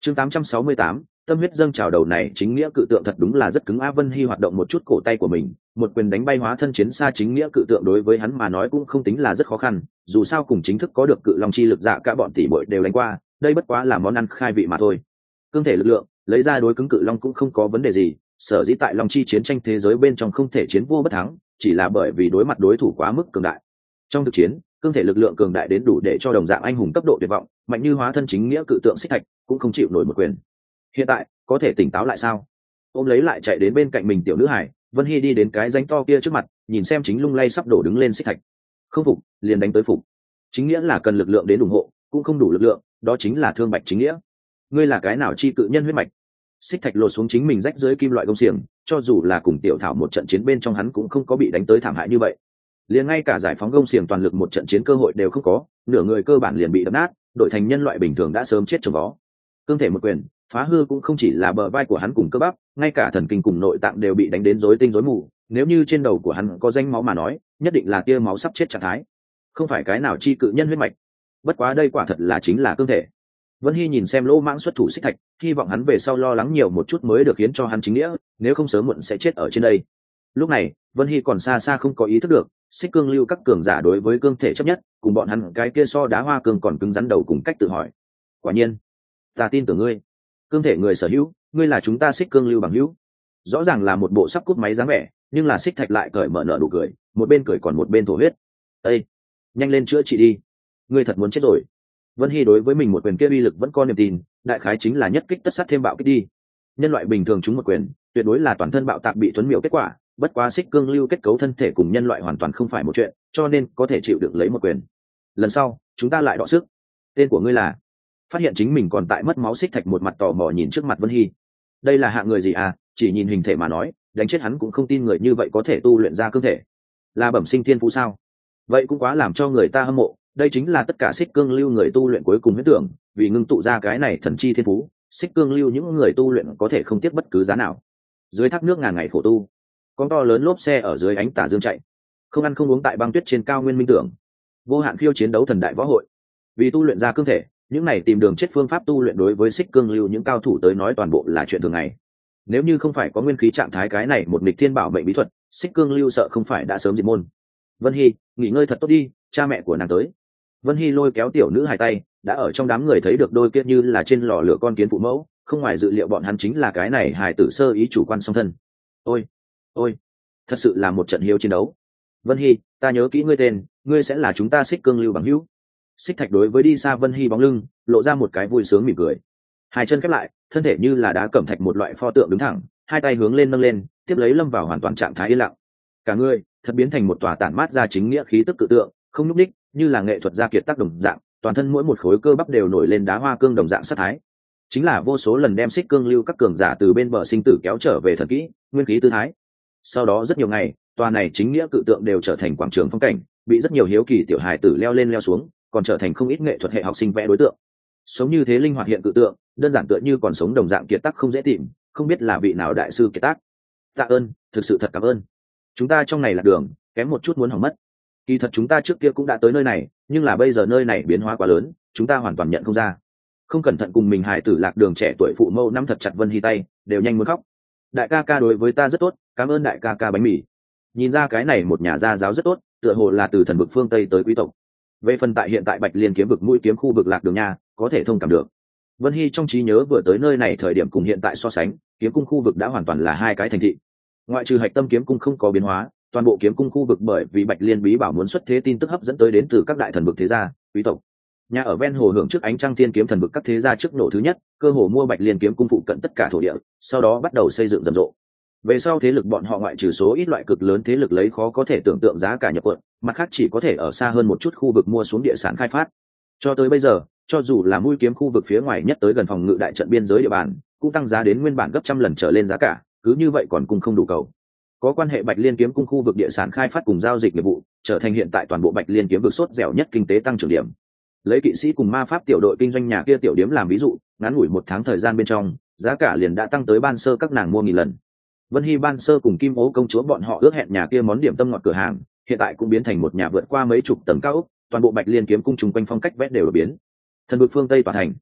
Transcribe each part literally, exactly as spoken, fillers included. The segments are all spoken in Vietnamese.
chương tám trăm sáu mươi tám, tâm huyết dâng trào. Đầu này chính nghĩa cự tượng thật đúng là rất cứng. A Vân Hy hoạt động một chút cổ tay của mình, một quyền đánh bay hóa thân chiến xa chính nghĩa cự tượng. Đối với hắn mà nói cũng không tính là rất khó khăn, dù sao cùng chính thức có được cự long chi lực dạ cả bọn tỷ bội đều đánh qua, đây bất quá là món ăn khai vị mà thôi. Cương thể lực lượng lấy ra đối cứng cự long cũng không có vấn đề gì, sở dĩ tại long chi chiến tranh thế giới bên trong không thể chiến vô bất thắng, chỉ là bởi vì đối mặt đối thủ quá mức cường đại. Trong thực chiến, cương thể lực lượng cường đại đến đủ để cho đồng dạng anh hùng cấp độ tuyệt vọng, mạnh như hóa thân chính nghĩa cự tượng xích thạch cũng không chịu nổi một quyền. Hiện tại có thể tỉnh táo lại sao? Ôm lấy lại chạy đến bên cạnh mình tiểu nữ hải, Vân Hy đi đến cái rãnh to kia trước mặt, nhìn xem chính lung lay sắp đổ đứng lên xích thạch. Không phục liền đánh tới phục. Chính nghĩa là cần lực lượng đến ủng hộ, cũng không đủ lực lượng, đó chính là thương bạch chính nghĩa. Ngươi là cái nào chi cự nhân huyết mạch? Xích thạch lột xuống chính mình rách dưới kim loại công xiềng, cho dù là cùng tiểu thảo một trận chiến bên trong hắn cũng không có bị đánh tới thảm hại như vậy, liền ngay cả giải phóng gông xiềng toàn lực một trận chiến cơ hội đều không có, nửa người cơ bản liền bị đập nát, đội thành nhân loại bình thường đã sớm chết trồng vó. Cương thể một quyền phá hư cũng không chỉ là bờ vai của hắn cùng cơ bắp, ngay cả thần kinh cùng nội tạng đều bị đánh đến rối tinh rối mù. Nếu như trên đầu của hắn có danh máu mà nói, nhất định là tia máu sắp chết trạng thái, không phải cái nào chi cự nhân huyết mạch. Bất quá đây quả thật là chính là cương thể. Vân Hy nhìn xem lỗ mãng xuất thủ xích thạch, hy vọng hắn về sau lo lắng nhiều một chút mới được khiến cho hắn chính nghĩa, nếu không sớm muộn sẽ chết ở trên đây. Lúc này Vân Hy còn xa xa không có ý thức được xích cương lưu các cường giả đối với cương thể chấp nhất, cùng bọn hắn cái kia so đá hoa cương còn cứng rắn đầu cùng cách tự hỏi. Quả nhiên ta tin tưởng ngươi, cương thể người sở hữu, ngươi là chúng ta xích cương lưu bằng hữu. Rõ ràng là một bộ sắp cút máy dáng vẻ, nhưng là xích thạch lại cởi mở nở nụ cười, một bên cười còn một bên thổ huyết. Ê, nhanh lên chữa trị đi, ngươi thật muốn chết rồi. Vân Hy đối với mình một quyền kia uy lực vẫn có niềm tin, đại khái chính là nhất kích tất sát thêm bạo kích đi. Nhân loại bình thường chúng một quyền tuyệt đối là toàn thân bạo tạc bị tuấn miểu kết quả, bất quá xích cương lưu kết cấu thân thể cùng nhân loại hoàn toàn không phải một chuyện, cho nên có thể chịu đựng lấy một quyền. Lần sau chúng ta lại đọ sức. Tên của ngươi là? Phát hiện chính mình còn tại mất máu, xích thạch một mặt tò mò nhìn trước mặt Vân Hy. Đây là hạng người gì à? Chỉ nhìn hình thể mà nói, đánh chết hắn cũng không tin người như vậy có thể tu luyện ra cương thể. Là bẩm sinh thiên phú sao? Vậy cũng quá làm cho người ta hâm mộ. Đây chính là tất cả xích cương lưu người tu luyện cuối cùng huyết tưởng, vì ngưng tụ ra cái này thần chi thiên phú, xích cương lưu những người tu luyện có thể không tiếc bất cứ giá nào. Dưới thác nước ngàn ngày khổ tu, con to lớn lốp xe ở dưới ánh tà dương chạy, không ăn không uống tại băng tuyết trên cao nguyên minh tưởng, vô hạn khiêu chiến đấu thần đại võ hội. Vì tu luyện ra cương thể, những này tìm đường chết phương pháp tu luyện đối với xích cương lưu những cao thủ tới nói toàn bộ là chuyện thường ngày. Nếu như không phải có nguyên khí trạng thái cái này một nghịch thiên bảo mệnh bí thuật, xích cương lưu sợ không phải đã sớm diệt môn. Vân Hy, nghỉ ngơi thật tốt đi, cha mẹ của nàng tới. Vân Hy lôi kéo tiểu nữ hài tay, đã ở trong đám người thấy được đôi kia như là trên lò lửa con kiến phụ mẫu, không ngoài dự liệu bọn hắn chính là cái này hài tử sơ ý chủ quan song thân. Ôi, ôi, thật sự là một trận hiếu chiến đấu. Vân Hy, ta nhớ kỹ ngươi tên, ngươi sẽ là chúng ta xích cương lưu bằng hữu. Xích thạch đối với đi xa Vân Hy bóng lưng lộ ra một cái vui sướng mỉm cười, hai chân khép lại, thân thể như là đá cẩm thạch một loại pho tượng đứng thẳng, hai tay hướng lên nâng lên, tiếp lấy lâm vào hoàn toàn trạng thái yên lặng. Cả người thật biến thành một tòa tản mát ra chính nghĩa khí tức cự tượng, không nhúc nhích, như là nghệ thuật gia kiệt tác đồng dạng, toàn thân mỗi một khối cơ bắp đều nổi lên đá hoa cương đồng dạng sát thái. Chính là vô số lần đem xích cương lưu các cường giả từ bên bờ sinh tử kéo trở về thần kỹ, nguyên khí tư thái. Sau đó rất nhiều ngày, tòa này chính nghĩa cự tượng đều trở thành quảng trường phong cảnh, bị rất nhiều hiếu kỳ tiểu hài tử leo lên leo xuống, còn trở thành không ít nghệ thuật hệ học sinh vẽ đối tượng. Sống như thế linh hoạt hiện cự tượng, đơn giản tựa như còn sống đồng dạng kiệt tác không dễ tìm, không biết là vị nào đại sư kiệt tác. Tạ ơn, thực sự thật cảm ơn. Chúng ta trong này là đường, kém một chút muốn hỏng mất. Kỳ thật chúng ta trước kia cũng đã tới nơi này, nhưng là bây giờ nơi này biến hóa quá lớn, chúng ta hoàn toàn nhận không ra. Không cẩn thận cùng mình hài tử lạc đường trẻ tuổi phụ mâu nắm thật chặt Vân Hy tay, đều nhanh muốn khóc. Đại ca ca đối với ta rất tốt, cảm ơn đại ca ca bánh mì. Nhìn ra cái này một nhà gia giáo rất tốt, tựa hồ là từ thần vực phương Tây tới quý tộc. Về phần tại hiện tại Bạch Liên kiếm vực mũi kiếm khu vực lạc đường nha, có thể thông cảm được. Vân Hy trong trí nhớ vừa tới nơi này thời điểm cùng hiện tại so sánh, kiếm cung khu vực đã hoàn toàn là hai cái thành thị. Ngoại trừ hạch tâm kiếm cung không có biến hóa, toàn bộ kiếm cung khu vực bởi vì Bạch Liên bí bảo muốn xuất thế tin tức hấp dẫn tới đến từ các đại thần vực thế gia, quý tộc. Nhà ở ven hồ hưởng trước ánh trăng thiên kiếm thần vực các thế gia trước nổ thứ nhất, cơ hồ mua Bạch Liên kiếm cung phụ cận tất cả thổ địa, sau đó bắt đầu xây dựng rầm rộ. Về sau thế lực bọn họ ngoại trừ số ít loại cực lớn thế lực lấy khó có thể tưởng tượng giá cả nhập quận, mặt khác chỉ có thể ở xa hơn một chút khu vực mua xuống địa sản khai phát. Cho tới bây giờ, cho dù là mũi kiếm khu vực phía ngoài nhất tới gần phòng ngự đại trận biên giới địa bàn, cũng tăng giá đến nguyên bản gấp trăm lần trở lên giá cả, cứ như vậy còn cung không đủ cầu. Có quan hệ Bạch Liên kiếm cung khu vực địa sản khai phát cùng giao dịch nghiệp vụ, trở thành hiện tại toàn bộ Bạch Liên kiếm vực sốt dẻo nhất kinh tế tăng trưởng điểm. Lấy kỵ sĩ cùng ma pháp tiểu đội kinh doanh nhà kia tiểu điếm làm ví dụ, ngắn ngủi một tháng thời gian bên trong, giá cả liền đã tăng tới ban sơ các nàng mua nghìn lần. Vân Hy ban sơ cùng Kim Ố công chúa bọn họ ước hẹn nhà kia món điểm tâm ngọt cửa hàng, hiện tại cũng biến thành một nhà vượt qua mấy chục tầng cao ốc, toàn bộ Bạch Liên kiếm cung chung quanh phong cách vẽ đều đổi biến. Thần vực phương Tây tòa thành,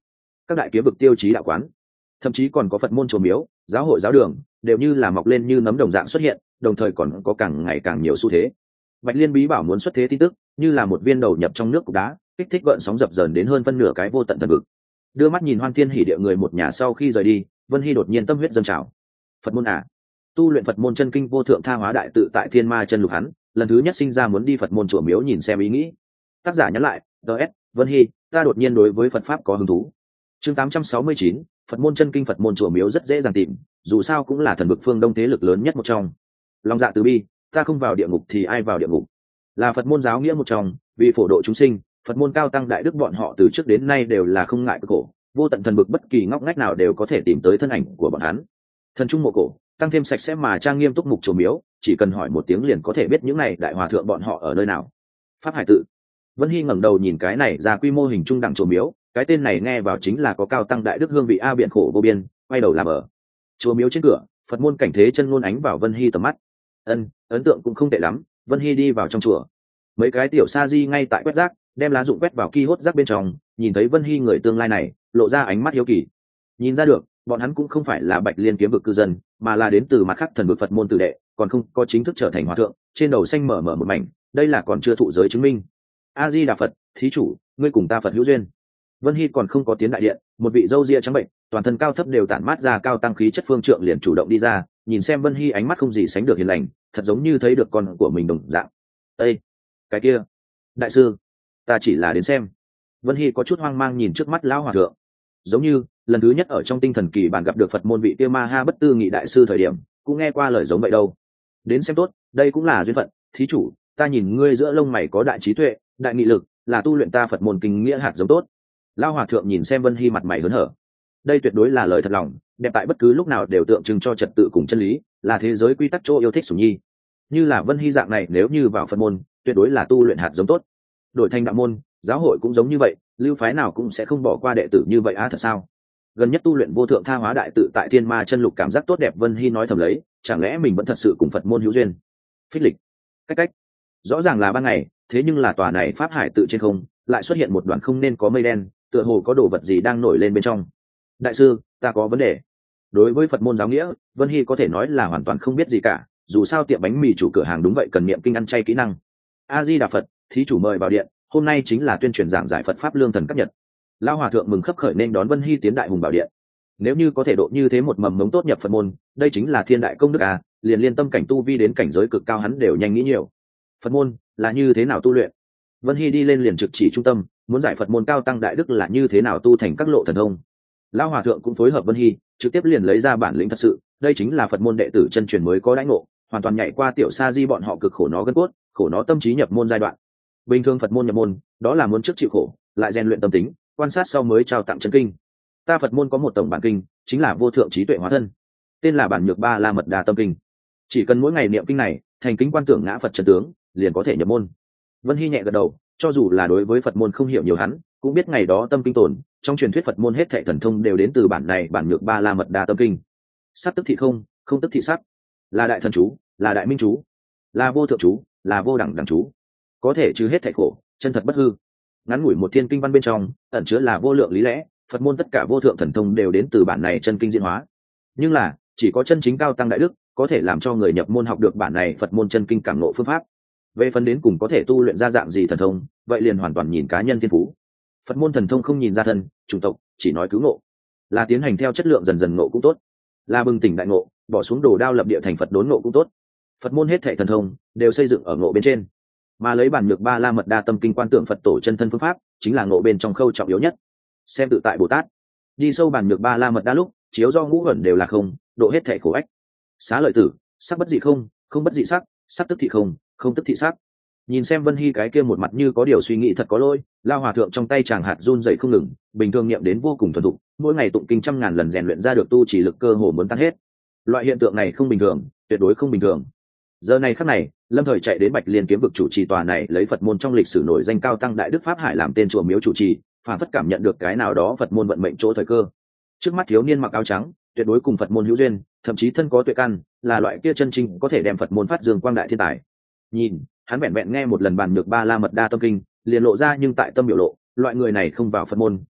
các đại kiếm vực tiêu chí đạo quán, thậm chí còn có Phật môn chùa miếu, giáo hội giáo đường, đều như là mọc lên như nấm đồng dạng xuất hiện, đồng thời còn có càng ngày càng nhiều xu thế. Bạch Liên bí bảo muốn xuất thế tin tức, như là một viên đầu nhập trong nước cục đá, kích thích gợn sóng dập dờn đến hơn phân nửa cái vô tận thần vực. Đưa mắt nhìn Hoan Thiên Hỉ Địa người một nhà sau khi rời đi, Vân Hy đột nhiên tâm huyết dâng trào. Phật môn à? Tu luyện Phật môn chân kinh vô thượng tha hóa đại tự tại Thiên Ma chân lục hắn, lần thứ nhất sinh ra muốn đi Phật môn chùa miếu nhìn xem ý nghĩ. Tác giả nhắn lại, đê ét Vân Hy, ta đột nhiên đối với Phật pháp có hứng thú. Chương tám trăm sáu mươi chín, Phật môn chân kinh Phật môn chùa miếu rất dễ dàng tìm, dù sao cũng là thần vực phương Đông thế lực lớn nhất một trong. Long dạ từ bi, ta không vào địa ngục thì ai vào địa ngục? Là Phật môn giáo nghĩa một trong, vì phổ độ chúng sinh, Phật môn cao tăng đại đức bọn họ từ trước đến nay đều là không ngại cực khổ, vô tận thần vực bất kỳ ngóc ngách nào đều có thể tìm tới thân ảnh của bọn hắn. Thần trung mộ cổ, tăng thêm sạch sẽ mà trang nghiêm túc mục chùa miếu, chỉ cần hỏi một tiếng liền có thể biết những này đại hòa thượng bọn họ ở nơi nào. Pháp Hải tự. Vân Hy ngẩng đầu nhìn cái này ra quy mô hình trung đẳng chùa miếu, cái tên này nghe vào chính là có cao tăng đại đức hương vị a biển khổ vô biên, quay đầu làm ở. Chùa miếu trên cửa, Phật môn cảnh thế chân ngôn ánh vào Vân Hy tầm mắt. Ân, ấn tượng cũng không tệ lắm. Vân Hy đi vào trong chùa, mấy cái tiểu sa di ngay tại quét rác, đem lá dụng quét vào ki hốt rác bên trong, nhìn thấy Vân Hy người tương lai này, lộ ra ánh mắt hiếu kỳ. Nhìn ra được, bọn hắn cũng không phải là Bạch Liên kiếm vực cư dân, mà là đến từ mặt khác thần vực Phật môn tử đệ, còn không có chính thức trở thành hòa thượng, trên đầu xanh mở mở một mảnh, đây là còn chưa thụ giới chứng minh. A Di Đà Phật, thí chủ, ngươi cùng ta Phật hữu duyên. Vân Hy còn không có tiến đại điện, một vị râu ria trắng bệnh, toàn thân cao thấp đều tản mát ra cao tăng khí chất phương trượng liền chủ động đi ra, nhìn xem Vân Hy ánh mắt không gì sánh được hiền lành, thật giống như thấy được con của mình đồng dạng. Ê, cái kia, đại sư, ta chỉ là đến xem. Vân Hy có chút hoang mang nhìn trước mắt lão hòa thượng, giống như lần thứ nhất ở trong tinh thần kỳ bản gặp được Phật môn vị kia Ma Ha bất tư nghị đại sư thời điểm, cũng nghe qua lời giống vậy đâu. Đến xem tốt, đây cũng là duyên phận, thí chủ, ta nhìn ngươi giữa lông mày có đại trí tuệ, đại nghị lực, là tu luyện ta Phật môn kinh nghĩa hạt giống tốt. Lão hòa thượng nhìn xem Vân Hy mặt mày hớn hở, đây tuyệt đối là lời thật lòng, đẹp tại bất cứ lúc nào đều tượng trưng cho trật tự cùng chân lý, là thế giới quy tắc chỗ yêu thích sủng nhi. Như là Vân Hy dạng này nếu như vào Phật môn, tuyệt đối là tu luyện hạt giống tốt. Đổi thành đạo môn, giáo hội cũng giống như vậy, lưu phái nào cũng sẽ không bỏ qua đệ tử như vậy á. À, thật sao? Gần nhất tu luyện vô thượng tha hóa đại tự tại Thiên Ma chân lục cảm giác tốt đẹp. Vân Hy nói thầm lấy, chẳng lẽ mình vẫn thật sự cùng Phật môn hữu duyên? Phích lịch, cách cách, rõ ràng là ban ngày, thế nhưng là tòa này Pháp Hải tự trên không lại xuất hiện một đoạn không nên có mây đen, tựa hồ có đồ vật gì đang nổi lên bên trong. Đại sư, ta có vấn đề. Đối với Phật môn giáo nghĩa, Vân Hy có thể nói là hoàn toàn không biết gì cả, dù sao tiệm bánh mì chủ cửa hàng đúng vậy cần niệm kinh ăn chay kỹ năng. A Di Đà Phật, thí chủ mời vào điện, hôm nay chính là tuyên truyền giảng giải Phật pháp lương thần cấp nhật. Lão hòa thượng mừng khấp khởi nên đón Vân Hy tiến đại hùng bảo điện. Nếu như có thể độ như thế một mầm mống tốt nhập Phật môn, đây chính là thiên đại công đức à, liền liên tâm cảnh tu vi đến cảnh giới cực cao hắn đều nhanh nghĩ nhiều. Phật môn là như thế nào tu luyện? Vân Hy đi lên liền trực chỉ trung tâm, muốn giải Phật môn cao tăng đại đức là như thế nào tu thành các lộ thần thông. Lão hòa thượng cũng phối hợp Vân Hy, trực tiếp liền lấy ra bản lĩnh thật sự, đây chính là Phật môn đệ tử chân truyền mới có đãi ngộ, hoàn toàn nhảy qua tiểu sa di bọn họ cực khổ nó gân cốt, khổ nó tâm trí nhập môn giai đoạn. Bình thường Phật môn nhập môn, đó là muốn trước chịu khổ, lại rèn luyện tâm tính, quan sát sau mới trao tặng chân kinh. Ta Phật môn có một tổng bản kinh, chính là vô thượng trí tuệ hóa thân, tên là bản nhược ba la mật đa tâm kinh. Chỉ cần mỗi ngày niệm kinh này, thành kính quan tưởng ngã Phật chân tướng, liền có thể nhập môn. Vân Hy nhẹ gật đầu, cho dù là đối với Phật môn không hiểu nhiều hắn, cũng biết ngày đó tâm kinh tồn, trong truyền thuyết Phật môn hết thảy thần thông đều đến từ bản này, bản nhược ba la mật đa tâm kinh. Sắc tức thị không, không tức thị sắc, là đại thần chú, là đại minh chú, là vô thượng chú, là vô đẳng đẳng chú, có thể trừ hết thảy khổ, chân thật bất hư. Ngắn ngủi một thiên kinh văn bên trong, ẩn chứa là vô lượng lý lẽ, Phật môn tất cả vô thượng thần thông đều đến từ bản này chân kinh diễn hóa. Nhưng là, chỉ có chân chính cao tăng đại đức có thể làm cho người nhập môn học được bản này Phật môn chân kinh cảm ngộ phương pháp. Về phần đến cùng có thể tu luyện ra dạng gì thần thông, vậy liền hoàn toàn nhìn cá nhân thiên phú. Phật môn thần thông không nhìn ra thân, chủng tộc, chỉ nói cứu ngộ, là tiến hành theo chất lượng dần dần ngộ cũng tốt, là bừng tỉnh đại ngộ, bỏ xuống đồ đao lập địa thành Phật đốn ngộ cũng tốt. Phật môn hết thảy thần thông đều xây dựng ở ngộ bên trên, mà lấy bản nhược ba la mật đa tâm kinh quan tưởng Phật tổ chân thân phương pháp, chính là ngộ bên trong khâu trọng yếu nhất. Xem tự tại Bồ Tát đi sâu bản nhược ba la mật đa lúc, chiếu do ngũ ẩn đều là không, độ hết thảy khổ ách. Xá lợi tử, sắc bất dị không, không bất dị sắc, sắc tức thị không, không tức thị sắc. Nhìn xem Vân Hy cái kia một mặt như có điều suy nghĩ thật có lỗi, lao hòa thượng trong tay chàng hạt run dậy không ngừng, bình thường niệm đến vô cùng thuần thục, mỗi ngày tụng kinh trăm ngàn lần rèn luyện ra được tu chỉ lực cơ hồ muốn tan hết. Loại hiện tượng này không bình thường, tuyệt đối không bình thường. Giờ này khắc này, lâm thời chạy đến Bạch Liên kiếm vực chủ trì tòa này lấy Phật môn trong lịch sử nổi danh cao tăng đại đức Pháp Hải làm tên chùa miếu chủ trì, phản phất cảm nhận được cái nào đó Phật môn vận mệnh chỗ thời cơ. Trước mắt thiếu niên mặc áo trắng, tuyệt đối cùng Phật môn hữu duyên, thậm chí thân có tuệ căn, là loại kia chân chính có thể đem Phật môn phát dương quang đại thiên tài. Nhìn, hắn vẹn vẹn nghe một lần bản nhược ba la mật đa tâm kinh, liền lộ ra nhưng tại tâm biểu lộ, loại người này không vào Phật môn,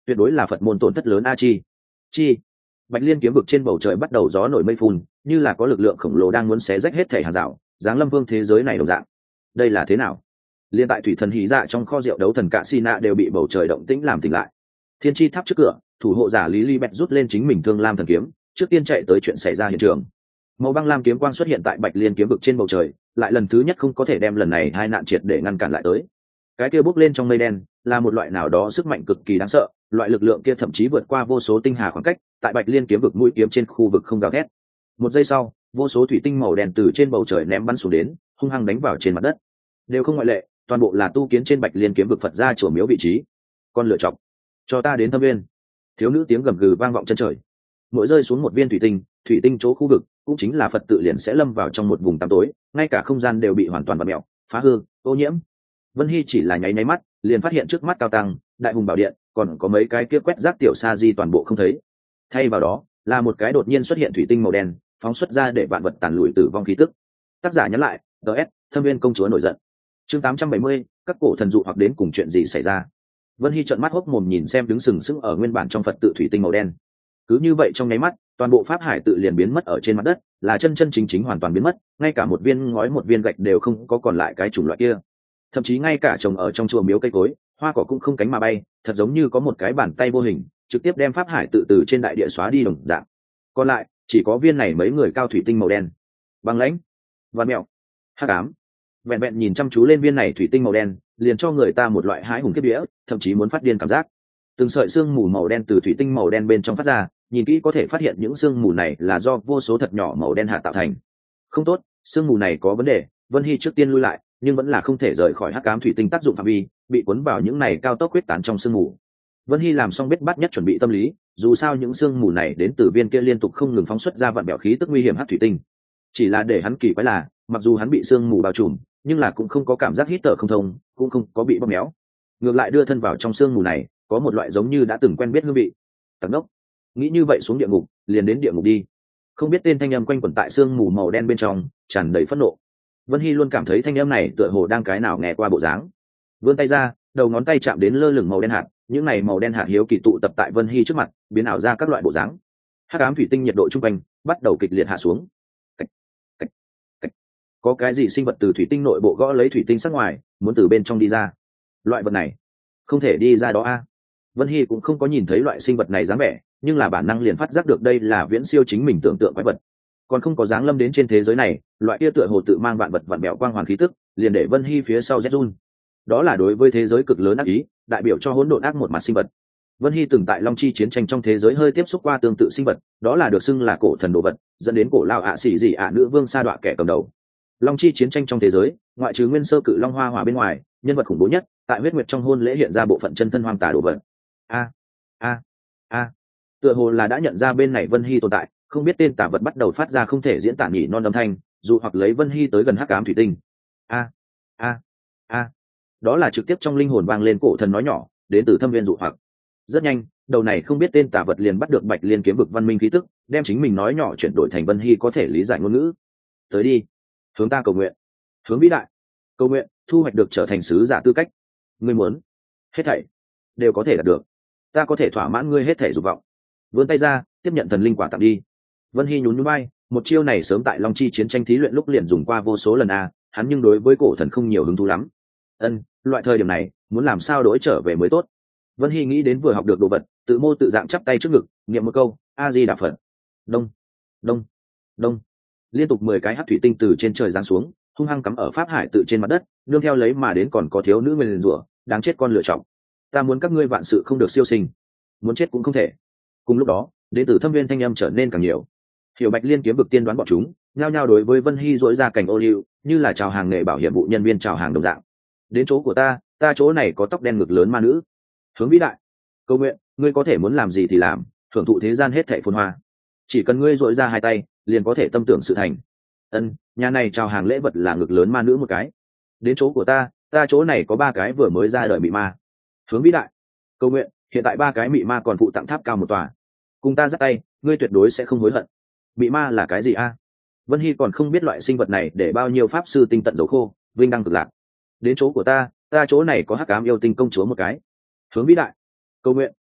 tuyệt đối là phật môn tổn thất lớn a chi chi Bạch Liên kiếm vực trên bầu trời bắt đầu gió nổi mây phun, như là có lực lượng khổng lồ đang muốn xé rách hết thể hàng rào, giáng lâm vương thế giới này đồng dạng. Đây là thế nào? Liên tại thủy thần hí dạ trong kho rượu đấu thần cạ Sina đều bị bầu trời động tĩnh làm tỉnh lại. Thiên chi tháp trước cửa, thủ hộ giả Lý Lý Bẹt rút lên chính mình thương lam thần kiếm, trước tiên chạy tới chuyện xảy ra hiện trường. Màu băng lam kiếm quang xuất hiện tại Bạch Liên kiếm vực trên bầu trời, lại lần thứ nhất không có thể đem lần này hai nạn triệt để ngăn cản lại tới. Cái kia bốc lên trong mây đen, là một loại nào đó sức mạnh cực kỳ đáng sợ, loại lực lượng kia thậm chí vượt qua vô số tinh hà khoảng cách, tại Bạch Liên kiếm vực mũi kiếm trên khu vực không gào thét. Một giây sau, vô số thủy tinh màu đen từ trên bầu trời ném bắn xuống đến, hung hăng đánh vào trên mặt đất. Đều không ngoại lệ, toàn bộ là tu kiến trên Bạch Liên kiếm vực Phật gia chùa miếu vị trí. Con lựa chọc, cho ta đến thâm viên. Thiếu nữ tiếng gầm gừ vang vọng chân trời. Mỗi rơi xuống một viên thủy tinh, thủy tinh chỗ khu vực cũng chính là Phật tự liền sẽ lâm vào trong một vùng tăm tối, ngay cả không gian đều bị hoàn toàn vặn mèo, phá hư, ô nhiễm. Vân Hy chỉ là nháy nháy mắt, liền phát hiện trước mắt cao tăng, đại hùng bảo điện, còn có mấy cái kia quét rác tiểu sa di toàn bộ không thấy. Thay vào đó, là một cái đột nhiên xuất hiện thủy tinh màu đen, phóng xuất ra để vạn vật tàn lùi tử vong khí tức. Tác giả nhắn lại, ds Thâm viên công chúa nổi giận. Chương tám trăm bảy mươi, các cổ thần dụ hoặc đến cùng chuyện gì xảy ra. Vân Hy trợn mắt hốc mồm nhìn xem đứng sừng sững ở nguyên bản trong Phật tự thủy tinh màu đen. Cứ như vậy trong nháy mắt, toàn bộ pháp hải tự liền biến mất ở trên mặt đất, là chân chân chính chính hoàn toàn biến mất, ngay cả một viên ngói một viên gạch đều không có còn lại cái chủng loại kia. Thậm chí ngay cả trồng ở trong chùa miếu cây cối, hoa cỏ cũng không cánh mà bay, thật giống như có một cái bàn tay vô hình trực tiếp đem pháp hải tự từ trên đại địa xóa đi đồng dạng. Còn lại chỉ có viên này mấy người cao thủy tinh màu đen, băng lãnh, vằn mèo, hắc ám. Vẹn vẹn nhìn chăm chú lên viên này thủy tinh màu đen, liền cho người ta một loại hãi hùng kiếp vía, thậm chí muốn phát điên cảm giác. Từng sợi xương mù màu đen từ thủy tinh màu đen bên trong phát ra, nhìn kỹ có thể phát hiện những xương mù này là do vô số thật nhỏ màu đen hạt tạo thành. Không tốt, xương mù này có vấn đề. Vân Hy trước tiên lui lại, nhưng vẫn là không thể rời khỏi hắc ám thủy tinh tác dụng phạm vi, bị cuốn vào những này cao tốc quyết tán trong sương mù. Vân Hy làm xong biết bắt nhất chuẩn bị tâm lý, dù sao những sương mù này đến từ viên kia liên tục không ngừng phóng xuất ra vạn bẹo khí tức nguy hiểm hắc thủy tinh. Chỉ là để hắn kỳ quái là, mặc dù hắn bị sương mù bao trùm, nhưng là cũng không có cảm giác hít thở không thông, cũng không có bị bóp méo. Ngược lại đưa thân vào trong sương mù này, có một loại giống như đã từng quen biết hương vị. Tặc đốc, nghĩ như vậy xuống địa ngục, liền đến địa ngục đi. Không biết tên thanh âm quanh quẩn tại sương mù màu đen bên trong, tràn đầy phẫn nộ. Vân Hy luôn cảm thấy thanh âm này tựa hồ đang cái nào nghe qua bộ dáng. Vươn tay ra, đầu ngón tay chạm đến lơ lửng màu đen hạt, những này màu đen hạt hiếu kỳ tụ tập tại Vân Hy trước mặt, biến ảo ra các loại bộ dáng. Hắc ám thủy tinh nhiệt độ trung bình bắt đầu kịch liệt hạ xuống. Cách, cách, cách. Có cái gì sinh vật từ thủy tinh nội bộ gõ lấy thủy tinh sắc ngoài, muốn từ bên trong đi ra. Loại vật này không thể đi ra đó a. Vân Hy cũng không có nhìn thấy loại sinh vật này dáng vẻ, nhưng là bản năng liền phát giác được đây là viễn siêu chính mình tưởng tượng quái vật. Còn không có dáng lâm đến trên thế giới này, loại kia tựa hồ tự mang vạn vật vạn bẹo quang hoàn khí tức, liền để Vân Hy phía sau rét run. Đó là đối với thế giới cực lớn ác ý, đại biểu cho hỗn độn ác một mặt sinh vật. Vân Hy từng tại Long Chi chiến tranh trong thế giới hơi tiếp xúc qua tương tự sinh vật, đó là được xưng là cổ thần đồ vật, dẫn đến cổ lao ạ xỉ dị ạ nữ vương sa đọa kẻ cầm đầu. Long Chi chiến tranh trong thế giới, ngoại trừ nguyên sơ cự long hoa hỏa bên ngoài, nhân vật khủng bố nhất, tại huyết nguyệt trong hôn lễ hiện ra bộ phận chân thân hoang tà đồ vật. A a a, tựa hồ là đã nhận ra bên này Vân Hy tồn tại, không biết tên tà vật bắt đầu phát ra không thể diễn tả nhỉ non âm thanh, dù hoặc lấy Vân Hy tới gần hắc ám thủy tinh. A a a, đó là trực tiếp trong linh hồn vang lên cổ thần nói nhỏ, đến từ thâm viên dụ hoặc. Rất nhanh, đầu này không biết tên tà vật liền bắt được Bạch Liên kiếm vực văn minh khí tức, đem chính mình nói nhỏ chuyển đổi thành Vân Hy có thể lý giải ngôn ngữ. Tới đi, hướng ta cầu nguyện, hướng vĩ đại, cầu nguyện thu hoạch được trở thành sứ giả tư cách. Ngươi muốn hết thảy đều có thể đạt được, ta có thể thỏa mãn ngươi hết thảy dục vọng. Vươn tay ra, tiếp nhận thần linh quả tặng đi. Vân Hy nhún nhún vai, một chiêu này sớm tại Long Chi chiến tranh thí luyện lúc liền dùng qua vô số lần a, hắn nhưng đối với cổ thần không nhiều hứng thú lắm. Ân, loại thời điểm này, muốn làm sao đổi trở về mới tốt. Vân Hy nghĩ đến vừa học được đồ vật, tự mô tự dạng chắp tay trước ngực, niệm một câu, A Di Đà Phật. Đông, đông, đông. Liên tục mười cái hắc thủy tinh từ trên trời giáng xuống, hung hăng cắm ở pháp hải tự trên mặt đất, nương theo lấy mà đến còn có thiếu nữ nguyền rủa, đáng chết con lựa chọn. Ta muốn các ngươi vạn sự không được siêu sinh, muốn chết cũng không thể. Cùng lúc đó, đến từ thâm viên thanh âm trở nên càng nhiều. Hiểu Bạch Liên kiếm vực tiên đoán bọn chúng, nhao nhao đối với Vân Hy dỗi ra cảnh ô liu, như là chào hàng nghề bảo hiểm vụ nhân viên chào hàng đồng dạng. Đến chỗ của ta, ta chỗ này có tóc đen ngực lớn ma nữ. Hướng vĩ đại, cầu nguyện, ngươi có thể muốn làm gì thì làm, thưởng thụ thế gian hết thảy phồn hoa. Chỉ cần ngươi dỗi ra hai tay, liền có thể tâm tưởng sự thành. Ân, nhà này chào hàng lễ vật là ngực lớn ma nữ một cái. Đến chỗ của ta, ta chỗ này có ba cái vừa mới ra đời mị ma. Hướng vĩ đại, cầu nguyện, hiện tại ba cái mị ma còn phụ tặng tháp cao một tòa. Cùng ta dắt tay, ngươi tuyệt đối sẽ không hối hận. Mị ma là cái gì a? Vân Hy còn không biết loại sinh vật này để bao nhiêu pháp sư tinh tận dầu khô, vinh đăng cực lạc. Đến chỗ của ta, ta chỗ này có hắc ám yêu tinh công chúa một cái. Hướng vĩ đại, cầu nguyện,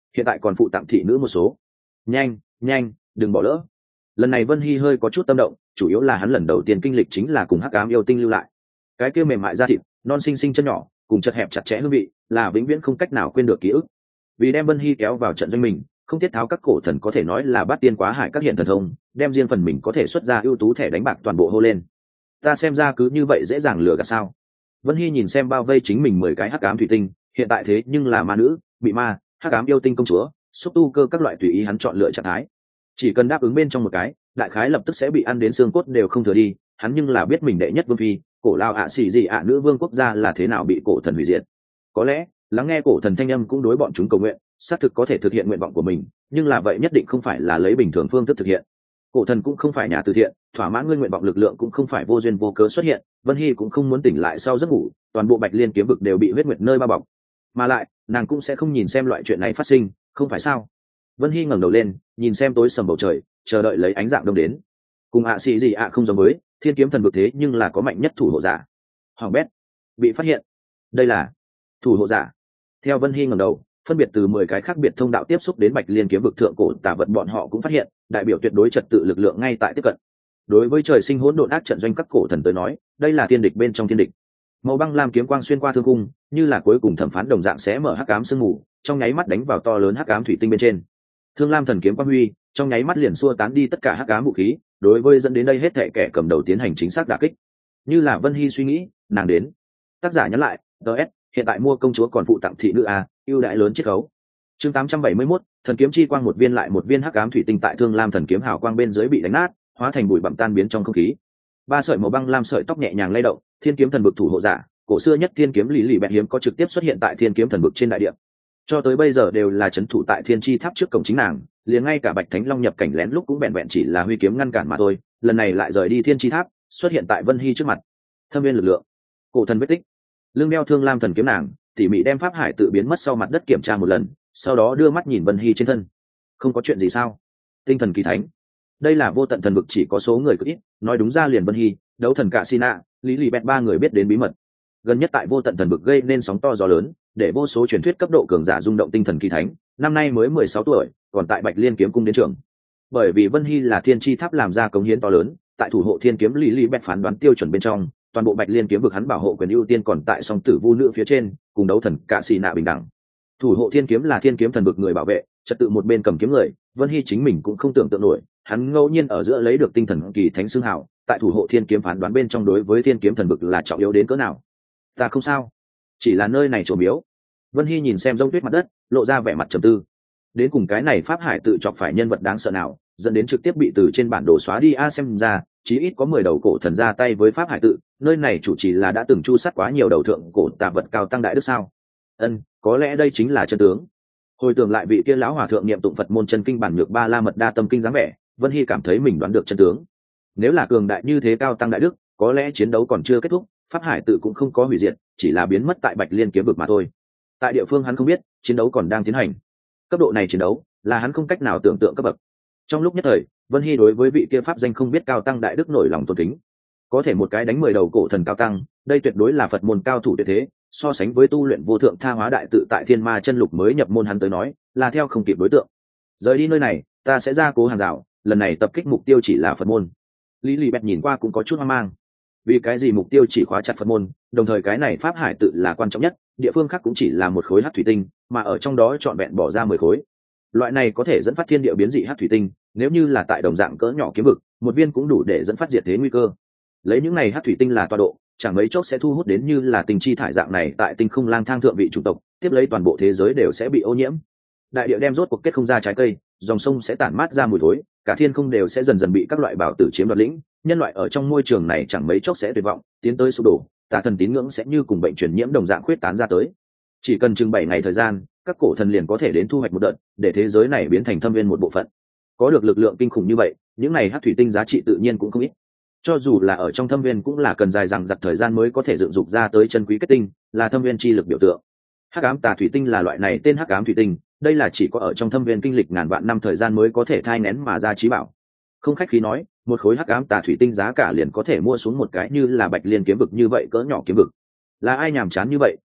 hiện tại còn phụ tặng thị nữ một số. Nhanh nhanh, đừng bỏ lỡ. Lần này Vân Hy hơi có chút tâm động, chủ yếu là hắn lần đầu tiên kinh lịch chính là cùng hắc ám yêu tinh lưu lại. Cái kia mềm mại da thịt, non xinh xinh chân nhỏ, cùng chật hẹp chặt chẽ hương vị, là vĩnh viễn không cách nào quên được ký ức. Vì đem Vân Hy kéo vào trận doanh mình, không thiết tháo các cổ thần có thể nói là bát tiên quá hải các hiện thần thông, đem riêng phần mình có thể xuất ra ưu tú thẻ đánh bạc toàn bộ hô lên. Ta xem ra cứ như vậy dễ dàng lừa gạt sao? Vân Hy nhìn xem bao vây chính mình mười cái hắc ám thủy tinh, hiện tại thế nhưng là ma nữ, bị ma, hắc ám yêu tinh công chúa, xúc tu cơ các loại tùy ý hắn chọn lựa trạng thái. Chỉ cần đáp ứng bên trong một cái, đại khái lập tức sẽ bị ăn đến xương cốt đều không thừa đi. Hắn nhưng là biết mình đệ nhất vương phi, cổ lao ạ xì gì ạ nữ vương quốc gia là thế nào bị cổ thần hủy diệt. Có lẽ lắng nghe cổ thần thanh âm cũng đối bọn chúng cầu nguyện, xác thực có thể thực hiện nguyện vọng của mình, nhưng là vậy nhất định không phải là lấy bình thường phương thức thực hiện. Cổ thần cũng không phải nhà từ thiện, thỏa mãn ngươi nguyện vọng lực lượng cũng không phải vô duyên vô cớ xuất hiện. Vân Hy cũng không muốn tỉnh lại sau giấc ngủ, toàn bộ Bạch Liên kiếm vực đều bị huyết nguyệt nơi bao bọc, mà lại nàng cũng sẽ không nhìn xem loại chuyện này phát sinh, không phải sao? Vân Hy ngẩng đầu lên, nhìn xem tối sầm bầu trời, chờ đợi lấy ánh dạng đông đến. Cùng ạ xì gì ạ không giống với thiên kiếm thần vực, thế nhưng là có mạnh nhất thủ hộ giả. Hoàng bét bị phát hiện, đây là thủ hộ giả. Theo Vân Hy ngẩng đầu, phân biệt từ mười cái khác biệt thông đạo tiếp xúc đến Bạch Liên kiếm vực thượng cổ tà vật, bọn họ cũng phát hiện đại biểu tuyệt đối trật tự lực lượng ngay tại tiếp cận. Đối với trời sinh hỗn độn ác trận doanh các cổ thần tới nói, đây là thiên địch bên trong thiên địch. Màu băng lam kiếm quang xuyên qua thương cung, như là cuối cùng thẩm phán đồng dạng sẽ mở hắc ám sương mù, trong nháy mắt đánh vào to lớn hắc ám thủy tinh bên trên. Thương lam thần kiếm quang huy, trong nháy mắt liền xua tán đi tất cả hắc ám vũ khí, đối với dẫn đến đây hết thảy kẻ cầm đầu tiến hành chính xác đả kích. Như là Vân Hy suy nghĩ, nàng đến. Tác giả nhắn lại, ds hiện tại mua công chúa còn phụ tặng thị nữ a, ưu đãi lớn chiết khấu. Chương tám trăm bảy mươi mốt, thần kiếm chi quang, một viên lại một viên hắc ám thủy tinh tại thương lam thần kiếm hào quang bên dưới bị đánh nát, hóa thành bụi bặm tan biến trong không khí. Ba sợi màu băng lam sợi tóc nhẹ nhàng lay động, thiên kiếm thần vực thủ hộ giả, cổ xưa nhất thiên kiếm lý lì bẹt hiếm có trực tiếp xuất hiện tại thiên kiếm thần vực trên đại địa. Cho tới bây giờ đều là trấn thủ tại thiên chi tháp trước cổng chính nàng, liền ngay cả bạch thánh long nhập cảnh lén lúc cũng bèn vẹn chỉ là huy kiếm ngăn cản mà thôi, lần này lại rời đi thiên chi tháp, xuất hiện tại Vân Hy trước mặt. Thâm viên lực lượng, cổ thần vết tích, lưng đeo thương lam thần kiếm nàng tỉ mỉ đem pháp hải tự biến mất sau mặt đất kiểm tra một lần, sau đó đưa mắt nhìn Vân Hy trên thân. Không có chuyện gì sao? Tinh thần kỳ thánh, đây là vô tận thần vực chỉ có số người cực ít, nói đúng ra liền Vân Hy, đấu thần cả Sina, lý lì bẹt ba người biết đến bí mật. Gần nhất tại vô tận thần vực gây nên sóng to gió lớn, để vô số truyền thuyết cấp độ cường giả rung động tinh thần kỳ thánh, năm nay mới mười sáu tuổi, còn tại Bạch Liên kiếm cung đến trường. Bởi vì Vân Hy là thiên chi tháp làm ra cống hiến to lớn, tại thủ hộ thiên kiếm lý lý bẹt phán đoán tiêu chuẩn bên trong, toàn bộ Bạch Liên kiếm vực hắn bảo hộ quyền ưu tiên còn tại song tử vu nữ phía trên, cùng đấu thần cả xì nạ bình đẳng. Thủ hộ thiên kiếm là thiên kiếm thần vực người bảo vệ, trật tự một bên cầm kiếm người, Vân Hy chính mình cũng không tưởng tượng nổi, hắn ngẫu nhiên ở giữa lấy được tinh thần kỳ thánh xưng hào, tại thủ hộ thiên kiếm phán đoán bên trong đối với thiên kiếm thần vực là trọng yếu đến cỡ nào. Ta không sao, chỉ là nơi này trổ miếu. Vân Hy nhìn xem rông tuyết mặt đất, lộ ra vẻ mặt trầm tư. Đến cùng cái này pháp hải tự chọc phải nhân vật đáng sợ nào, dẫn đến trực tiếp bị từ trên bản đồ xóa đi a, xem ra chí ít có mười đầu cổ thần ra tay với pháp hải tự, nơi này chủ trì là đã từng chu sát quá nhiều đầu thượng cổ tà vật cao tăng đại đức sao? Ân, có lẽ đây chính là chân tướng. Hồi tưởng lại vị kia lão hòa thượng niệm tụng Phật môn chân kinh bản nhược ba la mật đa tâm kinh dáng vẻ, Vân Hy cảm thấy mình đoán được chân tướng. Nếu là cường đại như thế cao tăng đại đức, có lẽ chiến đấu còn chưa kết thúc, pháp hải tự cũng không có hủy diệt, chỉ là biến mất tại Bạch Liên kiếm vực mà thôi. Tại địa phương hắn không biết, chiến đấu còn đang tiến hành. Cấp độ này chiến đấu là hắn không cách nào tưởng tượng cấp bậc. Trong lúc nhất thời, Vân Hy đối với vị kia pháp danh không biết cao tăng đại đức nổi lòng tôn kính. Có thể một cái đánh mười đầu cổ thần cao tăng, đây tuyệt đối là Phật môn cao thủ tuyệt thế, so sánh với tu luyện vô thượng tha hóa đại tự tại thiên ma chân lục mới nhập môn hắn tới nói, là theo không kịp đối tượng. Rời đi nơi này, ta sẽ ra cố hàng rào, lần này tập kích mục tiêu chỉ là Phật môn. Lý Lì Bẹt nhìn qua cũng có chút hoang mang. Vì cái gì mục tiêu chỉ khóa chặt Phật môn, đồng thời cái này pháp hải tự là quan trọng nhất, địa phương khác cũng chỉ là một khối hắc thủy tinh, mà ở trong đó trọn vẹn bỏ ra mười khối. Loại này có thể dẫn phát thiên địa biến dị hắc thủy tinh, nếu như là tại đồng dạng cỡ nhỏ kiếm vực, một viên cũng đủ để dẫn phát diệt thế nguy cơ. Lấy những này hắc thủy tinh là tọa độ, chẳng mấy chốc sẽ thu hút đến như là tình chi thải dạng này tại tinh không lang thang thượng vị chủng tộc, tiếp lấy toàn bộ thế giới đều sẽ bị ô nhiễm. Đại địa đem rốt cuộc kết không ra trái cây, dòng sông sẽ tản mát ra mùi thối, cả thiên không đều sẽ dần dần bị các loại bảo tử chiếm đoạt lĩnh, nhân loại ở trong môi trường này chẳng mấy chốc sẽ tuyệt vọng, tiến tới sụp đổ, tà thần tín ngưỡng sẽ như cùng bệnh truyền nhiễm đồng dạng khuyết tán ra tới. Chỉ cần chừng bảy ngày thời gian, các cổ thần liền có thể đến thu hoạch một đợt, để thế giới này biến thành thâm viên một bộ phận. Có được lực lượng kinh khủng như vậy, những này hắc thủy tinh giá trị tự nhiên cũng không ít. Cho dù là ở trong thâm viên cũng là cần dài dằng dặc thời gian mới có thể dựng dục ra tới chân quý kết tinh, là thâm viên chi lực biểu tượng. Hắc ám tà thủy tinh là loại này tên hắc ám thủy tinh, đây là chỉ có ở trong thâm viên kinh lịch ngàn vạn năm thời gian mới có thể thai nén mà ra trí bảo. Không khách khí nói, một khối hắc ám tà thủy tinh giá cả liền có thể mua xuống một cái như là Bạch Liên kiếm vực như vậy cỡ nhỏ kiếm vực. Là ai nhàm chán như vậy,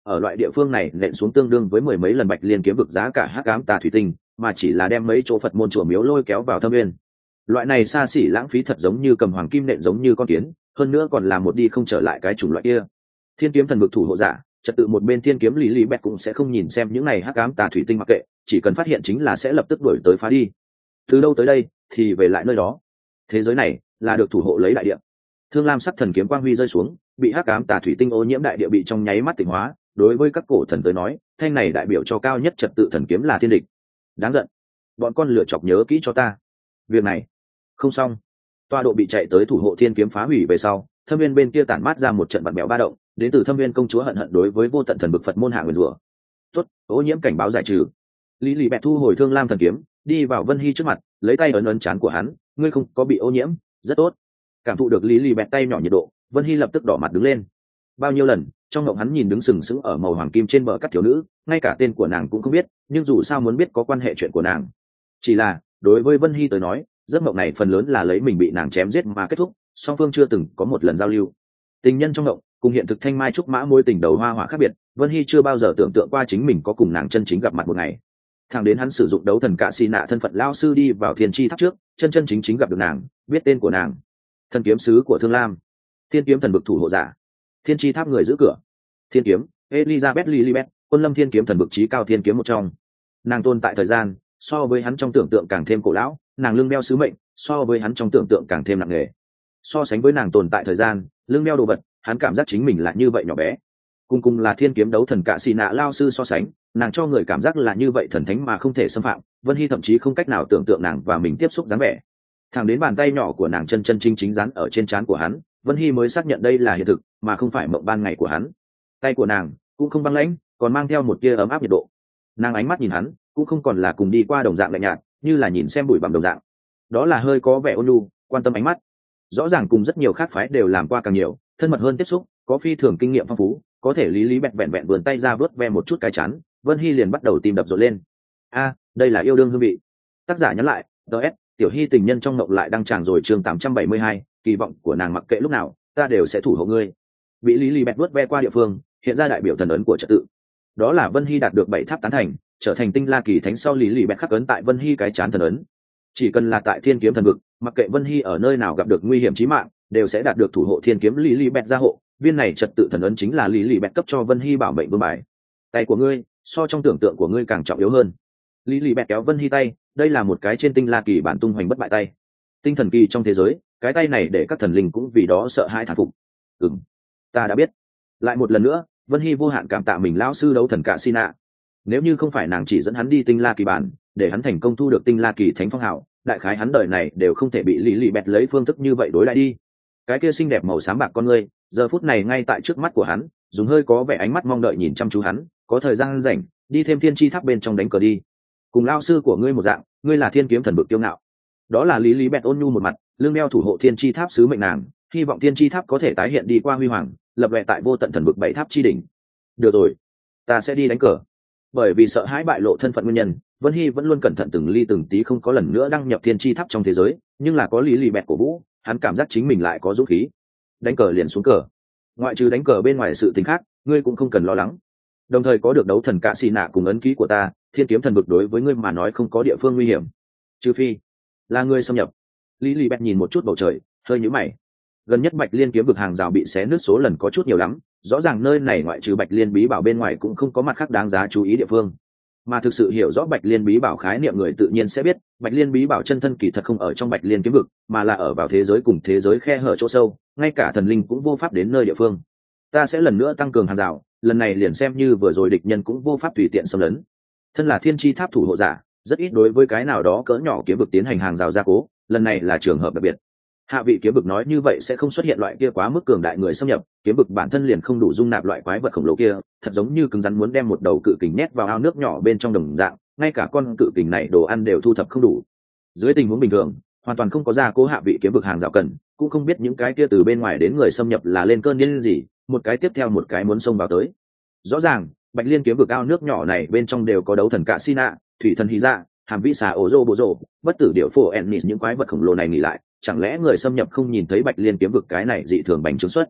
ở loại địa phương này nện xuống tương đương với mười mấy lần bạch liên kiếm vực giá cả hắc ám tà thủy tinh, mà chỉ là đem mấy chỗ Phật môn chùa miếu lôi kéo vào thâm nguyên. Loại này xa xỉ lãng phí thật giống như cầm hoàng kim nện giống như con kiến, hơn nữa còn là một đi không trở lại cái chủng loại kia. Thiên kiếm thần vực thủ hộ giả, trật tự một bên thiên kiếm lý lý bẹt cũng sẽ không nhìn xem những này hắc ám tà thủy tinh mặc kệ, chỉ cần phát hiện chính là sẽ lập tức đuổi tới phá đi. Từ đâu tới đây thì về lại nơi đó. Thế giới này là được thủ hộ lấy đại địa. Thương lam sắc thần kiếm quang huy rơi xuống, bị hắc ám tà thủy tinh ô nhiễm đại địa bị trong nháy mắt tỉnh hóa. Đối với các cổ thần tới nói, thanh này đại biểu cho cao nhất trật tự thần kiếm là thiên địch. Đáng giận, bọn con lựa chọc nhớ kỹ cho ta. Việc này không xong. Toa độ bị chạy tới thủ hộ thiên kiếm phá hủy về sau, thâm viên bên kia tản mát ra một trận bạt mèo ba động, đến từ thâm viên công chúa hận hận đối với vô tận thần bực Phật môn hạ nguyền rủa. Tốt, ô nhiễm cảnh báo giải trừ. Lý Lì bẹt thu hồi thương lam thần kiếm, đi vào Vân Hy trước mặt, lấy tay ấn ấn trán của hắn, ngươi không có bị ô nhiễm, rất tốt. Cảm thụ được Lý Lì bẹt tay nhỏ nhiệt độ, Vân Hy lập tức đỏ mặt đứng lên. Bao nhiêu lần trong ngộng hắn nhìn đứng sừng sững ở màu hoàng kim trên bờ cắt thiếu nữ, ngay cả tên của nàng cũng không biết, nhưng dù sao muốn biết có quan hệ chuyện của nàng. Chỉ là đối với Vân Hy tới nói, giấc mộng này phần lớn là lấy mình bị nàng chém giết mà kết thúc, song phương chưa từng có một lần giao lưu. Tình nhân trong ngộng cùng hiện thực thanh mai trúc mã mối tình đầu hoa hỏa khác biệt, Vân Hy chưa bao giờ tưởng tượng qua chính mình có cùng nàng chân chính gặp mặt một ngày. Thẳng đến hắn sử dụng đấu thần cạ xì nạ thân phận lao sư đi vào thiên tri tháp trước, chân chân chính chính gặp được nàng, biết tên của nàng. Thần kiếm sứ của Thương Lam, thiên kiếm thần vực thủ hộ giả, thiên tri tháp người giữ cửa, thiên kiếm Elizabeth Lilibet, quân lâm thiên kiếm thần vực trí cao thiên kiếm một trong. Nàng tồn tại thời gian so với hắn trong tưởng tượng càng thêm cổ lão, nàng lưng đeo sứ mệnh so với hắn trong tưởng tượng càng thêm nặng nề. So sánh với nàng tồn tại thời gian, lưng đeo đồ vật, hắn cảm giác chính mình là như vậy nhỏ bé. Cùng cùng là thiên kiếm đấu thần cạ xì nạ lao sư so sánh, nàng cho người cảm giác là như vậy thần thánh mà không thể xâm phạm. Vân Hy thậm chí không cách nào tưởng tượng nàng và mình tiếp xúc dáng vẻ. Thẳng đến bàn tay nhỏ của nàng chân chân chính chính dán ở trên trán của hắn, Vân Hy mới xác nhận đây là hiện thực mà không phải mộng ban ngày của hắn. Tay của nàng cũng không băng lãnh, còn mang theo một tia ấm áp nhiệt độ. Nàng ánh mắt nhìn hắn cũng không còn là cùng đi qua đồng dạng lạnh nhạt, như là nhìn xem bụi bặm đồng dạng. Đó là hơi có vẻ ôn nhu, quan tâm ánh mắt. Rõ ràng cùng rất nhiều khác phái đều làm qua càng nhiều, thân mật hơn tiếp xúc, có phi thường kinh nghiệm phong phú, có thể lý lý bẹt vẹn vẹn vươn tay ra vớt ve một chút cái chán, Vân Hy liền bắt đầu tim đập rộn lên. A, đây là yêu đương hương vị. Tác giả nhắn lại, ds tiểu Hy tình nhân trong mộng lại đăng tràng rồi, chương tám trăm bảy mươi hai, kỳ vọng của nàng mặc kệ lúc nào ta đều sẽ thủ hộ ngươi. Bị lý lý bẹt vớt ve qua địa phương, hiện ra đại biểu thần ấn của trật tự. Đó là Vân Hy đạt được bảy tháp tán thành, trở thành tinh la kỳ thánh sau lý lý bẹt khắc ấn tại Vân Hy cái chán thần ấn. Chỉ cần là tại thiên kiếm thần vực, mặc kệ Vân Hy ở nơi nào gặp được nguy hiểm chí mạng, đều sẽ đạt được thủ hộ thiên kiếm lý lý bẹt gia hộ. Viên này trật tự thần ấn chính là lý lý bẹt cấp cho Vân Hy bảo mệnh vương bài. Tay của ngươi so trong tưởng tượng của ngươi càng trọng yếu hơn. Lý lý bẹt kéo Vân Hy tay, đây là một cái trên tinh la kỳ bản tung hoành bất bại tay. Tinh thần kỳ trong thế giới, cái tay này để các thần linh cũng vì đó sợ hãi thán phục. Ừm, ta đã biết. Lại một lần nữa, Vân Hy vô hạn cảm tạ mình lão sư đấu thần cạ xì nạ. Nếu như không phải nàng chỉ dẫn hắn đi tinh la kỳ bản, để hắn thành công thu được tinh la kỳ thánh phong hào, đại khái hắn đời này đều không thể bị lý lý bẹt lấy phương thức như vậy đối lại đi. Cái kia xinh đẹp màu xám bạc con ngươi, giờ phút này ngay tại trước mắt của hắn, dùng hơi có vẻ ánh mắt mong đợi nhìn chăm chú hắn. Có thời gian rảnh, đi thêm thiên chi tháp bên trong đánh cờ đi. Cùng lao sư của ngươi một dạng, ngươi là thiên kiếm thần bực tiêu ngạo. Đó là lý lý bẹt ôn nhu một mặt, lưng đeo thủ hộ thiên chi tháp sứ mệnh nàng, hy vọng thiên chi tháp có thể tái hiện đi qua huy hoàng, lập lòe tại vô tận thần bực bảy tháp chi đỉnh. Được rồi, ta sẽ đi đánh cờ. Bởi vì sợ hãi bại lộ thân phận nguyên nhân, Vân Hy vẫn luôn cẩn thận từng ly từng tí không có lần nữa đăng nhập thiên chi tháp trong thế giới, nhưng là có lý lý bẹt cổ vũ, hắn cảm giác chính mình lại có dũng khí. Đánh cờ liền xuống cờ. Ngoại trừ đánh cờ bên ngoài sự tình khác, ngươi cũng không cần lo lắng. Đồng thời có được đấu thần cạ xì nạ cùng ấn ký của ta, thiên kiếm thần vực đối với ngươi mà nói không có địa phương nguy hiểm. Trừ phi là ngươi xâm nhập. Lý lý bẹt nhìn một chút bầu trời, hơi nhíu mày. Gần nhất Bạch Liên kiếm vực hàng rào bị xé nứt số lần có chút nhiều lắm, rõ ràng nơi này ngoại trừ Bạch Liên bí bảo bên ngoài cũng không có mặt khác đáng giá chú ý địa phương. Mà thực sự hiểu rõ Bạch Liên bí bảo khái niệm người tự nhiên sẽ biết, Bạch Liên bí bảo chân thân kỳ thật không ở trong Bạch Liên kiếm vực, mà là ở vào thế giới cùng thế giới khe hở chỗ sâu, ngay cả thần linh cũng vô pháp đến nơi địa phương. Ta sẽ lần nữa tăng cường hàng rào, lần này liền xem như vừa rồi địch nhân cũng vô pháp tùy tiện xâm lấn. Thân là thiên chi tháp thủ hộ giả, rất ít đối với cái nào đó cỡ nhỏ kiếm vực tiến hành hàng rào gia cố, lần này là trường hợp đặc biệt. Hạ vị kiếm vực nói như vậy sẽ không xuất hiện loại kia quá mức cường đại người xâm nhập, kiếm vực bản thân liền không đủ dung nạp loại quái vật khổng lồ kia, thật giống như cứng rắn muốn đem một đầu cự kình nhét vào ao nước nhỏ bên trong đồng dạng, ngay cả con cự kình này đồ ăn đều thu thập không đủ. Dưới tình huống bình thường, hoàn toàn không có gia cố hạ vị kiếm vực hàng rào cần, cũng không biết những cái kia từ bên ngoài đến người xâm nhập là lên cơn điên gì, một cái tiếp theo một cái muốn xông vào tới. Rõ ràng, Bạch Liên kiếm vực ao nước nhỏ này bên trong đều có đấu thần cạ Sina, thủy thần Hy Dạ, hàm vĩ xà ổ rô bộ rô, bất tử điệu phổ Ennis những quái vật khổng lồ này nghỉ lại, chẳng lẽ người xâm nhập không nhìn thấy Bạch Liên kiếm vực cái này dị thường bành trướng xuất?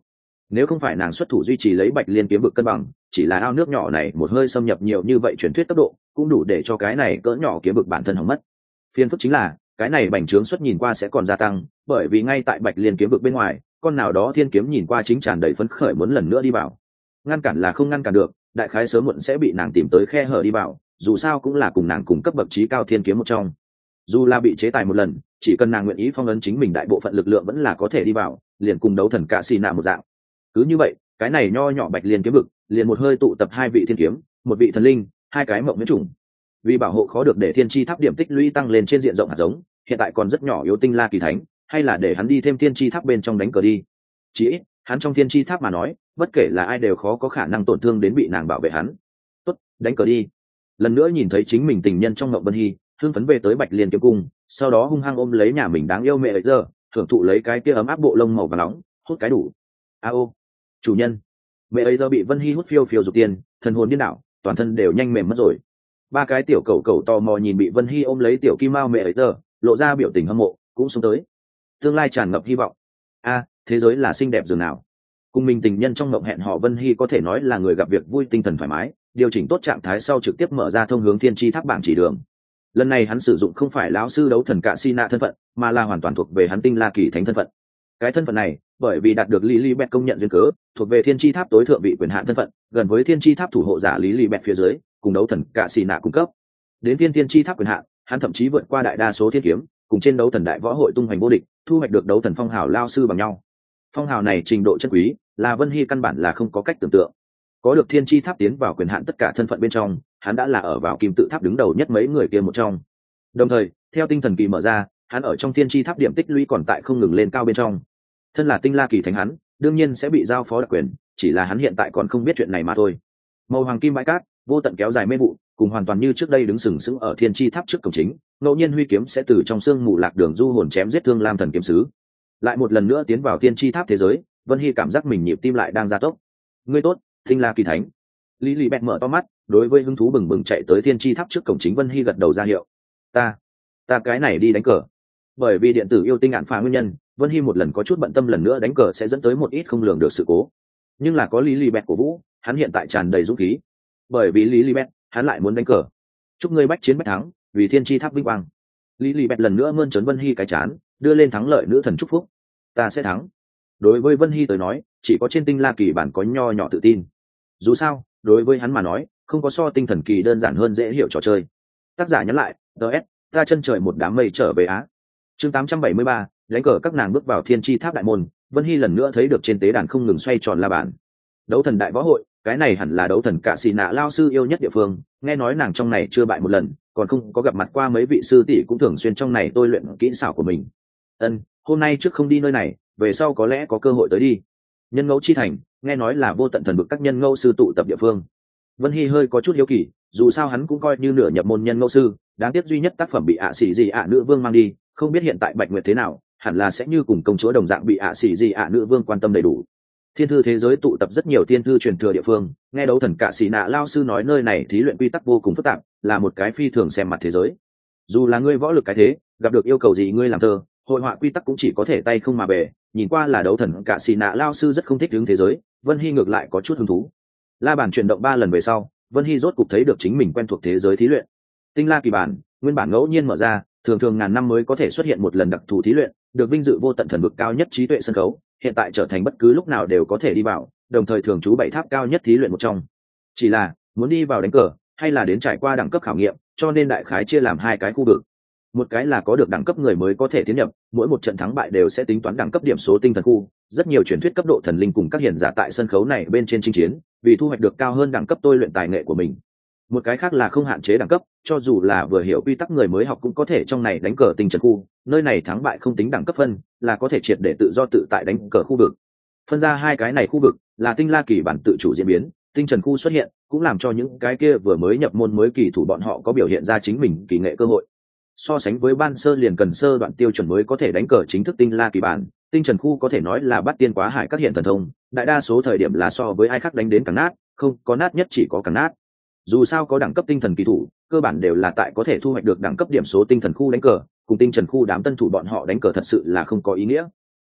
Nếu không phải nàng xuất thủ duy trì lấy Bạch Liên kiếm vực cân bằng, chỉ là ao nước nhỏ này một hơi xâm nhập nhiều như vậy truyền thuyết tốc độ, cũng đủ để cho cái này cỡ nhỏ kiếm vực bản thân hỏng mất. Phiên phức chính là, cái này bành trướng suất nhìn qua sẽ còn gia tăng, bởi vì ngay tại Bạch Liên kiếm vực bên ngoài, con nào đó thiên kiếm nhìn qua chính tràn đầy phấn khởi muốn lần nữa đi vào. Ngăn cản là không ngăn cản được, đại khái sớm muộn sẽ bị nàng tìm tới khe hở đi vào, dù sao cũng là cùng nàng cùng cấp bậc trí cao thiên kiếm một trong. Dù là bị chế tài một lần, chỉ cần nàng nguyện ý phong ấn chính mình đại bộ phận lực lượng vẫn là có thể đi vào, liền cùng đấu thần cạ xì nạ một dạng. Cứ như vậy, cái này nho nhỏ Bạch Liên kiếm vực, liền một hơi tụ tập hai vị thiên kiếm, một vị thần linh, hai cái mộng miễn trùng. Vì bảo hộ khó được để thiên chi tháp điểm tích lũy tăng lên trên diện rộng hạt giống, hiện tại còn rất nhỏ yếu tinh la kỳ thánh, hay là để hắn đi thêm thiên chi tháp bên trong đánh cờ đi. Chỉ ít, hắn trong thiên chi tháp mà nói, bất kể là ai đều khó có khả năng tổn thương đến bị nàng bảo vệ hắn. Tốt, đánh cờ đi. Lần nữa nhìn thấy chính mình tình nhân trong ngộng Vân Hy, hưng phấn về tới Bạch Liên kiếm cung, sau đó hung hăng ôm lấy nhà mình đáng yêu mẹ ấy giờ, thưởng thụ lấy cái kia ấm áp bộ lông màu vàng nóng, hút cái đủ. A ô, chủ nhân. Mẹ ấy giờ bị Vân Hy hút phiêu phiêu dục tiền, thần hồn điên đảo, toàn thân đều nhanh mềm mất rồi. Ba cái tiểu cẩu cẩu tò mò nhìn bị Vân Hy ôm lấy tiểu kim mao mẹ ấy giờ, lộ ra biểu tình hâm mộ, cũng xuống tới. Tương lai tràn ngập hy vọng. A, thế giới là xinh đẹp dường nào. Cùng mình tình nhân trong ngộng hẹn họ Vân Hy có thể nói là người gặp việc vui, tinh thần thoải mái, điều chỉnh tốt trạng thái sau trực tiếp mở ra thông hướng thiên chi tháp bảng chỉ đường. Lần này hắn sử dụng không phải lão sư đấu thần cạ xì nạ thân phận, mà là hoàn toàn thuộc về hắn tinh la kỳ thánh thân phận. Cái thân phận này, bởi vì đạt được lý lý bẹt công nhận duyên cớ, thuộc về thiên chi tháp tối thượng vị quyền hạn thân phận, gần với thiên chi tháp thủ hộ giả lý lý bẹt phía dưới, cùng đấu thần cạ xì nạ cung cấp. Đến thiên thiên chi tháp quyền hạn, hắn thậm chí vượt qua đại đa số thiên kiếm, cùng trên đấu thần đại võ hội tung hoành vô địch, thu hoạch được đấu thần phong hào lao sư bằng nhau. Phong hào này trình độ chân quý, là Vân Hy căn bản là không có cách tưởng tượng. Có được thiên chi tháp tiến vào quyền hạn tất cả thân phận bên trong, hắn đã là ở vào kim tự tháp đứng đầu nhất mấy người kia một trong. Đồng thời, theo tinh thần kỳ mở ra, hắn ở trong thiên chi tháp điểm tích lũy còn tại không ngừng lên cao bên trong. Thân là tinh la kỳ thánh hắn, đương nhiên sẽ bị giao phó đặc quyền, chỉ là hắn hiện tại còn không biết chuyện này mà thôi. Màu hoàng kim bãi cát, vô tận kéo dài mê vụ, cùng hoàn toàn như trước đây đứng sừng sững ở thiên chi tháp trước cổng chính, ngẫu nhiên huy kiếm sẽ từ trong xương mù lạc đường du hồn chém giết thương lam thần kiếm sứ. Lại một lần nữa tiến vào thiên chi tháp thế giới, Vân Hy cảm giác mình nhịp tim lại đang gia tốc. Ngươi tốt, tinh la kỳ thánh. Lý Lý bẹt mở to mắt, đối với hứng thú bừng bừng chạy tới thiên chi tháp trước cổng chính. Vân Hy gật đầu ra hiệu. Ta, ta cái này đi đánh cờ. Bởi vì điện tử yêu tinh ạn phá nguyên nhân, Vân Hy một lần có chút bận tâm lần nữa đánh cờ sẽ dẫn tới một ít không lường được sự cố. Nhưng là có Lý Lý bẹt của Vũ, hắn hiện tại tràn đầy dũng khí. Bởi vì Lý Lý bẹt, hắn lại muốn đánh cờ. Chúc ngươi bách chiến bách thắng, vì thiên chi tháp vinh quang. Lý Lý bẹt lần nữa mơn trớn Vân Hy cái chán, đưa lên thắng lợi nữ thần chúc phúc. Ta sẽ thắng. Đối với Vân Hy tới nói, chỉ có trên tinh la kỳ bản có nho nhỏ tự tin. Dù sao, đối với hắn mà nói, không có so tinh thần kỳ đơn giản hơn dễ hiểu trò chơi. Tác giả nhắn lại, ds ta chân trời một đám mây trở về á. Chương tám trăm bảy mươi ba, đánh cờ các nàng bước vào thiên chi tháp đại môn. Vân Hy lần nữa thấy được trên tế đàn không ngừng xoay tròn la bàn. Đấu thần đại võ hội, cái này hẳn là đấu thần cạ xì nạ lao sư yêu nhất địa phương, nghe nói nàng trong này chưa bại một lần, còn không có gặp mặt qua mấy vị sư tỷ cũng thường xuyên trong này tôi luyện kỹ xảo của mình. Ân, hôm nay trước không đi nơi này, về sau có lẽ có cơ hội tới đi. Nhân ngẫu chi thành, nghe nói là vô tận thần bực các nhân ngẫu sư tụ tập địa phương. Vân Hy hơi có chút hiếu kỳ, dù sao hắn cũng coi như nửa nhập môn nhân ngẫu sư, đáng tiếc duy nhất tác phẩm bị ạ xỉ gì ạ nữ vương mang đi, không biết hiện tại Bạch Nguyệt thế nào, hẳn là sẽ như cùng công chúa đồng dạng bị ạ xỉ gì ạ nữ vương quan tâm đầy đủ. Thiên thư thế giới tụ tập rất nhiều thiên thư truyền thừa địa phương, nghe đấu thần cạ xỉ nạ lao sư nói nơi này thí luyện quy tắc vô cùng phức tạp, là một cái phi thường xem mặt thế giới. Dù là ngươi võ lực cái thế, gặp được yêu cầu gì ngươi làm thơ, hội họa quy tắc cũng chỉ có thể tay không mà bề. Nhìn qua là đấu thần cạ xì nạ lao sư rất không thích hướng thế giới, Vân Hy ngược lại có chút hứng thú. La bàn chuyển động ba lần về sau, Vân Hy rốt cục thấy được chính mình quen thuộc thế giới thí luyện. Tinh la kỳ bản, nguyên bản ngẫu nhiên mở ra, thường thường ngàn năm mới có thể xuất hiện một lần đặc thù thí luyện, được vinh dự vô tận thần vực cao nhất trí tuệ sân khấu, hiện tại trở thành bất cứ lúc nào đều có thể đi vào, đồng thời thường trú bảy tháp cao nhất thí luyện một trong. Chỉ là, muốn đi vào đánh cờ, hay là đến trải qua đẳng cấp khảo nghiệm, cho nên đại khái chia làm hai cái khu vực. Một cái là có được đẳng cấp người mới có thể tiến nhập, mỗi một trận thắng bại đều sẽ tính toán đẳng cấp điểm số tinh thần khu, rất nhiều truyền thuyết cấp độ thần linh cùng các hiển giả tại sân khấu này bên trên chinh chiến, vì thu hoạch được cao hơn đẳng cấp tôi luyện tài nghệ của mình. Một cái khác là không hạn chế đẳng cấp, cho dù là vừa hiểu quy tắc người mới học cũng có thể trong này đánh cờ tinh trần khu, nơi này thắng bại không tính đẳng cấp phân, là có thể triệt để tự do tự tại đánh cờ khu vực. Phân ra hai cái này khu vực, là tinh la kỳ bản tự chủ diễn biến, tinh trần khu xuất hiện, cũng làm cho những cái kia vừa mới nhập môn mới kỳ thủ bọn họ có biểu hiện ra chính mình kỳ nghệ cơ hội. So sánh với ban sơ liền cần sơ đoạn tiêu chuẩn mới có thể đánh cờ chính thức tinh la kỳ bản, tinh trần khu có thể nói là bắt tiên quá hải các hiện thần thông, đại đa số thời điểm là so với ai khác đánh đến càng nát, không có nát nhất chỉ có càng nát. Dù sao có đẳng cấp tinh thần kỳ thủ, cơ bản đều là tại có thể thu hoạch được đẳng cấp điểm số tinh thần khu đánh cờ, cùng tinh trần khu đám tân thủ bọn họ đánh cờ thật sự là không có ý nghĩa.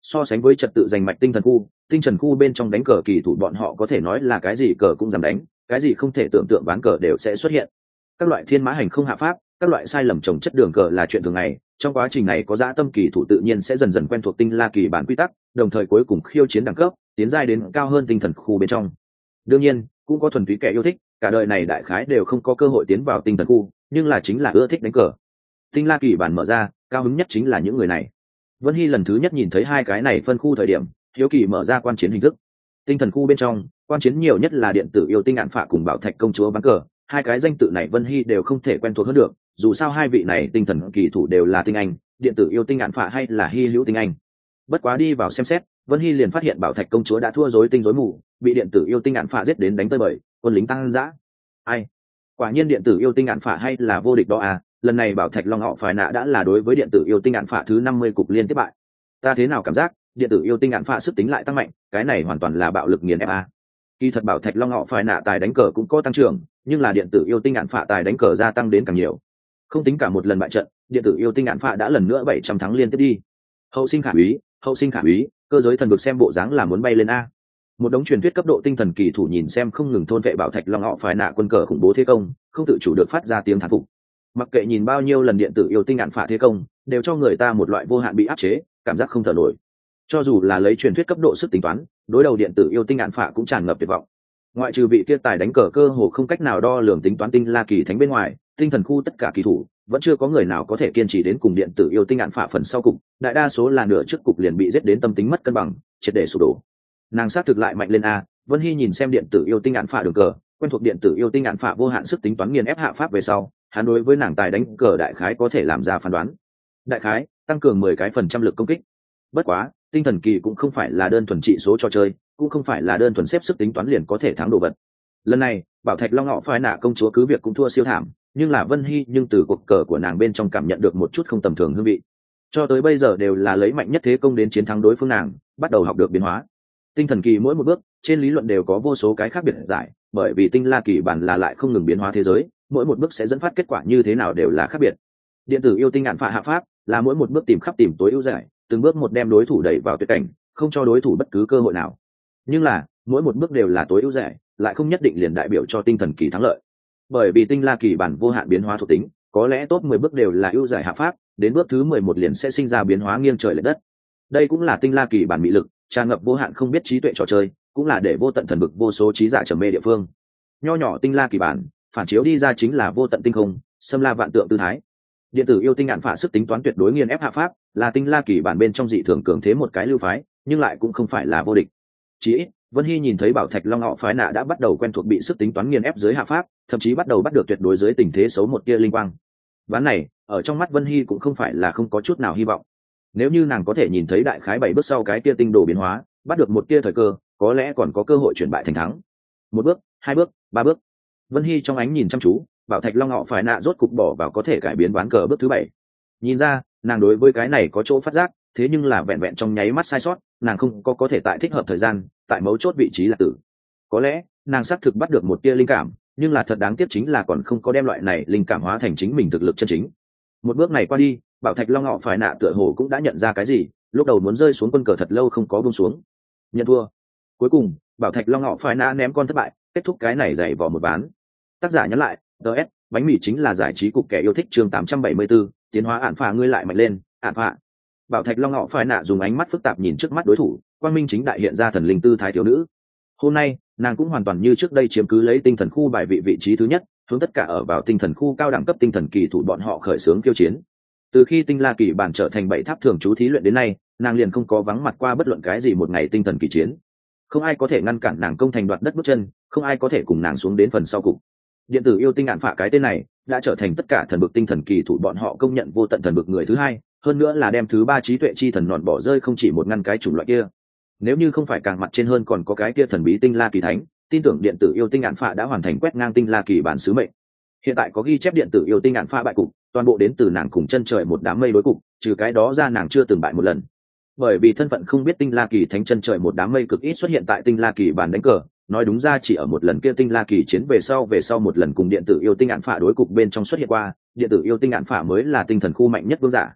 So sánh với trật tự giành mạch tinh thần khu, tinh trần khu bên trong đánh cờ kỳ thủ bọn họ có thể nói là cái gì cờ cũng dám đánh, cái gì không thể tưởng tượng ván cờ đều sẽ xuất hiện. Các loại thiên mã hành không hạ pháp, các loại sai lầm trồng chất đường cờ là chuyện thường ngày. Trong quá trình này có dã tâm kỳ thủ tự nhiên sẽ dần dần quen thuộc tinh la kỳ bản quy tắc, đồng thời cuối cùng khiêu chiến đẳng cấp, tiến giai đến cao hơn tinh thần khu bên trong. Đương nhiên, cũng có thuần túy kẻ yêu thích, cả đời này đại khái đều không có cơ hội tiến vào tinh thần khu, nhưng là chính là ưa thích đánh cờ. Tinh la kỳ bản mở ra, cao hứng nhất chính là những người này. Vân Hy lần thứ nhất nhìn thấy hai cái này phân khu thời điểm, hiếu kỳ mở ra quan chiến hình thức. Tinh thần khu bên trong, quan chiến nhiều nhất là điện tử yêu tinh ngạn phạ cùng bảo thạch công chúa ván cờ, hai cái danh tự này Vân Hy đều không thể quen thuộc hơn được, dù sao hai vị này tinh thần kỳ thủ đều là tinh anh, điện tử yêu tinh ngạn phạ hay là hy hữu tinh anh. Bất quá đi vào xem xét, Vân Hy liền phát hiện bảo thạch công chúa đã thua rối tinh rối mù, bị điện tử yêu tinh ngạn phạ giết đến đánh tơi bời, quân lính tăng dã. Ai? Quả nhiên điện tử yêu tinh ngạn phạ hay là vô địch đó à, lần này bảo thạch long họ phải nạ đã là đối với điện tử yêu tinh ngạn phạ thứ năm mươi cục liên tiếp bại. Ta thế nào cảm giác, điện tử yêu tinh ngạn phạ sức tính lại tăng mạnh, cái này hoàn toàn là bạo lực nghiền ép a. Kỳ thật bảo thạch long họ phải nạ tài đánh cờ cũng có tăng trưởng, nhưng là điện tử yêu tinh ngạn phạ tài đánh cờ gia tăng đến càng nhiều. Không tính cả một lần bại trận, điện tử yêu tinh ngạn phạ đã lần nữa bảy trăm thắng liên tiếp đi. Hậu sinh khả úy, hậu sinh khả úy, cơ giới thần vực xem bộ dáng là muốn bay lên a. Một đống truyền thuyết cấp độ tinh thần kỳ thủ nhìn xem không ngừng thôn vệ bảo thạch long họ phải nạ quân cờ khủng bố thế công, không tự chủ được phát ra tiếng thán phục. Mặc kệ nhìn bao nhiêu lần điện tử yêu tinh ngạn phạ thế công, đều cho người ta một loại vô hạn bị áp chế, cảm giác không thở nổi. Cho dù là lấy truyền thuyết cấp độ sức tính toán, đối đầu điện tử yêu tinh ngạn phạ cũng tràn ngập tuyệt vọng. Ngoại trừ vị kia tài đánh cờ cơ hồ không cách nào đo lường tính toán tinh la kỳ thánh bên ngoài, tinh thần khu tất cả kỳ thủ vẫn chưa có người nào có thể kiên trì đến cùng điện tử yêu tinh ngạn phạ phần sau cục, đại đa số là nửa trước cục liền bị giết đến tâm tính mất cân bằng, triệt để sụp đổ. Nàng sát thực lại mạnh lên a. Vân Hy nhìn xem điện tử yêu tinh ngạn phạ đường cờ, quen thuộc điện tử yêu tinh ngạn phạ vô hạn sức tính toán nghiền ép hạ pháp về sau, hắn đối với nàng tài đánh cờ đại khái có thể làm ra phán đoán. Đại khái tăng cường mười cái phần trăm lực công kích. Bất quá, tinh thần kỳ cũng không phải là đơn thuần trị số trò chơi, cũng không phải là đơn thuần xếp sức tính toán liền có thể thắng đồ vật. Lần này, bảo thạch long ngọ phái nạ công chúa cứ việc cũng thua siêu thảm, nhưng là Vân Hy nhưng từ cuộc cờ của nàng bên trong cảm nhận được một chút không tầm thường hương vị. Cho tới bây giờ đều là lấy mạnh nhất thế công đến chiến thắng đối phương nàng, bắt đầu học được biến hóa. Tinh thần kỳ mỗi một bước, trên lý luận đều có vô số cái khác biệt giải, bởi vì tinh la kỳ bản là lại không ngừng biến hóa thế giới, mỗi một bước sẽ dẫn phát kết quả như thế nào đều là khác biệt. Điện tử yêu tinh ngạn phạ hạ pháp là mỗi một bước tìm khắp tìm tối ưu giải, từng bước một đem đối thủ đẩy vào tuyệt cảnh, không cho đối thủ bất cứ cơ hội nào. Nhưng là mỗi một bước đều là tối ưu giải, lại không nhất định liền đại biểu cho tinh thần kỳ thắng lợi, bởi vì tinh la kỳ bản vô hạn biến hóa thuộc tính, có lẽ top mười bước đều là ưu giải hạ pháp, đến bước thứ mười một liền sẽ sinh ra biến hóa nghiêng trời lệch đất. Đây cũng là tinh la kỳ bản mị lực, tràn ngập vô hạn không biết trí tuệ trò chơi, cũng là để vô tận thần vực vô số trí giả trầm mê địa phương. Nho nhỏ tinh la kỳ bản phản chiếu đi ra chính là vô tận tinh không, xâm la vạn tượng tư thái. Điện tử yêu tinh ngạn phạ sức tính toán tuyệt đối nghiền ép hạ pháp, là tinh la kỳ bản bên trong dị thường cường thế một cái lưu phái, nhưng lại cũng không phải là vô địch. Chỉ ít Vân Hy nhìn thấy bảo thạch long họ phái nạ đã bắt đầu quen thuộc bị sức tính toán nghiền ép dưới hạ pháp, thậm chí bắt đầu bắt được tuyệt đối dưới tình thế xấu một tia linh quang. Ván này ở trong mắt Vân Hy cũng không phải là không có chút nào hy vọng. Nếu như nàng có thể nhìn thấy đại khái bảy bước sau cái tia tinh đồ biến hóa, bắt được một tia thời cơ, có lẽ còn có cơ hội chuyển bại thành thắng. Một bước, hai bước, ba bước. Vân Hy trong ánh nhìn chăm chú, bảo thạch long họ phải nạ rốt cục bỏ vào có thể cải biến ván cờ bước thứ bảy. Nhìn ra nàng đối với cái này có chỗ phát giác, thế nhưng là vẹn vẹn trong nháy mắt sai sót, nàng không có có thể tại thích hợp thời gian, tại mấu chốt vị trí là tử. Có lẽ nàng xác thực bắt được một tia linh cảm, nhưng là thật đáng tiếc chính là còn không có đem loại này linh cảm hóa thành chính mình thực lực chân chính. Một bước này qua đi, bảo thạch long họ phải nạ tựa hồ cũng đã nhận ra cái gì, lúc đầu muốn rơi xuống quân cờ thật lâu không có buông xuống, nhận thua. Cuối cùng bảo thạch long họ phải nạ ném con thất bại, kết thúc cái này dày vò một ván. Tác giả nhắn lại, ds bánh mì chính là giải trí cục kẻ yêu thích chương tám trăm bảy mươi bốn, tiến hóa ản phạ ngươi lại mạnh lên, ản phạ. Bảo thạch long họ phải nạ dùng ánh mắt phức tạp nhìn trước mắt đối thủ, quang minh chính đại hiện ra thần linh tư thái thiếu nữ. Hôm nay nàng cũng hoàn toàn như trước đây chiếm cứ lấy tinh thần khu bài vị vị trí thứ nhất, hướng tất cả ở vào tinh thần khu cao đẳng cấp tinh thần kỳ thủ bọn họ khởi xướng kiêu chiến. Từ khi tinh la kỳ bản trở thành bảy tháp thường chú thí luyện đến nay, nàng liền không có vắng mặt qua bất luận cái gì một ngày tinh thần kỳ chiến. Không ai có thể ngăn cản nàng công thành đoạt đất bước chân, không ai có thể cùng nàng xuống đến phần sau cùng. Điện tử yêu tinh ngạn phạ cái tên này đã trở thành tất cả thần bực tinh thần kỳ thủ bọn họ công nhận vô tận thần bực người thứ hai, hơn nữa là đem thứ ba trí tuệ chi thần nọn bỏ rơi không chỉ một ngăn cái chủng loại kia. Nếu như không phải càng mặt trên hơn còn có cái kia thần bí tinh la kỳ thánh, tin tưởng điện tử yêu tinh ngạn phạ đã hoàn thành quét ngang tinh la kỳ bản sứ mệnh. Hiện tại có ghi chép điện tử yêu tinh ngạn phạ bại cục, toàn bộ đến từ nàng cùng chân trời một đám mây đối cục, trừ cái đó ra nàng chưa từng bại một lần. Bởi vì thân phận không biết tinh la kỳ thánh chân trời một đám mây cực ít xuất hiện tại tinh la kỳ bản đánh cờ, nói đúng ra chỉ ở một lần kia tinh la kỳ chiến về sau về sau một lần cùng điện tử yêu tinh ngạn phạ đối cục bên trong xuất hiện qua, điện tử yêu tinh ngạn phạ mới là tinh thần khu mạnh nhất vương giả.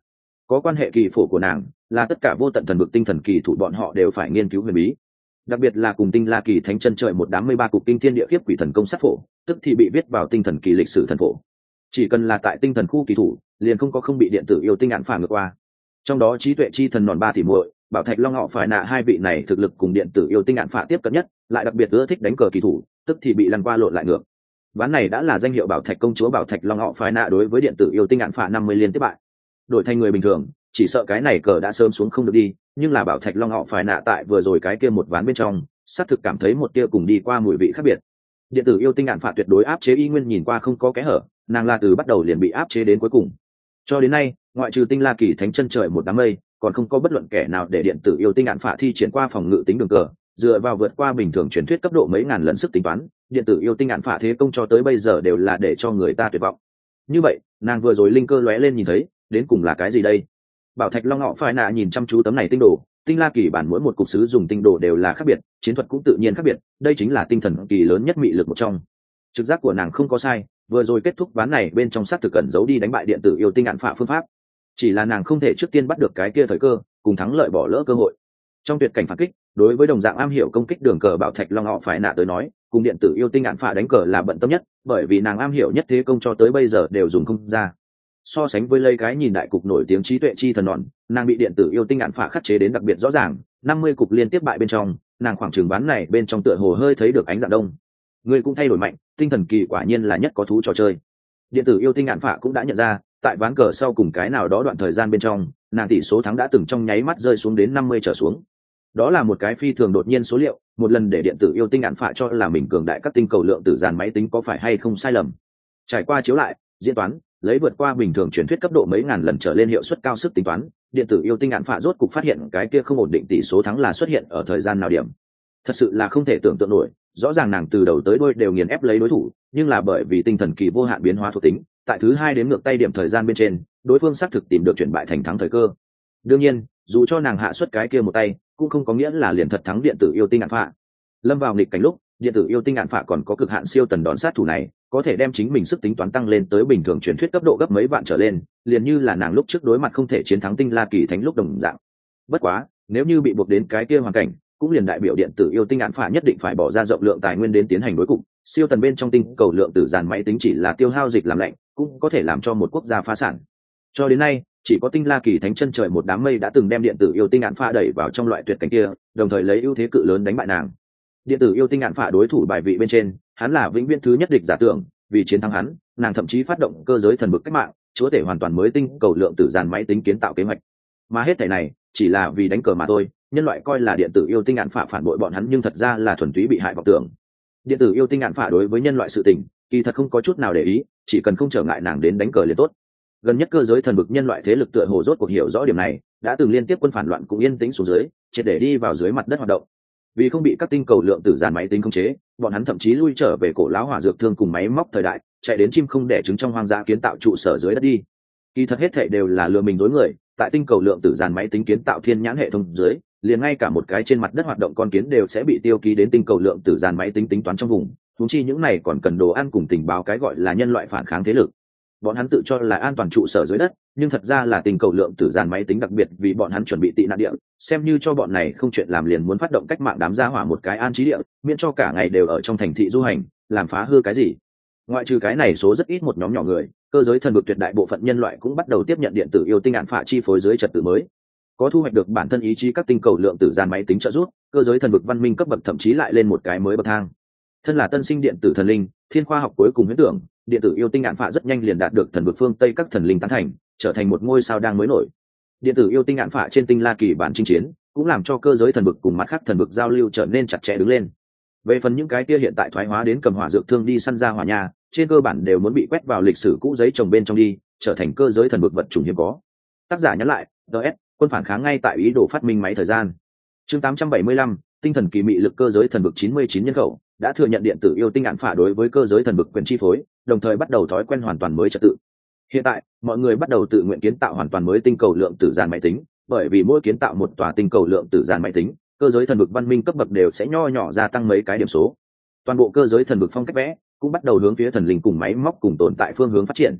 có quan hệ kỳ phổ của nàng là tất cả vô tận thần vực tinh thần kỳ thủ bọn họ đều phải nghiên cứu huyền bí, đặc biệt là cùng tinh la kỳ thánh chân trời một đám mươi ba cục kinh thiên địa khiếp quỷ thần công sát phổ, tức thì bị viết vào tinh thần kỳ lịch sử thần phổ. Chỉ cần là tại tinh thần khu kỳ thủ liền không có không bị điện tử yêu tinh ạn phả ngược qua. Trong đó trí tuệ chi thần nòn ba tỷ muội, bảo thạch long họ phải nạ hai vị này thực lực cùng điện tử yêu tinh ạn phả tiếp cận nhất, lại đặc biệt ưa thích đánh cờ kỳ thủ, tức thì bị lăn qua lộn lại ngược. Ván này đã là danh hiệu bảo thạch công chúa bảo thạch long họ phải nạ đối với điện tử yêu tinh ạn phả năm mươi liên tiếp bại. Đổi thành người bình thường chỉ sợ cái này cờ đã sớm xuống không được đi, nhưng là bảo thạch long họ phải nạ tại vừa rồi cái kia một ván bên trong xác thực cảm thấy một tia cùng đi qua mùi vị khác biệt. Điện tử yêu tinh ạn phả tuyệt đối áp chế y nguyên nhìn qua không có kẽ hở, nàng là từ bắt đầu liền bị áp chế đến cuối cùng. Cho đến nay ngoại trừ tinh la kỳ thánh chân trời một đám mây, còn không có bất luận kẻ nào để điện tử yêu tinh ạn phả thi triển qua phòng ngự tính đường cờ, dựa vào vượt qua bình thường truyền thuyết cấp độ mấy ngàn lần sức tính toán, điện tử yêu tinh ạn phả thế công cho tới bây giờ đều là để cho người ta tuyệt vọng. Như vậy nàng vừa rồi linh cơ lóe lên nhìn thấy đến cùng là cái gì đây? Bảo thạch long họ phải nạ nhìn chăm chú tấm này tinh đồ, tinh la kỳ bản mỗi một cục sứ dùng tinh đồ đều là khác biệt, chiến thuật cũng tự nhiên khác biệt, đây chính là tinh thần kỳ lớn nhất mị lực một trong. Trực giác của nàng không có sai, vừa rồi kết thúc ván này bên trong sát thực cẩn giấu đi đánh bại điện tử yêu tinh ạn phả phương pháp, chỉ là nàng không thể trước tiên bắt được cái kia thời cơ cùng thắng lợi bỏ lỡ cơ hội. Trong tuyệt cảnh phản kích, đối với đồng dạng am hiểu công kích đường cờ bảo thạch long họ phải nạ tới nói, cùng điện tử yêu tinh ạn phả đánh cờ là bận tâm nhất, bởi vì nàng am hiểu nhất thế công cho tới bây giờ đều dùng không ra. So sánh với lấy cái nhìn đại cục nổi tiếng trí tuệ chi thần nòn, nàng bị điện tử yêu tinh ạn phả khắc chế đến đặc biệt rõ ràng, năm mươi cục liên tiếp bại bên trong, nàng khoảng trường ván này bên trong tựa hồ hơi thấy được ánh dạng đông. Người cũng thay đổi mạnh, tinh thần kỳ quả nhiên là nhất có thú trò chơi. Điện tử yêu tinh ạn phả cũng đã nhận ra, tại ván cờ sau cùng cái nào đó đoạn thời gian bên trong, nàng tỷ số thắng đã từng trong nháy mắt rơi xuống đến năm mươi trở xuống. Đó là một cái phi thường đột nhiên số liệu, một lần để điện tử yêu tinh ạn phả cho là mình cường đại các tinh cầu lượng tử dàn máy tính có phải hay không sai lầm. Trải qua chiếu lại, diễn toán, lấy vượt qua bình thường truyền thuyết cấp độ mấy ngàn lần trở lên hiệu suất cao sức tính toán, điện tử yêu tinh ạn phả rốt cục phát hiện cái kia không ổn định tỷ số thắng là xuất hiện ở thời gian nào điểm. Thật sự là không thể tưởng tượng nổi, rõ ràng nàng từ đầu tới đuôi đều nghiền ép lấy đối thủ, nhưng là bởi vì tinh thần kỳ vô hạn biến hóa thuộc tính, tại thứ hai đến ngược tay điểm thời gian bên trên, đối phương xác thực tìm được chuyển bại thành thắng thời cơ. Đương nhiên, dù cho nàng hạ xuất cái kia một tay, cũng không có nghĩa là liền thật thắng điện tử yêu tinh ạn phả. Lâm vào nghịch cảnh lúc, điện tử yêu tinh ạn phả còn có cực hạn siêu tần đòn sát thủ này, có thể đem chính mình sức tính toán tăng lên tới bình thường truyền thuyết cấp độ gấp mấy vạn trở lên, liền như là nàng lúc trước đối mặt không thể chiến thắng tinh la kỳ thánh lúc đồng dạng. Bất quá, nếu như bị buộc đến cái kia hoàn cảnh, cũng liền đại biểu điện tử yêu tinh ạn phả nhất định phải bỏ ra rộng lượng tài nguyên đến tiến hành đối cục. Siêu tần bên trong tinh cầu lượng tử dàn máy tính chỉ là tiêu hao dịch làm lạnh, cũng có thể làm cho một quốc gia phá sản. Cho đến nay, chỉ có tinh la kỳ thánh chân trời một đám mây đã từng đem điện tử yêu tinh ạn phả đẩy vào trong loại tuyệt cảnh kia, đồng thời lấy ưu thế cự lớn đánh bại nàng. Điện tử yêu tinh ạn phả đối thủ bài vị bên trên, hắn là vĩnh viễn thứ nhất địch giả tưởng, vì chiến thắng hắn, nàng thậm chí phát động cơ giới thần bực cách mạng, chúa tể hoàn toàn mới tinh cầu lượng tử dàn máy tính kiến tạo kế hoạch. Mà hết thảy này chỉ là vì đánh cờ mà thôi, nhân loại coi là điện tử yêu tinh ạn phả phản bội bọn hắn, nhưng thật ra là thuần túy bị hại vọng tưởng. Điện tử yêu tinh ạn phả đối với nhân loại sự tình kỳ thật không có chút nào để ý, chỉ cần không trở ngại nàng đến đánh cờ liền tốt. Gần nhất cơ giới thần bực nhân loại thế lực tựa hồ rốt cuộc hiểu rõ điểm này, đã từng liên tiếp quân phản loạn cũng yên tĩnh xuống dưới, triệt để đi vào dưới mặt đất hoạt động. Vì không bị các tinh cầu lượng tử dàn máy tính khống chế, bọn hắn thậm chí lui trở về cổ lão hỏa dược thương cùng máy móc thời đại, chạy đến chim không đẻ trứng trong hoang dã kiến tạo trụ sở dưới đất đi. Kỳ thật hết thảy đều là lừa mình dối người, tại tinh cầu lượng tử dàn máy tính kiến tạo thiên nhãn hệ thống dưới, liền ngay cả một cái trên mặt đất hoạt động con kiến đều sẽ bị tiêu ký đến tinh cầu lượng tử dàn máy tính tính toán trong vùng. Huống chi những này còn cần đồ ăn cùng tình báo cái gọi là nhân loại phản kháng thế lực. Bọn hắn tự cho là an toàn trụ sở dưới đất, nhưng thật ra là tinh cầu lượng tử dàn máy tính đặc biệt vì bọn hắn chuẩn bị tị nạn địa, xem như cho bọn này không chuyện làm liền muốn phát động cách mạng đám gia hỏa một cái an trí địa, miễn cho cả ngày đều ở trong thành thị du hành, làm phá hư cái gì. Ngoại trừ cái này số rất ít một nhóm nhỏ người, cơ giới thần vực tuyệt đại bộ phận nhân loại cũng bắt đầu tiếp nhận điện tử yêu tinh ạn phả chi phối dưới trật tự mới. Có thu hoạch được bản thân ý chí các tinh cầu lượng tử dàn máy tính trợ giúp, cơ giới thần vực văn minh cấp bậc thậm chí lại lên một cái mới bậc thang. Thân là tân sinh điện tử thần linh, thiên khoa học cuối cùng huyễn tưởng, điện tử yêu tinh ạn phả rất nhanh liền đạt được thần vực phương Tây các thần linh tán thành, trở thành một ngôi sao đang mới nổi. Điện tử yêu tinh ạn phả trên tinh la kỳ bản chinh chiến, cũng làm cho cơ giới thần vực cùng mặt khác thần vực giao lưu trở nên chặt chẽ đứng lên. Về phần những cái kia hiện tại thoái hóa đến cầm hỏa dược thương đi săn ra hỏa nhà, trên cơ bản đều muốn bị quét vào lịch sử cũ giấy trồng bên trong đi, trở thành cơ giới thần vực vật chủng hiếm có. Tác giả nhắn lại, ds quân phản kháng ngay tại ý đồ phát minh máy thời gian. Chương tám trăm bảy mươi lăm, tinh thần kỳ mị lực cơ giới thần vực chín mươi chín nhân khẩu đã thừa nhận điện tử yêu tinh ạn phả đối với cơ giới thần vực quyền chi phối, đồng thời bắt đầu thói quen hoàn toàn mới trật tự. Hiện tại, mọi người bắt đầu tự nguyện kiến tạo hoàn toàn mới tinh cầu lượng tử dàn máy tính, bởi vì mỗi kiến tạo một tòa tinh cầu lượng tử dàn máy tính, cơ giới thần vực văn minh cấp bậc đều sẽ nho nhỏ gia tăng mấy cái điểm số. Toàn bộ cơ giới thần vực phong cách vẽ cũng bắt đầu hướng phía thần linh cùng máy móc cùng tồn tại phương hướng phát triển.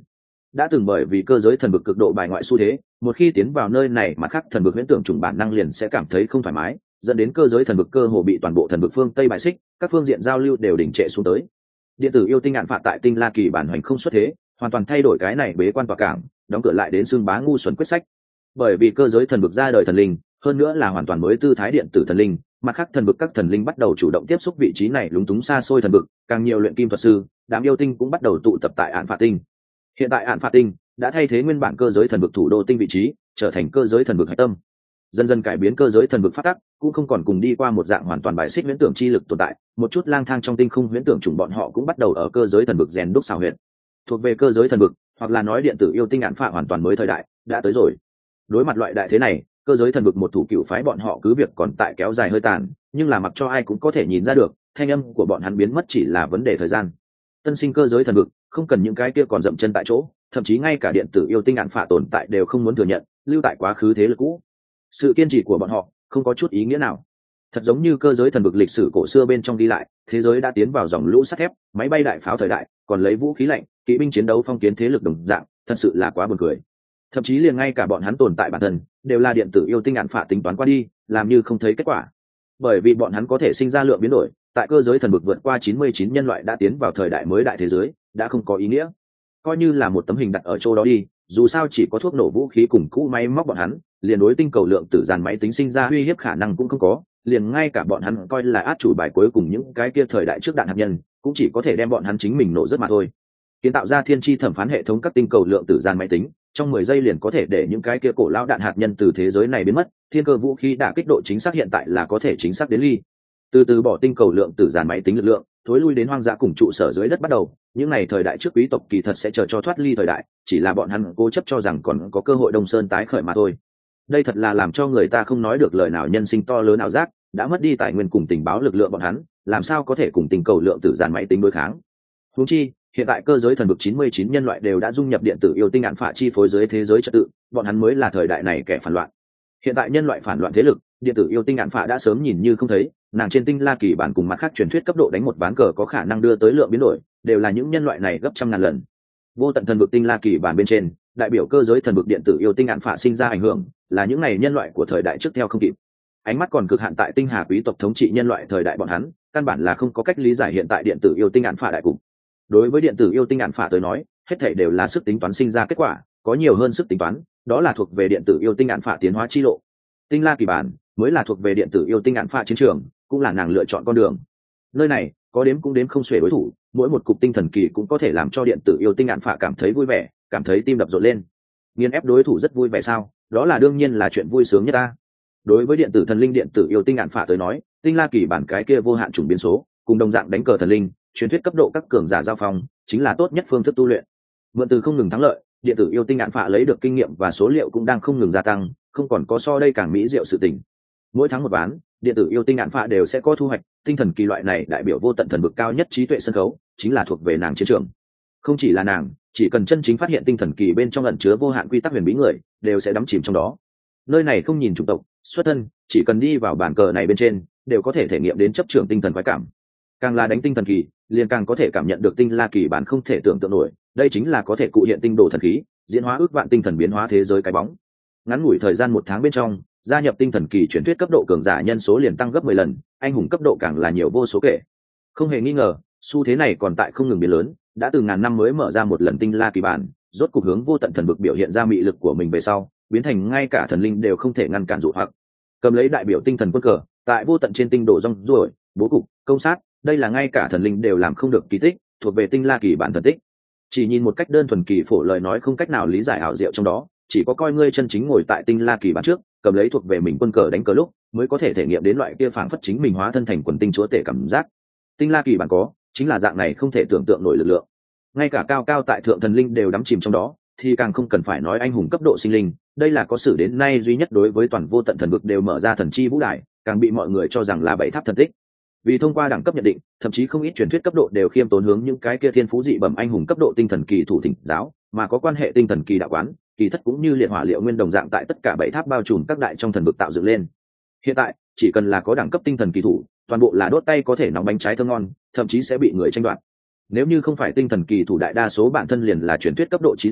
đã từng bởi vì cơ giới thần vực cực độ bài ngoại xu thế, một khi tiến vào nơi này mà khác thần vực huyễn tưởng trùng bản năng liền sẽ cảm thấy không thoải mái, dẫn đến cơ giới thần vực cơ hồ bị toàn bộ thần vực phương Tây bài xích, các phương diện giao lưu đều đình trệ xuống tới. Điện tử yêu tinh ngạn phạt tại tinh La Kỳ bản hoành không xuất thế, hoàn toàn thay đổi cái này bế quan tỏa cảng, đóng cửa lại đến xương bá ngu xuẩn quyết sách. Bởi vì cơ giới thần vực ra đời thần linh, hơn nữa là hoàn toàn mới tư thái điện tử thần linh, mặt khác thần vực các thần linh bắt đầu chủ động tiếp xúc vị trí này lúng túng xa xôi thần vực, càng nhiều luyện kim thuật sư, đám yêu tinh cũng bắt đầu tụ tập tại Án Phạt Tinh. Hiện tại Án Phạt Tinh đã thay thế nguyên bản cơ giới thần vực thủ đô tinh vị trí, trở thành cơ giới thần vực hải tâm. Dần dần cải biến cơ giới thần vực phát tắc, cũng không còn cùng đi qua một dạng hoàn toàn bài xích huyễn tưởng chi lực tồn tại, một chút lang thang trong tinh không huyễn tưởng chủng bọn họ cũng bắt đầu ở cơ giới thần vực rèn đúc xảo huyệt. Thuộc về cơ giới thần vực, hoặc là nói điện tử yêu tinh Án Phạt hoàn toàn mới thời đại đã tới rồi. Đối mặt loại đại thế này, cơ giới thần vực một thủ cựu phái bọn họ cứ việc còn tại kéo dài hơi tàn, nhưng là mặc cho ai cũng có thể nhìn ra được, thanh âm của bọn hắn biến mất chỉ là vấn đề thời gian. Tân sinh cơ giới thần vực không cần những cái kia còn dậm chân tại chỗ, thậm chí ngay cả điện tử yêu tinh Án Phạt tồn tại đều không muốn thừa nhận, lưu tại quá khứ thế lực cũ. Sự kiên trì của bọn họ không có chút ý nghĩa nào. Thật giống như cơ giới thần vực lịch sử cổ xưa bên trong đi lại, thế giới đã tiến vào dòng lũ sắt thép, máy bay đại pháo thời đại, còn lấy vũ khí lạnh, kỵ binh chiến đấu phong kiến thế lực đồng dạng, thật sự là quá buồn cười. Thậm chí liền ngay cả bọn hắn tồn tại bản thân đều là điện tử yêu tinh Án Phạt tính toán qua đi, làm như không thấy kết quả. Bởi vì bọn hắn có thể sinh ra lượng biến đổi, tại cơ giới thần vực vượt qua chín mươi chín nhân loại đã tiến vào thời đại mới đại thế giới, đã không có ý nghĩa. Coi như là một tấm hình đặt ở chỗ đó đi, dù sao chỉ có thuốc nổ vũ khí cùng cũ máy móc bọn hắn, liền đối tinh cầu lượng tử dàn máy tính sinh ra uy hiếp khả năng cũng không có, liền ngay cả bọn hắn coi là át chủ bài cuối cùng những cái kia thời đại trước đạn hạt nhân, cũng chỉ có thể đem bọn hắn chính mình nổ rất mà thôi. Kiến tạo ra thiên tri thẩm phán hệ thống các tinh cầu lượng tử dàn máy tính, trong mười giây liền có thể để những cái kia cổ lão đạn hạt nhân từ thế giới này biến mất, thiên cơ vũ khí đả kích độ chính xác hiện tại là có thể chính xác đến ly. Từ từ bỏ tinh cầu lượng tử dàn máy tính lực lượng, thối lui đến hoang dã cùng trụ sở dưới đất bắt đầu, những này thời đại trước quý tộc kỳ thật sẽ chờ cho thoát ly thời đại, chỉ là bọn hắn cố chấp cho rằng còn có cơ hội Đông Sơn tái khởi mà thôi. Đây thật là làm cho người ta không nói được lời nào nhân sinh to lớn ảo giác, đã mất đi tài nguyên cùng tình báo lực lượng bọn hắn, làm sao có thể cùng tinh cầu lượng tử dàn máy tính đối kháng. Huống chi, hiện tại cơ giới thần vực chín mươi chín nhân loại đều đã dung nhập điện tử yêu tinh Án Phạt chi phối dưới thế giới trật tự, bọn hắn mới là thời đại này kẻ phản loạn. Hiện tại nhân loại phản loạn thế lực, điện tử yêu tinh Án Phạt đã sớm nhìn như không thấy, nàng trên tinh La Kỳ bản cùng mặt khác truyền thuyết cấp độ đánh một ván cờ có khả năng đưa tới lượng biến đổi, đều là những nhân loại này gấp trăm ngàn lần. Vô tận thần vực tinh La Kỳ bản bên trên, đại biểu cơ giới thần vực điện tử yêu tinh Án Phạt sinh ra ảnh hưởng, là những này nhân loại của thời đại trước theo không kịp. Ánh mắt còn cực hạn tại tinh hà quý tộc thống trị nhân loại thời đại bọn hắn, căn bản là không có cách lý giải hiện tại điện tử yêu tinh Án Phạt đại cục. Đối với điện tử yêu tinh Án Phạt tới nói, hết thảy đều là sức tính toán sinh ra kết quả, có nhiều hơn sức tính toán, đó là thuộc về điện tử yêu tinh Án Phạt tiến hóa chi lộ. Tinh La Kỳ bản mới là thuộc về điện tử yêu tinh Án Phạt chiến trường, cũng là nàng lựa chọn con đường. Nơi này có đếm cũng đếm không xuể đối thủ, mỗi một cục tinh thần kỳ cũng có thể làm cho điện tử yêu tinh Án Phạt cảm thấy vui vẻ, cảm thấy tim đập rộn lên. Nghiền ép đối thủ rất vui vẻ sao? Đó là đương nhiên là chuyện vui sướng nhất ta. Đối với điện tử thần linh điện tử yêu tinh Án Phạt tới nói, tinh La Kỳ bản cái kia vô hạn chủng biến số, cùng đồng dạng đánh cờ thần linh, truyền thuyết cấp độ các cường giả giao phong, chính là tốt nhất phương thức tu luyện. Mượn từ không ngừng thắng lợi, điện tử yêu tinh Án Phạt lấy được kinh nghiệm và số liệu cũng đang không ngừng gia tăng, không còn có so đây càng mỹ diệu sự tình. Mỗi tháng một ván, điện tử yêu tinh Án Phạt đều sẽ có thu hoạch, tinh thần kỳ loại này đại biểu vô tận thần vực cao nhất trí tuệ sân khấu, chính là thuộc về nàng chiến trường. Không chỉ là nàng, chỉ cần chân chính phát hiện tinh thần kỳ bên trong ẩn chứa vô hạn quy tắc huyền bí người, đều sẽ đắm chìm trong đó. Nơi này không nhìn chủng tộc, xuất thân, chỉ cần đi vào bàn cờ này bên trên, đều có thể thể nghiệm đến chấp trưởng tinh thần khoái cảm. Càng là đánh tinh thần kỳ, liền càng có thể cảm nhận được tinh La Kỳ bản không thể tưởng tượng nổi, đây chính là có thể cụ hiện tinh đồ thần khí, diễn hóa ước vạn tinh thần biến hóa thế giới cái bóng. Ngắn ngủi thời gian một tháng bên trong, gia nhập tinh thần kỳ truyền thuyết cấp độ cường giả nhân số liền tăng gấp mười lần, anh hùng cấp độ càng là nhiều vô số kể. Không hề nghi ngờ, xu thế này còn tại không ngừng biến lớn, đã từ ngàn năm mới mở ra một lần tinh La Kỳ bản, rốt cục hướng vô tận thần vực biểu hiện ra mị lực của mình về sau, biến thành ngay cả thần linh đều không thể ngăn cản dụ hoặc. Cầm lấy đại biểu tinh thần quân cờ, tại vô tận trên tinh đồ rong ruổi, bố cục, công sát, đây là ngay cả thần linh đều làm không được kỳ tích, thuộc về tinh La Kỳ bản thần tích. Chỉ nhìn một cách đơn thuần kỳ phổ lời nói không cách nào lý giải ảo diệu trong đó, chỉ có coi ngươi chân chính ngồi tại tinh La Kỳ bản trước, cầm lấy thuộc về mình quân cờ đánh cờ lúc, mới có thể thể nghiệm đến loại kia phảng phất chính mình hóa thân thành quần tinh chúa tể cảm giác. Tinh La Kỳ bản có, chính là dạng này không thể tưởng tượng nổi lực lượng. Ngay cả cao cao tại thượng thần linh đều đắm chìm trong đó, thì càng không cần phải nói anh hùng cấp độ sinh linh, đây là có sử đến nay duy nhất đối với toàn vô tận thần vực đều mở ra thần chi vũ đài, càng bị mọi người cho rằng là bảy tháp thần tích. Vì thông qua đẳng cấp nhận định, thậm chí không ít truyền thuyết cấp độ đều khiêm tốn hướng những cái kia thiên phú dị bẩm anh hùng cấp độ tinh thần kỳ thủ thỉnh giáo, mà có quan hệ tinh thần kỳ đạo quán, kỳ thất cũng như liệt hỏa liệu nguyên đồng dạng tại tất cả bảy tháp bao trùm các đại trong thần vực tạo dựng lên. Hiện tại, chỉ cần là có đẳng cấp tinh thần kỳ thủ, toàn bộ là đốt tay có thể nóng bánh trái thơm ngon, thậm chí sẽ bị người tranh đoạt. Nếu như không phải tinh thần kỳ thủ đại đa số bản thân liền là truyền thuyết cấp độ trí giả,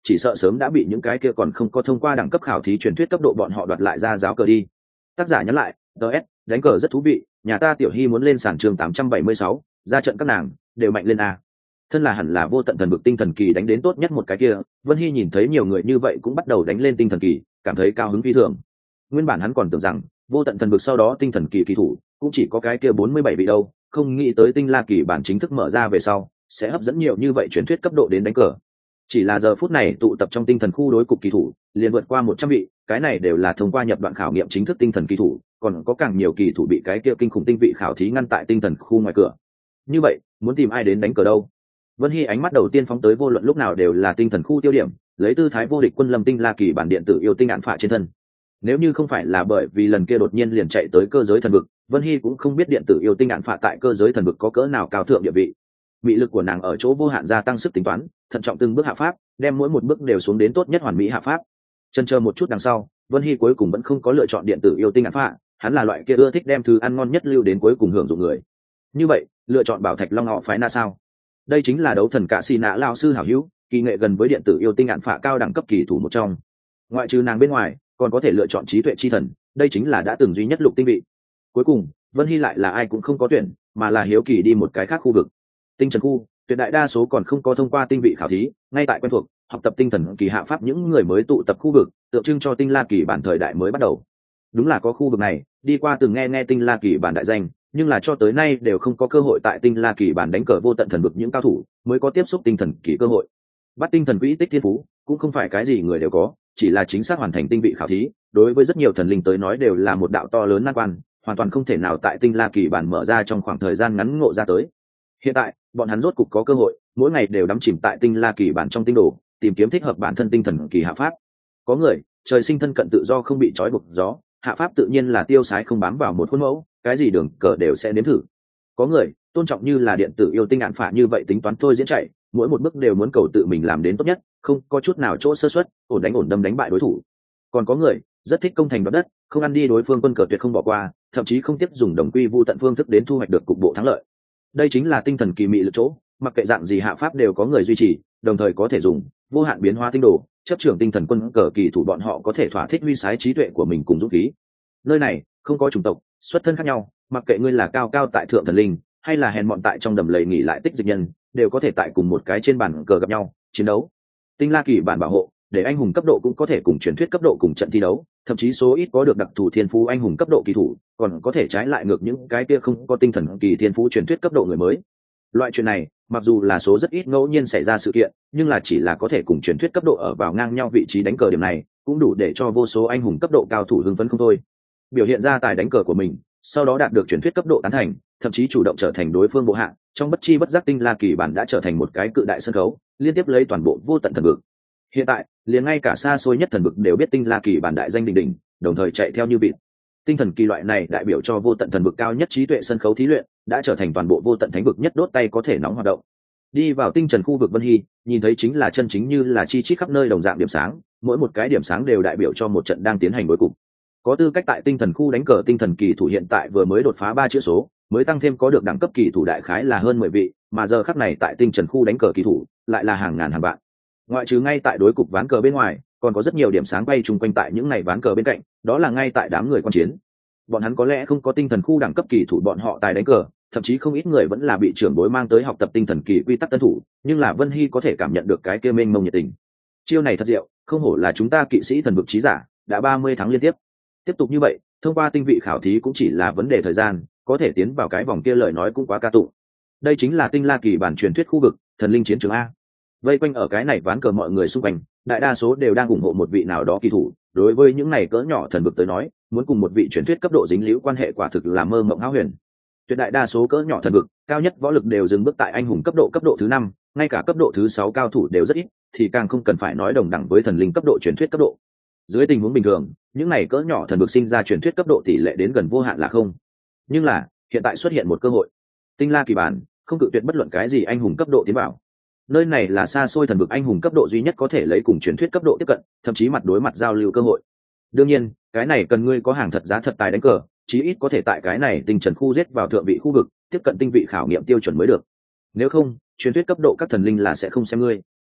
chỉ sợ sớm đã bị những cái kia còn không có thông qua đẳng cấp khảo thí truyền thuyết cấp độ bọn họ đoạt lại ra giáo cờ đi. Tác giả nhắn lại, ts đánh cờ rất thú vị, nhà ta Tiểu Hy muốn lên sàn trường tám trăm bảy mươi sáu, ra trận các nàng đều mạnh lên a. Thân là hẳn là vô tận thần vực tinh thần kỳ đánh đến tốt nhất một cái kia, Vân Hy nhìn thấy nhiều người như vậy cũng bắt đầu đánh lên tinh thần kỳ, cảm thấy cao hứng phi thường. Nguyên bản hắn còn tưởng rằng vô tận thần vực sau đó tinh thần kỳ kỳ thủ cũng chỉ có cái kia bốn mươi bảy vị đâu, không nghĩ tới tinh la kỳ bản chính thức mở ra về sau sẽ hấp dẫn nhiều như vậy truyền thuyết cấp độ đến đánh cờ. Chỉ là giờ phút này tụ tập trong tinh thần khu đối cục kỳ thủ liền vượt qua một trăm vị, cái này đều là thông qua nhập đoạn khảo nghiệm chính thức tinh thần kỳ thủ, còn có càng nhiều kỳ thủ bị cái kia kinh khủng tinh vị khảo thí ngăn tại tinh thần khu ngoài cửa. Như vậy muốn tìm ai đến đánh cờ đâu? Vân Hy ánh mắt đầu tiên phóng tới vô luận lúc nào đều là tinh thần khu tiêu điểm, lấy tư thái vô địch quân lâm tinh la kỳ bản điện tử yêu tinh án phạ trên thân. Nếu như không phải là bởi vì lần kia đột nhiên liền chạy tới cơ giới thần vực, Vân Hy cũng không biết điện tử yêu tinh án phạ tại cơ giới thần vực có cỡ nào cao thượng địa vị. Mị lực của nàng ở chỗ vô hạn gia tăng sức tính toán, thận trọng từng bước hạ pháp, đem mỗi một bước đều xuống đến tốt nhất hoàn mỹ hạ pháp. Chần chờ một chút đằng sau, Vân Hy cuối cùng vẫn không có lựa chọn điện tử yêu tinh án phạ, hắn là loại kia ưa thích đem thứ ăn ngon nhất lưu đến cuối cùng hưởng dụng người. Như vậy, lựa chọn bảo thạch long họ phái na sao? Đây chính là đấu thần cạ xì nã lao sư hảo hữu, kỳ nghệ gần với điện tử yêu tinh án phạ cao đẳng cấp kỳ thủ một trong. Ngoại trừ nàng bên ngoài, còn có thể lựa chọn trí tuệ chi thần, đây chính là đã từng duy nhất lục tinh vị. Cuối cùng Vân Hy lại là ai cũng không có tuyển, mà là hiếu kỳ đi một cái khác khu vực. Tinh trần khu, tuyệt đại đa số còn không có thông qua tinh vị khảo thí, ngay tại quen thuộc học tập tinh thần kỳ hạ pháp những người mới tụ tập khu vực, tượng trưng cho tinh la kỳ bản thời đại mới bắt đầu. Đúng là có khu vực này, đi qua từng nghe nghe tinh la kỳ bản đại danh, nhưng là cho tới nay đều không có cơ hội tại tinh la kỳ bản đánh cờ vô tận thần vực những cao thủ mới có tiếp xúc tinh thần kỳ cơ hội. Bắt tinh thần quỹ tích thiên phú cũng không phải cái gì người đều có, chỉ là chính xác hoàn thành tinh vị khảo thí, đối với rất nhiều thần linh tới nói đều là một đạo to lớn nan quan, hoàn toàn không thể nào tại tinh la kỳ bản mở ra trong khoảng thời gian ngắn ngộ ra tới. Hiện tại bọn hắn rốt cục có cơ hội, mỗi ngày đều đắm chìm tại tinh la kỳ bản trong tinh đồ, tìm kiếm thích hợp bản thân tinh thần kỳ hạ pháp. Có người trời sinh thân cận tự do không bị trói buộc gió, hạ pháp tự nhiên là tiêu sái không bám vào một khuôn mẫu, cái gì đường cờ đều sẽ nếm thử. Có người tôn trọng như là điện tử yêu tinh án phạ như vậy tính toán thôi diễn chạy, mỗi một bước đều muốn cầu tự mình làm đến tốt nhất, không có chút nào chỗ sơ suất, ổn đánh ổn đâm đánh bại đối thủ. Còn có người rất thích công thành đoạt đất, không ăn đi đối phương quân cờ tuyệt không bỏ qua, thậm chí không tiếp dùng đồng quy vu tận phương thức đến thu hoạch được cục bộ thắng lợi. Đây chính là tinh thần kỳ mị lực chỗ, mặc kệ dạng gì hạ pháp đều có người duy trì, đồng thời có thể dùng vô hạn biến hóa tinh đồ, chấp trưởng tinh thần quân cờ kỳ thủ bọn họ có thể thỏa thích huy sái trí tuệ của mình cùng dũng khí. Nơi này không có chủng tộc, xuất thân khác nhau, mặc kệ ngươi là cao cao tại thượng thần linh, hay là hèn mọn tại trong đầm lầy nghỉ lại tích dịch nhân, đều có thể tại cùng một cái trên bàn cờ gặp nhau chiến đấu. Tinh la kỳ bản bảo hộ, để anh hùng cấp độ cũng có thể cùng truyền thuyết cấp độ cùng trận thi đấu, thậm chí số ít có được đặc thù thiên phú anh hùng cấp độ kỳ thủ, còn có thể trái lại ngược những cái kia không có tinh thần kỳ thiên phú truyền thuyết cấp độ người mới. Loại chuyện này, mặc dù là số rất ít ngẫu nhiên xảy ra sự kiện, nhưng là chỉ là có thể cùng truyền thuyết cấp độ ở vào ngang nhau vị trí đánh cờ điểm này, cũng đủ để cho vô số anh hùng cấp độ cao thủ hưng phấn không thôi. Biểu hiện ra tài đánh cờ của mình, sau đó đạt được truyền thuyết cấp độ tán thành, thậm chí chủ động trở thành đối phương bộ hạ, trong bất chi bất giác tinh la kỳ bản đã trở thành một cái cự đại sân khấu, liên tiếp lấy toàn bộ vô tận thần vực. Hiện tại liền ngay cả xa xôi nhất thần vực đều biết tinh la kỳ bản đại danh đình đình, đồng thời chạy theo như vịt. Tinh thần kỳ loại này đại biểu cho vô tận thần vực cao nhất trí tuệ sân khấu thí luyện, đã trở thành toàn bộ vô tận thánh vực nhất đốt tay có thể nóng hoạt động. Đi vào tinh trần khu vực Vân Hy, nhìn thấy chính là chân chính như là chi chít khắp nơi đồng dạng điểm sáng, mỗi một cái điểm sáng đều đại biểu cho một trận đang tiến hành cuối cùng. Có tư cách tại tinh thần khu đánh cờ tinh thần kỳ thủ hiện tại vừa mới đột phá ba chữ số, mới tăng thêm có được đẳng cấp kỳ thủ đại khái là hơn mười vị, mà giờ khắc này tại tinh trần khu đánh cờ kỳ thủ lại là hàng ngàn hàng vạn. Ngoại trừ ngay tại đối cục ván cờ bên ngoài, còn có rất nhiều điểm sáng bay chung quanh tại những ngày ván cờ bên cạnh, đó là ngay tại đám người quan chiến. Bọn hắn có lẽ không có tinh thần khu đẳng cấp kỳ thủ bọn họ tài đánh cờ, thậm chí không ít người vẫn là bị trưởng bối mang tới học tập tinh thần kỳ quy tắc tân thủ, nhưng là Vân Hy có thể cảm nhận được cái kia mênh mông nhiệt tình. Chiêu này thật diệu, không hổ là chúng ta kỵ sĩ thần vực trí giả, đã ba mươi tháng liên tiếp. Tiếp tục như vậy, thông qua tinh vị khảo thí cũng chỉ là vấn đề thời gian, có thể tiến vào cái vòng kia lời nói cũng quá ca tụng. Đây chính là tinh la kỳ bản truyền thuyết khu vực, thần linh chiến trường a. Vây quanh ở cái này ván cờ mọi người xung quanh, đại đa số đều đang ủng hộ một vị nào đó kỳ thủ, đối với những này cỡ nhỏ thần vực tới nói, muốn cùng một vị truyền thuyết cấp độ dính liễu quan hệ quả thực là mơ mộng hão huyền. Tuyệt đại đa số cỡ nhỏ thần vực, cao nhất võ lực đều dừng bước tại anh hùng cấp độ cấp độ thứ năm, ngay cả cấp độ thứ sáu cao thủ đều rất ít, thì càng không cần phải nói đồng đẳng với thần linh cấp độ truyền thuyết cấp độ. Dưới tình huống bình thường, những này cỡ nhỏ thần vực sinh ra truyền thuyết cấp độ tỷ lệ đến gần vô hạn là không. Nhưng là, hiện tại xuất hiện một cơ hội. Tinh la kỳ bản không cự tuyệt bất luận cái gì anh hùng cấp độ tiến vào. Nơi này là xa xôi thần vực anh hùng cấp độ duy nhất có thể lấy cùng truyền thuyết cấp độ tiếp cận, thậm chí mặt đối mặt giao lưu cơ hội. Đương nhiên, cái này cần ngươi có hàng thật giá thật tài đánh cờ, chí ít có thể tại cái này tinh trần khu giết vào thượng vị khu vực, tiếp cận tinh vị khảo nghiệm tiêu chuẩn mới được. Nếu không, truyền thuyết cấp độ các thần linh là sẽ không xem ngươi.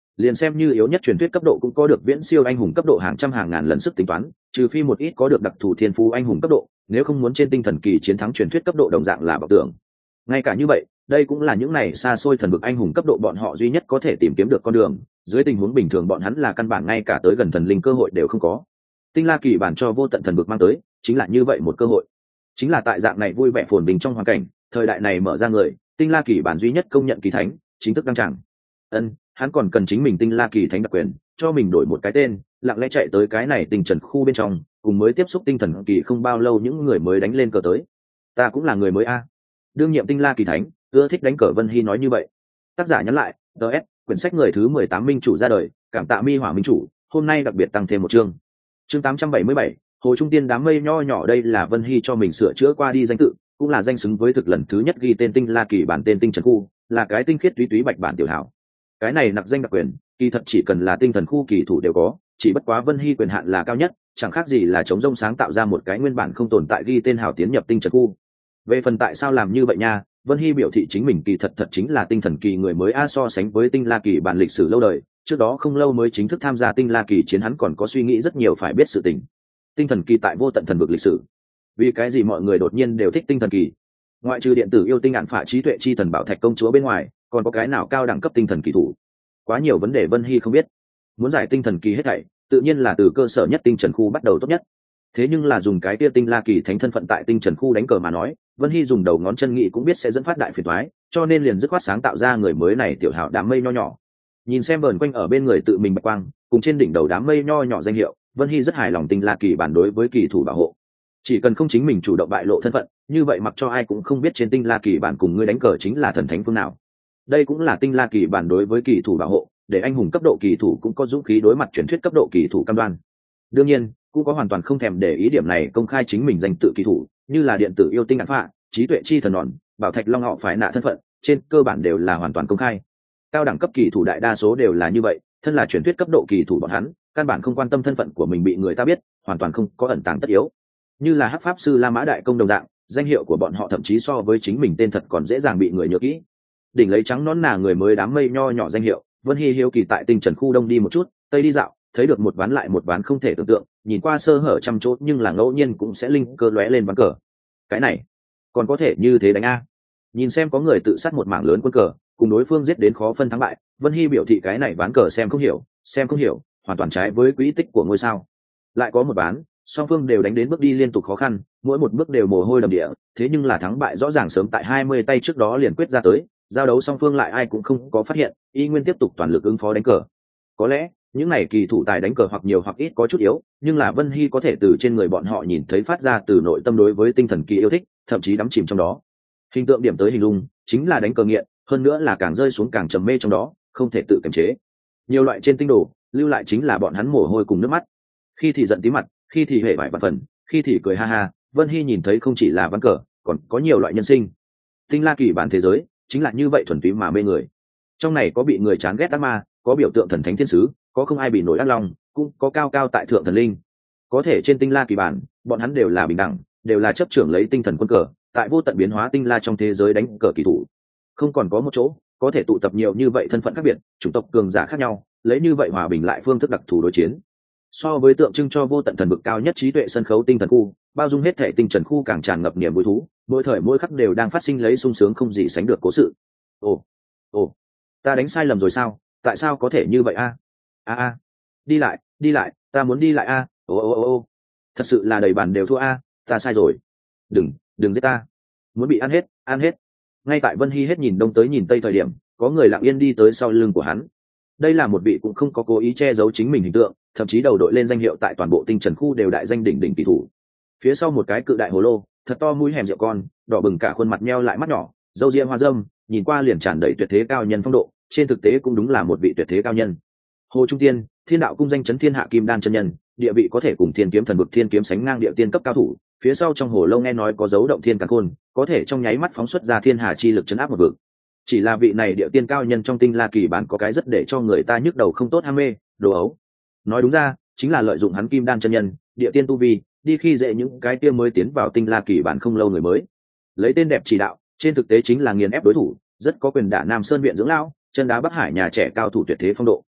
Liền xem như yếu nhất truyền thuyết cấp độ cũng có được viễn siêu anh hùng cấp độ hàng trăm hàng ngàn lần sức tính toán, trừ phi một ít có được đặc thù thiên phú anh hùng cấp độ, nếu không muốn trên tinh thần kỳ chiến thắng truyền thuyết cấp độ đồng dạng là bảo tưởng. Ngay cả như vậy, đây cũng là những này xa xôi thần vực anh hùng cấp độ bọn họ duy nhất có thể tìm kiếm được con đường, dưới tình huống bình thường bọn hắn là căn bản ngay cả tới gần thần linh cơ hội đều không có. Tinh La Kỳ bản cho vô tận thần vực mang tới, chính là như vậy một cơ hội. Chính là tại dạng này vui vẻ phồn bình trong hoàn cảnh, thời đại này mở ra người, Tinh La Kỳ bản duy nhất công nhận kỳ thánh, chính thức đăng tràng. Ân, hắn còn cần chính mình Tinh La Kỳ thánh đặc quyền, cho mình đổi một cái tên, lặng lẽ chạy tới cái này tinh trần khu bên trong, cùng mới tiếp xúc tinh thần kỳ không bao lâu những người mới đánh lên cờ tới. Ta cũng là người mới a. Đương nhiệm Tinh La Kỳ thánh, ưa thích đánh cờ Vân Hy nói như vậy. Tác giả nhắn lại, ds quyển sách người thứ mười tám minh chủ ra đời, cảm tạ Mi Hỏa minh chủ, hôm nay đặc biệt tăng thêm một chương. Chương tám trăm bảy mươi bảy, Hồ Trung Tiên đám mây nho nhỏ, đây là Vân Hy cho mình sửa chữa qua đi danh tự, cũng là danh xứng với thực lần thứ nhất ghi tên Tinh La Kỳ bản tên tinh trần khu, là cái tinh khiết túy túy bạch bản tiểu hảo. Cái này nặc danh đặc quyền, kỳ thật chỉ cần là tinh thần khu kỳ thủ đều có, chỉ bất quá Vân Hy quyền hạn là cao nhất, chẳng khác gì là chống rông sáng tạo ra một cái nguyên bản không tồn tại ghi tên hảo tiến nhập tinh trần khu. Về phần tại sao làm như vậy nha, Vân Hy biểu thị chính mình kỳ thật thật chính là tinh thần kỳ người mới a, so sánh với Tinh La Kỳ bản lịch sử lâu đời, trước đó không lâu mới chính thức tham gia Tinh La Kỳ chiến, hắn còn có suy nghĩ rất nhiều phải biết sự tình. Tinh thần kỳ tại vô tận thần vực lịch sử, vì cái gì mọi người đột nhiên đều thích tinh thần kỳ? Ngoại trừ điện tử yêu tinh ạn phả trí tuệ chi thần bảo thạch công chúa bên ngoài, còn có cái nào cao đẳng cấp tinh thần kỳ thủ? Quá nhiều vấn đề Vân Hy không biết. Muốn giải tinh thần kỳ hết thảy, tự nhiên là từ cơ sở nhất tinh trần khu bắt đầu tốt nhất. Thế nhưng là dùng cái kia Tinh La Kỳ thánh thân phận tại tinh trần khu đánh cờ mà nói, Vân Hy dùng đầu ngón chân nghĩ cũng biết sẽ dẫn phát đại phiền toái, cho nên liền dứt khoát sáng tạo ra người mới này tiểu hảo đám mây nho nhỏ. Nhìn xem vờn quanh ở bên người tự mình bạch quang, cùng trên đỉnh đầu đám mây nho nhỏ danh hiệu, Vân Hy rất hài lòng Tinh La Kỳ bản đối với kỳ thủ bảo hộ. Chỉ cần không chính mình chủ động bại lộ thân phận, như vậy mặc cho ai cũng không biết trên Tinh La Kỳ bản cùng ngươi đánh cờ chính là thần thánh phương nào. Đây cũng là Tinh La Kỳ bản đối với kỳ thủ bảo hộ, để anh hùng cấp độ kỳ thủ cũng có dũng khí đối mặt truyền thuyết cấp độ kỳ thủ cam đoan. Đương nhiên, cũng có hoàn toàn không thèm để ý điểm này công khai chính mình danh tự kỳ thủ, như là điện tử yêu tinh ạn phạ, trí tuệ chi thần nòn, bảo thạch long họ phải nạ thân phận, trên cơ bản đều là hoàn toàn công khai. Cao đẳng cấp kỳ thủ đại đa số đều là như vậy, thân là truyền thuyết cấp độ kỳ thủ bọn hắn, căn bản không quan tâm thân phận của mình bị người ta biết, hoàn toàn không có ẩn tàng tất yếu. Như là Hắc pháp sư La Mã đại công đồng dạng, danh hiệu của bọn họ thậm chí so với chính mình tên thật còn dễ dàng bị người nhớ kỹ. Đỉnh lấy trắng nón nà người mới đám mây nho nhỏ danh hiệu, Vân Hy hiếu kỳ tại tinh trần khu đông đi một chút, tây đi dạo, thấy được một ván lại một ván không thể tưởng tượng, nhìn qua sơ hở trăm chỗ nhưng là ngẫu nhiên cũng sẽ linh cơ lóe lên ván cờ. Cái này còn có thể như thế đánh a? Nhìn xem có người tự sát một mảng lớn quân cờ, cùng đối phương giết đến khó phân thắng bại, Vân Hy biểu thị cái này ván cờ xem không hiểu, xem không hiểu, hoàn toàn trái với quỹ tích của ngôi sao. Lại có một ván, song phương đều đánh đến bước đi liên tục khó khăn, mỗi một bước đều mồ hôi đầm địa, thế nhưng là thắng bại rõ ràng sớm tại hai mươi tay trước đó liền quyết ra tới, giao đấu song phương lại ai cũng không có phát hiện, y nguyên tiếp tục toàn lực ứng phó đánh cờ. Có lẽ những này kỳ thủ tài đánh cờ hoặc nhiều hoặc ít có chút yếu, nhưng là Vân Hy có thể từ trên người bọn họ nhìn thấy phát ra từ nội tâm đối với tinh thần kỳ yêu thích, thậm chí đắm chìm trong đó. Hình tượng điểm tới hình dung chính là đánh cờ nghiện, hơn nữa là càng rơi xuống càng trầm mê trong đó, không thể tự kiềm chế. Nhiều loại trên tinh đồ lưu lại chính là bọn hắn mồ hôi cùng nước mắt, khi thì giận tí mặt, khi thì hề vải vặt phần, khi thì cười ha ha. Vân Hy nhìn thấy không chỉ là ván cờ, còn có nhiều loại nhân sinh. Tinh La Kỳ bản thế giới chính là như vậy thuần túy mà mê người. Trong này có bị người chán ghét ác ma, có biểu tượng thần thánh thiên sứ, có không ai bị nổi ác long, cũng có cao cao tại thượng thần linh. Có thể trên Tinh La Kỳ bản, bọn hắn đều là bình đẳng, đều là chấp trưởng lấy tinh thần quân cờ, tại vô tận biến hóa tinh la trong thế giới đánh cờ kỳ thủ. Không còn có một chỗ có thể tụ tập nhiều như vậy thân phận khác biệt, chủng tộc cường giả khác nhau, lấy như vậy hòa bình lại phương thức đặc thù đối chiến. So với tượng trưng cho vô tận thần vực cao nhất trí tuệ sân khấu tinh thần khu, bao dung hết thể tinh trần khu càng tràn ngập niềm vui thú, mỗi thời mỗi khắc đều đang phát sinh lấy sung sướng không gì sánh được cố sự. Ồ, ồ, ta đánh sai lầm rồi sao? Tại sao có thể như vậy a? A a, đi lại, đi lại, ta muốn đi lại a. Ô ô ô ô, thật sự là đầy bàn đều thua a, ta sai rồi. Đừng, đừng giết ta, muốn bị ăn hết, ăn hết. Ngay tại Vân Hy hết nhìn đông tới nhìn tây thời điểm, có người lặng yên đi tới sau lưng của hắn. Đây là một vị cũng không có cố ý che giấu chính mình hình tượng, thậm chí đầu đội lên danh hiệu tại toàn bộ tinh trần khu đều đại danh đỉnh đỉnh kỳ thủ. Phía sau một cái cự đại hồ lô, thật to mũi hẻm rượu con, đỏ bừng cả khuôn mặt nheo lại mắt nhỏ, râu ria hoa râm, nhìn qua liền tràn đầy tuyệt thế cao nhân phong độ, trên thực tế cũng đúng là một vị tuyệt thế cao nhân. Hồ Trung Tiên, Thiên đạo cung danh chấn thiên hạ kim đan chân nhân, địa vị có thể cùng thiên kiếm thần vực thiên kiếm sánh ngang địa tiên cấp cao thủ. Phía sau trong hồ lâu nghe nói có dấu động thiên càn khôn, có thể trong nháy mắt phóng xuất ra thiên hà chi lực chấn áp một vực. Chỉ là vị này địa tiên cao nhân trong Tinh La Kỳ bản có cái rất để cho người ta nhức đầu không tốt ham mê, đồ ấu. Nói đúng ra chính là lợi dụng hắn kim đan chân nhân, địa tiên tu vi, đi khi dễ những cái kia mới tiến vào Tinh La Kỳ bản không lâu người mới, lấy tên đẹp chỉ đạo, trên thực tế chính là nghiền ép đối thủ, rất có quyền đả Nam Sơn viện dưỡng lão, chân đá Bắc Hải nhà trẻ cao thủ tuyệt thế phong độ.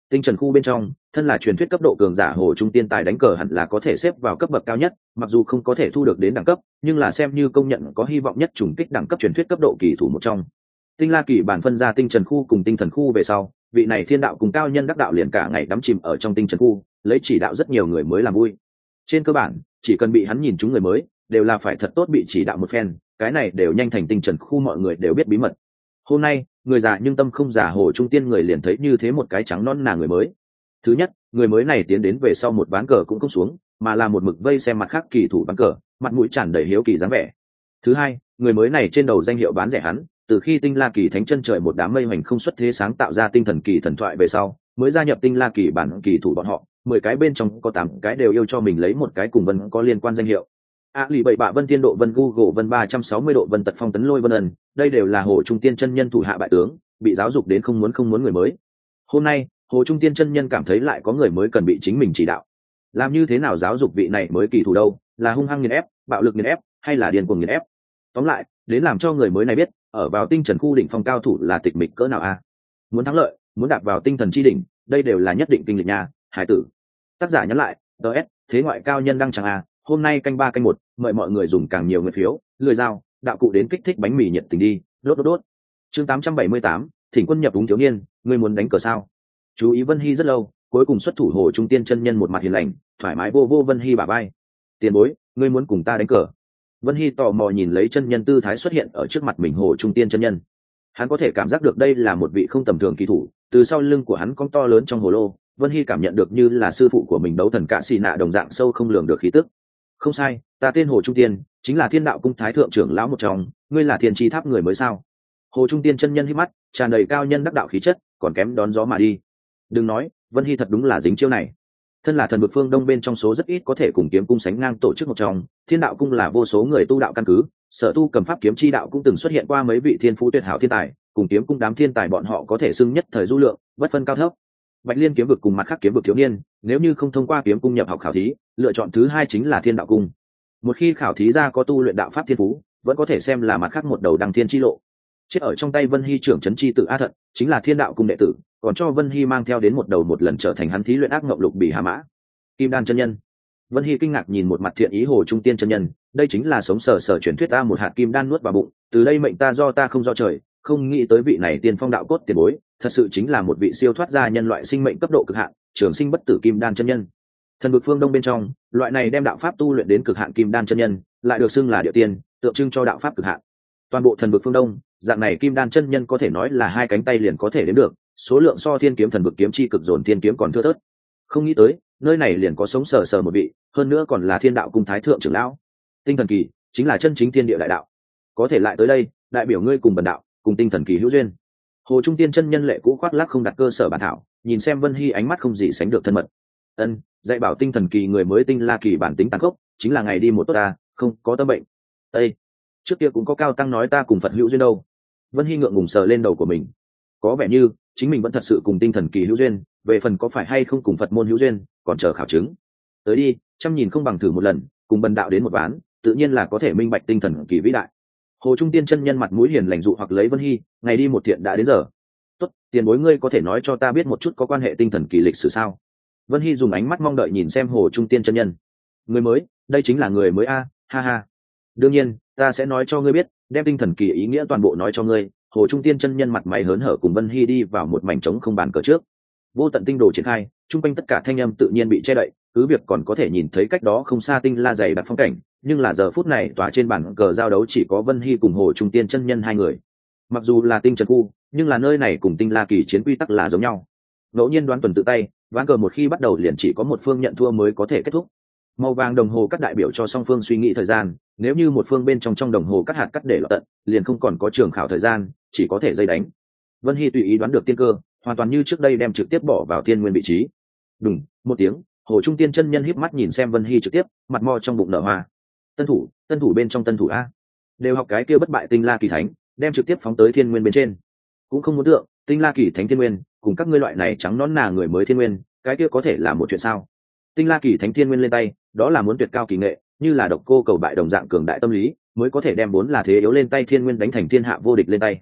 Tinh Trần khu bên trong, thân là truyền thuyết cấp độ cường giả Hồ Trung Tiên tài đánh cờ hẳn là có thể xếp vào cấp bậc cao nhất, mặc dù không có thể thu được đến đẳng cấp, nhưng là xem như công nhận có hy vọng nhất trùng kích đẳng cấp truyền thuyết cấp độ kỳ thủ một trong. Tinh La Kỳ bản phân ra Tinh Trần khu cùng Tinh Thần khu về sau, vị này thiên đạo cùng cao nhân đắc đạo liền cả ngày đắm chìm ở trong Tinh Trần khu, lấy chỉ đạo rất nhiều người mới làm vui. Trên cơ bản, chỉ cần bị hắn nhìn chúng người mới, đều là phải thật tốt bị chỉ đạo một phen, cái này đều nhanh thành Tinh Trần khu mọi người đều biết bí mật. Hôm nay, người già nhưng tâm không già Hồ Trung Tiên người liền thấy như thế một cái trắng non nà người mới. Thứ nhất, người mới này tiến đến về sau một ván cờ cũng không xuống, mà là một mực vây xem mặt khác kỳ thủ bán cờ, mặt mũi tràn đầy hiếu kỳ dáng vẻ. Thứ hai, người mới này trên đầu danh hiệu bán rẻ hắn, từ khi Tinh La Kỳ Thánh chân trời một đám mây hoành không xuất thế sáng tạo ra Tinh Thần Kỳ thần thoại về sau, mới gia nhập Tinh La Kỳ bản kỳ thủ bọn họ, mười cái bên trong có tám cái đều yêu cho mình lấy một cái cùng Vân có liên quan danh hiệu. A lì bảy bạ Vân Tiên độ Vân Google Vân ba trăm sáu mươi độ Vân Tật Phong Tấn Lôi Vân ẩn, đây đều là Hồ Trung Tiên chân nhân thủ hạ bại tướng, bị giáo dục đến không muốn không muốn người mới. Hôm nay, Hồ Trung Tiên chân nhân cảm thấy lại có người mới cần bị chính mình chỉ đạo. Làm như thế nào giáo dục vị này mới kỳ thủ đâu, là hung hăng nghiền ép, bạo lực nghiền ép, hay là điên cuồng nghiền ép? Tóm lại, đến làm cho người mới này biết, ở vào Tinh Trần khu đỉnh phong cao thủ là tịch mịch cỡ nào a. Muốn thắng lợi, muốn đạp vào tinh thần chi đỉnh, đây đều là nhất định kinh lịch nha, hải tử. Tác giả nhắn lại, ds thế ngoại cao nhân đăng chẳng a, hôm nay canh ba canh một, mời mọi người dùng càng nhiều nguyện phiếu, lười dao, đạo cụ đến kích thích bánh mì nhiệt tình đi, đốt đốt đốt. Chương tám trăm bảy mươi tám, thỉnh quân nhập đúng thiếu niên, ngươi muốn đánh cờ sao? Chú ý Vân Hy rất lâu, cuối cùng xuất thủ Hồ Trung Tiên chân nhân một mặt hiền lành, thoải mái vô vô Vân Hy bả vai. Tiền bối, ngươi muốn cùng ta đánh cờ? Vân Hy tò mò nhìn lấy chân nhân tư thái xuất hiện ở trước mặt mình Hồ Trung Tiên chân nhân. Hắn có thể cảm giác được đây là một vị không tầm thường kỳ thủ, từ sau lưng của hắn cong to lớn trong hồ lô, Vân Hy cảm nhận được như là sư phụ của mình đấu thần Cạ Xì Nạ đồng dạng sâu không lường được khí tức. Không sai, ta tên Hồ Trung Tiên, chính là Thiên Đạo cung thái thượng trưởng lão một trong, ngươi là Thiên Chi tháp người mới sao? Hồ Trung Tiên chân nhân hít mắt, tràn đầy cao nhân đắc đạo khí chất, còn kém đón gió mà đi. Đừng nói, Vân Hy thật đúng là dính chiêu này. Thân là thần vực phương đông bên trong số rất ít có thể cùng kiếm cung sánh ngang tổ chức một trong, Thiên Đạo cung là vô số người tu đạo căn cứ, sở tu cầm pháp kiếm chi đạo cũng từng xuất hiện qua mấy vị thiên phú tuyệt hảo thiên tài, cùng kiếm cung đám thiên tài bọn họ có thể xưng nhất thời du lượng, bất phân cao thấp. Bạch Liên kiếm vực cùng mặt khác kiếm vực thiếu niên, nếu như không thông qua kiếm cung nhập học khảo thí, lựa chọn thứ hai chính là Thiên Đạo cung. Một khi khảo thí ra có tu luyện đạo pháp thiên phú, vẫn có thể xem là mặt khác một đầu đăng thiên chi lộ. Chết ở trong tay Vân Hy trưởng trấn chi tự A Thận, chính là Thiên Đạo cung đệ tử, còn cho Vân Hy mang theo đến một đầu một lần trở thành hắn thí luyện ác ngộng lục bỉ hà mã. Kim Đan chân nhân. Vân Hy kinh ngạc nhìn một mặt thiện ý Hồ Trung Tiên chân nhân, đây chính là sống sờ sờ truyền thuyết ta một hạt kim đan nuốt vào bụng, từ đây mệnh ta do ta không do trời, không nghĩ tới vị này tiên phong đạo cốt tiền bối, thật sự chính là một vị siêu thoát ra nhân loại sinh mệnh cấp độ cực hạn, trường sinh bất tử kim đan chân nhân. Thần vực phương đông bên trong, loại này đem đạo pháp tu luyện đến cực hạn kim đan chân nhân, lại được xưng là địa tiên, tượng trưng cho đạo pháp cực hạn. Toàn bộ thần vực phương đông, dạng này kim đan chân nhân có thể nói là hai cánh tay liền có thể đếm được, số lượng so thiên kiếm thần vực kiếm chi cực dồn thiên kiếm còn thưa thớt. Không nghĩ tới, nơi này liền có sống sờ sờ một vị, hơn nữa còn là Thiên Đạo cung thái thượng trưởng lão. Tinh thần kỳ chính là chân chính thiên địa đại đạo, có thể lại tới đây, đại biểu ngươi cùng bần đạo, cùng tinh thần kỳ hữu duyên. Hồ Trung Tiên chân nhân lệ cũ khoác lác không đặt cơ sở bản thảo, nhìn xem Vân Hy ánh mắt không gì sánh được thân mật. Ân, dạy bảo tinh thần kỳ người mới Tinh La kỳ bản tính tàn khốc, chính là ngày đi một tốt ta, không có tâm bệnh. Ê, trước kia cũng có cao tăng nói ta cùng Phật hữu duyên đâu. Vân Hy ngượng ngùng sờ lên đầu của mình, có vẻ như chính mình vẫn thật sự cùng tinh thần kỳ hữu duyên, về phần có phải hay không cùng Phật môn hữu duyên, còn chờ khảo chứng. Tới đi, chăm nhìn không bằng thử một lần, cùng bần đạo đến một ván, tự nhiên là có thể minh bạch tinh thần kỳ vĩ đại. Hồ Trung Tiên chân nhân mặt mũi hiền lành dụ hoặc lấy Vân Hy, ngày đi một thiện đã đến giờ. Tốt, tiền bối ngươi có thể nói cho ta biết một chút có quan hệ tinh thần kỳ lịch sử sao? Vân Hy dùng ánh mắt mong đợi nhìn xem Hồ Trung Tiên chân nhân. Người mới, đây chính là người mới a, ha ha. Đương nhiên, ta sẽ nói cho ngươi biết, đem tinh thần kỳ ý nghĩa toàn bộ nói cho ngươi. Hồ Trung Tiên chân nhân mặt mày hớn hở cùng Vân Hy đi vào một mảnh trống không bàn cờ trước. Vô tận tinh đồ triển khai, trung quanh tất cả thanh âm tự nhiên bị che đậy, cứ việc còn có thể nhìn thấy cách đó không xa tinh la dày đặc phong cảnh, nhưng là giờ phút này tỏa trên bàn cờ giao đấu chỉ có Vân Hy cùng Hồ Trung Tiên chân nhân hai người. Mặc dù là tinh trần khu, nhưng là nơi này cùng tinh la kỳ chiến quy tắc là giống nhau. Ngẫu nhiên đoán tuần tự tay, ván cờ một khi bắt đầu liền chỉ có một phương nhận thua mới có thể kết thúc. Màu vàng đồng hồ cắt đại biểu cho song phương suy nghĩ thời gian, nếu như một phương bên trong trong đồng hồ cắt hạt cắt để lọt tận, liền không còn có trường khảo thời gian, chỉ có thể dây đánh. Vân Hy tùy ý đoán được tiên cơ, hoàn toàn như trước đây đem trực tiếp bỏ vào thiên nguyên vị trí. Đùng, một tiếng, Hồ Trung Tiên chân nhân híp mắt nhìn xem Vân Hy trực tiếp, mặt mo trong bụng nở hoa. Tân thủ, tân thủ bên trong tân thủ a. Đều học cái kia bất bại tinh la kỳ thánh, đem trực tiếp phóng tới thiên nguyên bên trên. Cũng không muốn tượng, tinh la kỳ thánh thiên nguyên, cùng các ngươi loại này trắng nón nà người mới thiên nguyên, cái kia có thể là một chuyện sao? Tinh la kỳ thánh thiên nguyên lên tay, đó là muốn tuyệt cao kỳ nghệ, như là độc cô cầu bại đồng dạng cường đại tâm lý, mới có thể đem bốn là thế yếu lên tay thiên nguyên đánh thành thiên hạ vô địch lên tay.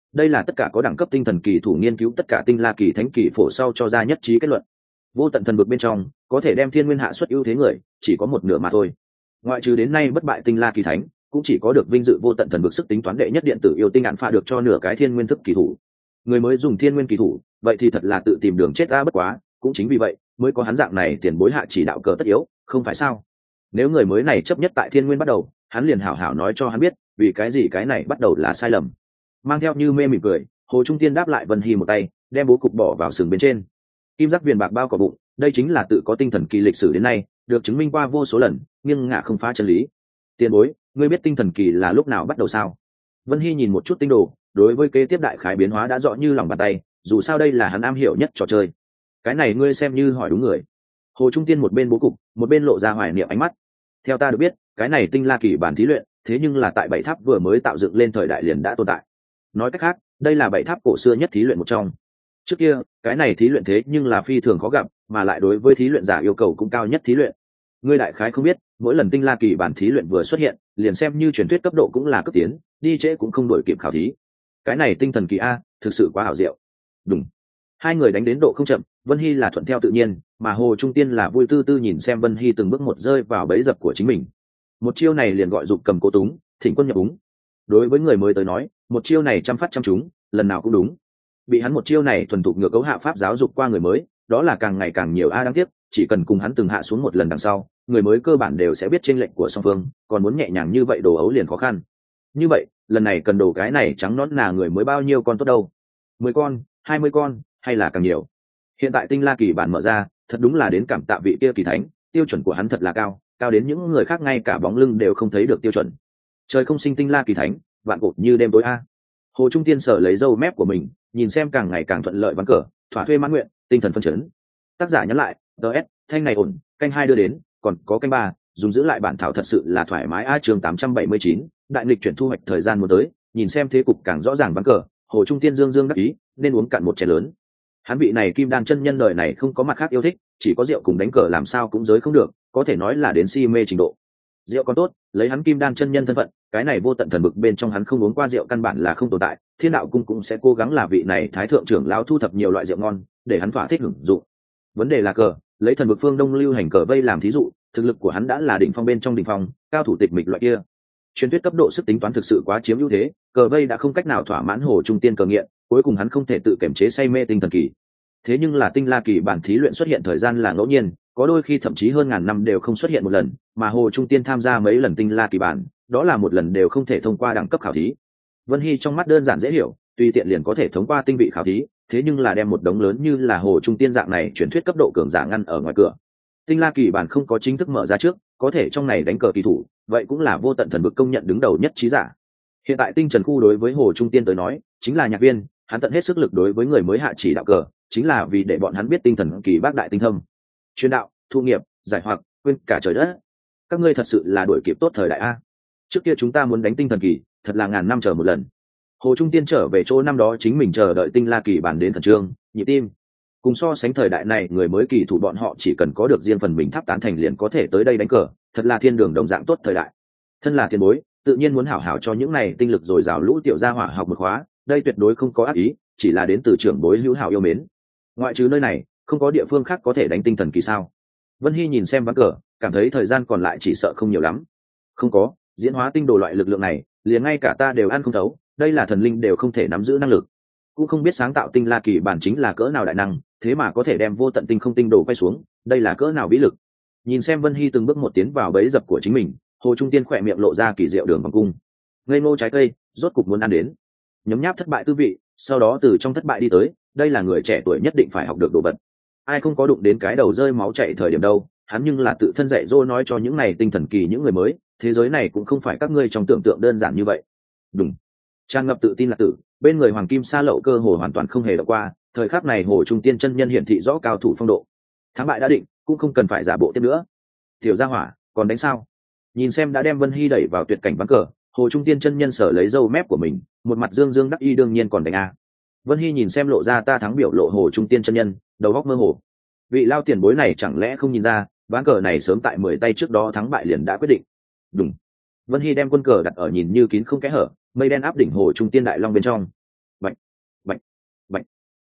đây là tất cả có đẳng cấp tinh thần kỳ thủ nghiên cứu tất cả tinh la kỳ thánh kỳ phổ sau cho ra nhất trí kết luận. Vô tận thần vực bên trong có thể đem thiên nguyên hạ xuất ưu thế người chỉ có một nửa mà thôi, ngoại trừ đến nay bất bại tinh la kỳ thánh, cũng chỉ có được vinh dự vô tận thần vực sức tính toán đệ nhất điện tử yêu tinh ạn phạ được cho nửa cái thiên nguyên thức kỳ thủ. Người mới dùng thiên nguyên kỳ thủ vậy thì thật là tự tìm đường chết ra bất quá, cũng chính vì vậy mới có hắn dạng này tiền bối hạ chỉ đạo cờ tất yếu, không phải sao? Nếu người mới này chấp nhất tại thiên nguyên bắt đầu, hắn liền hảo hảo nói cho hắn biết vì cái gì cái này bắt đầu là sai lầm. Mang theo như mê mỉm cười, Hồ Trung Tiên đáp lại Vân Hy một tay, đem bố cục bỏ vào sừng bên trên. Kim giác viền bạc bao cỏ bụng, đây chính là tự có tinh thần kỳ lịch sử đến nay, được chứng minh qua vô số lần, nghiêng ngả không phá chân lý. Tiền bối, ngươi biết tinh thần kỳ là lúc nào bắt đầu sao? Vân Hy nhìn một chút tinh đồ, đối với kế tiếp đại khái biến hóa đã rõ như lòng bàn tay, dù sao đây là hắn am hiểu nhất trò chơi. Cái này ngươi xem như hỏi đúng người. Hồ Trung Tiên một bên bố cục, một bên lộ ra hoài niệm ánh mắt. Theo ta được biết, cái này tinh la kỳ bản thí luyện, thế nhưng là tại bảy tháp vừa mới tạo dựng lên thời đại liền đã tồn tại. Nói cách khác, đây là bảy tháp cổ xưa nhất thí luyện một trong. Trước kia, cái này thí luyện thế nhưng là phi thường khó gặp, mà lại đối với thí luyện giả yêu cầu cũng cao nhất thí luyện. Ngươi đại khái không biết, mỗi lần tinh la kỳ bản thí luyện vừa xuất hiện, liền xem như truyền thuyết cấp độ cũng là cấp tiến, đi trễ cũng không đổi kịp khảo thí. Cái này tinh thần kỳ a, thực sự quá hảo diệu. Đúng. Hai người đánh đến độ không chậm, Vân Hy là thuận theo tự nhiên, mà Hồ Trung Tiên là vui tư tư nhìn xem Vân Hy từng bước một rơi vào bẫy dập của chính mình. Một chiêu này liền gọi dục cầm cố túng, thỉnh quân nhập úng. Đối với người mới tới nói, một chiêu này trăm phát trăm trúng, lần nào cũng đúng. Bị hắn một chiêu này thuần thục ngược cấu hạ pháp giáo dục qua người mới, đó là càng ngày càng nhiều a đáng tiếc, chỉ cần cùng hắn từng hạ xuống một lần đằng sau, người mới cơ bản đều sẽ biết chênh lệnh của song phương, còn muốn nhẹ nhàng như vậy đồ ấu liền khó khăn. Như vậy, lần này cần đồ cái này trắng nõn là người mới bao nhiêu con tốt đâu? Mười con, hai mươi con, hay là càng nhiều? Hiện tại tinh la kỳ bản mở ra, thật đúng là đến cảm tạ vị kia kỳ thánh, tiêu chuẩn của hắn thật là cao, cao đến những người khác ngay cả bóng lưng đều không thấy được tiêu chuẩn. Trời không sinh tinh la kỳ thánh, vạn cổ như đêm tối a. Hồ Trung Tiên sở lấy râu mép của mình, nhìn xem càng ngày càng thuận lợi ván cờ, thỏa thuê mãn nguyện, tinh thần phân chấn. Tác giả nhắn lại, ds thanh này ổn, canh hai đưa đến, còn có canh ba, dùng giữ lại bản thảo thật sự là thoải mái a. Chương tám trăm bảy mươi chín, đại nghịch chuyển thu hoạch thời gian muốn tới, nhìn xem thế cục càng rõ ràng ván cờ, Hồ Trung Tiên dương dương đắc ý, nên uống cạn một chén lớn. Hắn vị này kim đan chân nhân đời này không có mặt khác yêu thích, chỉ có rượu cùng đánh cờ làm sao cũng giới không được, có thể nói là đến si mê trình độ. Rượu còn tốt, lấy hắn kim đan chân nhân thân phận, cái này vô tận thần bực bên trong hắn không uống qua rượu căn bản là không tồn tại. Thiên đạo cung cũng sẽ cố gắng là vị này thái thượng trưởng lão thu thập nhiều loại rượu ngon để hắn thỏa thích hưởng dụng. Vấn đề là cờ, lấy thần bực phương đông lưu hành cờ vây làm thí dụ, thực lực của hắn đã là đỉnh phong bên trong đỉnh phong, cao thủ tịch mịch loại kia. Truyền thuyết cấp độ sức tính toán thực sự quá chiếm ưu thế, cờ vây đã không cách nào thỏa mãn Hồ Trung Tiên cờ nghiện, cuối cùng hắn không thể tự kiểm chế say mê tinh thần kỳ. Thế nhưng là tinh la kỳ bản thí luyện xuất hiện thời gian là ngẫu nhiên, có đôi khi thậm chí hơn ngàn năm đều không xuất hiện một lần, mà Hồ Trung Tiên tham gia mấy lần tinh la kỳ bản, đó là một lần đều không thể thông qua đẳng cấp khảo thí. Vân Hy trong mắt đơn giản dễ hiểu, tùy tiện liền có thể thông qua tinh vị khảo thí, thế nhưng là đem một đống lớn như là Hồ Trung Tiên dạng này truyền thuyết cấp độ cường giả ngăn ở ngoài cửa. Tinh la kỳ bản không có chính thức mở ra trước, có thể trong này đánh cờ kỳ thủ, vậy cũng là vô tận thần vực công nhận đứng đầu nhất trí giả. Hiện tại tinh trần khu đối với Hồ Trung Tiên tới nói, chính là nhạc viên, hắn tận hết sức lực đối với người mới hạ chỉ đạo cờ, chính là vì để bọn hắn biết tinh thần kỳ bác đại tinh thâm, truyền đạo, thu nghiệp, giải hoặc, quên cả trời đất. Các ngươi thật sự là đuổi kịp tốt thời đại a. Trước kia chúng ta muốn đánh tinh thần kỳ, thật là ngàn năm chờ một lần. Hồ Trung Tiên trở về chỗ năm đó chính mình chờ đợi tinh la kỳ bản đến khẩn trương, nhịp tim. Cùng so sánh thời đại này, người mới kỳ thủ bọn họ chỉ cần có được riêng phần mình tháp tán thành liền có thể tới đây đánh cờ, thật là thiên đường đồng dạng tốt thời đại. Thân là tiền bối, tự nhiên muốn hảo hảo cho những này tinh lực dồi dào lũ tiểu gia hỏa học một khóa, đây tuyệt đối không có ác ý, chỉ là đến từ trưởng bối hữu hảo yêu mến. Ngoại trừ nơi này, không có địa phương khác có thể đánh tinh thần kỳ sao? Vân Hy nhìn xem ván cờ, cảm thấy thời gian còn lại chỉ sợ không nhiều lắm. Không có, diễn hóa tinh đồ loại lực lượng này, liền ngay cả ta đều ăn không thấu, đây là thần linh đều không thể nắm giữ năng lực. Cũng không biết sáng tạo tinh la kỳ bản chính là cỡ nào đại năng, thế mà có thể đem vô tận tinh không tinh đồ quay xuống, đây là cỡ nào vĩ lực. Nhìn xem Vân Hy từng bước một tiến vào bẫy dập của chính mình, Hồ Trung Tiên khỏe miệng lộ ra kỳ diệu đường vòng cung. Ngây ngô trái cây, rốt cục muốn ăn đến. Nhấm nháp thất bại tư vị, sau đó từ trong thất bại đi tới, đây là người trẻ tuổi nhất định phải học được đồ vật. Ai không có đụng đến cái đầu rơi máu chảy thời điểm đâu, hắn nhưng là tự thân dạy dỗ nói cho những này tinh thần kỳ những người mới, thế giới này cũng không phải các ngươi trong tưởng tượng đơn giản như vậy. Đúng. Tràn ngập tự tin là tử, bên người Hoàng Kim Sa Lậu cơ hồ hoàn toàn không hề đọc qua, thời khắc này Hồ Trung Tiên chân nhân hiển thị rõ cao thủ phong độ. Thắng bại đã định, cũng không cần phải giả bộ tiếp nữa. Tiểu gia hỏa, còn đánh sao? Nhìn xem đã đem Vân Hy đẩy vào tuyệt cảnh ván cờ, Hồ Trung Tiên chân nhân sở lấy râu mép của mình, một mặt dương dương đắc y đương nhiên còn đánh a. Vân Hy nhìn xem lộ ra ta thắng biểu lộ Hồ Trung Tiên chân nhân, đầu óc mơ hồ. Vị lao tiền bối này chẳng lẽ không nhìn ra, ván cờ này sớm tại mười tay trước đó thắng bại liền đã quyết định. Đúng. Vân Hy đem quân cờ đặt ở nhìn như kín không kẽ hở, mây đen áp đỉnh Hồ Trung Tiên đại long bên trong.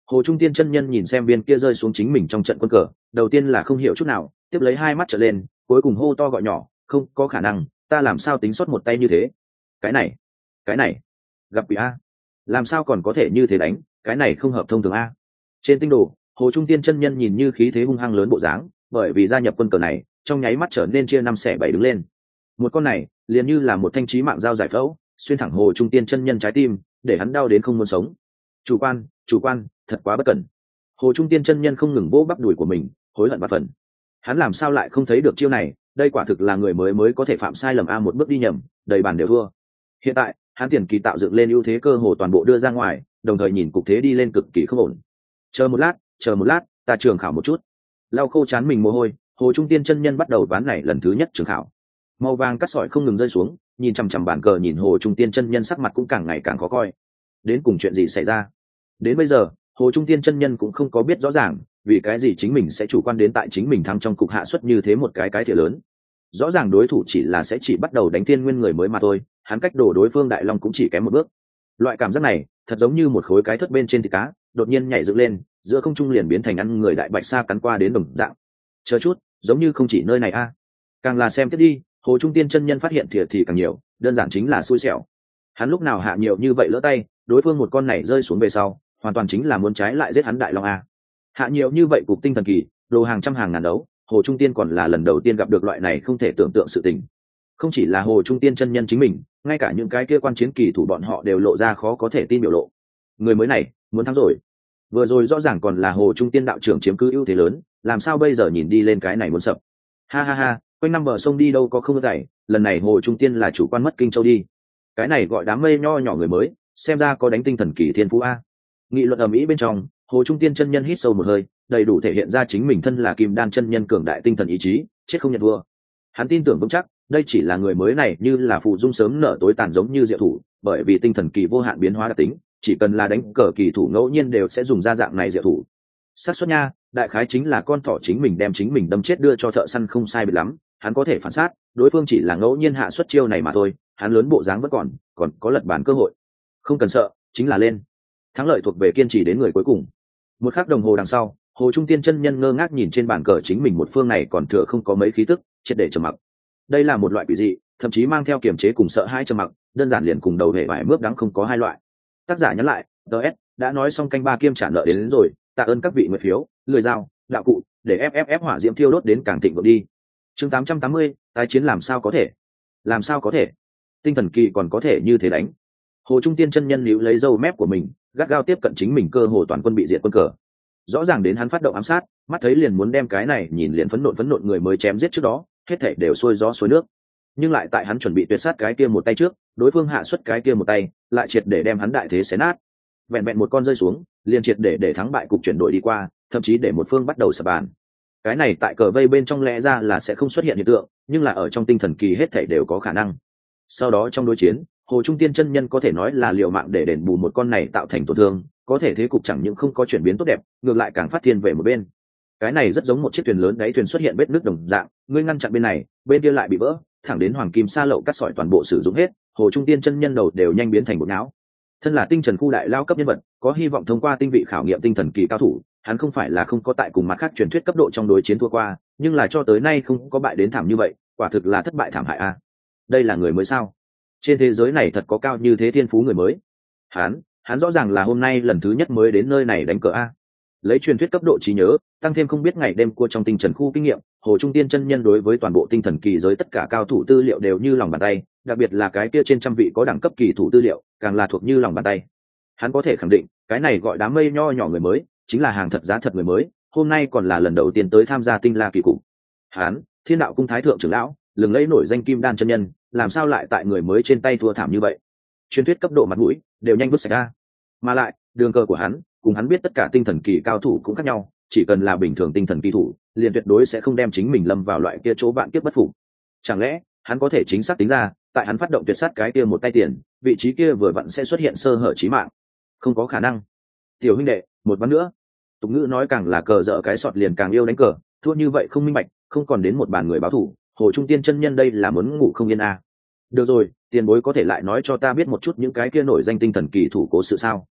Hồ Trung Tiên chân nhân nhìn xem viên kia rơi xuống chính mình trong trận quân cờ, đầu tiên là không hiểu chút nào, tiếp lấy hai mắt trở lên, cuối cùng hô to gọi nhỏ, không có khả năng, ta làm sao tính xuất một tay như thế? Cái này, cái này, gặp quỷ a, làm sao còn có thể như thế đánh, cái này không hợp thông thường a. Trên tinh đồ, Hồ Trung Tiên chân nhân nhìn như khí thế hung hăng lớn bộ dáng, bởi vì gia nhập quân cờ này, trong nháy mắt trở nên chia năm xẻ bảy đứng lên. Một con này, liền như là một thanh chí mạng dao giải phẫu, xuyên thẳng Hồ Trung Tiên chân nhân trái tim, để hắn đau đến không muốn sống. Chủ quan, chủ quan, thật quá bất cẩn. Hồ Trung Tiên chân nhân không ngừng vỗ bắp đùi của mình, hối hận bạt phần. Hắn làm sao lại không thấy được chiêu này, đây quả thực là người mới mới có thể phạm sai lầm a, một bước đi nhầm, đầy bàn đều thua. Hiện tại, hắn tiền kỳ tạo dựng lên ưu thế cơ hồ toàn bộ đưa ra ngoài, đồng thời nhìn cục thế đi lên cực kỳ không ổn. Chờ một lát, chờ một lát, ta trường khảo một chút. Lau khô chán mình mồ hôi, Hồ Trung Tiên chân nhân bắt đầu ván này lần thứ nhất trường khảo. Màu vàng cắt sỏi không ngừng rơi xuống, nhìn chằm chằm bàn cờ, nhìn Hồ Trung Tiên chân nhân sắc mặt cũng càng ngày càng khó coi. Đến cùng chuyện gì xảy ra? Đến bây giờ, Hồ Trung Tiên chân nhân cũng không có biết rõ ràng, vì cái gì chính mình sẽ chủ quan đến tại chính mình thắng trong cục hạ suất như thế một cái cái thiệt lớn. Rõ ràng đối thủ chỉ là sẽ chỉ bắt đầu đánh thiên nguyên người mới mà thôi, hắn cách đổ đối phương Đại Long cũng chỉ kém một bước. Loại cảm giác này, thật giống như một khối cái thất bên trên thịt cá, đột nhiên nhảy dựng lên, giữa không trung liền biến thành ăn người đại bạch sa cắn qua đến đồng dạng. Chờ chút, giống như không chỉ nơi này a. Càng là xem tiếp đi, Hồ Trung Tiên chân nhân phát hiện thiệt thì càng nhiều, đơn giản chính là xui xẻo. Hắn lúc nào hạ nhiều như vậy lỡ tay, đối phương một con này rơi xuống về sau, hoàn toàn chính là muốn trái lại giết hắn Đại Long a. Hạ nhiều như vậy cục tinh thần kỳ, đồ hàng trăm hàng ngàn đấu, Hồ Trung Tiên còn là lần đầu tiên gặp được loại này không thể tưởng tượng sự tình. Không chỉ là Hồ Trung Tiên chân nhân chính mình, ngay cả những cái kia quan chiến kỳ thủ bọn họ đều lộ ra khó có thể tin biểu lộ. Người mới này, muốn thắng rồi. Vừa rồi rõ ràng còn là Hồ Trung Tiên đạo trưởng chiếm cứ ưu thế lớn, làm sao bây giờ nhìn đi lên cái này muốn sập. Ha ha ha, quanh năm bờ sông đi đâu có không dày, lần này Hồ Trung Tiên là chủ quan mất kinh châu đi. Cái này gọi đám mây nho nhỏ người mới, xem ra có đánh tinh thần kỳ thiên phú a. Nghị luận ầm ĩ bên trong, Hồ Trung Tiên chân nhân hít sâu một hơi, đầy đủ thể hiện ra chính mình thân là Kim Đan chân nhân cường đại tinh thần ý chí, chết không nhận thua. Hắn tin tưởng vững chắc, đây chỉ là người mới này như là phụ dung sớm nở tối tàn giống như diệu thủ, bởi vì tinh thần kỳ vô hạn biến hóa đặc tính, chỉ cần là đánh cờ kỳ thủ ngẫu nhiên đều sẽ dùng ra dạng này diệu thủ. Xác suất nha, đại khái chính là con thỏ chính mình đem chính mình đâm chết đưa cho thợ săn không sai biệt lắm, hắn có thể phản sát, đối phương chỉ là ngẫu nhiên hạ xuất chiêu này mà thôi, hắn lớn bộ dáng vẫn còn, còn có lật bàn cơ hội. Không cần sợ, chính là lên. Thắng lợi thuộc về kiên trì đến người cuối cùng. Một khắc đồng hồ đằng sau, Hồ Trung Tiên chân nhân ngơ ngác nhìn trên bàn cờ chính mình một phương này còn thừa không có mấy khí tức, triệt để trầm mặc. Đây là một loại quỷ dị, thậm chí mang theo kiềm chế cùng sợ hãi trầm mặc, đơn giản liền cùng đầu hệ vải mướp đắng không có hai loại. Tác giả nhắn lại, ds đã nói xong canh ba kiêm trả nợ đến, đến rồi, tạ ơn các vị nguyện phiếu, lười dao, đạo cụ, để ff hỏa diễm thiêu đốt đến càng thịnh vượng đi. Chương tám trăm tám mươi, tái chiến làm sao có thể? Làm sao có thể? Tinh thần kỳ còn có thể như thế đánh? Hồ Trung Tiên chân nhân níu lấy râu mép của mình, gắt gao tiếp cận chính mình, cơ hồ toàn quân bị diệt quân cờ. Rõ ràng đến hắn phát động ám sát, mắt thấy liền muốn đem cái này nhìn liền phấn nộ phấn nộ người mới chém giết trước đó, hết thảy đều xuôi gió xuôi nước. Nhưng lại tại hắn chuẩn bị tuyệt sát cái kia một tay trước, đối phương hạ xuất cái kia một tay, lại triệt để đem hắn đại thế xé nát. Vẹn vẹn một con rơi xuống, liền triệt để để thắng bại cục chuyển đổi đi qua, thậm chí để một phương bắt đầu sập bàn. Cái này tại cờ vây bên trong lẽ ra là sẽ không xuất hiện hiện tượng, nhưng là ở trong tinh thần kỳ hết thảy đều có khả năng. Sau đó trong đối chiến, Hồ Trung Tiên chân nhân có thể nói là liều mạng để đền bù một con này tạo thành tổn thương, có thể thế cục chẳng những không có chuyển biến tốt đẹp, ngược lại càng phát thiên về một bên. Cái này rất giống một chiếc thuyền lớn đáy thuyền xuất hiện vết nứt đồng dạng, ngươi ngăn chặn bên này, bên kia lại bị vỡ, thẳng đến hoàng kim sa lậu cắt sỏi toàn bộ sử dụng hết, Hồ Trung Tiên chân nhân đầu đều nhanh biến thành bột não. Thân là tinh trần khu đại lao cấp nhân vật, có hy vọng thông qua tinh vị khảo nghiệm tinh thần kỳ cao thủ, hắn không phải là không có tại cùng mặt khác truyền thuyết cấp độ trong đối chiến thua qua, nhưng là cho tới nay không có bại đến thảm như vậy, quả thực là thất bại thảm hại a. Đây là người mới sao? Trên thế giới này thật có cao như thế thiên phú người mới? Hắn, hắn rõ ràng là hôm nay lần thứ nhất mới đến nơi này đánh cờ a. Lấy truyền thuyết cấp độ trí nhớ, tăng thêm không biết ngày đêm cua trong tinh trần khu kinh nghiệm, Hồ Trung Tiên chân nhân đối với toàn bộ tinh thần kỳ giới tất cả cao thủ tư liệu đều như lòng bàn tay, đặc biệt là cái kia trên trăm vị có đẳng cấp kỳ thủ tư liệu, càng là thuộc như lòng bàn tay. Hắn có thể khẳng định, cái này gọi đám mây nho nhỏ người mới, chính là hàng thật giá thật người mới, hôm nay còn là lần đầu tiên tới tham gia tinh la kỳ cục. Hắn, Thiên đạo cung thái thượng trưởng lão, lừng lẫy nổi danh kim đan chân nhân, làm sao lại tại người mới trên tay thua thảm như vậy? Truyền thuyết cấp độ mặt mũi đều nhanh vứt sạch ra. Mà lại, đường cờ của hắn, cùng hắn biết tất cả tinh thần kỳ cao thủ cũng khác nhau, chỉ cần là bình thường tinh thần kỳ thủ, liền tuyệt đối sẽ không đem chính mình lâm vào loại kia chỗ bạn kiếp bất phục. Chẳng lẽ, hắn có thể chính xác tính ra, tại hắn phát động tuyệt sát cái kia một tay tiền, vị trí kia vừa vặn sẽ xuất hiện sơ hở chí mạng? Không có khả năng. Tiểu huynh đệ, một ván nữa. Tục ngữ nói càng là cờ dở cái sọt liền càng yêu đánh cờ, thua như vậy không minh bạch, không còn đến một bàn người báo thủ, Hồ Trung Tiên chân nhân đây là muốn ngủ không yên à. Được rồi, tiền bối có thể lại nói cho ta biết một chút những cái kia nổi danh tinh thần kỳ thủ cố sự sao?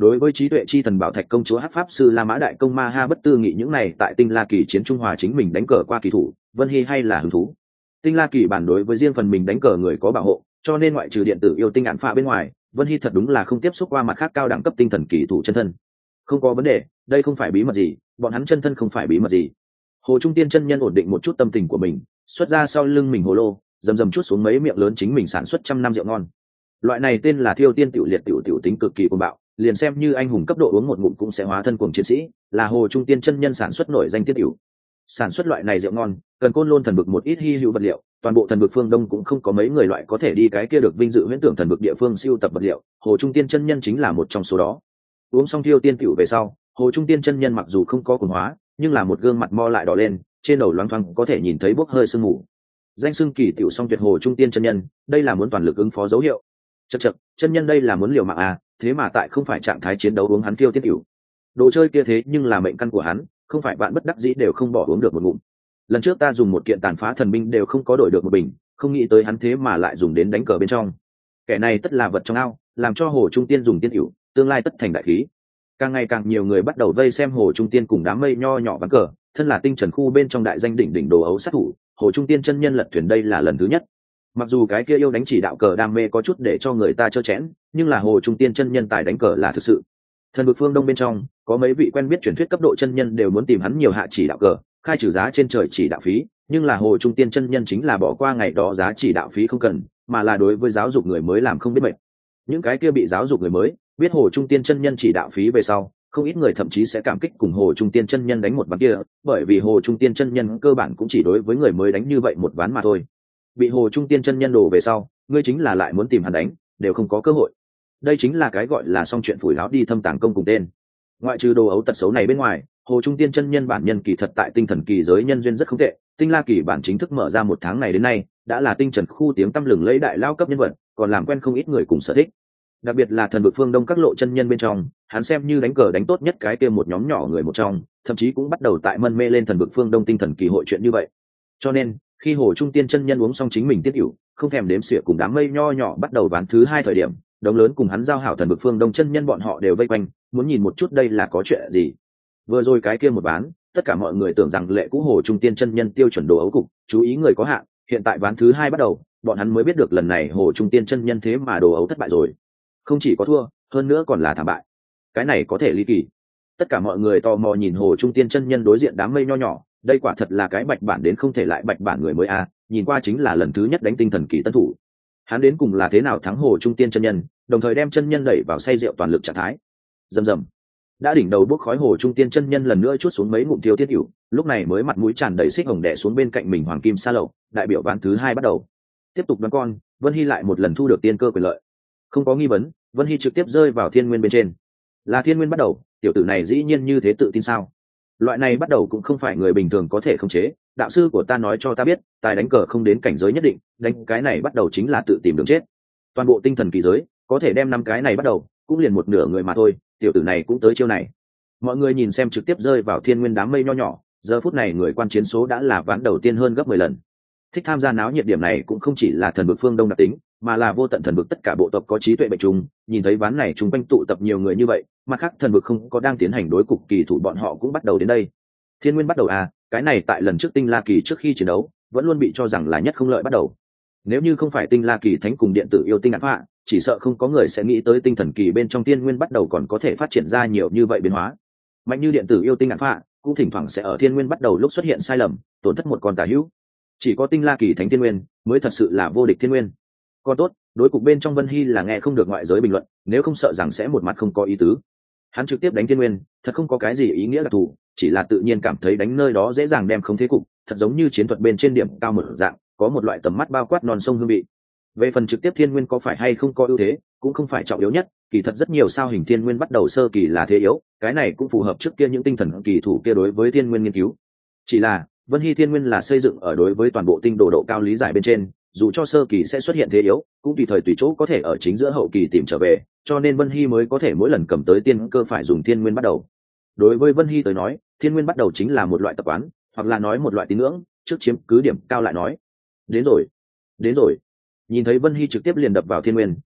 đối với trí tuệ chi thần bảo thạch công chúa hắc pháp sư La Mã đại công ma ha bất tư nghị những này tại tinh la kỳ chiến trung hòa chính mình đánh cờ qua kỳ thủ, Vân Hy hay là hứng thú. Tinh la kỳ bản đối với riêng phần mình đánh cờ người có bảo hộ, cho nên ngoại trừ điện tử yêu tinh án phạ bên ngoài, Vân Hy thật đúng là không tiếp xúc qua mặt khác cao đẳng cấp tinh thần kỳ thủ chân thân. Không có vấn đề, đây không phải bí mật gì, bọn hắn chân thân không phải bí mật gì. Hồ Trung Tiên chân nhân ổn định một chút tâm tình của mình, xuất ra sau lưng mình hồ lô, rầm rầm chút xuống mấy miệng lớn chính mình sản xuất trăm năm rượu ngon. Loại này tên là Thiêu Tiên tiểu liệt tiểu tiểu tính cực kỳ cuồng bạo, liền xem như anh hùng cấp độ uống một ngụm cũng sẽ hóa thân cuồng chiến sĩ, là Hồ Trung Tiên chân nhân sản xuất nổi danh tiết tiểu. Sản xuất loại này rượu ngon, cần côn lôn thần vực một ít hi hữu vật liệu, toàn bộ thần vực phương Đông cũng không có mấy người loại có thể đi cái kia được vinh dự huyễn tưởng thần vực địa phương siêu tập vật liệu, Hồ Trung Tiên chân nhân chính là một trong số đó. Uống xong Thiêu Tiên tiểu về sau, Hồ Trung Tiên chân nhân mặc dù không có cuồng hóa, nhưng là một gương mặt mo lại đỏ lên, trên đầu loáng thoáng có thể nhìn thấy bốc hơi sương mù. Danh xưng kỳ tiểu song tuyệt Hồ Trung Tiên chân nhân, đây là muốn toàn lực ứng phó dấu hiệu. Chậc chậc, chân nhân đây là muốn liều mạng à, thế mà tại không phải trạng thái chiến đấu uống hắn Thiêu Tiên tiểu. Đồ chơi kia thế nhưng là mệnh căn của hắn, không phải bạn bất đắc dĩ đều không bỏ uống được một ngụm. Lần trước ta dùng một kiện tàn phá thần binh đều không có đổi được một bình, không nghĩ tới hắn thế mà lại dùng đến đánh cờ bên trong. Kẻ này tất là vật trong ao, làm cho Hồ Trung Tiên dùng tiên tiểu, tương lai tất thành đại khí. Càng ngày càng nhiều người bắt đầu vây xem Hồ Trung Tiên cùng đám mây nho nhỏ ván cờ, thân là tinh trần khu bên trong đại danh đỉnh đỉnh đồ ấu sát thủ, Hồ Trung Tiên chân nhân lật thuyền đây là lần thứ nhất. Mặc dù cái kia yêu đánh chỉ đạo cờ đam mê có chút để cho người ta trơ chẽn, nhưng là Hồ Trung Tiên chân nhân tài đánh cờ là thực sự. Thần vực phương Đông bên trong, có mấy vị quen biết truyền thuyết cấp độ chân nhân đều muốn tìm hắn nhiều hạ chỉ đạo cờ, khai trừ giá trên trời chỉ đạo phí, nhưng là Hồ Trung Tiên chân nhân chính là bỏ qua ngày đó giá chỉ đạo phí không cần, mà là đối với giáo dục người mới làm không biết mệt. Những cái kia bị giáo dục người mới, biết Hồ Trung Tiên chân nhân chỉ đạo phí về sau, không ít người thậm chí sẽ cảm kích cùng Hồ Trung Tiên chân nhân đánh một ván kia, bởi vì Hồ Trung Tiên chân nhân cơ bản cũng chỉ đối với người mới đánh như vậy một ván mà thôi. Bị Hồ Trung Tiên chân nhân đổ về sau, ngươi chính là lại muốn tìm hắn đánh, đều không có cơ hội. Đây chính là cái gọi là xong chuyện phủi láo đi thâm tàng công cùng tên. Ngoại trừ đồ ấu tật xấu này bên ngoài, Hồ Trung Tiên chân nhân bản nhân kỳ thật tại tinh thần kỳ giới nhân duyên rất không tệ, tinh la kỳ bản chính thức mở ra một tháng này đến nay, đã là tinh trần khu tiếng tăm lừng lấy đại lao cấp nhân vật, còn làm quen không ít người cùng sở thích. Đặc biệt là thần vực phương Đông các lộ chân nhân bên trong, hắn xem như đánh cờ đánh tốt nhất cái kia một nhóm nhỏ người một trong, thậm chí cũng bắt đầu tại mân mê lên thần vực phương Đông tinh thần kỳ hội chuyện như vậy. Cho nên, khi Hồ Trung Tiên chân nhân uống xong chính mình tiết hữu, không thèm đếm xỉa cùng đám mây nho nhỏ bắt đầu ván thứ hai thời điểm, đống lớn cùng hắn giao hảo thần vực phương Đông chân nhân bọn họ đều vây quanh, muốn nhìn một chút đây là có chuyện gì. Vừa rồi cái kia một ván, tất cả mọi người tưởng rằng lệ cũ Hồ Trung Tiên chân nhân tiêu chuẩn đồ ấu cục, chú ý người có hạn, hiện tại ván thứ hai bắt đầu, bọn hắn mới biết được lần này Hồ Trung Tiên chân nhân thế mà đồ ấu thất bại rồi. Không chỉ có thua, hơn nữa còn là thảm bại. Cái này có thể ly kỳ. Tất cả mọi người tò mò nhìn Hồ Trung Tiên chân nhân đối diện đám mây nho nhỏ, đây quả thật là cái bạch bản đến không thể lại bạch bản người mới a, à, nhìn qua chính là lần thứ nhất đánh tinh thần kỳ tân thủ. Hắn đến cùng là thế nào thắng Hồ Trung Tiên chân nhân, đồng thời đem chân nhân đẩy vào say rượu toàn lực trạng thái. Rầm rầm. Đã đỉnh đầu bốc khói Hồ Trung Tiên chân nhân lần nữa chuốt xuống mấy ngụm tiêu tiết hữu, lúc này mới mặt mũi tràn đầy xích hồng đè xuống bên cạnh mình hoàng kim sa lậu, đại biểu ván thứ hai bắt đầu. Tiếp tục đoán con, Vân Hy lại một lần thu được tiên cơ quyền lợi. Không có nghi vấn, Vân Hy trực tiếp rơi vào thiên nguyên bên trên. Là thiên nguyên bắt đầu, tiểu tử này dĩ nhiên như thế tự tin sao? Loại này bắt đầu cũng không phải người bình thường có thể khống chế, đạo sư của ta nói cho ta biết, tài đánh cờ không đến cảnh giới nhất định, đánh cái này bắt đầu chính là tự tìm đường chết. Toàn bộ tinh thần kỳ giới, có thể đem năm cái này bắt đầu, cũng liền một nửa người mà thôi, tiểu tử này cũng tới chiêu này. Mọi người nhìn xem trực tiếp rơi vào thiên nguyên đám mây nho nhỏ, giờ phút này người quan chiến số đã là ván đầu tiên hơn gấp mười lần. Thích tham gia náo nhiệt điểm này cũng không chỉ là thần vực phương Đông đặc tính, mà là vô tận thần vực tất cả bộ tộc có trí tuệ bệnh trùng, nhìn thấy ván này chúng quanh tụ tập nhiều người như vậy, mặt khác thần vực không có đang tiến hành đối cục kỳ thủ bọn họ cũng bắt đầu đến đây. Thiên nguyên bắt đầu à, cái này tại lần trước tinh la kỳ trước khi chiến đấu, vẫn luôn bị cho rằng là nhất không lợi bắt đầu. Nếu như không phải tinh la kỳ thánh cùng điện tử yêu tinh án họa, chỉ sợ không có người sẽ nghĩ tới tinh thần kỳ bên trong thiên nguyên bắt đầu còn có thể phát triển ra nhiều như vậy biến hóa. Mạnh như điện tử yêu tinh án họa, cũng thỉnh thoảng sẽ ở thiên nguyên bắt đầu lúc xuất hiện sai lầm, tổn thất một con tà hữu. Chỉ có tinh la kỳ thánh thiên nguyên mới thật sự là vô địch thiên nguyên. Còn tốt, đối cục bên trong Vân Hy là nghe không được ngoại giới bình luận, nếu không sợ rằng sẽ một mặt không có ý tứ. Hắn trực tiếp đánh thiên nguyên, thật không có cái gì ý nghĩa đặc thù, chỉ là tự nhiên cảm thấy đánh nơi đó dễ dàng đem không thế cục, thật giống như chiến thuật bên trên điểm cao một dạng, có một loại tầm mắt bao quát non sông hương vị. Về phần trực tiếp thiên nguyên có phải hay không có ưu thế, cũng không phải trọng yếu nhất, kỳ thật rất nhiều sao hình thiên nguyên bắt đầu sơ kỳ là thế yếu, cái này cũng phù hợp trước kia những tinh thần kỳ thủ kia đối với thiên nguyên nghiên cứu. Chỉ là Vân Hy thiên nguyên là xây dựng ở đối với toàn bộ tinh độ độ cao lý giải bên trên, dù cho sơ kỳ sẽ xuất hiện thế yếu, cũng tùy thời tùy chỗ có thể ở chính giữa hậu kỳ tìm trở về, cho nên Vân Hy mới có thể mỗi lần cầm tới tiên cơ phải dùng thiên nguyên bắt đầu. Đối với Vân Hy tới nói, thiên nguyên bắt đầu chính là một loại tập quán, hoặc là nói một loại tín ngưỡng, trước chiếm cứ điểm cao lại nói. Đến rồi, đến rồi. Nhìn thấy Vân Hy trực tiếp liền đập vào thiên nguyên,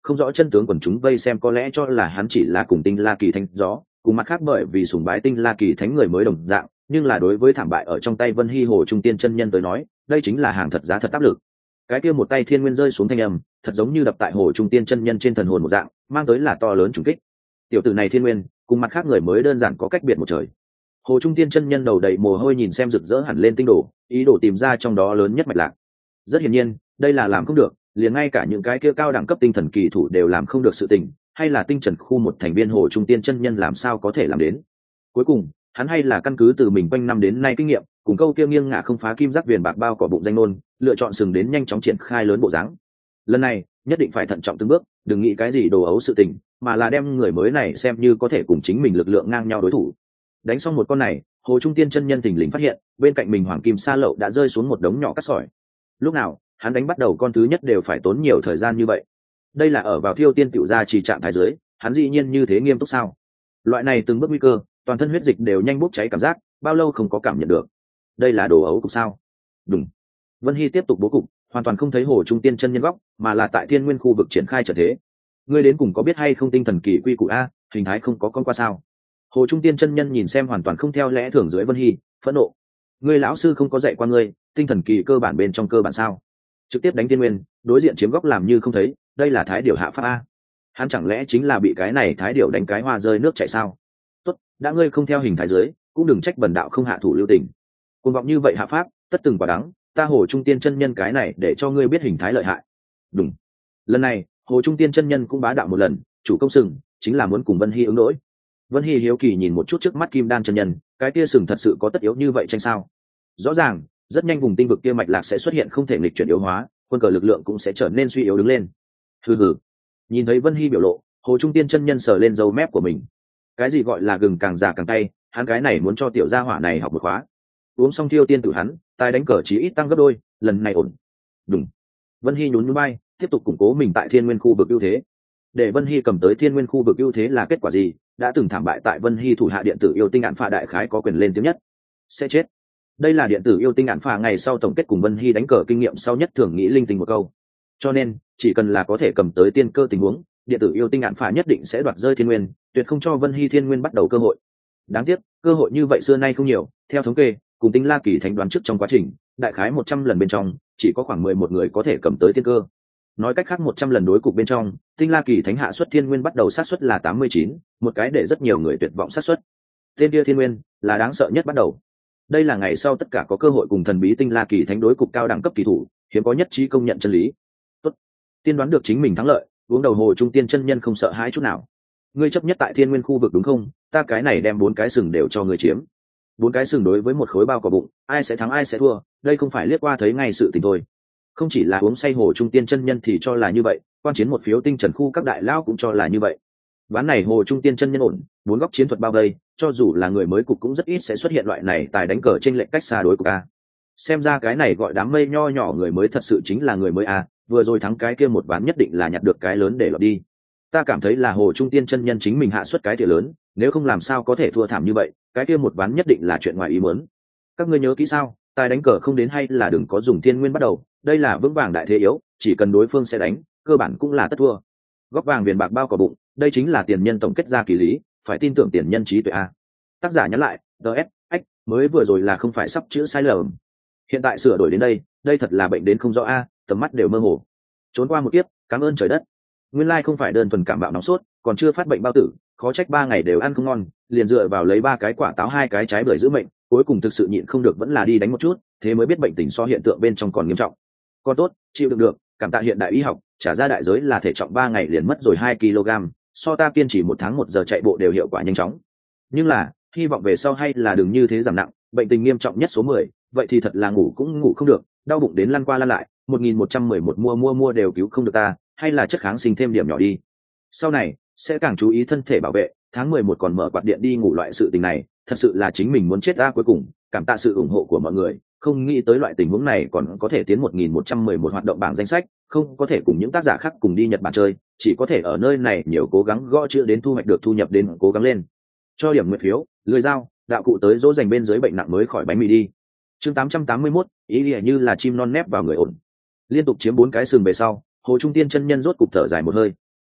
không rõ chân tướng quần chúng vây xem có lẽ cho là hắn chỉ là cùng Tinh La Kỳ Thánh gió, cùng mặt khác bởi vì sùng bái Tinh La Kỳ Thánh người mới đồng dạng, nhưng là đối với thảm bại ở trong tay Vân Hy Hồ Trung Tiên chân nhân tới nói, đây chính là hàng thật giá thật áp lực. Cái kia một tay thiên nguyên rơi xuống thanh âm, thật giống như đập tại Hồ Trung Tiên chân nhân trên thần hồn một dạng, mang tới là to lớn trùng kích. Tiểu tử này thiên nguyên, cùng mặt khác người mới đơn giản có cách biệt một trời. Hồ Trung Tiên chân nhân đầu đầy mồ hôi nhìn xem rực rỡ hẳn lên tinh đồ, ý đồ tìm ra trong đó lớn nhất mạch lạc. Rất hiển nhiên, đây là làm không được, liền ngay cả những cái kia cao đẳng cấp tinh thần kỳ thủ đều làm không được sự tình, hay là tinh trần khu một thành viên Hồ Trung Tiên chân nhân làm sao có thể làm đến. Cuối cùng, hắn hay là căn cứ từ mình quanh năm đến nay kinh nghiệm, cùng câu kia nghiêng ngả không phá kim giác viền bạc bao cỏ bụng danh nôn, lựa chọn sừng đến nhanh chóng triển khai lớn bộ dáng. Lần này, nhất định phải thận trọng từng bước, đừng nghĩ cái gì đồ ấu sự tình, mà là đem người mới này xem như có thể cùng chính mình lực lượng ngang nhau đối thủ. Đánh xong một con này, Hồ Trung Tiên chân nhân thình lình phát hiện, bên cạnh mình hoàng kim sa lậu đã rơi xuống một đống nhỏ cát sỏi. Lúc nào, hắn đánh bắt đầu con thứ nhất đều phải tốn nhiều thời gian như vậy. Đây là ở vào Thiêu Tiên tiểu gia trì trạng thái dưới, hắn dĩ nhiên như thế nghiêm túc sao? Loại này từng bước nguy cơ, toàn thân huyết dịch đều nhanh bốc cháy cảm giác, bao lâu không có cảm nhận được. Đây là đồ ấu cục sao? Đúng. Vân Hy tiếp tục bố cục, hoàn toàn không thấy Hồ Trung Tiên chân nhân góc, mà là tại Thiên Nguyên khu vực triển khai trận thế. Ngươi đến cùng có biết hay không tinh thần kỳ quy củ a, hình thái không có con qua sao? Hồ Trung Tiên chân nhân nhìn xem hoàn toàn không theo lẽ thường dưới Vân Hy, phẫn nộ. Ngươi lão sư không có dạy qua ngươi, tinh thần kỳ cơ bản bên trong cơ bản sao? Trực tiếp đánh Thiên Nguyên, đối diện chiếm góc làm như không thấy, đây là thái điểu hạ pháp a. Hắn chẳng lẽ chính là bị cái này thái điểu đánh cái hoa rơi nước chảy sao? Tốt, đã ngươi không theo hình thái dưới, cũng đừng trách bần đạo không hạ thủ lưu tình. Cuồng vọng như vậy hạ pháp, tất từng quả đắng, ta Hồ Trung Tiên chân nhân cái này để cho ngươi biết hình thái lợi hại. Đúng. Lần này, Hồ Trung Tiên chân nhân cũng bá đạo một lần, chủ công sừng, chính là muốn cùng Vân Hy ứng đối. Vân Hy hiếu kỳ nhìn một chút trước mắt Kim Đan chân nhân, cái kia sừng thật sự có tất yếu như vậy tranh sao? Rõ ràng, rất nhanh vùng tinh vực kia mạch lạc sẽ xuất hiện không thể nghịch chuyển yếu hóa, quân cờ lực lượng cũng sẽ trở nên suy yếu đứng lên. Hừ hừ. Nhìn thấy Vân Hy biểu lộ, Hồ Trung Tiên chân nhân sờ lên râu mép của mình. Cái gì gọi là gừng càng già càng tay, hắn cái này muốn cho tiểu gia hỏa này học một khóa. Uống xong Thiêu Tiên tử hắn, tài đánh cờ chỉ ít tăng gấp đôi, lần này ổn. Đúng. Vân Hy nhún nhún bay, tiếp tục củng cố mình tại Thiên Nguyên khu vực ưu thế. Để Vân Hy cầm tới Thiên Nguyên khu vực ưu thế là kết quả gì? Đã từng thảm bại tại Vân Hy thủ hạ điện tử yêu tinh ạn phà đại khái có quyền lên tiếng nhất. Sẽ chết. Đây là điện tử yêu tinh ạn phà ngày sau tổng kết cùng Vân Hy đánh cờ kinh nghiệm sau nhất thường nghĩ linh tinh một câu. Cho nên, chỉ cần là có thể cầm tới tiên cơ tình huống, điện tử yêu tinh ạn phà nhất định sẽ đoạt rơi Thiên Nguyên, tuyệt không cho Vân Hy Thiên Nguyên bắt đầu cơ hội. Đáng tiếc, cơ hội như vậy xưa nay không nhiều, theo thống kê, cùng Tinh La Kỳ Thánh đoán trước trong quá trình, đại khái một trăm lần bên trong, chỉ có khoảng mười một người có thể cầm tới tiên cơ. Nói cách khác một trăm lần đối cục bên trong, Tinh La Kỳ Thánh hạ xuất Thiên Nguyên bắt đầu sát suất là tám mươi chín, một cái để rất nhiều người tuyệt vọng sát suất. Tên kia Thiên Nguyên là đáng sợ nhất bắt đầu. Đây là ngày sau tất cả có cơ hội cùng thần bí Tinh La Kỳ Thánh đối cục cao đẳng cấp kỳ thủ, hiếm có nhất trí công nhận chân lý. Tốt, tiên đoán được chính mình thắng lợi, uống đầu Hồ Trung Tiên chân nhân không sợ hãi chút nào. Ngươi chấp nhất tại Thiên Nguyên khu vực đúng không? Ta cái này đem bốn cái sừng đều cho ngươi chiếm. Bốn cái sừng đối với một khối bao cỏ bụng, ai sẽ thắng ai sẽ thua, đây không phải liếc qua thấy ngay sự tình thôi. Không chỉ là uống say Hồ Trung Tiên chân nhân thì cho là như vậy, quan chiến một phiếu tinh trần khu các đại lao cũng cho là như vậy. Ván này Hồ Trung Tiên chân nhân ổn, bốn góc chiến thuật bao vây, cho dù là người mới cục cũng rất ít sẽ xuất hiện loại này tài đánh cờ trên lệnh cách xa đối cục a. Xem ra cái này gọi đám mây nho nhỏ người mới thật sự chính là người mới a, vừa rồi thắng cái kia một ván nhất định là nhặt được cái lớn để lọt đi. Ta cảm thấy là Hồ Trung Tiên chân nhân chính mình hạ xuất cái tiền lớn, nếu không làm sao có thể thua thảm như vậy, cái kia một ván nhất định là chuyện ngoài ý muốn. Các ngươi nhớ kỹ sao, tài đánh cờ không đến hay là đừng có dùng Thiên Nguyên bắt đầu, đây là vững vàng đại thế yếu, chỉ cần đối phương sẽ đánh, cơ bản cũng là tất thua. Góc vàng viền bạc bao cỏ bụng, đây chính là tiền nhân tổng kết ra kỳ lý, phải tin tưởng tiền nhân trí tuệ a. Tác giả nhắn lại, ds, ách, mới vừa rồi là không phải sắp chữ sai lầm. Hiện tại sửa đổi đến đây, đây thật là bệnh đến không rõ a, tầm mắt đều mơ hồ. Trốn qua một kiếp, cảm ơn trời đất. Nguyên lai không phải đơn thuần cảm bạo nóng sốt, còn chưa phát bệnh bao tử, khó trách ba ngày đều ăn không ngon, liền dựa vào lấy ba cái quả táo hai cái trái bưởi giữ mệnh, cuối cùng thực sự nhịn không được vẫn là đi đánh một chút, thế mới biết bệnh tình so hiện tượng bên trong còn nghiêm trọng. Còn tốt, chịu đựng được, cảm tạ hiện đại y học, trả ra đại giới là thể trọng ba ngày liền mất rồi hai ki lô gam, so ta kiên trì một tháng một giờ chạy bộ đều hiệu quả nhanh chóng. Nhưng là, hy vọng về sau hay là đừng như thế giảm nặng, bệnh tình nghiêm trọng nhất số mười, vậy thì thật là ngủ cũng ngủ không được, đau bụng đến lăn qua lăn lại, một nghìn một trăm mười một mua mua mua đều cứu không được ta, hay là chất kháng sinh thêm điểm nhỏ đi. Sau này, sẽ càng chú ý thân thể bảo vệ, tháng mười một còn mở quạt điện đi ngủ loại sự tình này, thật sự là chính mình muốn chết ta cuối cùng, cảm tạ sự ủng hộ của mọi người, không nghĩ tới loại tình huống này còn có thể tiến một nghìn một trăm mười một hoạt động bảng danh sách, không có thể cùng những tác giả khác cùng đi Nhật Bản chơi, chỉ có thể ở nơi này nhiều cố gắng gõ chữ đến thu hoạch được thu nhập đến cố gắng lên. Cho điểm nguyện phiếu, lười dao, đạo cụ tới dỗ dành bên dưới bệnh nặng mới khỏi bánh mì đi. Chương tám trăm tám mươi mốt, ý nghĩa như là chim non nép vào người ổn. Liên tục chiếm bốn cái sừng về sau, Hồ Trung Tiên chân nhân rốt cục thở dài một hơi.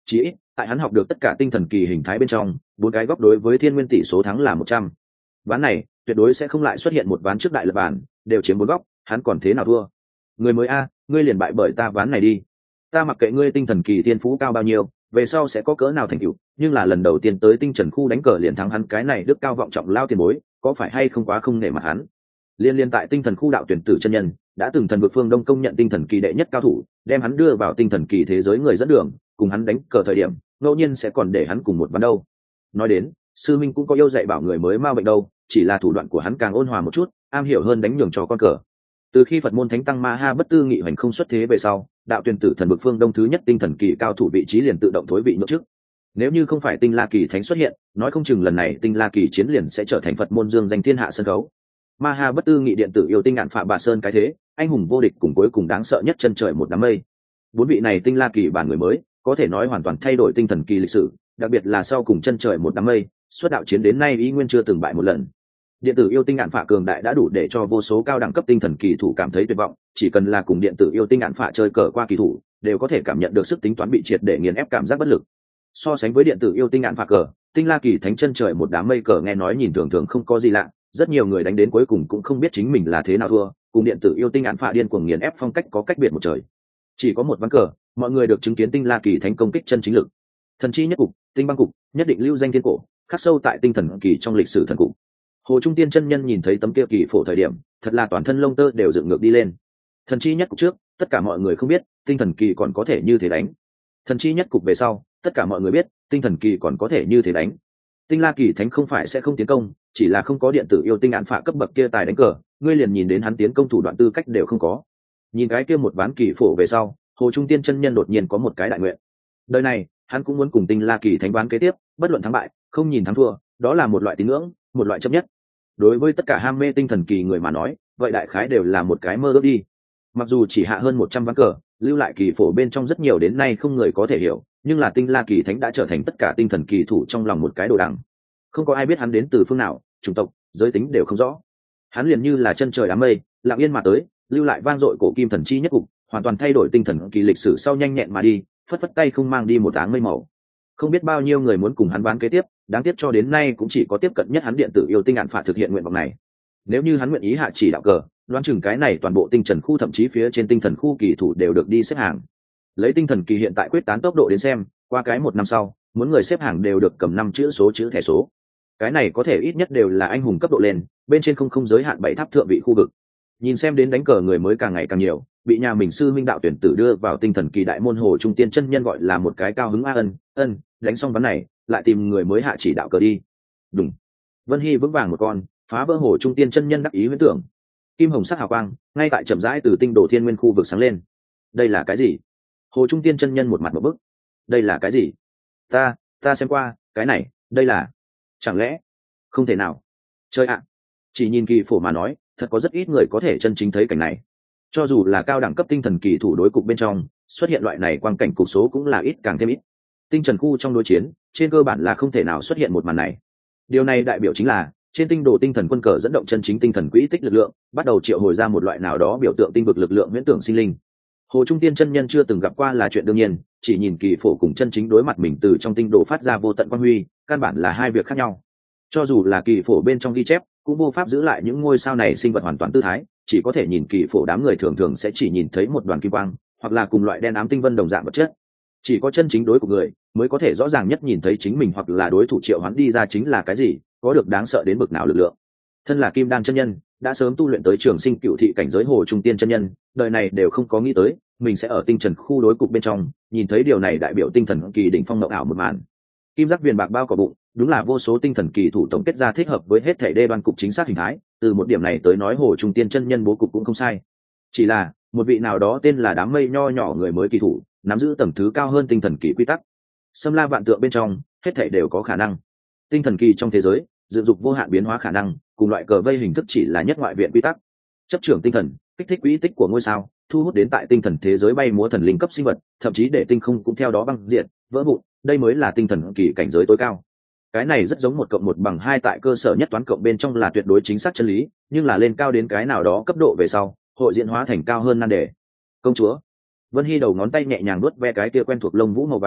Chỉ ít tại hắn học được tất cả tinh thần kỳ hình thái bên trong, bốn cái góc đối với thiên nguyên tỷ số thắng là một trăm. Ván này tuyệt đối sẽ không lại xuất hiện một ván trước đại lập bản đều chiếm bốn góc, hắn còn thế nào thua. Người mới a, ngươi liền bại bởi ta ván này đi. Ta mặc kệ ngươi tinh thần kỳ thiên phú cao bao nhiêu, về sau sẽ có cỡ nào thành tựu, nhưng là lần đầu tiên tới tinh trần khu đánh cờ liền thắng hắn cái này đức cao vọng trọng lao tiền bối, có phải hay không quá không nể mặt hắn. Liên liên tại tinh thần khu đạo tuyển tử chân nhân đã từng thần vực phương đông công nhận tinh thần kỳ đệ nhất cao thủ, đem hắn đưa vào tinh thần kỳ thế giới người dẫn đường, cùng hắn đánh cờ thời điểm ngẫu nhiên sẽ còn để hắn cùng một ván đâu. Nói đến sư minh cũng có yêu dạy bảo người mới ma bệnh đâu, chỉ là thủ đoạn của hắn càng ôn hòa một chút, am hiểu hơn đánh nhường cho con cờ. Từ khi Phật môn thánh tăng Ma Ha bất tư nghị hoành không xuất thế về sau, đạo tuyển tử thần vực phương đông thứ nhất tinh thần kỳ cao thủ vị trí liền tự động thối vị nhượng trước. Nếu như không phải tinh la kỳ thánh xuất hiện, nói không chừng lần này tinh la kỳ chiến liền sẽ trở thành Phật môn dương danh thiên hạ sân khấu. Ma Ha bất tư nghị điện tử yêu tinh ngạn phạ bà sơn cái thế, anh hùng vô địch cùng cuối cùng đáng sợ nhất chân trời một đám mây. Bốn vị này tinh la kỳ bản người mới, có thể nói hoàn toàn thay đổi tinh thần kỳ lịch sử, đặc biệt là sau cùng chân trời một đám mây, xuất đạo chiến đến nay ý nguyên chưa từng bại một lần. Điện tử yêu tinh ngạn phạ cường đại đã đủ để cho vô số cao đẳng cấp tinh thần kỳ thủ cảm thấy tuyệt vọng, chỉ cần là cùng điện tử yêu tinh ngạn phạ chơi cờ qua kỳ thủ, đều có thể cảm nhận được sức tính toán bị triệt để nghiền ép, cảm giác bất lực. So sánh với điện tử yêu tinh ngạn phạ cờ, tinh la kỳ thánh chân trời một đám mây cờ nghe nói nhìn thường thường không có gì lạ, rất nhiều người đánh đến cuối cùng cũng không biết chính mình là thế nào thua, cùng điện tử yêu tinh ngạn phạ điên cuồng nghiền ép phong cách có cách biệt một trời. Chỉ có một ván cờ, mọi người được chứng kiến tinh la kỳ thánh công kích chân chính lực. Thần chi nhất cục, tinh băng cục, nhất định lưu danh thiên cổ, khắc sâu tại tinh thần kỳ trong lịch sử thần cục. Hồ Trung Tiên chân nhân nhìn thấy tấm kia kỳ phổ thời điểm, thật là toàn thân lông tơ đều dựng ngược đi lên. Thần chi nhất cục trước, tất cả mọi người không biết, tinh thần kỳ còn có thể như thế đánh. Thần chi nhất cục về sau, tất cả mọi người biết, tinh thần kỳ còn có thể như thế đánh. Tinh la kỳ thánh không phải sẽ không tiến công, chỉ là không có điện tử yêu tinh án phạ cấp bậc kia tài đánh cờ, ngươi liền nhìn đến hắn tiến công thủ đoạn tư cách đều không có. Nhìn cái kia một ván kỳ phổ về sau, Hồ Trung Tiên chân nhân đột nhiên có một cái đại nguyện. Đời này, hắn cũng muốn cùng tinh la kỳ thánh ván kế tiếp, bất luận thắng bại, không nhìn thắng thua, đó là một loại tín ngưỡng, một loại chấp nhất. Đối với tất cả ham mê tinh thần kỳ người mà nói, vậy đại khái đều là một cái mơ ước đi. Mặc dù chỉ hạ hơn một trăm ván cờ, lưu lại kỳ phổ bên trong rất nhiều đến nay không người có thể hiểu, nhưng là tinh la kỳ thánh đã trở thành tất cả tinh thần kỳ thủ trong lòng một cái đồ đằng. Không có ai biết hắn đến từ phương nào, chủng tộc, giới tính đều không rõ. Hắn liền như là chân trời đám mây, lặng yên mà tới, lưu lại vang dội cổ kim thần chi nhất cục, hoàn toàn thay đổi tinh thần kỳ lịch sử sau nhanh nhẹn mà đi, phất phất tay không mang đi một áng mây màu. Không biết bao nhiêu người muốn cùng hắn ván kế tiếp, đáng tiếc cho đến nay cũng chỉ có tiếp cận nhất hắn điện tử yêu tinh ngạn phạ thực hiện nguyện vọng này. Nếu như hắn nguyện ý hạ chỉ đạo cờ, đoán chừng cái này toàn bộ tinh trần khu thậm chí phía trên tinh thần khu kỳ thủ đều được đi xếp hàng. Lấy tinh thần kỳ hiện tại quyết tán tốc độ đến xem, qua cái một năm sau, muốn người xếp hàng đều được cầm năm chữ số chữ thẻ số. Cái này có thể ít nhất đều là anh hùng cấp độ lên, bên trên không không giới hạn bảy tháp thượng vị khu vực. Nhìn xem đến đánh cờ người mới càng ngày càng nhiều, bị nhà mình sư minh đạo tuyển tử đưa vào tinh thần kỳ đại môn Hồ Trung Tiên chân nhân gọi là một cái cao hứng a ân ân đánh xong ván này lại tìm người mới hạ chỉ đạo cờ đi. Đúng, Vân Hy vững vàng một con, phá vỡ Hồ Trung Tiên chân nhân đắc ý huyễn tưởng. Kim hồng sắc hào quang ngay tại chậm rãi từ tinh đồ thiên nguyên khu vực sáng lên. Đây là cái gì? Hồ Trung Tiên chân nhân một mặt một bức. Đây là cái gì? Ta, ta xem qua, cái này, đây là, chẳng lẽ, không thể nào. Chơi ạ, chỉ nhìn kỳ phổ mà nói, thật có rất ít người có thể chân chính thấy cảnh này. Cho dù là cao đẳng cấp tinh thần kỳ thủ đối cục bên trong, xuất hiện loại này quang cảnh cục số cũng là ít càng thêm ít. Tinh trần khu trong đối chiến, trên cơ bản là không thể nào xuất hiện một màn này. Điều này đại biểu chính là trên tinh đồ tinh thần quân cờ dẫn động chân chính tinh thần quỹ tích lực lượng, bắt đầu triệu hồi ra một loại nào đó biểu tượng tinh vực lực lượng huyễn tưởng sinh linh. Hồ Trung Tiên chân nhân chưa từng gặp qua là chuyện đương nhiên, chỉ nhìn kỳ phổ cùng chân chính đối mặt mình từ trong tinh đồ phát ra vô tận quang huy, căn bản là hai việc khác nhau. Cho dù là kỳ phổ bên trong ghi chép, cũng vô pháp giữ lại những ngôi sao này sinh vật hoàn toàn tư thái, chỉ có thể nhìn kỳ phổ, đám người thường thường sẽ chỉ nhìn thấy một đoàn kim quang, hoặc là cùng loại đen ám tinh vân đồng dạng vật chất. Chỉ có chân chính đối của người mới có thể rõ ràng nhất nhìn thấy chính mình hoặc là đối thủ triệu hoán đi ra chính là cái gì, có được đáng sợ đến bực nào lực lượng. Thân là kim đan chân nhân, đã sớm tu luyện tới trường sinh cựu thị cảnh giới Hồ Trung Tiên chân nhân, đời này đều không có nghĩ tới mình sẽ ở tinh trần khu đối cục bên trong nhìn thấy điều này đại biểu tinh thần kỳ đỉnh phong ngộng ảo một màn. Kim giác viền bạc bao cỏ bụng, đúng là vô số tinh thần kỳ thủ tổng kết ra thích hợp với hết thể đê đoan cục chính xác hình thái. Từ một điểm này tới nói, Hồ Trung Tiên chân nhân bố cục cũng không sai. Chỉ là một vị nào đó tên là đám mây nho nhỏ người mới kỳ thủ, nắm giữ tầng thứ cao hơn tinh thần kỳ quy tắc. Xâm la vạn tượng bên trong, hết thể đều có khả năng. Tinh thần kỳ trong thế giới, dự dục vô hạn biến hóa khả năng, cùng loại cờ vây hình thức chỉ là nhất ngoại viện quy tắc. Chấp trưởng tinh thần, kích thích quỹ tích của ngôi sao, thu hút đến tại tinh thần thế giới bay múa thần linh cấp sinh vật, thậm chí để tinh không cũng theo đó băng diệt, vỡ vụn, đây mới là tinh thần kỳ cảnh giới tối cao. Cái này rất giống một cộng một bằng hai tại cơ sở nhất toán cộng bên trong là tuyệt đối chính xác chân lý, nhưng là lên cao đến cái nào đó cấp độ về sau, hội diễn hóa thành cao hơn nan đề. Công chúa Vân Hy đầu ngón tay nhẹ nhàng nuốt ve cái kia quen thuộc lông vũ màu vàng,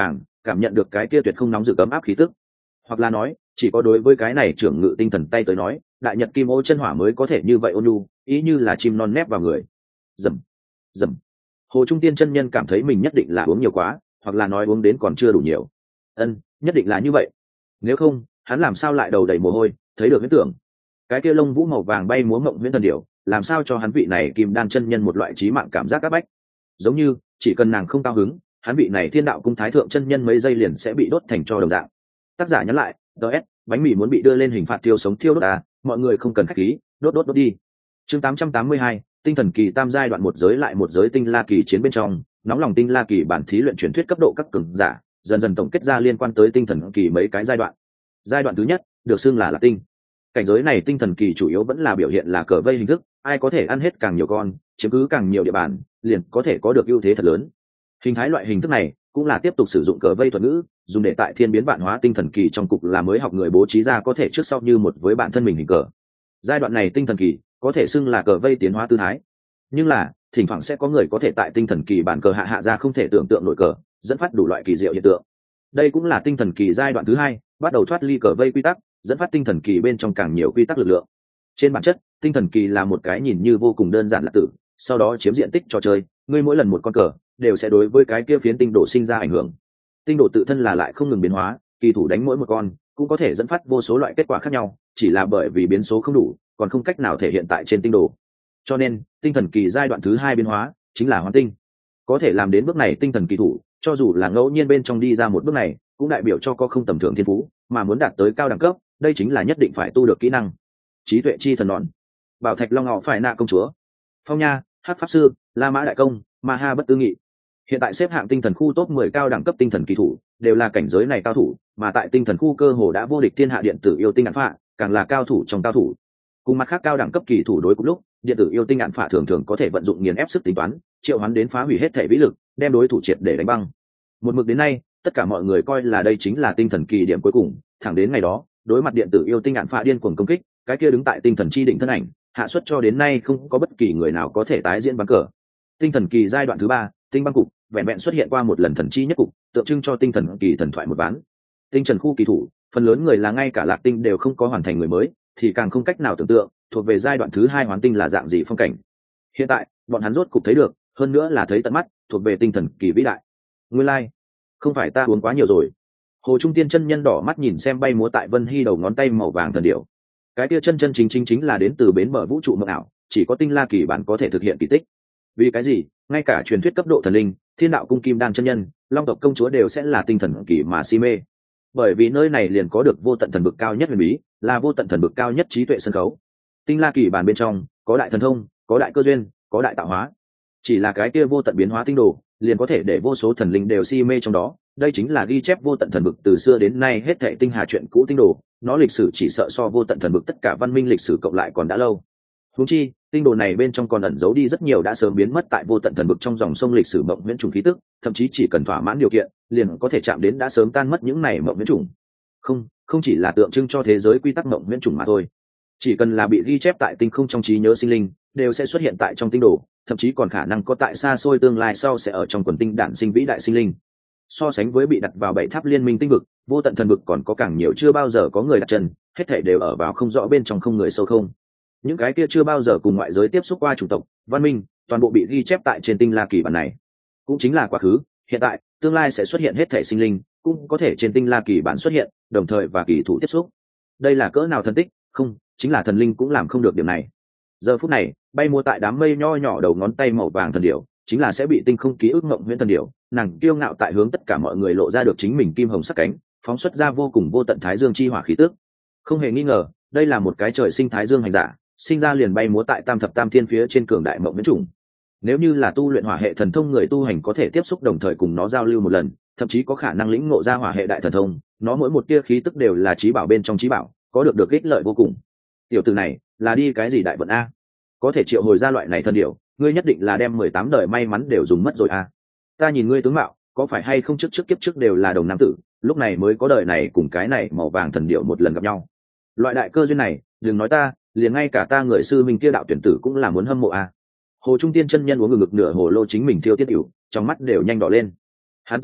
cảm nhận được cái kia tuyệt không nóng rực ấm áp khí tức. Hoặc là nói, chỉ có đối với cái này trưởng ngự tinh thần tay tới nói, đại nhật kim ô chân hỏa mới có thể như vậy ôn nhu, ý như là chim non nép vào người. Dầm, dầm. Hồ Trung Tiên chân nhân cảm thấy mình nhất định là uống nhiều quá, hoặc là nói uống đến còn chưa đủ nhiều. Ân, nhất định là như vậy. Nếu không, hắn làm sao lại đầu đầy mồ hôi, thấy được huyễn tưởng. Cái kia lông vũ màu vàng bay múa mộng huyễn thần điểu, làm sao cho hắn vị này kim đan chân nhân một loại trí mạng cảm giác áp bách. Giống như, chỉ cần nàng không cao hứng, hắn vị này thiên đạo cung thái thượng chân nhân mấy giây liền sẽ bị đốt thành cho đồng dạng. Tác giả nhắn lại, ds bánh mì muốn bị đưa lên hình phạt tiêu sống thiêu đốt à, mọi người không cần khách khí, đốt đốt đốt đi. Chương tám trăm tám mươi hai, tinh thần kỳ tam giai đoạn một giới lại một giới tinh la kỳ chiến bên trong, nóng lòng tinh la kỳ bản thí luyện truyền thuyết cấp độ các cường giả, dần dần tổng kết ra liên quan tới tinh thần kỳ mấy cái giai đoạn. Giai đoạn thứ nhất, được xưng là là tinh. Cảnh giới này tinh thần kỳ chủ yếu vẫn là biểu hiện là cờ vây hình thức, ai có thể ăn hết càng nhiều con, chiếm cứ càng nhiều địa bàn, liền có thể có được ưu thế thật lớn. Hình thái loại hình thức này cũng là tiếp tục sử dụng cờ vây thuật ngữ, dùng để tại thiên biến vạn hóa tinh thần kỳ trong cục là mới học người bố trí ra có thể trước sau như một với bản thân mình hình cờ. Giai đoạn này tinh thần kỳ có thể xưng là cờ vây tiến hóa tư thái, nhưng là thỉnh thoảng sẽ có người có thể tại tinh thần kỳ bản cờ hạ hạ ra không thể tưởng tượng nổi cờ, dẫn phát đủ loại kỳ diệu hiện tượng. Đây cũng là tinh thần kỳ giai đoạn thứ hai, bắt đầu thoát ly cờ vây quy tắc, dẫn phát tinh thần kỳ bên trong càng nhiều quy tắc lực lượng. Trên bản chất, tinh thần kỳ là một cái nhìn như vô cùng đơn giản là tử, sau đó chiếm diện tích trò chơi, ngươi mỗi lần một con cờ đều sẽ đối với cái kia phiến tinh độ sinh ra ảnh hưởng. Tinh độ tự thân là lại không ngừng biến hóa, kỳ thủ đánh mỗi một con cũng có thể dẫn phát vô số loại kết quả khác nhau, chỉ là bởi vì biến số không đủ, còn không cách nào thể hiện tại trên tinh độ. Cho nên, tinh thần kỳ giai đoạn thứ hai biến hóa chính là hoàn tinh. Có thể làm đến bước này tinh thần kỳ thủ, cho dù là ngẫu nhiên bên trong đi ra một bước này, cũng đại biểu cho có không tầm thường thiên phú, mà muốn đạt tới cao đẳng cấp, đây chính là nhất định phải tu được kỹ năng. Trí tuệ chi thần nón, bảo thạch long ngọ phải nạ công chúa, phong nha, hắc pháp sư, la mã đại công, ma ha bất tư nghị. Hiện tại xếp hạng tinh thần khu top mười cao đẳng cấp tinh thần kỳ thủ đều là cảnh giới này cao thủ, mà tại tinh thần khu cơ hồ đã vô địch thiên hạ điện tử yêu tinh ngạn phạ, càng là cao thủ trong cao thủ. Cùng mặt khác cao đẳng cấp kỳ thủ đối cùng lúc, điện tử yêu tinh ngạn phạ thường thường có thể vận dụng nghiền ép sức tính toán, triệu hoán đến phá hủy hết thể vĩ lực, đem đối thủ triệt để đánh băng. Một mực đến nay, tất cả mọi người coi là đây chính là tinh thần kỳ điểm cuối cùng, thẳng đến ngày đó, đối mặt điện tử yêu tinh ngạn phạ điên cuồng công kích, cái kia đứng tại tinh thần chi định thân ảnh, hạ xuất cho đến nay không có bất kỳ người nào có thể tái diễn bắn cờ. Tinh thần kỳ giai đoạn thứ ba, tinh băng cục, vẹn vẹn xuất hiện qua một lần thần chi nhất cục, tượng trưng cho tinh thần kỳ thần thoại một ván. Tinh trần khu kỳ thủ, phần lớn người là ngay cả lạc tinh đều không có hoàn thành người mới, thì càng không cách nào tưởng tượng thuộc về giai đoạn thứ hai hoán tinh là dạng gì phong cảnh. Hiện tại, bọn hắn rốt cục thấy được, hơn nữa là thấy tận mắt, thuộc về tinh thần kỳ vĩ đại. Nguyên lai, like. Không phải ta uống quá nhiều rồi. Hồ Trung Tiên chân nhân đỏ mắt nhìn xem bay múa tại Vân Hy đầu ngón tay màu vàng thần điểu. Cái kia chân chân chính chính chính là đến từ bến bờ vũ trụ mộng ảo, chỉ có tinh la kỳ bản có thể thực hiện kỳ tích. Vì cái gì? Ngay cả truyền thuyết cấp độ thần linh, thiên đạo cung kim đan chân nhân, long tộc công chúa đều sẽ là tinh thần kỳ mà si mê. Bởi vì nơi này liền có được vô tận thần bực cao nhất huyền bí, là vô tận thần bực cao nhất trí tuệ sân khấu. Tinh la kỳ bản bên trong có đại thần thông, có đại cơ duyên, có đại tạo hóa. Chỉ là cái kia vô tận biến hóa tinh đồ, liền có thể để vô số thần linh đều si mê trong đó. Đây chính là ghi chép vô tận thần bực từ xưa đến nay hết thảy tinh hà chuyện cũ tinh đồ, nó lịch sử chỉ sợ so vô tận thần bực tất cả văn minh lịch sử cộng lại còn đã lâu. Huống chi, tinh đồ này bên trong còn ẩn giấu đi rất nhiều đã sớm biến mất tại vô tận thần bực trong dòng sông lịch sử mộng huyễn trùng khí tức, thậm chí chỉ cần thỏa mãn điều kiện, liền có thể chạm đến đã sớm tan mất những này mộng huyễn trùng. Không, không chỉ là tượng trưng cho thế giới quy tắc mộng huyễn trùng mà thôi. Chỉ cần là bị ghi chép tại tinh không trong trí nhớ sinh linh, đều sẽ xuất hiện tại trong tinh đồ, thậm chí còn khả năng có tại xa xôi tương lai sau sẽ ở trong quần tinh đản sinh vĩ đại sinh linh. So sánh với bị đặt vào bảy tháp liên minh tinh vực, vô tận thần vực còn có càng nhiều chưa bao giờ có người đặt chân, hết thảy đều ở vào không rõ bên trong không người sâu không. Những cái kia chưa bao giờ cùng ngoại giới tiếp xúc qua chủng tộc, văn minh, toàn bộ bị ghi chép tại trên tinh la kỳ bản này. Cũng chính là quá khứ, hiện tại, tương lai sẽ xuất hiện hết thảy sinh linh, cũng có thể trên tinh la kỳ bản xuất hiện, đồng thời và kỳ thủ tiếp xúc. Đây là cỡ nào thần tích, không, chính là thần linh cũng làm không được điểm này. Giờ phút này, bay múa tại đám mây nho nhỏ đầu ngón tay màu vàng thần điểu, chính là sẽ bị tinh không ký ức mộng huyễn thần điểu, nàng kiêu ngạo tại hướng tất cả mọi người lộ ra được chính mình kim hồng sắc cánh, phóng xuất ra vô cùng vô tận thái dương chi hỏa khí tức. Không hề nghi ngờ, đây là một cái trời sinh thái dương hành giả, sinh ra liền bay múa tại tam thập tam thiên phía trên cường đại mộng huyễn trùng. Nếu như là tu luyện hỏa hệ thần thông người tu hành có thể tiếp xúc đồng thời cùng nó giao lưu một lần, thậm chí có khả năng lĩnh ngộ ra hỏa hệ đại thần thông, nó mỗi một tia khí tức đều là trí bảo bên trong trí bảo, có được được ích lợi vô cùng. Tiểu tử này, là đi cái gì đại vận a? Có thể triệu hồi ra loại này thần điểu, ngươi nhất định là đem mười tám đời may mắn đều dùng mất rồi a. Ta nhìn ngươi tướng mạo, có phải hay không trước trước kiếp trước đều là đồng nam tử, lúc này mới có đời này cùng cái này màu vàng thần điểu một lần gặp nhau. Loại đại cơ duyên này, đừng nói ta, liền ngay cả ta người sư minh kia đạo tuyển tử cũng là muốn hâm mộ a. Hồ Trung Tiên chân nhân uống ngực nửa hồ lô chính mình thiêu tiết ỉu, trong mắt đều nhanh đỏ lên. Hắn tu luyện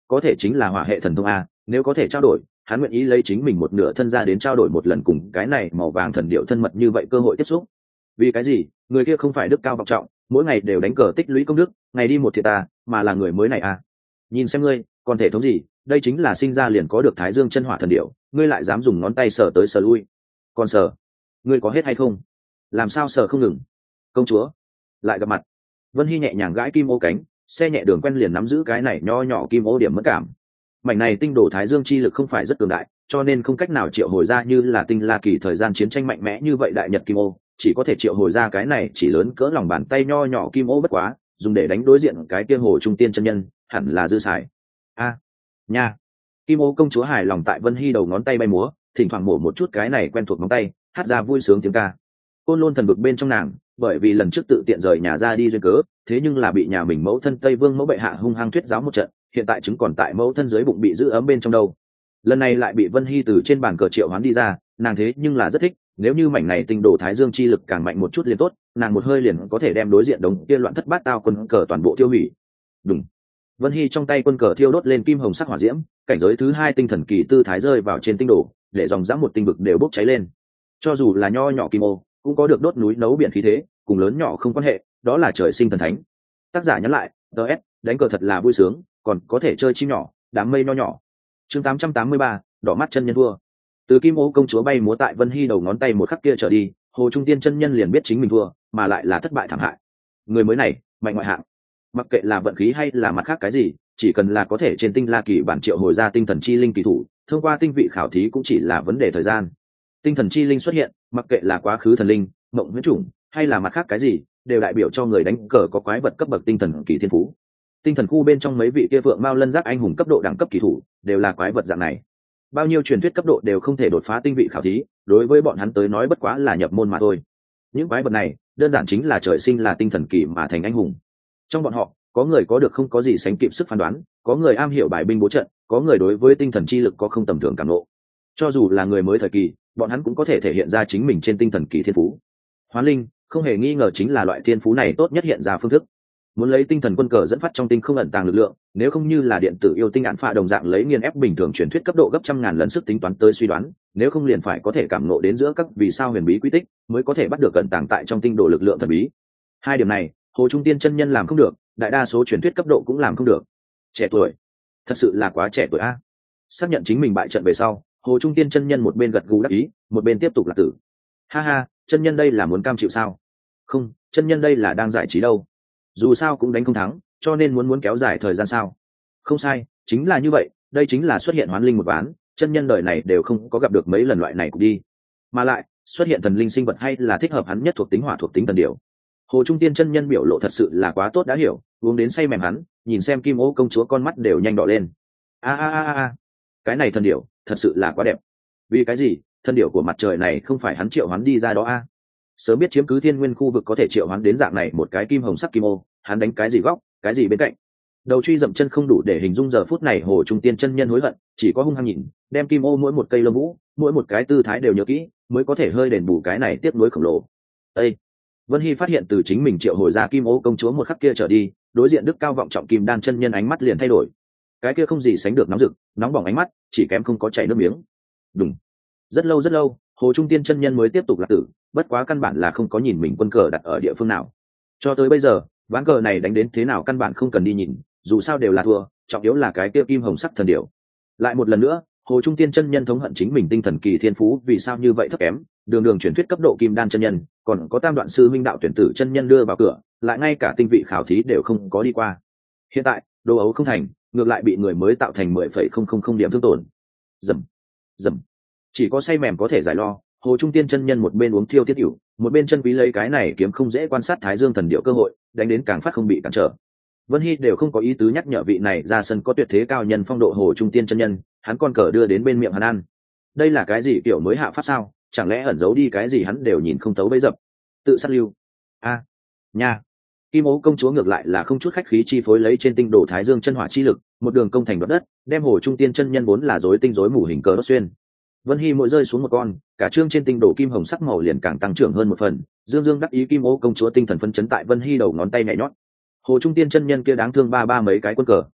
có thể chính là hỏa hệ thần thông a, nếu có thể trao đổi, hắn nguyện ý lấy chính mình một nửa thân ra đến trao đổi một lần cùng cái này màu vàng thần điệu thân mật như vậy cơ hội tiếp xúc. Vì cái gì? Người kia không phải đức cao vọng trọng, mỗi ngày đều đánh cờ tích lũy công đức, ngày đi một thiệt ta, mà là người mới này a. Nhìn xem ngươi, còn thể thống gì? Đây chính là sinh ra liền có được Thái Dương chân hỏa thần điệu, ngươi lại dám dùng ngón tay sờ tới sờ lui. Còn sờ, ngươi có hết hay không? Làm sao sờ không ngừng? Công chúa, lại gặp mặt. Vân Hy nhẹ nhàng gãi kim ô cánh, xe nhẹ đường quen liền nắm giữ cái này nho nhỏ kim ô điểm mất cảm. Mảnh này tinh đồ Thái Dương chi lực không phải rất cường đại, cho nên không cách nào triệu hồi ra như là tinh la kỳ thời gian chiến tranh mạnh mẽ như vậy đại nhật kim ô, chỉ có thể triệu hồi ra cái này chỉ lớn cỡ lòng bàn tay nho nhỏ kim ô bất quá, dùng để đánh đối diện cái kia hồ trung tiên chân nhân, hẳn là dư xài. A, nha. Kim ô công chúa hài lòng tại Vân Hy đầu ngón tay bay múa, thỉnh thoảng mổ một chút cái này quen thuộc ngón tay, hát ra vui sướng tiếng ca. Côn Lôn thần vực bên trong nàng, bởi vì lần trước tự tiện rời nhà ra đi duyên cớ, thế nhưng là bị nhà mình mẫu thân Tây Vương mẫu bệ hạ hung hăng thuyết giáo một trận, hiện tại chứng còn tại mẫu thân dưới bụng bị giữ ấm bên trong đâu. Lần này lại bị Vân Hy từ trên bàn cờ triệu hoán đi ra, nàng thế nhưng là rất thích, nếu như mảnh này tinh đồ Thái Dương chi lực càng mạnh một chút liền tốt, nàng một hơi liền có thể đem đối diện đống kia loạn thất bát tao quân cờ toàn bộ tiêu hủy. Đúng. Vân Hy trong tay quân cờ thiêu đốt lên kim hồng sắc hỏa diễm, cảnh giới thứ hai tinh thần kỳ tư thái rơi vào trên tinh đồ, để dòng dã một tinh vực đều bốc cháy lên. Cho dù là nho nhỏ kim ô, cũng có được đốt núi nấu biển khí thế, cùng lớn nhỏ không quan hệ, đó là trời sinh thần thánh. Tác giả nhắn lại, ds đánh cờ thật là vui sướng, còn có thể chơi chim nhỏ, đám mây nho nhỏ. Chương tám trăm tám mươi ba, đỏ mắt chân nhân thua. Từ kim ô công chúa bay múa tại Vân Hy đầu ngón tay một khắc kia trở đi, hồ trung tiên chân nhân liền biết chính mình thua, mà lại là thất bại thảm hại. Người mới này, mạnh ngoại hạng. Mặc kệ là vận khí hay là mặt khác cái gì, chỉ cần là có thể trên tinh la kỳ bản triệu hồi ra tinh thần chi linh kỳ thủ, thông qua tinh vị khảo thí cũng chỉ là vấn đề thời gian. Tinh thần chi linh xuất hiện, mặc kệ là quá khứ thần linh, mộng huyễn chủng, hay là mặt khác cái gì, đều đại biểu cho người đánh cờ có quái vật cấp bậc tinh thần kỳ thiên phú. Tinh thần khu bên trong mấy vị kia vượng mao lân giác anh hùng cấp độ đẳng cấp kỳ thủ, đều là quái vật dạng này. Bao nhiêu truyền thuyết cấp độ đều không thể đột phá tinh vị khảo thí, đối với bọn hắn tới nói bất quá là nhập môn mà thôi. Những quái vật này, đơn giản chính là trời sinh là tinh thần kỳ mà thành anh hùng. Trong bọn họ, có người có được không có gì sánh kịp sức phán đoán, có người am hiểu bài binh bố trận, có người đối với tinh thần chi lực có không tầm thường cảm ngộ. Cho dù là người mới thời kỳ, bọn hắn cũng có thể thể hiện ra chính mình trên tinh thần kỳ thiên phú. Hoán linh không hề nghi ngờ chính là loại thiên phú này tốt nhất hiện ra phương thức. Muốn lấy tinh thần quân cờ dẫn phát trong tinh không ẩn tàng lực lượng, nếu không như là điện tử yêu tinh án phạ đồng dạng lấy nghiền ép bình thường truyền thuyết cấp độ gấp trăm ngàn lần sức tính toán tới suy đoán, nếu không liền phải có thể cảm ngộ đến giữa các vì sao huyền bí quy tích, mới có thể bắt được ẩn tàng tại trong tinh độ lực lượng thần bí. Hai điểm này, hồ trung tiên chân nhân làm không được, đại đa số truyền thuyết cấp độ cũng làm không được. Trẻ tuổi, thật sự là quá trẻ tuổi a. Xác nhận chính mình bại trận về sau, hồ trung tiên chân nhân một bên gật gù đắc ý, một bên tiếp tục lạc tử. Ha ha, chân nhân đây là muốn cam chịu sao? Không, chân nhân đây là đang giải trí đâu. Dù sao cũng đánh không thắng, cho nên muốn muốn kéo dài thời gian sao? Không sai, chính là như vậy, đây chính là xuất hiện hoán linh một ván, chân nhân đời này đều không có gặp được mấy lần loại này cũng đi. Mà lại, xuất hiện thần linh sinh vật hay là thích hợp hắn nhất thuộc tính hỏa thuộc tính thần điều. Hồ trung tiên chân nhân biểu lộ thật sự là quá tốt đã hiểu, uống đến say mềm hắn, nhìn xem kim ô công chúa con mắt đều nhanh đỏ lên. A a a a, cái này thần điểu, thật sự là quá đẹp. Vì cái gì? Thần điểu của mặt trời này không phải hắn triệu hoán đi ra đó a? Sớm biết chiếm cứ thiên nguyên khu vực có thể triệu hoán đến dạng này một cái kim hồng sắc kim ô, hắn đánh cái gì góc, cái gì bên cạnh. Đầu truy dậm chân không đủ để hình dung giờ phút này hồ trung tiên chân nhân hối hận, chỉ có hung hăng nhìn, đem kim ô mỗi một cây lông vũ, mỗi một cái tư thái đều nhớ kỹ, mới có thể hơi đền bù cái này tiếc nuối khổng lồ. Ê! Vân Hy phát hiện từ chính mình triệu hồi ra kim ô công chúa một khắc kia trở đi, đối diện đức cao vọng trọng kim đan chân nhân ánh mắt liền thay đổi. Cái kia không gì sánh được nóng rực, nóng bỏng ánh mắt, chỉ kém không có chảy nước miếng. Đúng. Rất lâu rất lâu, hồ trung tiên chân nhân mới tiếp tục lạc tử, bất quá căn bản là không có nhìn mình quân cờ đặt ở địa phương nào. Cho tới bây giờ, ván cờ này đánh đến thế nào căn bản không cần đi nhìn, dù sao đều là thua, trọng yếu là cái kia kim hồng sắc thần điểu. Lại một lần nữa, hồ trung tiên chân nhân thống hận chính mình tinh thần kỳ thiên phú vì sao như vậy thấp kém, đường đường truyền thuyết cấp độ kim đan chân nhân, còn có tam đoạn sư minh đạo tuyển tử chân nhân đưa vào cửa, lại ngay cả tinh vị khảo thí đều không có đi qua. Hiện tại, đồ ấu không thành, ngược lại bị người mới tạo thành mười phẩy không không không điểm thương tổn. Dầm, dầm, chỉ có say mềm có thể giải lo. Hồ trung tiên chân nhân một bên uống thiêu tiết hữu, một bên chân quý lấy cái này kiếm không dễ quan sát thái dương thần điệu cơ hội, đánh đến càng phát không bị cản trở. Vân Hy đều không có ý tứ nhắc nhở vị này ra sân có tuyệt thế cao nhân phong độ hồ trung tiên chân nhân, hắn con cờ đưa đến bên miệng hắn ăn. Đây là cái gì kiểu mới hạ pháp sao? Chẳng lẽ ẩn giấu đi cái gì hắn đều nhìn không thấu bấy dập. Tự sát lưu. A, à, nha. Kim ố công chúa ngược lại là không chút khách khí chi phối lấy trên tinh đồ thái dương chân hỏa chi lực, một đường công thành đoạt đất, đem hồ trung tiên chân nhân vốn là rối tinh rối mù hình cờ đốt xuyên. Vân Hy mỗi rơi xuống một con, cả trương trên tinh đồ kim hồng sắc màu liền càng tăng trưởng hơn một phần, dương dương đắc ý kim ô công chúa tinh thần phân chấn tại Vân Hy đầu ngón tay nhẹ nhót. Hồ trung tiên chân nhân kia đáng thương ba ba mấy cái quân cờ,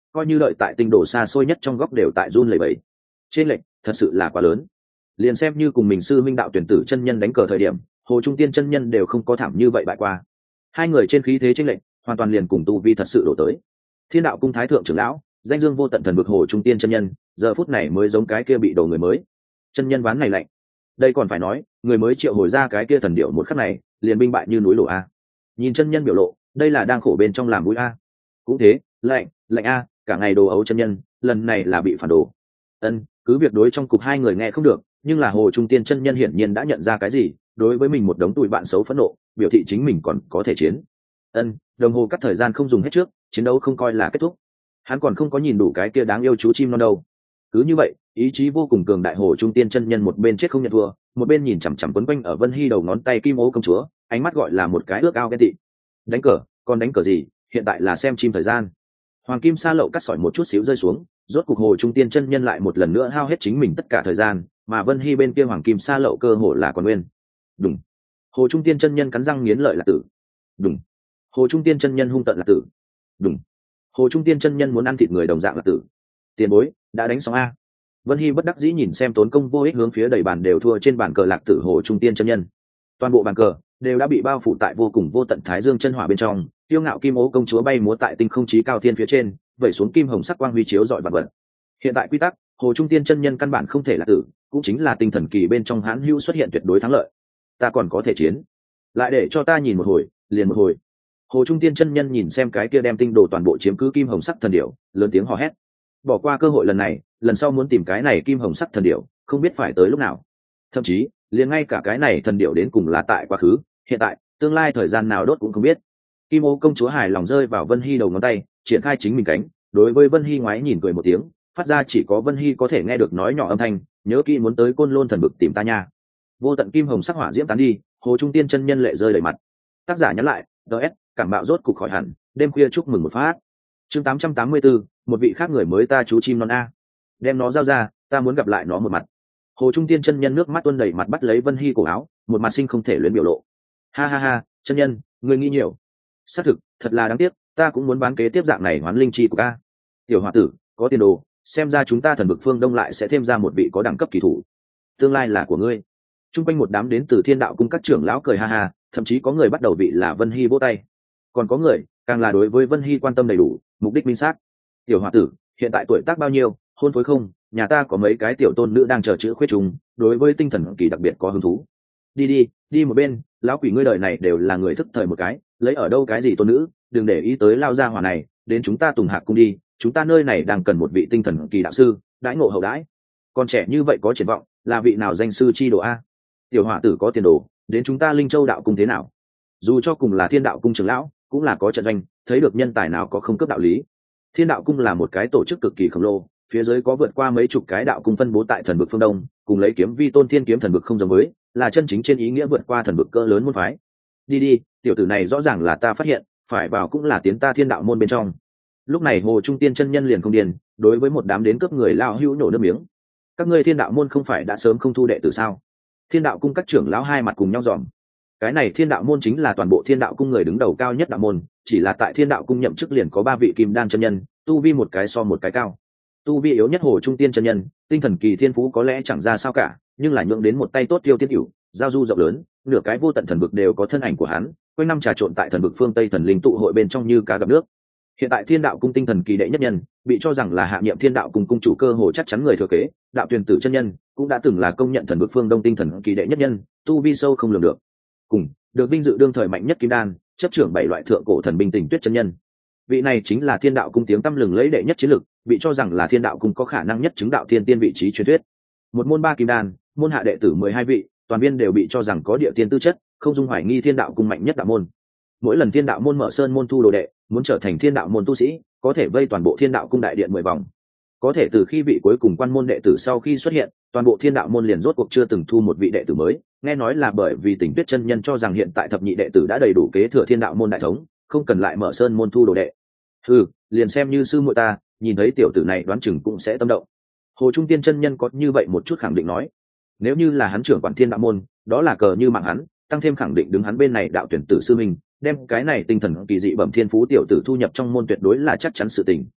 coi như đợi tại tinh đồ xa xôi nhất trong góc đều tại run lẩy bẩy. Trên lệnh thật sự là quá lớn. Liền xem như cùng mình sư minh đạo tuyển tử chân nhân đánh cờ thời điểm, Hồ Trung Tiên chân nhân đều không có thảm như vậy bại qua. Hai người trên khí thế chênh lệnh hoàn toàn liền cùng tu vi thật sự đổ tới. Thiên đạo cung thái thượng trưởng lão, danh dương vô tận thần vực Hồ Trung Tiên chân nhân, giờ phút này mới giống cái kia bị đổ người mới. Chân nhân ván này lạnh. Đây còn phải nói, người mới triệu hồi ra cái kia thần điệu một khắc này, liền binh bại như núi đổ a. Nhìn chân nhân biểu lộ, đây là đang khổ bên trong làm mũi a. Cũng thế, lạnh, lạnh a, cả ngày đồ ấu chân nhân, lần này là bị phản đồ. Ân, cứ việc đối trong cục hai người nghe không được, nhưng là Hồ Trung Tiên chân nhân hiển nhiên đã nhận ra cái gì, đối với mình một đống tụi bạn xấu phẫn nộ, biểu thị chính mình còn có thể chiến. Ân, đồng hồ cắt thời gian không dùng hết trước, chiến đấu không coi là kết thúc. Hắn còn không có nhìn đủ cái kia đáng yêu chú chim non đâu. Cứ như vậy, ý chí vô cùng cường đại Hồ Trung Tiên chân nhân một bên chết không nhận thua, một bên nhìn chằm chằm quấn quanh ở Vân Hy đầu ngón tay kim ô công chúa, ánh mắt gọi là một cái ước ao ghen tị. Đánh cờ, còn đánh cờ gì, hiện tại là xem chim thời gian. Hoàng kim sa lậu cắt sỏi một chút xíu rơi xuống, rốt cục Hồ Trung Tiên chân nhân lại một lần nữa hao hết chính mình tất cả thời gian, mà Vân Hy bên kia hoàng kim sa lậu cơ hồ là còn nguyên. Đúng. Hồ Trung Tiên chân nhân cắn răng nghiến lợi là tử. Đúng. Hồ Trung Tiên chân nhân hung tận là tử. Đúng. Hồ Trung Tiên chân nhân muốn ăn thịt người đồng dạng là tử. Tiền bối, đã đánh xong a. Vân Hy bất đắc dĩ nhìn xem tốn công vô ích hướng phía đầy bàn đều thua trên bàn cờ lạc tử Hồ Trung Tiên chân nhân. Toàn bộ bàn cờ đều đã bị bao phủ tại vô cùng vô tận thái dương chân hỏa bên trong, tiêu ngạo kim ố công chúa bay múa tại tinh không chí cao thiên phía trên, vẩy xuống kim hồng sắc quang huy chiếu rọi vật vật. Hiện tại quy tắc, Hồ Trung Tiên chân nhân căn bản không thể là tử, cũng chính là tinh thần kỳ bên trong hãn hữu xuất hiện tuyệt đối thắng lợi. Ta còn có thể chiến, lại để cho ta nhìn một hồi, liền một hồi. Hồ Trung Tiên chân nhân nhìn xem cái kia đem tinh đồ toàn bộ chiếm cứ kim hồng sắc thần điểu, lớn tiếng hò hét. Bỏ qua cơ hội lần này, lần sau muốn tìm cái này kim hồng sắc thần điểu, không biết phải tới lúc nào. Thậm chí, liền ngay cả cái này thần điểu đến cùng là tại quá khứ, hiện tại, tương lai thời gian nào đốt cũng không biết. Kim ô công chúa hài lòng rơi vào Vân Hy đầu ngón tay, triển khai chính mình cánh, đối với Vân Hy ngoái nhìn cười một tiếng, phát ra chỉ có Vân Hy có thể nghe được nói nhỏ âm thanh, nhớ kỹ muốn tới Côn Lôn thần vực tìm ta nha. Vô tận kim hồng sắc hỏa diễm tán đi, Hồ Trung Tiên chân nhân lệ rơi đầy mặt. Tác giả nhắn lại, ds cảm bạo rốt cục khỏi hẳn, đêm khuya chúc mừng một phát. Chương tám trăm tám mươi tư, một vị khác người mới ta chú chim non a. Đem nó giao ra, ta muốn gặp lại nó một mặt. Hồ Trung Tiên chân nhân nước mắt tuôn đầy mặt bắt lấy Vân Hy cổ áo, một mặt sinh không thể luyến biểu lộ. Ha ha ha, chân nhân, ngươi nghĩ nhiều. Xác thực, thật là đáng tiếc, ta cũng muốn bán kế tiếp dạng này hoán linh chi của ca. Tiểu hòa tử, có tiền đồ, xem ra chúng ta thần vực phương đông lại sẽ thêm ra một vị có đẳng cấp kỳ thủ. Tương lai là của ngươi. Trung quanh một đám đến từ Thiên Đạo cung các trưởng lão cười ha ha, thậm chí có người bắt đầu vị là Vân Hy vỗ tay. Còn có người, càng là đối với Vân Hy quan tâm đầy đủ, mục đích minh xác. Tiểu hòa tử, hiện tại tuổi tác bao nhiêu, hôn phối không? Nhà ta có mấy cái tiểu tôn nữ đang chờ chữ khuyết trùng, đối với tinh thần kỳ đặc biệt có hứng thú. Đi đi, đi một bên, lão quỷ ngươi đời này đều là người thức thời một cái, lấy ở đâu cái gì tôn nữ, đừng để ý tới lao gia hỏa này, đến chúng ta Tùng Hạc cung đi, chúng ta nơi này đang cần một vị tinh thần kỳ đạo sư, đãi ngộ hậu đãi. Còn trẻ như vậy có triển vọng, là vị nào danh sư chi đồ a? Tiểu hỏa tử có tiền đồ, đến chúng ta Linh Châu đạo cung thế nào? Dù cho cùng là Thiên Đạo cung trưởng lão, cũng là có trận doanh, thấy được nhân tài nào có không cấp đạo lý. Thiên Đạo cung là một cái tổ chức cực kỳ khổng lồ, phía dưới có vượt qua mấy chục cái đạo cung phân bố tại thần vực phương đông, cùng lấy kiếm vi tôn thiên kiếm thần vực không giống với, là chân chính trên ý nghĩa vượt qua thần vực cỡ lớn môn phái. Đi đi, tiểu tử này rõ ràng là ta phát hiện, phải vào cũng là tiến ta Thiên Đạo môn bên trong. Lúc này Hồ Trung Tiên chân nhân liền không điền, đối với một đám đến cướp người lao hữu nổ nước miếng. Các ngươi Thiên Đạo môn không phải đã sớm không thu đệ tử sao? Thiên Đạo cung các trưởng lão hai mặt cùng nhau dòm. Cái này Thiên Đạo môn chính là toàn bộ Thiên Đạo cung người đứng đầu cao nhất đạo môn, chỉ là tại Thiên Đạo cung nhậm chức liền có ba vị kim đan chân nhân, tu vi một cái so một cái cao. Tu vi yếu nhất Hồ Trung Tiên chân nhân, tinh thần kỳ thiên phú có lẽ chẳng ra sao cả, nhưng là nhượng đến một tay tốt tiêu tiết hữu, giao du rộng lớn, nửa cái vô tận thần vực đều có thân ảnh của hắn, quanh năm trà trộn tại thần vực phương Tây thần linh tụ hội bên trong như cá gặp nước. Hiện tại Thiên Đạo cung tinh thần kỳ đệ nhất nhân, bị cho rằng là hạ nhiệm Thiên Đạo cung cung chủ cơ hồ chắc chắn người thừa kế, đạo tuyển tử chân nhân cũng đã từng là công nhận thần vực phương Đông tinh thần kỳ đệ nhất nhân, tu vi sâu không lường được. Cùng được vinh dự đương thời mạnh nhất kim đan, chấp trưởng bảy loại thượng cổ thần binh Tình Tuyết chân nhân. Vị này chính là Thiên Đạo cung tiếng tăm lừng lấy đệ nhất chiến lực, bị cho rằng là Thiên Đạo cung có khả năng nhất chứng đạo thiên tiên vị trí truyền thuyết. Một môn ba kim đan, môn hạ đệ tử mười hai vị, toàn viên đều bị cho rằng có địa tiên tư chất, không dung hoài nghi Thiên Đạo cung mạnh nhất đạo môn. Mỗi lần Thiên Đạo môn mở sơn môn thu đồ đệ, muốn trở thành Thiên Đạo môn tu sĩ, có thể vây toàn bộ Thiên Đạo cung đại điện mười vòng. Có thể từ khi vị cuối cùng quan môn đệ tử sau khi xuất hiện, toàn bộ Thiên Đạo môn liền rốt cuộc chưa từng thu một vị đệ tử mới, nghe nói là bởi vì Tình Tuyết chân nhân cho rằng hiện tại thập nhị đệ tử đã đầy đủ kế thừa Thiên Đạo môn đại thống, không cần lại mở sơn môn thu đồ đệ. Ừ, liền xem như sư muội ta, nhìn thấy tiểu tử này đoán chừng cũng sẽ tâm động. Hồ Trung Tiên chân nhân có như vậy một chút khẳng định nói, nếu như là hắn trưởng quản Thiên Đạo môn, đó là cờ như mạng hắn, tăng thêm khẳng định đứng hắn bên này đạo tuyển tử sư mình, đem cái này tinh thần kỳ dị bẩm thiên phú tiểu tử thu nhập trong môn tuyệt đối là chắc chắn sự tình.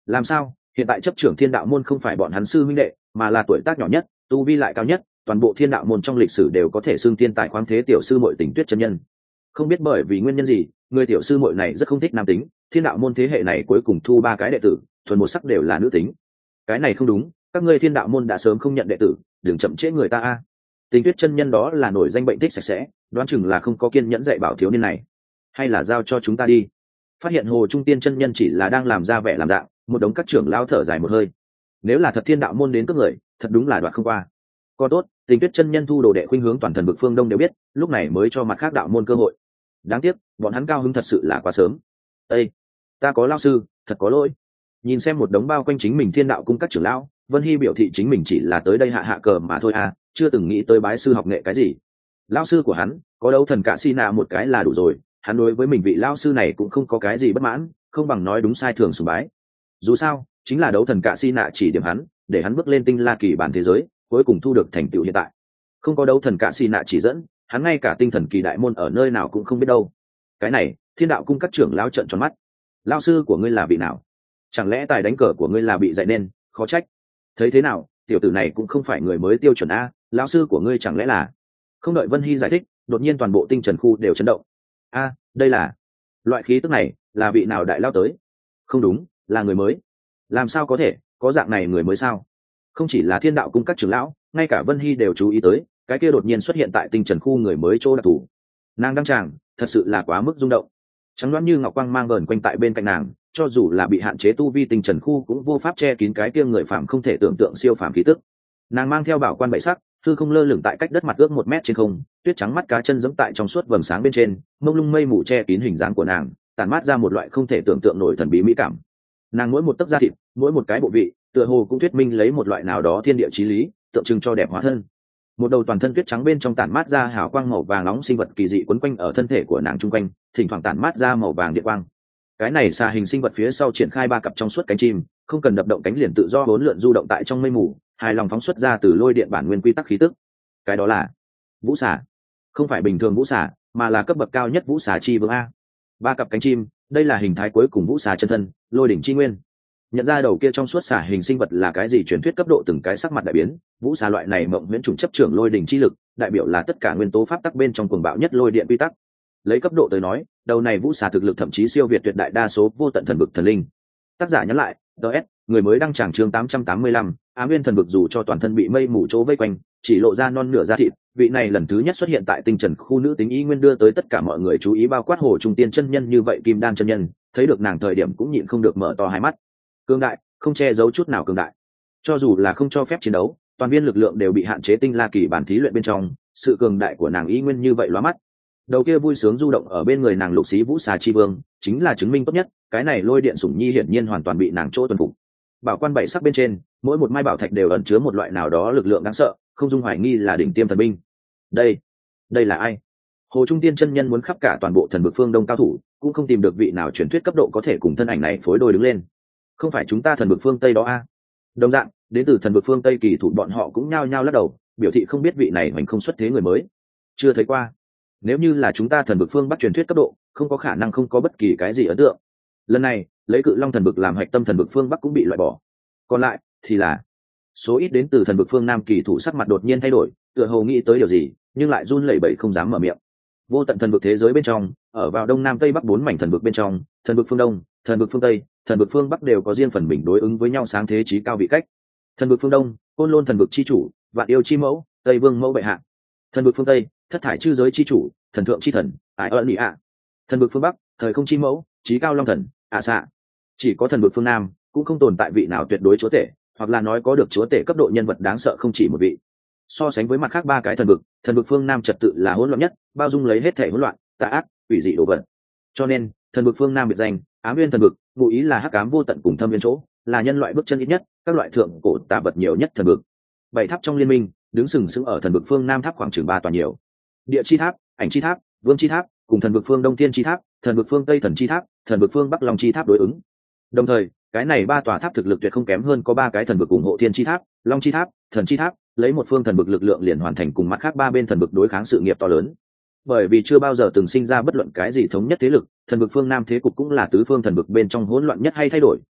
Làm sao hiện tại chấp trưởng thiên đạo môn không phải bọn hắn sư huynh đệ mà là tuổi tác nhỏ nhất, tu vi lại cao nhất, toàn bộ thiên đạo môn trong lịch sử đều có thể xưng thiên tài khoáng thế tiểu sư muội Tình Tuyết chân nhân. Không biết bởi vì nguyên nhân gì, người tiểu sư muội này rất không thích nam tính, thiên đạo môn thế hệ này cuối cùng thu ba cái đệ tử, thuần một sắc đều là nữ tính. Cái này không đúng, các ngươi thiên đạo môn đã sớm không nhận đệ tử, đừng chậm trễ người ta a. Tình Tuyết chân nhân đó là nổi danh bệnh thích sạch sẽ, đoán chừng là không có kiên nhẫn dạy bảo thiếu niên này, hay là giao cho chúng ta đi. Phát hiện Hồ Trung Tiên chân nhân chỉ là đang làm ra vẻ làm dạng, một đống các trưởng lão thở dài một hơi. Nếu là thật thiên đạo môn đến cướp người, thật đúng là đoạt không qua. Có tốt, Tình Tuyết chân nhân thu đồ đệ khuynh hướng toàn thần vực phương đông đều biết, lúc này mới cho mặt khác đạo môn cơ hội. Đáng tiếc, bọn hắn cao hứng thật sự là quá sớm. Ê, ta có lão sư, thật có lỗi. Nhìn xem một đống bao quanh chính mình thiên đạo cung các trưởng lão, Vân Hy biểu thị chính mình chỉ là tới đây hạ hạ cờ mà thôi à, chưa từng nghĩ tới bái sư học nghệ cái gì. Lão sư của hắn, có đấu thần cả Sina một cái là đủ rồi, hắn đối với mình vị lão sư này cũng không có cái gì bất mãn, không bằng nói đúng sai thường sùng bái. Dù sao, chính là đấu thần cả Sina chỉ điểm hắn, để hắn bước lên tinh la kỳ bản thế giới, cuối cùng thu được thành tựu hiện tại. Không có đấu thần cả Sina chỉ dẫn, hắn ngay cả tinh thần kỳ đại môn ở nơi nào cũng không biết đâu. Cái này, thiên đạo cung các trưởng lão trợn tròn mắt. Lão sư của ngươi là vị nào? Chẳng lẽ tài đánh cờ của ngươi là bị dạy nên, khó trách. Thấy thế nào, tiểu tử này cũng không phải người mới tiêu chuẩn a, lão sư của ngươi chẳng lẽ là... Không đợi Vân Hy giải thích, đột nhiên toàn bộ tinh trần khu đều chấn động. A, đây là... Loại khí tức này, là vị nào đại lao tới? Không đúng, là người mới. Làm sao có thể, có dạng này người mới sao? Không chỉ là thiên đạo cung các trưởng lão, ngay cả Vân Hy đều chú ý tới, cái kia đột nhiên xuất hiện tại tinh trần khu người mới chỗ đặc thù. Nàng đăng tràng, thật sự là quá mức rung động. Trắng đoán như ngọc quang mang vờn quanh tại bên cạnh nàng, cho dù là bị hạn chế tu vi tinh trần khu cũng vô pháp che kín cái kia người phạm không thể tưởng tượng siêu phàm khí tức. Nàng mang theo bảo quan bảy sắc, thư không lơ lửng tại cách đất mặt ước một mét trên không, tuyết trắng mắt cá chân giẫm tại trong suốt vầng sáng bên trên, mông lung mây mù che kín hình dáng của nàng, tản mát ra một loại không thể tưởng tượng nổi thần bí mỹ cảm. Nàng mỗi một tấc da thịt, mỗi một cái bộ vị, tựa hồ cũng thuyết minh lấy một loại nào đó thiên địa chí lý, tượng trưng cho đẹp hóa thân. Một đầu toàn thân tuyết trắng bên trong tản mát ra hào quang màu vàng nóng sinh vật kỳ dị quấn quanh ở thân thể của nàng trung quanh, thỉnh thoảng tản mát ra màu vàng điện quang. Cái này xà hình sinh vật phía sau triển khai ba cặp trong suốt cánh chim, không cần đập động cánh liền tự do hỗn lượn du động tại trong mây mù, hài lòng phóng xuất ra từ lôi điện bản nguyên quy tắc khí tức. Cái đó là vũ xà, không phải bình thường vũ xà, mà là cấp bậc cao nhất vũ xà chi vương a. Ba cặp cánh chim, đây là hình thái cuối cùng vũ xà chân thân, lôi đỉnh chi nguyên. Nhận ra đầu kia trong suốt xà hình sinh vật là cái gì, truyền thuyết cấp độ từng cái sắc mặt đại biến. Vũ xà loại này mộng huyễn trùng chấp trưởng lôi đỉnh chi lực, đại biểu là tất cả nguyên tố pháp tắc bên trong cuồng bạo nhất lôi điện quy tắc. Lấy cấp độ tới nói, đầu này vũ xà thực lực thậm chí siêu việt tuyệt đại đa số vô tận thần vực thần linh. Tác giả nhắn lại, ds người mới đăng tràng chương tám trăm tám mươi lăm, Ám Nguyên thần vực dù cho toàn thân bị mây mù chỗ vây quanh, chỉ lộ ra non nửa da thịt, vị này lần thứ nhất xuất hiện tại tinh trần khu nữ tính ý nguyên đưa tới tất cả mọi người chú ý, bao quát Hồ Trung Tiên chân nhân như vậy Kim Đan chân nhân, thấy được nàng thời điểm cũng nhịn không được mở to hai mắt. Cường đại, không che giấu chút nào cường đại. Cho dù là không cho phép chiến đấu, toàn viên lực lượng đều bị hạn chế tinh la kỳ bản thí luyện bên trong, sự cường đại của nàng ý nguyên như vậy lóa mắt. Đầu kia vui sướng du động ở bên người nàng lục xí vũ xà chi vương, chính là chứng minh tốt nhất, cái này lôi điện sủng nhi hiển nhiên hoàn toàn bị nàng chỗ tuân phục. Bảo quan bảy sắc bên trên, mỗi một mai bảo thạch đều ẩn chứa một loại nào đó lực lượng đáng sợ, không dung hoài nghi là đỉnh tiêm thần binh. Đây, đây là ai? Hồ Trung Tiên chân nhân muốn khắp cả toàn bộ thần vực phương đông cao thủ, cũng không tìm được vị nào truyền thuyết cấp độ có thể cùng thân ảnh này phối đôi đứng lên. Không phải chúng ta thần vực phương tây đó a? Đồng dạng, đến từ thần vực phương tây kỳ thủ bọn họ cũng nhao nhao lắc đầu, biểu thị không biết vị này hoành không xuất thế người mới, chưa thấy qua. Nếu như là chúng ta thần vực phương bắc truyền thuyết cấp độ, không có khả năng không có bất kỳ cái gì ấn tượng. Lần này, lấy cự long thần vực làm hạch tâm thần vực phương bắc cũng bị loại bỏ. Còn lại thì là số ít đến từ thần vực phương nam kỳ thủ sắc mặt đột nhiên thay đổi, tựa hồ nghĩ tới điều gì, nhưng lại run lẩy bẩy không dám mở miệng. Vô tận thần vực thế giới bên trong, ở vào đông nam tây bắc bốn mảnh thần vực bên trong, thần vực phương đông, thần vực phương tây, thần vực phương bắc đều có riêng phần mình đối ứng với nhau sáng thế trí cao vị cách. Thần vực phương đông, côn lôn thần vực chi chủ, vạn yêu chi mẫu, tây vương mẫu bệ hạ. Thần vực phương tây, thất thải chư giới chi chủ, thần thượng chi thần, ải ơn lì ạ. Thần vực phương bắc, thời không chi mẫu, trí cao long thần, ạ xạ. Chỉ có thần vực phương nam cũng không tồn tại vị nào tuyệt đối chúa tể, hoặc là nói có được chúa tể cấp độ nhân vật đáng sợ không chỉ một vị. So sánh với mặt khác ba cái thần vực, thần vực phương nam trật tự là hỗn loạn nhất, bao dung lấy hết thể hỗn loạn, tà ác, quỷ dị đồ vật. Cho nên, thần vực phương nam biệt danh Ám Nguyên thần vực, ngụ ý là hắc ám vô tận cùng thâm viên chỗ, là nhân loại bước chân ít nhất, các loại thượng cổ tà vật nhiều nhất thần vực. Bảy tháp trong liên minh, đứng sừng sững ở thần vực phương nam tháp khoảng chừng ba tòa nhiều. Địa chi tháp, ảnh chi tháp, vương chi tháp, cùng thần vực phương đông thiên chi tháp, thần vực phương tây thần chi tháp, thần vực phương bắc long chi tháp đối ứng. Đồng thời, cái này ba tòa tháp thực lực tuyệt không kém hơn có ba cái thần vực ủng hộ thiên chi tháp, long chi tháp, thần chi tháp, lấy một phương thần vực lực lượng liền hoàn thành cùng mặt khác ba bên thần vực đối kháng sự nghiệp to lớn. Bởi vì chưa bao giờ từng sinh ra bất luận cái gì thống nhất thế lực, thần vực phương nam thế cục cũng là tứ phương thần vực bên trong hỗn loạn nhất hay thay đổi,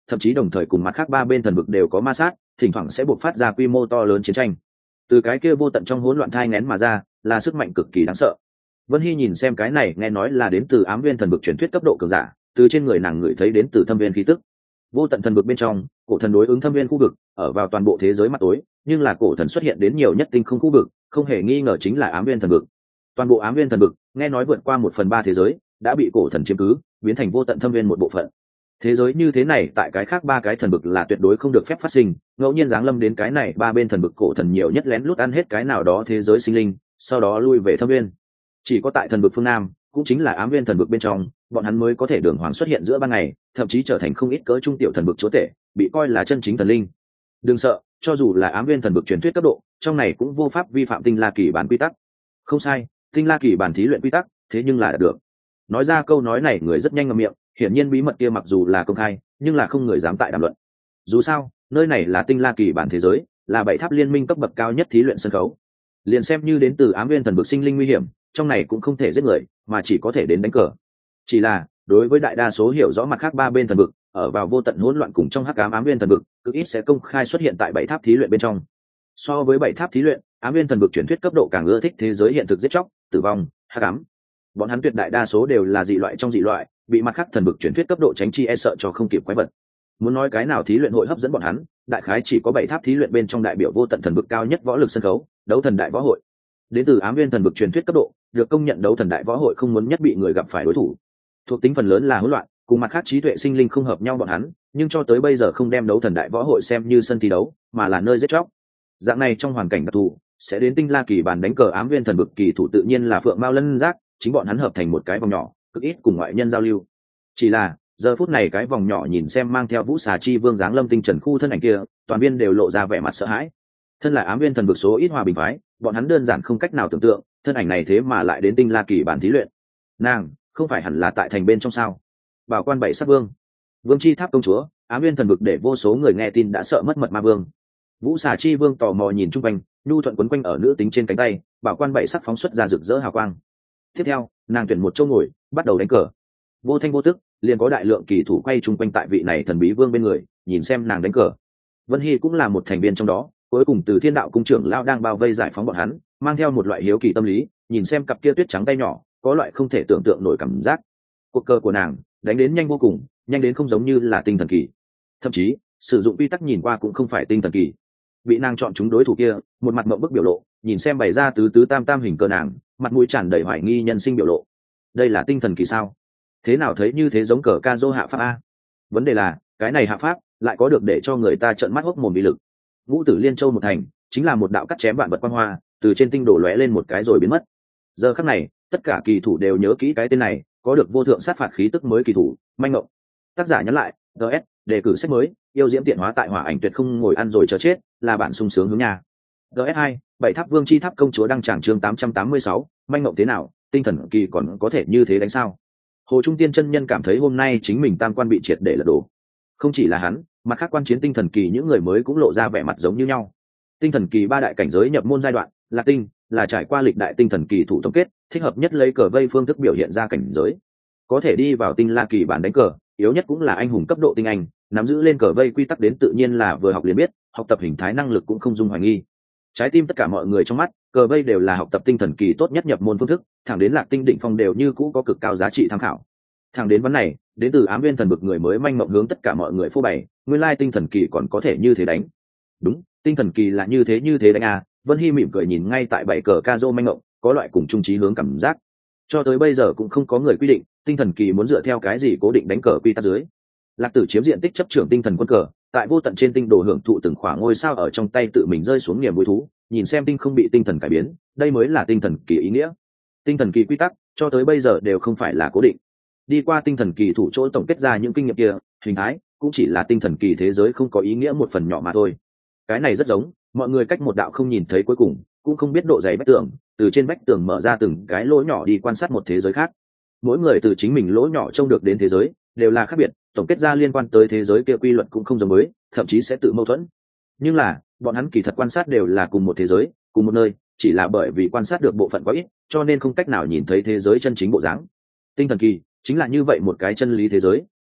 thậm chí đồng thời cùng mặt khác ba bên thần vực đều có ma sát, thỉnh thoảng sẽ buộc phát ra quy mô to lớn chiến tranh. Từ cái kia vô tận trong hỗn loạn thai nghén mà ra là sức mạnh cực kỳ đáng sợ. Vân Hy nhìn xem cái này, nghe nói là đến từ ám viên thần vực truyền thuyết cấp độ cường giả, từ trên người nàng ngửi thấy đến từ thâm viên khí tức. Vô tận thần vực bên trong, cổ thần đối ứng thâm viên khu vực, ở vào toàn bộ thế giới mặt tối, nhưng là cổ thần xuất hiện đến nhiều nhất tinh không khu vực, không hề nghi ngờ chính là ám viên thần vực. Toàn bộ ám viên thần vực, nghe nói vượt qua một phần ba thế giới, đã bị cổ thần chiếm cứ, biến thành vô tận thâm viên một bộ phận. Thế giới như thế này tại cái khác ba cái thần vực là tuyệt đối không được phép phát sinh, ngẫu nhiên giáng lâm đến cái này ba bên thần vực, cổ thần nhiều nhất lén lút ăn hết cái nào đó thế giới sinh linh, sau đó lui về thâm viên. Chỉ có tại thần vực phương Nam, cũng chính là ám viên thần vực bên trong, bọn hắn mới có thể đường hoàng xuất hiện giữa ban ngày, thậm chí trở thành không ít cỡ trung tiểu thần vực chúa tể, bị coi là chân chính thần linh. Đừng sợ, cho dù là ám viên thần vực truyền thuyết cấp độ, trong này cũng vô pháp vi phạm tinh la kỳ bản quy tắc. Không sai, tinh la kỳ bản thí luyện quy tắc, thế nhưng là đạt được. Nói ra câu nói này người rất nhanh ngậm miệng, hiển nhiên bí mật kia mặc dù là công khai, nhưng là không người dám tại đàm luận. Dù sao, nơi này là tinh la kỳ bản thế giới, là bảy tháp liên minh cấp bậc cao nhất thí luyện sân khấu. Liền xem như đến từ ám viên thần vực sinh linh nguy hiểm, trong này cũng không thể giết người, mà chỉ có thể đến đánh cờ. Chỉ là đối với đại đa số hiểu rõ mặt khác ba bên thần vực, ở vào vô tận hỗn loạn cùng trong hắc ám ám viên thần vực, cực ít sẽ công khai xuất hiện tại bảy tháp thí luyện bên trong. So với bảy tháp thí luyện, ám viên thần vực truyền thuyết cấp độ càng ưa thích thế giới hiện thực giết chóc, tử vong, hắc ám. Bọn hắn tuyệt đại đa số đều là dị loại trong dị loại, bị mặt khác thần vực truyền thuyết cấp độ tránh chi e sợ cho không kịp quái vật. Muốn nói cái nào thí luyện hội hấp dẫn bọn hắn, đại khái chỉ có bảy tháp thí luyện bên trong đại biểu vô tận thần vực cao nhất võ lực sân khấu, đấu thần đại võ hội. Đến từ ám viên thần vực truyền thuyết cấp độ, được công nhận đấu thần đại võ hội không muốn nhất bị người gặp phải đối thủ. Thuộc tính phần lớn là hỗn loạn, cùng mặt khác trí tuệ sinh linh không hợp nhau bọn hắn, nhưng cho tới bây giờ không đem đấu thần đại võ hội xem như sân thi đấu, mà là nơi giết chóc. Dạng này trong hoàn cảnh đặc thù, sẽ đến tinh la kỳ bàn đánh cờ ám viên thần vực kỳ thủ tự nhiên là phượng mao lân giác, chính bọn hắn hợp thành một cái vòng nhỏ, cực ít cùng ngoại nhân giao lưu. Chỉ là giờ phút này cái vòng nhỏ nhìn xem mang theo vũ xà chi vương giáng lâm tinh trần khu thân ảnh kia, toàn viên đều lộ ra vẻ mặt sợ hãi. Thân là ám viên thần vực số ít hòa bình phái, bọn hắn đơn giản không cách nào tưởng tượng thân ảnh này thế mà lại đến tinh la kỳ bản thí luyện. Nàng không phải hẳn là tại thành bên trong sao? Bảo quan bảy sắc vương, vương chi tháp công chúa, ám viên thần vực để vô số người nghe tin đã sợ mất mật ma vương. Vũ xà chi vương tò mò nhìn chung quanh, nhu thuận quấn quanh ở nữ tính trên cánh tay, bảo quan bảy sắc phóng xuất ra rực rỡ hào quang. Tiếp theo, nàng tuyển một chỗ ngồi, bắt đầu đánh cờ. Vô thanh vô tức, liền có đại lượng kỳ thủ quay chung quanh tại vị này thần bí vương bên người, nhìn xem nàng đánh cờ. Vân Hy cũng là một thành viên trong đó, cuối cùng từ thiên đạo cung trưởng lao đang bao vây giải phóng bọn hắn, mang theo một loại hiếu kỳ tâm lý, nhìn xem cặp kia tuyết trắng tay nhỏ, có loại không thể tưởng tượng nổi cảm giác. Cuộc cờ của nàng đánh đến nhanh vô cùng, nhanh đến không giống như là tinh thần kỳ, thậm chí sử dụng quy tắc nhìn qua cũng không phải tinh thần kỳ. Bị nàng chọn chúng đối thủ kia, một mặt mộng bức biểu lộ, nhìn xem bày ra tứ tứ tam tam hình cờ nàng, mặt mũi tràn đầy hoài nghi nhân sinh biểu lộ. Đây là tinh thần kỳ sao? Thế nào thấy như thế giống cờ ca dô hạ pháp a? Vấn đề là cái này hạ pháp lại có được để cho người ta trợn mắt hốc mồm bí lực. Ngũ tử liên châu một thành chính là một đạo cắt chém vạn vật quang hoa, từ trên tinh đổ lóe lên một cái rồi biến mất. Giờ khắc này tất cả kỳ thủ đều nhớ kỹ cái tên này, có được vô thượng sát phạt khí tức mới kỳ thủ manh ngộng. Tác giả nhắn lại gs đề cử sách mới yêu diễm tiện hóa tại hỏa ảnh tuyệt không ngồi ăn rồi chờ chết, là bạn sung sướng hướng nhà. gs hai bảy tháp vương chi tháp công chúa đăng tràng chương tám trăm tám mươi sáu, manh ngộng thế nào, tinh thần kỳ còn có thể như thế đánh sao? Hồ Trung Tiên chân nhân cảm thấy hôm nay chính mình tam quan bị triệt để lật đổ. Không chỉ là hắn, mặt khác quan chiến tinh thần kỳ những người mới cũng lộ ra vẻ mặt giống như nhau. Tinh thần kỳ ba đại cảnh giới nhập môn giai đoạn, là tinh, là trải qua lịch đại tinh thần kỳ thủ tổng kết, thích hợp nhất lấy cờ vây phương thức biểu hiện ra cảnh giới. Có thể đi vào tinh la kỳ bản đánh cờ, yếu nhất cũng là anh hùng cấp độ tinh anh, nắm giữ lên cờ vây quy tắc đến tự nhiên là vừa học liền biết, học tập hình thái năng lực cũng không dung hoài nghi. Trái tim tất cả mọi người trong mắt, cờ vây đều là học tập tinh thần kỳ tốt nhất nhập môn phương thức, thẳng đến lạc tinh định phong đều như cũ có cực cao giá trị tham khảo. Thẳng đến vấn này, đến từ ám viên thần bực người mới manh mộng hướng tất cả mọi người phô bày, nguyên lai tinh thần kỳ còn có thể như thế đánh. Đúng, tinh thần kỳ là như thế như thế đánh à? Vân Hy mỉm cười nhìn ngay tại bảy cờ ca dô manh mộng, có loại cùng chung chí hướng cảm giác. Cho tới bây giờ cũng không có người quy định tinh thần kỳ muốn dựa theo cái gì cố định đánh cờ quy tắc dưới. Lạc Tử chiếm diện tích chấp trưởng tinh thần quân cờ, tại vô tận trên tinh đồ hưởng thụ từng khoảng ngôi sao ở trong tay tự mình rơi xuống niềm vui thú, nhìn xem tinh không bị tinh thần cải biến, đây mới là tinh thần kỳ ý nghĩa. Tinh thần kỳ quy tắc cho tới bây giờ đều không phải là cố định. Đi qua tinh thần kỳ thủ chỗ tổng kết ra những kinh nghiệm kia, hình thái cũng chỉ là tinh thần kỳ thế giới không có ý nghĩa một phần nhỏ mà thôi. Cái này rất giống mọi người cách một đạo không nhìn thấy cuối cùng, cũng không biết độ dày vách tường, từ trên vách tường mở ra từng cái lỗ nhỏ đi quan sát một thế giới khác. Mỗi người từ chính mình lỗ nhỏ trông được đến thế giới đều là khác biệt, tổng kết ra liên quan tới thế giới kia quy luật cũng không giống mới, thậm chí sẽ tự mâu thuẫn. Nhưng là bọn hắn kỳ thật quan sát đều là cùng một thế giới, cùng một nơi, chỉ là bởi vì quan sát được bộ phận quá ít, cho nên không cách nào nhìn thấy thế giới chân chính bộ dáng. Tinh thần kỳ chính là như vậy một cái chân lý thế giới,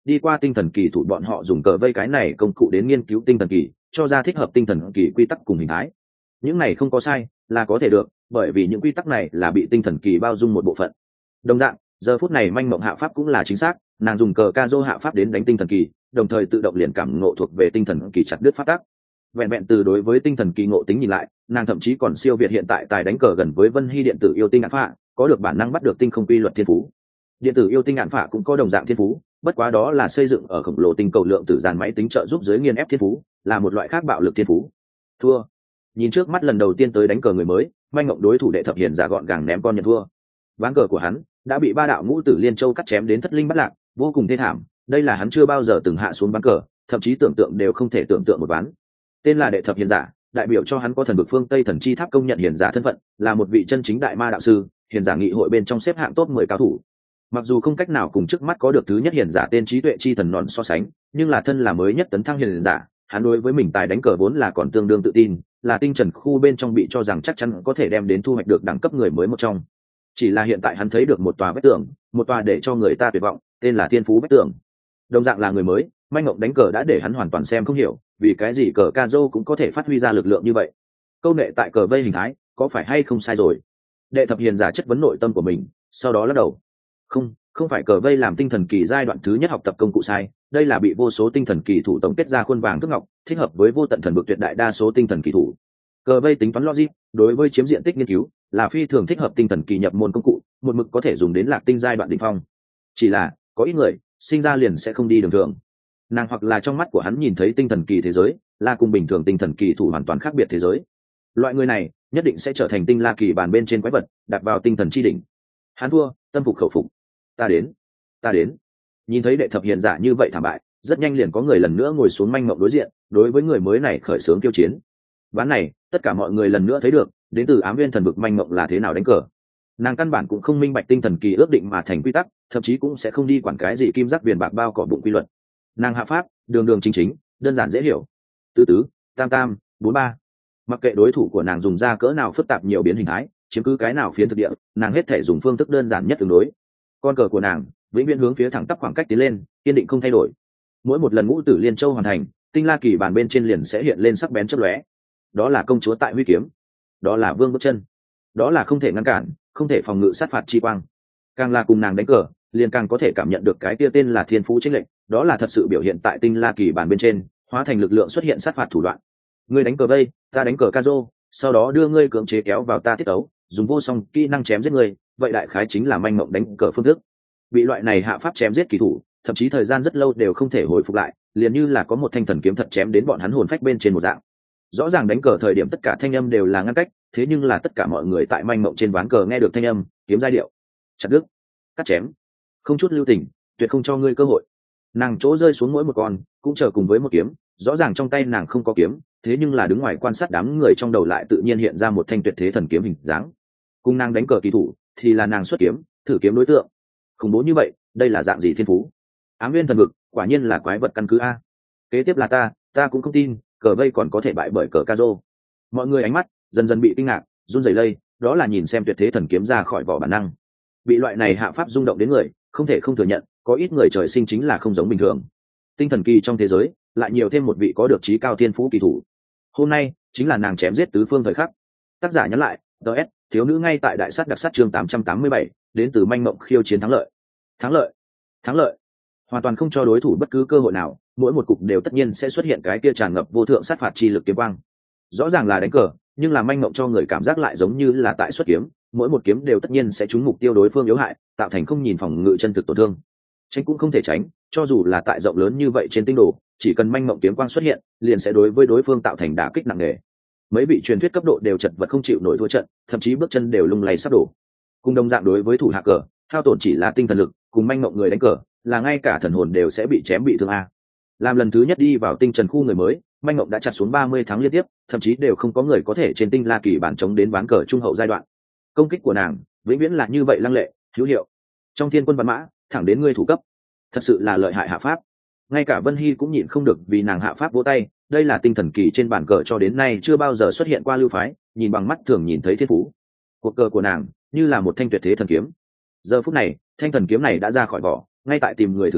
đi qua tinh thần kỳ thủ bọn họ dùng cờ vây cái này công cụ đến nghiên cứu tinh thần kỳ, cho ra thích hợp tinh thần kỳ quy tắc cùng hình thái. Những này không có sai, là có thể được, bởi vì những quy tắc này là bị tinh thần kỳ bao dung một bộ phận. Đồng dạng, giờ phút này manh mộng hạ pháp cũng là chính xác, nàng dùng cờ ca dô hạ pháp đến đánh tinh thần kỳ, đồng thời tự động liền cảm ngộ thuộc về tinh thần kỳ chặt đứt pháp tắc. Vẹn vẹn từ đối với tinh thần kỳ ngộ tính nhìn lại, nàng thậm chí còn siêu việt hiện tại tài đánh cờ gần với Vân Hy điện tử yêu tinh ngạn phạ, có được bản năng bắt được tinh không quy luật thiên phú. Điện tử yêu tinh ngạn phạ cũng có đồng dạng thiên phú, bất quá đó là xây dựng ở khổng lồ tinh cầu lượng tử dàn máy tính trợ giúp dưới nghiền ép thiên phú, là một loại khác bạo lực thiên phú. Thua. Nhìn trước mắt lần đầu tiên tới đánh cờ người mới, manh ngộng đối thủ đệ thập hiền giả gọn gàng ném con nhận thua. Ván cờ của hắn đã bị ba đạo ngũ tử liên châu cắt chém đến thất linh bất lạc, vô cùng thê thảm. Đây là hắn chưa bao giờ từng hạ xuống ván cờ, thậm chí tưởng tượng đều không thể tưởng tượng một ván. Tên là đệ thập hiền giả, đại biểu cho hắn có thần vực phương Tây thần chi tháp công nhận hiền giả thân phận, là một vị chân chính đại ma đạo sư, hiền giả nghị hội bên trong xếp hạng top mười cao thủ. Mặc dù không cách nào cùng trước mắt có được thứ nhất hiền giả tên trí tuệ chi thần nọn so sánh, nhưng là thân là mới nhất tấn thăng hiền giả, hắn đối với mình tài đánh cờ vốn là còn tương đương tự tin, là tinh trần khu bên trong bị cho rằng chắc chắn có thể đem đến thu hoạch được đẳng cấp người mới một trong. Chỉ là hiện tại hắn thấy được một tòa vách tường, một tòa để cho người ta tuyệt vọng, tên là thiên phú vách tường. Đồng dạng là người mới, manh ngộng đánh cờ đã để hắn hoàn toàn xem không hiểu, vì cái gì cờ ca dô cũng có thể phát huy ra lực lượng như vậy. Câu nệ tại cờ vây hình thái, có phải hay không sai rồi? Đệ thập hiền giả chất vấn nội tâm của mình, sau đó lắc đầu. Không, không phải cờ vây làm tinh thần kỳ giai đoạn thứ nhất học tập công cụ sai, đây là bị vô số tinh thần kỳ thủ tổng kết ra khuôn vàng thước ngọc, thích hợp với vô tận thần vực tuyệt đại đa số tinh thần kỳ thủ. Cờ vây tính toán logic, đối với chiếm diện tích nghiên cứu, là phi thường thích hợp tinh thần kỳ nhập môn công cụ, một mực có thể dùng đến lạc tinh giai đoạn đỉnh phong. Chỉ là, có ít người, sinh ra liền sẽ không đi đường thường. Nàng hoặc là trong mắt của hắn nhìn thấy tinh thần kỳ thế giới, là cùng bình thường tinh thần kỳ thủ hoàn toàn khác biệt thế giới. Loại người này, nhất định sẽ trở thành tinh la kỳ bàn bên trên quái vật, đặt vào tinh thần chi đỉnh. Hắn thua, tâm phục khẩu phục. Ta đến, ta đến. Nhìn thấy đệ thập hiền giả như vậy thảm bại, rất nhanh liền có người lần nữa ngồi xuống manh mộng đối diện, đối với người mới này khởi xướng kiêu chiến. Ván này, tất cả mọi người lần nữa thấy được, đến từ ám viên thần vực manh mộng là thế nào đánh cờ. Nàng căn bản cũng không minh bạch tinh thần kỳ ước định mà thành quy tắc, thậm chí cũng sẽ không đi quản cái gì kim giác viền bạc bao cỏ bụng quy luật. Nàng hạ pháp, đường đường chính chính, đơn giản dễ hiểu. Tứ tứ, tam tam, bốn ba. Mặc kệ đối thủ của nàng dùng ra cỡ nào phức tạp nhiều biến hình thái, chiếm cứ cái nào phiến thực địa, nàng hết thể dùng phương thức đơn giản nhất tương đối. Con cờ của nàng vĩnh viễn hướng phía thẳng tắp khoảng cách tiến lên, kiên định không thay đổi. Mỗi một lần ngũ tử liên châu hoàn thành, tinh la kỳ bàn bên trên liền sẽ hiện lên sắc bén chớp lóe. Đó là công chúa tại huy kiếm, đó là vương bước chân, đó là không thể ngăn cản, không thể phòng ngự sát phạt chi quang. Càng là cùng nàng đánh cờ, liền càng có thể cảm nhận được cái kia tên là thiên phú chính lệnh, đó là thật sự biểu hiện tại tinh la kỳ bàn bên trên, hóa thành lực lượng xuất hiện sát phạt thủ đoạn. Ngươi đánh cờ vây, ta đánh cờ ca rô, sau đó đưa ngươi cưỡng chế kéo vào ta tiết ấu, dùng vô song kỹ năng chém giết ngươi, vậy đại khái chính là manh mộng đánh cờ phương thức. Bị loại này hạ pháp chém giết kỳ thủ, thậm chí thời gian rất lâu đều không thể hồi phục lại, liền như là có một thanh thần kiếm thật chém đến bọn hắn hồn phách bên trên một dạng. Rõ ràng đánh cờ thời điểm tất cả thanh âm đều là ngăn cách, thế nhưng là tất cả mọi người tại manh mộng trên ván cờ nghe được thanh âm, kiếm giai điệu, chặt đứt, cắt chém, không chút lưu tình, tuyệt không cho ngươi cơ hội. Nàng chỗ rơi xuống mỗi một con, cũng chờ cùng với một kiếm, rõ ràng trong tay nàng không có kiếm, thế nhưng là đứng ngoài quan sát đám người trong đầu lại tự nhiên hiện ra một thanh tuyệt thế thần kiếm hình dáng. Cùng nàng đánh cờ kỳ thủ, thì là nàng xuất kiếm, thử kiếm đối tượng. Khủng bố như vậy, đây là dạng gì thiên phú? Ám viên thần vực, quả nhiên là quái vật căn cứ a. Kế tiếp là ta, ta cũng không tin, cờ vây còn có thể bại bởi cờ ca rô. Mọi người ánh mắt dần dần bị kinh ngạc, run rẩy lây, đó là nhìn xem tuyệt thế thần kiếm ra khỏi vỏ bản năng. Bị loại này hạ pháp rung động đến người, không thể không thừa nhận, có ít người trời sinh chính là không giống bình thường. Tinh thần kỳ trong thế giới, lại nhiều thêm một vị có được trí cao thiên phú kỳ thủ. Hôm nay chính là nàng chém giết tứ phương thời khắc. Tác giả nhắn lại, ds thiếu nữ ngay tại đại sát đặc sát chương tám trăm tám mươi bảy, đến từ manh mộng khiêu chiến thắng lợi. Thắng lợi, thắng lợi. Hoàn toàn không cho đối thủ bất cứ cơ hội nào, mỗi một cục đều tất nhiên sẽ xuất hiện cái kia tràn ngập vô thượng sát phạt chi lực kiếm quang. Rõ ràng là đánh cờ, nhưng là manh mộng cho người cảm giác lại giống như là tại xuất kiếm, mỗi một kiếm đều tất nhiên sẽ trúng mục tiêu đối phương yếu hại, tạo thành không nhìn phòng ngự chân thực tổn thương. Tránh cũng không thể tránh, cho dù là tại rộng lớn như vậy trên tinh đồ, chỉ cần manh mộng kiếm quang xuất hiện, liền sẽ đối với đối phương tạo thành đả kích nặng nề. Mấy vị truyền thuyết cấp độ đều chật vật không chịu nổi thua trận, thậm chí bước chân đều lung lay sắp đổ. Cùng đồng dạng đối với thủ hạ cờ, hao tổn chỉ là tinh thần lực, cùng manh mộng người đánh cờ, là ngay cả thần hồn đều sẽ bị chém bị thương a. Làm lần thứ nhất đi vào tinh trần khu người mới, manh mộng đã chặt xuống ba mươi tháng liên tiếp, thậm chí đều không có người có thể trên tinh la kỳ bản chống đến ván cờ trung hậu giai đoạn. Công kích của nàng vĩnh viễn là như vậy lăng lệ, hữu hiệu. Trong thiên quân văn mã, thẳng đến ngươi thủ cấp, thật sự là lợi hại hạ pháp. Ngay cả Vân Hy cũng nhịn không được vì nàng hạ pháp vỗ tay, đây là tinh thần kỳ trên bàn cờ cho đến nay chưa bao giờ xuất hiện qua lưu phái, nhìn bằng mắt thường nhìn thấy thiên phú. Cuộc cờ của nàng như là một thanh tuyệt thế thần kiếm. Giờ phút này, thanh thần kiếm này đã ra khỏi vỏ, ngay tại tìm người thử kiếm,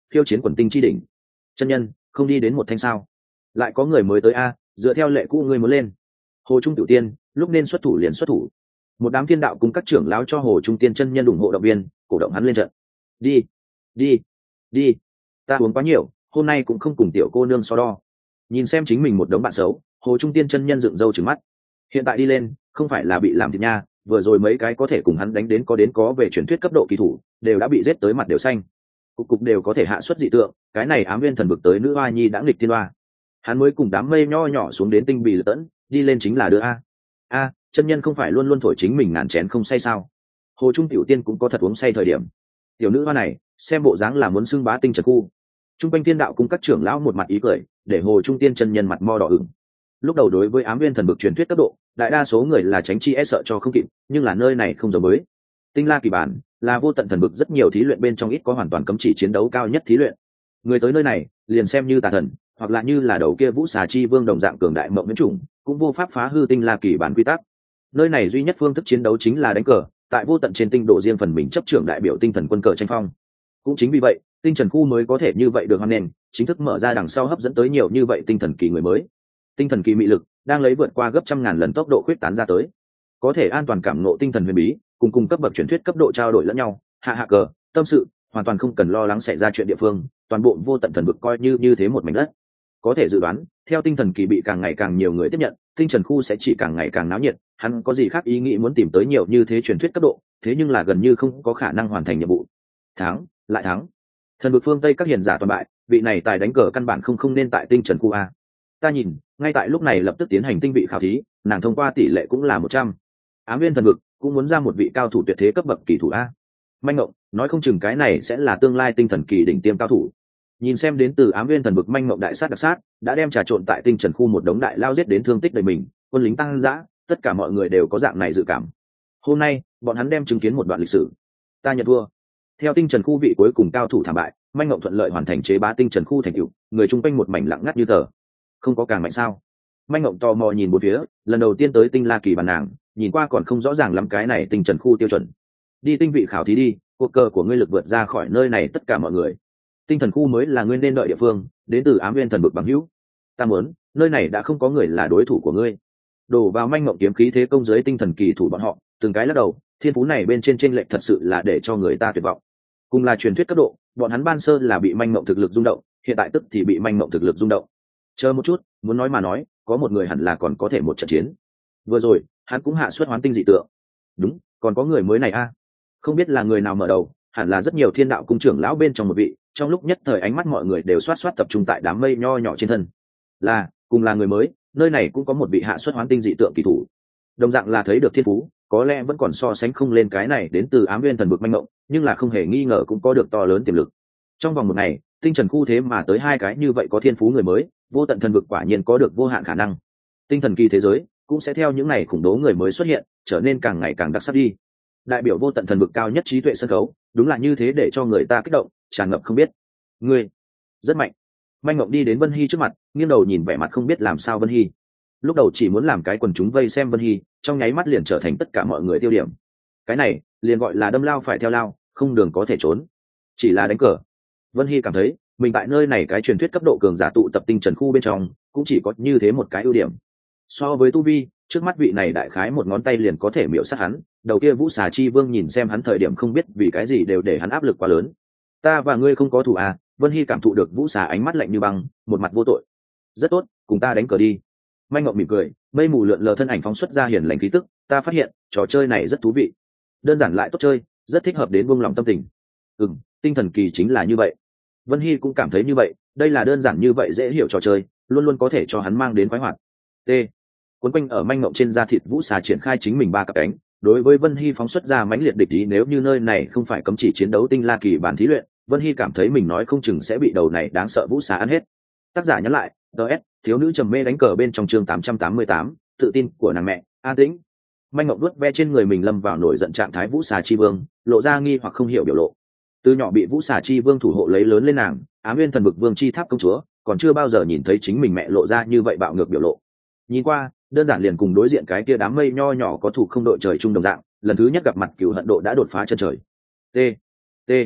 khiêu chiến quần tinh chi đỉnh. Chân nhân không đi đến một thanh sao? Lại có người mới tới a, dựa theo lệ cũ ngươi muốn lên. Hồ Trung Tiểu Tiên lúc nên xuất thủ liền xuất thủ. Một đám thiên đạo cùng các trưởng lão cho Hồ Trung Tiên chân nhân ủng hộ động viên, cổ động hắn lên trận. Đi, đi, đi, ta uống quá nhiều, hôm nay cũng không cùng tiểu cô nương so đo. Nhìn xem chính mình một đống bạn xấu, Hồ Trung Tiên chân nhân dựng râu trừng mắt. Hiện tại đi lên, không phải là bị làm thịt nha, vừa rồi mấy cái có thể cùng hắn đánh đến có đến có về truyền thuyết cấp độ kỳ thủ, đều đã bị giết tới mặt đều xanh. Cục cục đều có thể hạ xuất dị tượng, cái này ám viên thần vực tới nữ hoa nhi đã nghịch thiên hoa. Hắn mới cùng đám mây nho nhỏ xuống đến tinh bì lật tẫn, đi lên chính là đưa a. A, chân nhân không phải luôn luôn thổi chính mình ngàn chén không say sao? Hồ Trung Tiểu Tiên cũng có thật uống say thời điểm. Tiểu nữ hoa này, xem bộ dáng là muốn xưng bá tinh trần khu. Trung quanh thiên đạo cùng các trưởng lão một mặt ý cười, để Hồ Trung Tiên chân nhân mặt mo đỏ ửng. Lúc đầu đối với ám viên thần vực truyền thuyết cấp độ, đại đa số người là tránh chi e sợ cho không kịp, nhưng là nơi này không giống với. Tinh La Kỳ Bản là vô tận thần vực rất nhiều thí luyện bên trong ít có hoàn toàn cấm chỉ chiến đấu cao nhất thí luyện. Người tới nơi này, liền xem như tà thần, hoặc là như là đầu kia Vũ Xà Chi Vương đồng dạng cường đại mộng viễn chủng, cũng vô pháp phá hư Tinh La Kỳ Bản quy tắc. Nơi này duy nhất phương thức chiến đấu chính là đánh cờ, tại vô tận trên tinh độ riêng phần mình chấp trưởng đại biểu tinh thần quân cờ tranh phong. Cũng chính vì vậy, tinh trần khu mới có thể như vậy được hoan nghênh, chính thức mở ra đằng sau hấp dẫn tới nhiều như vậy tinh thần kỳ người mới. Tinh thần kỳ mị lực đang lấy vượt qua gấp trăm ngàn lần tốc độ khuyết tán ra tới, có thể an toàn cảm ngộ tinh thần huyền bí, cùng cùng cấp bậc truyền thuyết cấp độ trao đổi lẫn nhau, hạ hạ cờ, tâm sự, hoàn toàn không cần lo lắng xảy ra chuyện địa phương, toàn bộ vô tận thần vực coi như như thế một mảnh đất. Có thể dự đoán, theo tinh thần kỳ bị càng ngày càng nhiều người tiếp nhận, tinh trần khu sẽ chỉ càng ngày càng náo nhiệt, hắn có gì khác ý nghĩ muốn tìm tới nhiều như thế truyền thuyết cấp độ, thế nhưng là gần như không có khả năng hoàn thành nhiệm vụ. Thắng, lại thắng. Thần vực phương Tây các hiền giả toàn bại, vị này tài đánh cờ căn bản không không nên tại tinh trần khu a. Ta nhìn, ngay tại lúc này lập tức tiến hành tinh vị khảo thí, nàng thông qua tỷ lệ cũng là một trăm. Ám viên thần vực cũng muốn ra một vị cao thủ tuyệt thế cấp bậc kỳ thủ a. Manh Ngộng nói không chừng cái này sẽ là tương lai tinh thần kỳ đỉnh tiêm cao thủ. Nhìn xem đến từ ám viên thần vực Manh Ngộng đại sát đặc sát, đã đem trà trộn tại tinh trần khu một đống đại lao giết đến thương tích đầy mình, quân lính tăng dã, tất cả mọi người đều có dạng này dự cảm. Hôm nay, bọn hắn đem chứng kiến một đoạn lịch sử. Ta nhận thua. Theo tinh trần khu vị cuối cùng cao thủ thảm bại, Manh Ngộng thuận lợi hoàn thành chế bá tinh trần khu thành tựu, người chung quanh một mảnh lặng ngắt như tờ. Không có càng mạnh sao? Manh Ngộng tò mò nhìn bốn phía, lần đầu tiên tới tinh La Kỳ bàn nàng, nhìn qua còn không rõ ràng lắm cái này tinh trần khu tiêu chuẩn. Đi tinh vị khảo thí đi, cuộc cờ của ngươi lực vượt ra khỏi nơi này tất cả mọi người. Tinh thần khu mới là ngươi nên đợi địa phương, đến từ ám viên thần vực bằng hữu. Ta muốn, nơi này đã không có người là đối thủ của ngươi. Đổ vào Manh Ngộng kiếm khí thế công dưới tinh thần kỳ thủ bọn họ, từng cái lắc đầu, thiên phú này bên trên trên lệch thật sự là để cho người ta tuyệt vọng. Cùng là truyền thuyết cấp độ, bọn hắn ban sơ là bị Manh Ngộng thực lực rung động, hiện tại tức thì bị Manh Ngộng thực lực rung động. Chờ một chút, muốn nói mà nói, có một người hẳn là còn có thể một trận chiến. Vừa rồi, hắn cũng hạ xuất hoán tinh dị tượng. Đúng, còn có người mới này a. Không biết là người nào mở đầu, hẳn là rất nhiều thiên đạo cung trưởng lão bên trong một vị, trong lúc nhất thời ánh mắt mọi người đều xoát xoát tập trung tại đám mây nho nhỏ trên thân. Là, cùng là người mới, nơi này cũng có một vị hạ xuất hoán tinh dị tượng kỳ thủ. Đồng dạng là thấy được thiên phú, có lẽ vẫn còn so sánh không lên cái này đến từ ám viên thần vực Manh Ngộng, nhưng là không hề nghi ngờ cũng có được to lớn tiềm lực. Trong vòng một ngày, tinh trần khu thế mà tới hai cái như vậy có thiên phú người mới, vô tận thần vực quả nhiên có được vô hạn khả năng. Tinh thần kỳ thế giới cũng sẽ theo những ngày khủng bố người mới xuất hiện, trở nên càng ngày càng đặc sắc đi. Đại biểu vô tận thần vực cao nhất trí tuệ sân khấu, đúng là như thế để cho người ta kích động, tràn ngập không biết. Ngươi rất mạnh. Manh Ngộng đi đến Vân Hy trước mặt, nghiêng đầu nhìn vẻ mặt không biết làm sao Vân Hy. Lúc đầu chỉ muốn làm cái quần chúng vây xem Vân Hy, trong nháy mắt liền trở thành tất cả mọi người tiêu điểm. Cái này liền gọi là đâm lao phải theo lao, không đường có thể trốn. Chỉ là đánh cờ. Vân Hy cảm thấy mình tại nơi này cái truyền thuyết cấp độ cường giả tụ tập tinh trần khu bên trong cũng chỉ có như thế một cái ưu điểm. So với tu vi, trước mắt vị này đại khái một ngón tay liền có thể miễu sát hắn, đầu kia Vũ Xà Chi Vương nhìn xem hắn thời điểm không biết vì cái gì đều để hắn áp lực quá lớn. Ta và ngươi không có thù à? Vân Hy cảm thụ được Vũ Xà ánh mắt lạnh như băng, một mặt vô tội. Rất tốt, cùng ta đánh cờ đi. Manh Ngộng mỉm cười, mây mù lượn lờ thân ảnh phóng xuất ra hiền lành khí tức, ta phát hiện trò chơi này rất thú vị, đơn giản lại tốt chơi, rất thích hợp đến buông lòng tâm tình. Ừm, tinh thần kỳ chính là như vậy. Vân Hy cũng cảm thấy như vậy, đây là đơn giản như vậy dễ hiểu trò chơi, luôn luôn có thể cho hắn mang đến khoái hoạt. T. Quấn quanh ở Manh Ngộng trên da thịt Vũ Xà triển khai chính mình ba cặp cánh, đối với Vân Hy phóng xuất ra mãnh liệt địch ý, nếu như nơi này không phải cấm chỉ chiến đấu tinh La Kỳ bản thí luyện, Vân Hy cảm thấy mình nói không chừng sẽ bị đầu này đáng sợ Vũ Xà ăn hết. Tác giả nhắn lại, ds thiếu nữ trầm mê đánh cờ bên trong chương tám trăm tám mươi tám, tự tin của nàng mẹ, an tĩnh. Manh Ngộng vuốt ve trên người mình lâm vào nổi giận trạng thái Vũ Xà Chi Vương, lộ ra nghi hoặc không hiểu biểu lộ. Từ nhỏ bị Vũ Xà Chi Vương thủ hộ lấy lớn lên nàng, Ám Nguyên Thần Vực Vương Chi Tháp công chúa, còn chưa bao giờ nhìn thấy chính mình mẹ lộ ra như vậy bạo ngược biểu lộ. Nhìn qua, đơn giản liền cùng đối diện cái kia đám mây nho nhỏ có thủ không đội trời chung đồng dạng, lần thứ nhất gặp mặt cừu hận độ đã đột phá chân trời. T. T.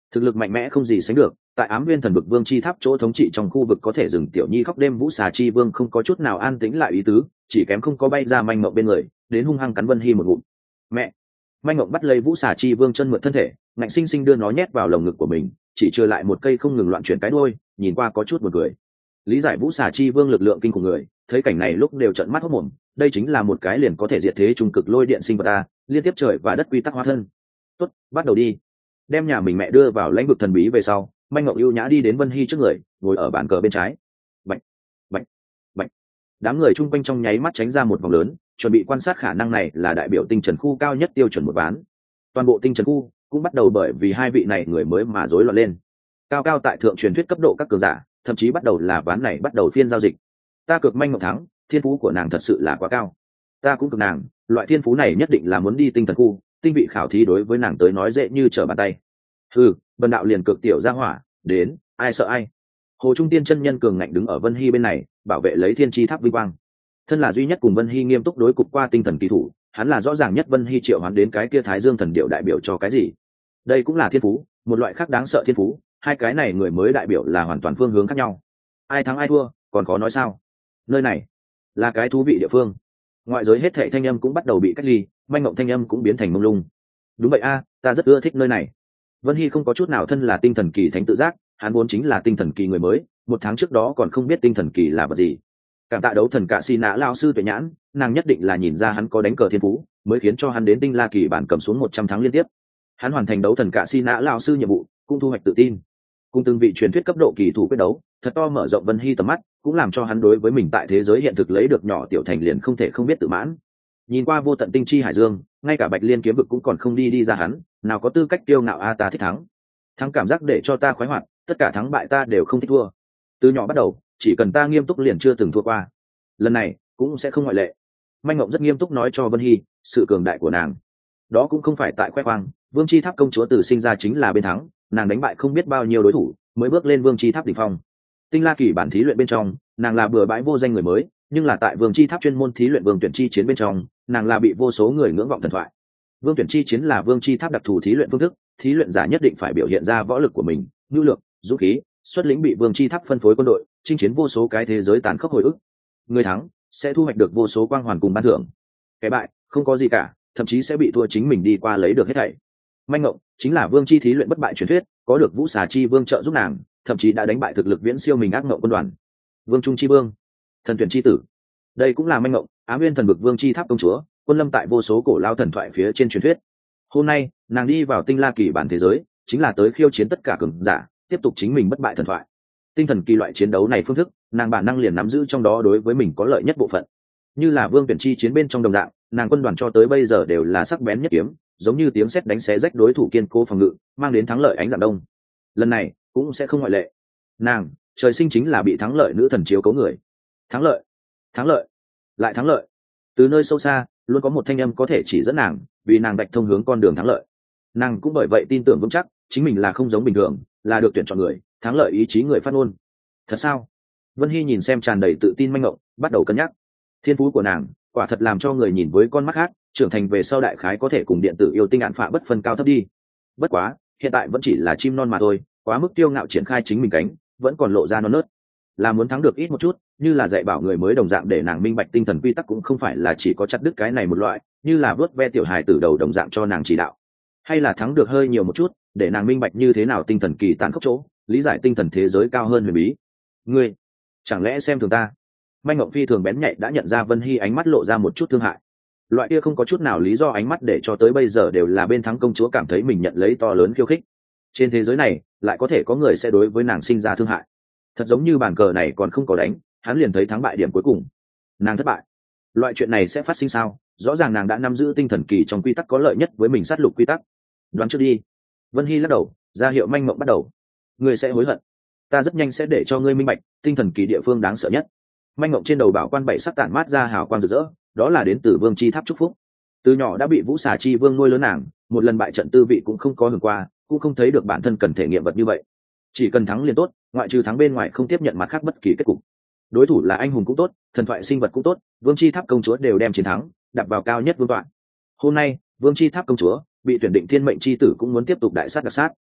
thực lực mạnh mẽ không gì sánh được. Tại ám viên thần vực vương chi tháp chỗ thống trị trong khu vực có thể dừng tiểu nhi khóc đêm vũ xà chi vương không có chút nào an tĩnh lại ý tứ, chỉ kém không có bay ra manh mộng bên người, đến hung hăng cắn Vân Hy một ngụm. Mẹ! Manh mộng bắt lấy vũ xà chi vương chân mượn thân thể, ngạnh sinh sinh đưa nó nhét vào lồng ngực của mình, chỉ trừ lại một cây không ngừng loạn chuyển cái đuôi, nhìn qua có chút buồn cười. Lý giải vũ xà chi vương lực lượng kinh khủng người, thấy cảnh này lúc đều trợn mắt hốt mồm, đây chính là một cái liền có thể diệt thế trung cực lôi điện sinh vật ta, liên tiếp trời và đất quy tắc hóa thân. Tốt, bắt đầu đi. Đem nhà mình mẹ đưa vào lãnh vực thần bí về sau, manh ngọc ưu nhã đi đến Vân Hy trước người, ngồi ở bàn cờ bên trái. Bạch, bạch, bạch. Đám người chung quanh trong nháy mắt tránh ra một vòng lớn, chuẩn bị quan sát khả năng này là đại biểu tinh trần khu cao nhất tiêu chuẩn một ván. Toàn bộ tinh trần khu cũng bắt đầu bởi vì hai vị này người mới mà rối loạn lên. Cao cao tại thượng truyền thuyết cấp độ các cường giả, thậm chí bắt đầu là ván này bắt đầu phiên giao dịch. Ta cược manh ngọc thắng, thiên phú của nàng thật sự là quá cao. Ta cũng cực nàng, loại thiên phú này nhất định là muốn đi tinh thần khu, tinh vị khảo thí đối với nàng tới nói dễ như trở bàn tay. Ừ, bần đạo liền cực tiểu ra hỏa, đến, ai sợ ai. Hồ Trung Tiên chân nhân cường ngạnh đứng ở Vân Hy bên này, bảo vệ lấy thiên chi tháp vinh quang. Thân là duy nhất cùng Vân Hy nghiêm túc đối cục qua tinh thần kỳ thủ, hắn là rõ ràng nhất Vân Hy triệu hoán đến cái kia Thái Dương thần điệu đại biểu cho cái gì. Đây cũng là thiên phú, một loại khác đáng sợ thiên phú, hai cái này người mới đại biểu là hoàn toàn phương hướng khác nhau. Ai thắng ai thua, còn có nói sao? Nơi này là cái thú vị địa phương. Ngoại giới hết thảy thanh âm cũng bắt đầu bị cách ly, manh ngộng thanh âm cũng biến thành mông lung. Đúng vậy a, ta rất ưa thích nơi này. Vân Hy không có chút nào thân là tinh thần kỳ thánh tự giác, hắn vốn chính là tinh thần kỳ người mới, một tháng trước đó còn không biết tinh thần kỳ là vật gì. Cảm tạ đấu thần cạ xì nã lao sư tuệ nhãn, nàng nhất định là nhìn ra hắn có đánh cờ thiên phú, mới khiến cho hắn đến tinh la kỳ bản cầm xuống một trăm tháng liên tiếp. Hắn hoàn thành đấu thần cạ xì nã lao sư nhiệm vụ, cũng thu hoạch tự tin. Cùng từng vị truyền thuyết cấp độ kỳ thủ quyết đấu, thật to mở rộng Vân Hy tầm mắt, cũng làm cho hắn đối với mình tại thế giới hiện thực lấy được nhỏ tiểu thành liền không thể không biết tự mãn. Nhìn qua vô tận tinh chi hải dương, ngay cả Bạch Liên kiếm vực cũng còn không đi đi ra hắn, nào có tư cách kiêu ngạo a ta thích thắng. Thắng cảm giác để cho ta khoái hoạt, tất cả thắng bại ta đều không thích thua. Từ nhỏ bắt đầu, chỉ cần ta nghiêm túc liền chưa từng thua qua. Lần này cũng sẽ không ngoại lệ. Manh Ngộng rất nghiêm túc nói cho Vân Hy, sự cường đại của nàng. Đó cũng không phải tại khoe khoang, Vương Chi Tháp công chúa từ sinh ra chính là bên thắng, nàng đánh bại không biết bao nhiêu đối thủ, mới bước lên Vương Chi Tháp đỉnh phong. Tinh La Kỳ bản thí luyện bên trong, nàng là bừa bãi vô danh người mới, nhưng là tại Vương Chi Tháp chuyên môn thí luyện Vương Tuyển Chi chiến bên trong, nàng là bị vô số người ngưỡng vọng thần thoại. Vương Tuyển Chi chiến là Vương Chi Tháp đặc thù thí luyện phương thức, thí luyện giả nhất định phải biểu hiện ra võ lực của mình, nhu lược, dũng khí, xuất lĩnh bị Vương Chi Tháp phân phối quân đội, chinh chiến vô số cái thế giới tàn khốc hồi ức. Người thắng sẽ thu hoạch được vô số quang hoàn cùng ban thưởng. Cái bại không có gì cả, thậm chí sẽ bị thua chính mình đi qua lấy được hết thảy. Manh Ngộng chính là Vương Chi thí luyện bất bại truyền thuyết, có được Vũ Xà Chi Vương trợ giúp nàng, thậm chí đã đánh bại thực lực viễn siêu mình ác ngộng quân đoàn. Vương Trung Chi Vương, Thần Tuyển Chi Tử, đây cũng là Manh Ngộng, Ám Nguyên Thần Vực Vương Chi Tháp công chúa, quân lâm tại vô số cổ lao thần thoại phía trên truyền thuyết. Hôm nay, nàng đi vào Tinh La Kỳ bản thế giới, chính là tới khiêu chiến tất cả cường giả, tiếp tục chính mình bất bại thần thoại. Tinh thần kỳ loại chiến đấu này phương thức, nàng bản năng liền nắm giữ trong đó đối với mình có lợi nhất bộ phận. Như là Vương Tuyển Chi chiến bên trong đồng dạng, nàng quân đoàn cho tới bây giờ đều là sắc bén nhất kiếm, giống như tiếng sét đánh xé rách đối thủ kiên cố phòng ngự, mang đến thắng lợi ánh dạng đông. Lần này cũng sẽ không ngoại lệ. Nàng trời sinh chính là bị thắng lợi nữ thần chiếu cố người. Thắng lợi, thắng lợi, lại thắng lợi. Từ nơi sâu xa luôn có một thanh âm có thể chỉ dẫn nàng, vì nàng đạch thông hướng con đường thắng lợi. Nàng cũng bởi vậy tin tưởng vững chắc chính mình là không giống bình thường, là được tuyển chọn người, thắng lợi ý chí người phát ngôn. Thật sao? Vân Hy nhìn xem tràn đầy tự tin Manh Ngộng, bắt đầu cân nhắc. Thiên phú của nàng quả thật làm cho người nhìn với con mắt khác, trưởng thành về sau đại khái có thể cùng điện tử yêu tinh án phạ bất phân cao thấp đi. Bất quá hiện tại vẫn chỉ là chim non mà thôi, quá mức kiêu ngạo triển khai chính mình cánh, vẫn còn lộ ra non nớt. Là muốn thắng được ít một chút, như là dạy bảo người mới đồng dạng để nàng minh bạch tinh thần quy tắc cũng không phải là chỉ có chặt đứt cái này một loại, như là vớt ve tiểu hài từ đầu đồng dạng cho nàng chỉ đạo. Hay là thắng được hơi nhiều một chút, để nàng minh bạch như thế nào tinh thần kỳ tàn khốc chỗ, lý giải tinh thần thế giới cao hơn huyền bí. Ngươi chẳng lẽ xem thường ta? Manh Ngộng phi thường bén nhạy đã nhận ra Vân Hy ánh mắt lộ ra một chút thương hại. Loại kia không có chút nào lý do ánh mắt để cho tới bây giờ đều là bên thắng công chúa cảm thấy mình nhận lấy to lớn khiêu khích. Trên thế giới này lại có thể có người sẽ đối với nàng sinh ra thương hại. Thật giống như bàn cờ này còn không có đánh, hắn liền thấy thắng bại điểm cuối cùng. Nàng thất bại. Loại chuyện này sẽ phát sinh sao? Rõ ràng nàng đã nắm giữ tinh thần kỳ trong quy tắc có lợi nhất với mình sát lục quy tắc. Đoán trước đi. Vân Hy lắc đầu, ra hiệu Manh Ngộng bắt đầu. Ngươi sẽ hối hận. Ta rất nhanh sẽ để cho ngươi minh bạch, tinh thần kỳ địa phương đáng sợ nhất. Manh Ngộng trên đầu bảo quan bảy sắc tản mát ra hào quang rực rỡ, đó là đến từ Vương Chi Tháp chúc phúc. Từ nhỏ đã bị Vũ Xà Chi Vương nuôi lớn nàng, một lần bại trận tư vị cũng không có hưởng qua, cũng không thấy được bản thân cần thể nghiệm vật như vậy. Chỉ cần thắng liền tốt, ngoại trừ thắng bên ngoài không tiếp nhận mặt khác bất kỳ kết cục. Đối thủ là anh hùng cũng tốt, thần thoại sinh vật cũng tốt, Vương Chi Tháp công chúa đều đem chiến thắng, đặt vào cao nhất vương tọa. Hôm nay, Vương Chi Tháp công chúa bị tuyển định thiên mệnh chi tử cũng muốn tiếp tục đại sát đặc sát.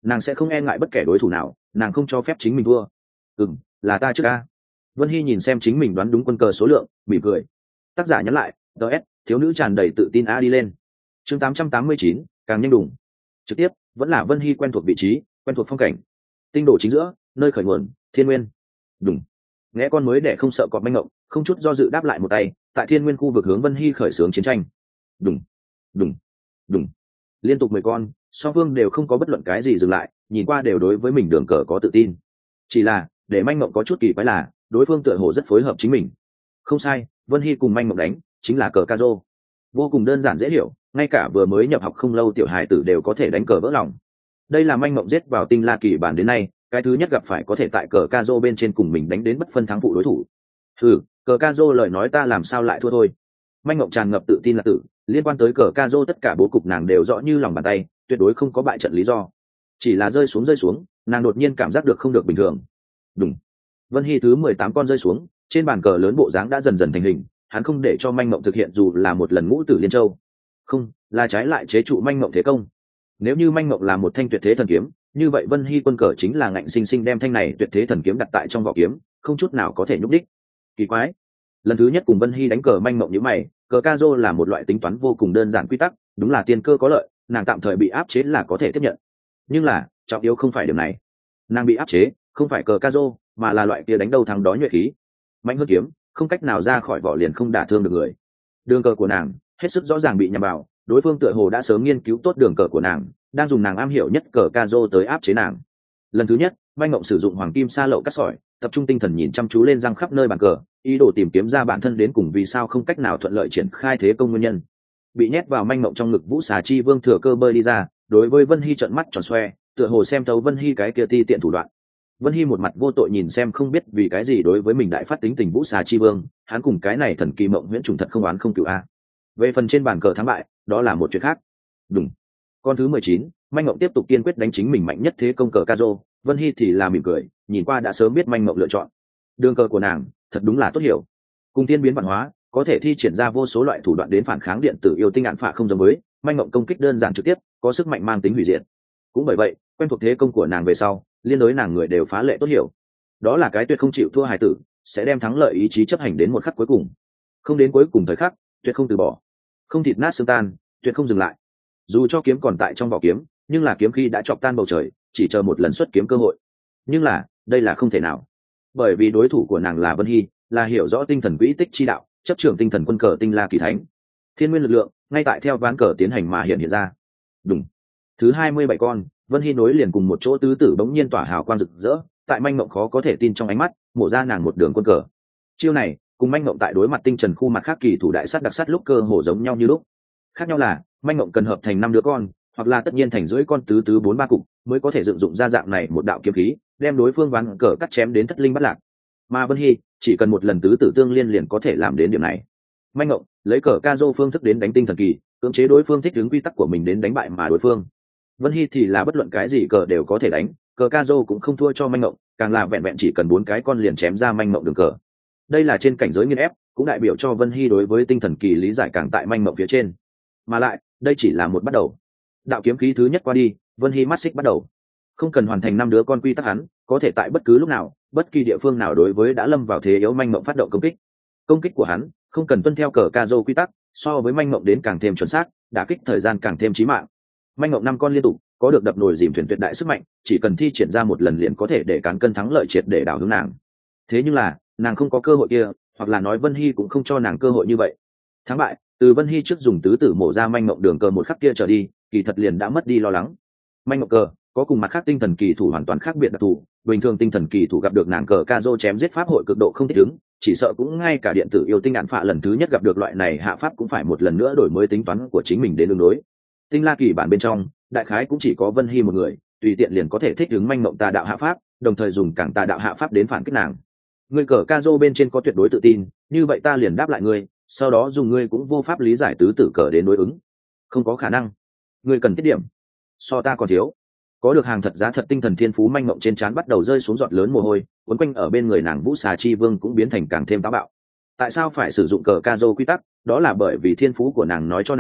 nàng sẽ không e ngại bất kể đối thủ nào, nàng không cho phép chính mình thua. Ừm, là ta trước ca. Vân Hy nhìn xem chính mình đoán đúng quân cờ số lượng, mỉm cười. Tác giả nhắn lại, ts, thiếu nữ tràn đầy tự tin a đi lên. Chương tám trăm tám mươi chín, càng nhanh đùng. Trực tiếp, vẫn là Vân Hy quen thuộc vị trí, quen thuộc phong cảnh. Tinh đổ chính giữa, nơi khởi nguồn, Thiên Nguyên. Đùng. Nghe con mới để không sợ cọp manh ngộng, không chút do dự đáp lại một tay, tại Thiên Nguyên khu vực hướng Vân Hy khởi xướng chiến tranh. Đùng, đùng, đùng. Liên tục mười con, song phương đều không có bất luận cái gì dừng lại, nhìn qua đều đối với mình đường cờ có tự tin. Chỉ là, để manh ngộng có chút kỳ quái là, đối phương tựa hồ rất phối hợp chính mình. Không sai, Vân Hy cùng manh ngộng đánh, chính là cờ ca rô. Vô cùng đơn giản dễ hiểu, ngay cả vừa mới nhập học không lâu tiểu hài tử đều có thể đánh cờ vỡ lòng. Đây là manh ngộng giết vào tinh la kỳ bản đến nay, cái thứ nhất gặp phải có thể tại cờ ca rô bên trên cùng mình đánh đến bất phân thắng phụ đối thủ. Ừ, cờ ca rô lời nói ta làm sao lại thua thôi. Manh ngộng tràn ngập tự tin là tử, liên quan tới cờ ca rô tất cả bố cục nàng đều rõ như lòng bàn tay, tuyệt đối không có bại trận lý do. Chỉ là rơi xuống rơi xuống, nàng đột nhiên cảm giác được không được bình thường. Đúng. Vân Hy thứ mười tám con rơi xuống, trên bàn cờ lớn bộ dáng đã dần dần thành hình, hắn không để cho manh mộng thực hiện dù là một lần ngũ tử liên châu. Không, là trái lại chế trụ manh mộng thế công. Nếu như manh mộng là một thanh tuyệt thế thần kiếm, như vậy Vân Hy quân cờ chính là ngạnh sinh sinh đem thanh này tuyệt thế thần kiếm đặt tại trong vỏ kiếm, không chút nào có thể nhúc đích. Kỳ quái. Lần thứ nhất cùng Vân Hy đánh cờ manh mộng như mày, cờ ca rô là một loại tính toán vô cùng đơn giản quy tắc, đúng là tiên cơ có lợi, nàng tạm thời bị áp chế là có thể tiếp nhận. Nhưng là, trọng yếu không phải điều này. Nàng bị áp chế, không phải cờ ca rô, mà là loại kia đánh đầu thắng đó nhuệ khí. Mạnh hơn kiếm, không cách nào ra khỏi vỏ liền không đả thương được người. Đường cờ của nàng hết sức rõ ràng bị nhằm vào, đối phương tựa hồ đã sớm nghiên cứu tốt đường cờ của nàng, đang dùng nàng am hiểu nhất cờ ca rô tới áp chế nàng. Lần thứ nhất, Manh Ngộng sử dụng hoàng kim sa lậu cắt sỏi, tập trung tinh thần nhìn chăm chú lên răng khắp nơi bàn cờ, ý đồ tìm kiếm ra bản thân đến cùng vì sao không cách nào thuận lợi triển khai thế công nguyên nhân. Bị nhét vào Manh Ngộng trong ngực Vũ Xà Chi Vương thừa cơ bơi đi ra, đối với Vân Hy trợn mắt tròn xoe, tựa hồ xem thấu Vân Hy cái kia ti tiện thủ đoạn. Vân Hy một mặt vô tội nhìn xem không biết vì cái gì đối với mình đại phát tính tình Vũ Xà Chi Vương, hắn cùng cái này thần kỳ mộng huyễn trùng thật không oán không cửu a. Về phần trên bàn cờ thắng bại, đó là một chuyện khác. Đúng. Con thứ mười chín, Manh Ngộng tiếp tục kiên quyết đánh chính mình mạnh nhất thế công cờ Kazo, Vân Hy thì là mỉm cười, nhìn qua đã sớm biết Manh Ngộng lựa chọn. Đường cờ của nàng, thật đúng là tốt hiểu. Cùng tiên biến văn hóa, có thể thi triển ra vô số loại thủ đoạn đến phản kháng điện tử yêu tinh án phạ không giống với, Manh Ngộng công kích đơn giản trực tiếp, có sức mạnh mang tính hủy diệt. Cũng bởi vậy, quen thuộc thế công của nàng về sau, liên đối nàng người đều phá lệ tốt hiểu. Đó là cái tuyệt không chịu thua hài tử, sẽ đem thắng lợi ý chí chấp hành đến một khắc cuối cùng. Không đến cuối cùng thời khắc, tuyệt không từ bỏ. Không thịt nát xương tan, tuyệt không dừng lại. Dù cho kiếm còn tại trong vỏ kiếm, nhưng là kiếm khi đã chọc tan bầu trời, chỉ chờ một lần xuất kiếm cơ hội. Nhưng là, đây là không thể nào. Bởi vì đối thủ của nàng là Vân Hy, là hiểu rõ tinh thần quỹ tích chi đạo, chấp trưởng tinh thần quân cờ tinh la kỳ thánh. Thiên nguyên lực lượng, ngay tại theo ván cờ tiến hành mà hiện hiện ra. Đúng. Thứ hai mươi bảy con, Vân Hy nối liền cùng một chỗ tứ tử bỗng nhiên tỏa hào quang rực rỡ, tại Manh Mộng khó có thể tin trong ánh mắt, mổ ra nàng một đường quân cờ. Chiêu này, cùng Manh Mộng tại đối mặt tinh trần khu mặt khác kỳ thủ đại sát đặc sát lúc cơ hồ giống nhau như lúc. Khác nhau là, Manh Mộng cần hợp thành năm đứa con, hoặc là tất nhiên thành rưỡi con tứ tứ bốn ba cục, mới có thể dựng dụng ra dạng này một đạo kiếm khí, đem đối phương ván cờ cắt chém đến thất linh bất lạc. Mà Vân Hy, chỉ cần một lần tứ tử tương liên liền có thể làm đến điểm này. Manh Mộng lấy cờ Kazo phương thức đến đánh tinh thần kỳ, cưỡng chế đối phương thích ứng quy tắc của mình đến đánh bại mà đối phương. Vân Hy thì là bất luận cái gì cờ đều có thể đánh, cờ Kazo cũng không thua cho Manh Mộng, càng là vẹn vẹn chỉ cần bốn cái con liền chém ra Manh Mộng đường cờ. Đây là trên cảnh giới nghiên ép, cũng đại biểu cho Vân Hy đối với tinh thần kỳ lý giải càng tại Manh Mộng phía trên. Mà lại, đây chỉ là một bắt đầu. Đạo kiếm khí thứ nhất qua đi, Vân Hy mắt xích bắt đầu. Không cần hoàn thành năm đứa con quy tắc hắn, có thể tại bất cứ lúc nào, bất kỳ địa phương nào đối với đã lâm vào thế yếu Manh Mộng phát động công kích. Công kích của hắn, không cần tuân theo cờ Kazo quy tắc, so với Manh Mộng đến càng thêm chuẩn xác, đả kích thời gian càng thêm chí mạng. Manh Ngộng năm con liên tục, có được đập nồi dìm thuyền tuyệt đại sức mạnh, chỉ cần thi triển ra một lần liền có thể để cán cân thắng lợi triệt để đảo hướng nàng. Thế nhưng là, nàng không có cơ hội kia, hoặc là nói Vân Hy cũng không cho nàng cơ hội như vậy. Thắng bại, từ Vân Hy trước dùng tứ tử mổ ra Manh Ngộng đường cờ một khắc kia trở đi, kỳ thật liền đã mất đi lo lắng. Manh Ngộng cờ có cùng mặt khác tinh thần kỳ thủ hoàn toàn khác biệt đặc thù, bình thường tinh thần kỳ thủ gặp được nàng cờ Kazo chém giết pháp hội cực độ không thích ứng, chỉ sợ cũng ngay cả điện tử yêu tinh đạn phạ lần thứ nhất gặp được loại này hạ pháp cũng phải một lần nữa đổi mới tính toán của chính mình đến ứng đối. Tinh la kỳ bản bên trong, đại khái cũng chỉ có Vân Hy một người, tùy tiện liền có thể thích ứng Manh Mộng tà đạo hạ pháp, đồng thời dùng cảng tà đạo hạ pháp đến phản kích nàng. Ngươi cờ Kazo bên trên có tuyệt đối tự tin, như vậy ta liền đáp lại ngươi, sau đó dùng ngươi cũng vô pháp lý giải tứ tử cờ đến đối ứng. Không có khả năng. Ngươi cần tiết điểm. So ta còn thiếu. Có được hàng thật giá thật tinh thần thiên phú Manh Mộng trên trán bắt đầu rơi xuống giọt lớn mồ hôi, quấn quanh ở bên người nàng Vũ Xà Chi Vương cũng biến thành càng thêm táo bạo. Tại sao phải sử dụng cờ Kazo quy tắc? Đó là bởi vì thiên phú của nàng nói cho nàng,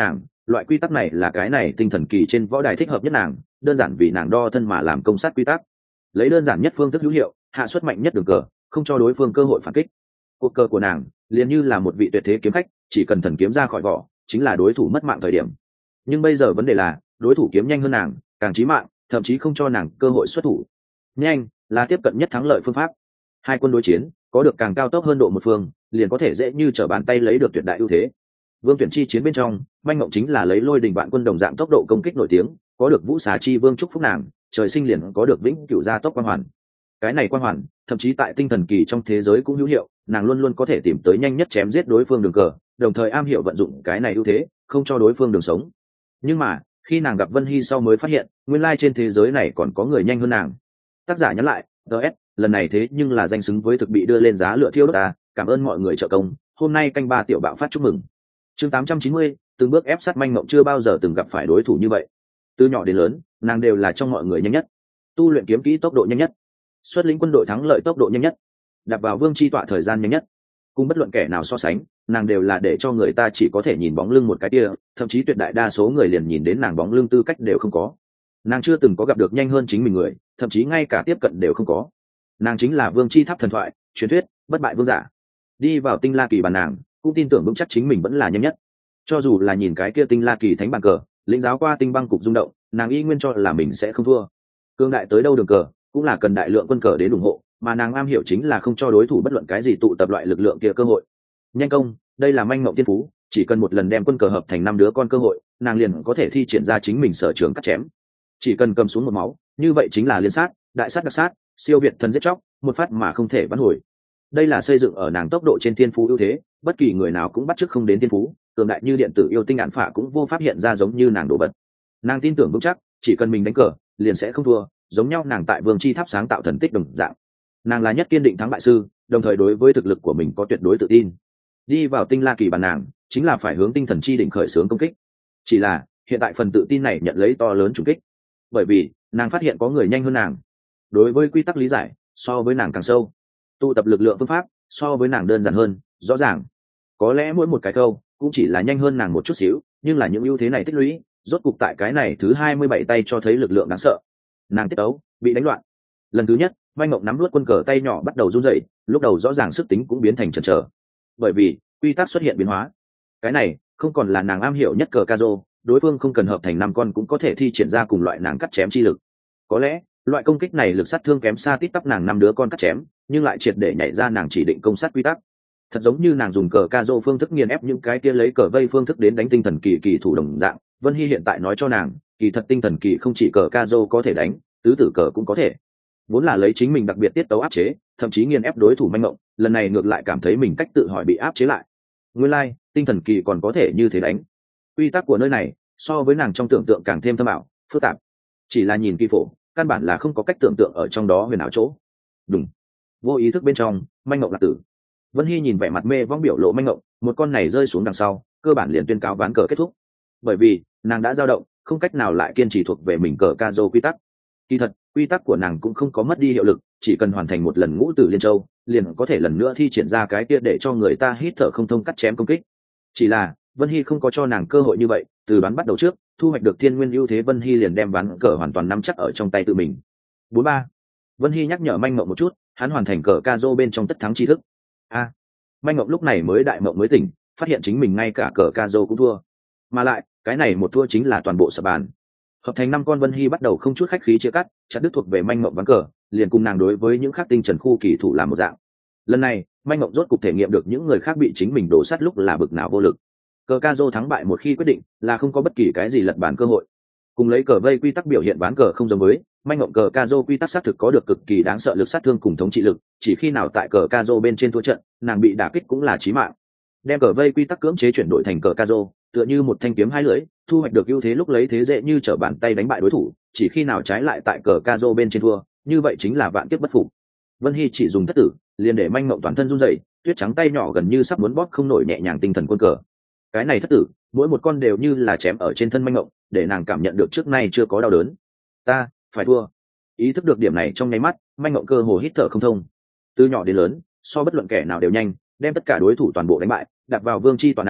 loại quy tắc này là cái này tinh thần kỳ trên võ đài thích hợp nhất nàng, đơn giản vì nàng đo thân mà làm công sát quy tắc, lấy đơn giản nhất phương thức hữu hiệu hạ xuất mạnh nhất đường cờ, không cho đối phương cơ hội phản kích. Cuộc cờ của nàng liền như là một vị tuyệt thế kiếm khách, chỉ cần thần kiếm ra khỏi vỏ chính là đối thủ mất mạng thời điểm. Nhưng bây giờ vấn đề là đối thủ kiếm nhanh hơn nàng, càng chí mạng, thậm chí không cho nàng cơ hội xuất thủ. Nhanh là tiếp cận nhất thắng lợi phương pháp. Hai quân đối chiến, có được càng cao tốc hơn độ một phương, liền có thể dễ như trở bàn tay lấy được tuyệt đại ưu thế. Vương tuyển chi chiến bên trong, manh mộng chính là lấy lôi đình vạn quân đồng dạng tốc độ công kích nổi tiếng, có được vũ xà chi vương chúc phúc nàng, trời sinh liền có được vĩnh cửu gia tốc quan hoàn. Cái này quan hoàn, thậm chí tại tinh thần kỳ trong thế giới cũng hữu hiệu, nàng luôn luôn có thể tìm tới nhanh nhất chém giết đối phương đường cờ, đồng thời am hiểu vận dụng cái này ưu thế, không cho đối phương đường sống. Nhưng mà, khi nàng gặp Vân Hy sau mới phát hiện, nguyên lai trên thế giới này còn có người nhanh hơn nàng. Tác giả nhắn lại, đê ét, lần này thế nhưng là danh xứng với thực bị đưa lên giá lửa thiêu đốt ta, cảm ơn mọi người trợ công, hôm nay canh ba tiểu bạo phát chúc mừng. Chương tám trăm chín mươi, từng bước ép sát manh mộng chưa bao giờ từng gặp phải đối thủ như vậy. Từ nhỏ đến lớn, nàng đều là trong mọi người nhanh nhất, tu luyện kiếm kỹ tốc độ nhanh nhất, xuất lĩnh quân đội thắng lợi tốc độ nhanh nhất, đạp vào vương chi tọa thời gian nhanh nhất. Cùng bất luận kẻ nào so sánh, nàng đều là để cho người ta chỉ có thể nhìn bóng lưng một cái kia, thậm chí tuyệt đại đa số người liền nhìn đến nàng bóng lưng tư cách đều không có. Nàng chưa từng có gặp được nhanh hơn chính mình người, thậm chí ngay cả tiếp cận đều không có. Nàng chính là vương chi tháp thần thoại, truyền thuyết, bất bại vương giả. Đi vào tinh la kỳ bàn nàng, cũng tin tưởng vững chắc chính mình vẫn là nhanh nhất. Cho dù là nhìn cái kia tinh la kỳ thánh bàn cờ, lĩnh giáo qua tinh băng cục rung động, nàng y nguyên cho là mình sẽ không thua. Cương đại tới đâu đường cờ, cũng là cần đại lượng quân cờ đến ủng hộ, mà nàng am hiểu chính là không cho đối thủ bất luận cái gì tụ tập loại lực lượng kia cơ hội. Nhanh công, đây là manh mộng tiên phú, chỉ cần một lần đem quân cờ hợp thành năm đứa con cơ hội, nàng liền có thể thi triển ra chính mình sở trường cắt chém. Chỉ cần cầm xuống một máu, như vậy chính là liên sát, đại sát đặc sát, siêu việt thần giết chóc, một phát mà không thể vãn hồi. Đây là xây dựng ở nàng tốc độ trên thiên phú ưu thế, bất kỳ người nào cũng bắt chước không đến thiên phú, cường đại như điện tử yêu tinh án phạ cũng vô pháp hiện ra giống như nàng đổ bật. Nàng tin tưởng vững chắc, chỉ cần mình đánh cờ, liền sẽ không thua, giống nhau nàng tại Vương Chi Tháp sáng tạo thần tích đồng dạng. Nàng là nhất kiên định thắng bại sư, đồng thời đối với thực lực của mình có tuyệt đối tự tin. Đi vào tinh la kỳ bàn nàng, chính là phải hướng tinh thần chi đỉnh khởi xướng công kích. Chỉ là, hiện tại phần tự tin này nhận lấy to lớn trùng kích. Bởi vì, nàng phát hiện có người nhanh hơn nàng. Đối với quy tắc lý giải, so với nàng càng sâu. Tụ tập lực lượng phương pháp, so với nàng đơn giản hơn, rõ ràng. Có lẽ mỗi một cái câu, cũng chỉ là nhanh hơn nàng một chút xíu, nhưng là những ưu thế này tích lũy, rốt cục tại cái này thứ hai mươi bảy tay cho thấy lực lượng đáng sợ. Nàng tiết ấu, bị đánh loạn. Lần thứ nhất, Mai Ngọc nắm luốt quân cờ tay nhỏ bắt đầu run rẩy, lúc đầu rõ ràng sức tính cũng biến thành chần chờ. Bởi vì, quy tắc xuất hiện biến hóa. Cái này, không còn là nàng am hiểu nhất cờ Kazo, đối phương không cần hợp thành năm con cũng có thể thi triển ra cùng loại nàng cắt chém chi lực. Có lẽ, loại công kích này lực sát thương kém xa tít tắp nàng năm đứa con cắt chém, nhưng lại triệt để nhảy ra nàng chỉ định công sát quy tắc. Thật giống như nàng dùng cờ Kazo phương thức nghiền ép những cái kia lấy cờ vây phương thức đến đánh tinh thần kỳ kỳ thủ đồng dạng. Vân Hy hiện tại nói cho nàng, kỳ thật tinh thần kỳ không chỉ cờ Kazo có thể đánh, tứ tử cờ cũng có thể. Vốn là lấy chính mình đặc biệt tiết tấu áp chế, thậm chí nghiền ép đối thủ manh mộng, lần này ngược lại cảm thấy mình cách tự hỏi bị áp chế lại. Nguyên lai, like, tinh thần kỳ còn có thể như thế đánh. Quy tắc của nơi này, so với nàng trong tưởng tượng càng thêm thâm ảo, phức tạp. Chỉ là nhìn kỳ phổ, căn bản là không có cách tưởng tượng ở trong đó huyền ảo chỗ. Đúng. Vô ý thức bên trong, manh mộng lạc tử. Vân Hy nhìn vẻ mặt mê vong biểu lộ manh mộng, một con này rơi xuống đằng sau, cơ bản liền tuyên cáo ván cờ kết thúc. Bởi vì, nàng đã dao động, không cách nào lại kiên trì thuộc về mình cờ Kazo quy tắc. Kỳ thật, quy tắc của nàng cũng không có mất đi hiệu lực, chỉ cần hoàn thành một lần ngũ tử liên châu, liền có thể lần nữa thi triển ra cái kia để cho người ta hít thở không thông cắt chém công kích. Chỉ là, Vân Hy không có cho nàng cơ hội như vậy, từ bán bắt đầu trước, thu hoạch được thiên nguyên ưu thế Vân Hy liền đem ván cờ hoàn toàn nắm chắc ở trong tay tự mình. bốn ba. Vân Hy nhắc nhở manh mộng một chút, hắn hoàn thành cờ Kazo bên trong tất thắng tri thức. A. À, manh mộng lúc này mới đại mộng mới tỉnh, phát hiện chính mình ngay cả cờ Kazo cũng thua. Mà lại, cái này một thua chính là toàn bộ sập bàn. Hợp thành năm con Vân Hy bắt đầu không chút khách khí chia cắt, chặt đứt thuộc về manh mộng ván cờ, liền cùng nàng đối với những khác tinh trần khu kỳ thủ làm một dạng. Lần này, manh mộng rốt cục thể nghiệm được những người khác bị chính mình đổ sắt lúc là bực nào vô lực. Cờ Kazo thắng bại một khi quyết định, là không có bất kỳ cái gì lật bàn cơ hội. Cùng lấy cờ vây quy tắc biểu hiện ván cờ không giống với, manh mộng cờ Kazo quy tắc xác thực có được cực kỳ đáng sợ lực sát thương cùng thống trị lực, chỉ khi nào tại cờ Kazo bên trên thua trận, nàng bị đả kích cũng là chí mạng. Đem cờ vây quy tắc cưỡng chế chuyển đổi thành cờ Kazo, tựa như một thanh kiếm hai lưỡi, thu hoạch được ưu thế lúc lấy thế dễ như trở bàn tay đánh bại đối thủ, chỉ khi nào trái lại tại cờ Kazo bên trên thua, như vậy chính là vạn kiếp bất phục. Vân Hy chỉ dùng thất tử, liền để manh mộng toàn thân run rẩy, tuyết trắng tay nhỏ gần như sắp muốn bóp không nổi nhẹ nhàng tinh thần quân cờ. Cái này thất tử, mỗi một con đều như là chém ở trên thân manh mộng, để nàng cảm nhận được trước nay chưa có đau đớn. Ta phải thua. Ý thức được điểm này trong nháy mắt, manh mộng cơ hồ hít thở không thông. Từ nhỏ đến lớn, so bất luận kẻ nào đều nhanh, đem tất cả đối thủ toàn bộ đánh bại, đặt vào vương chi toàn nàng,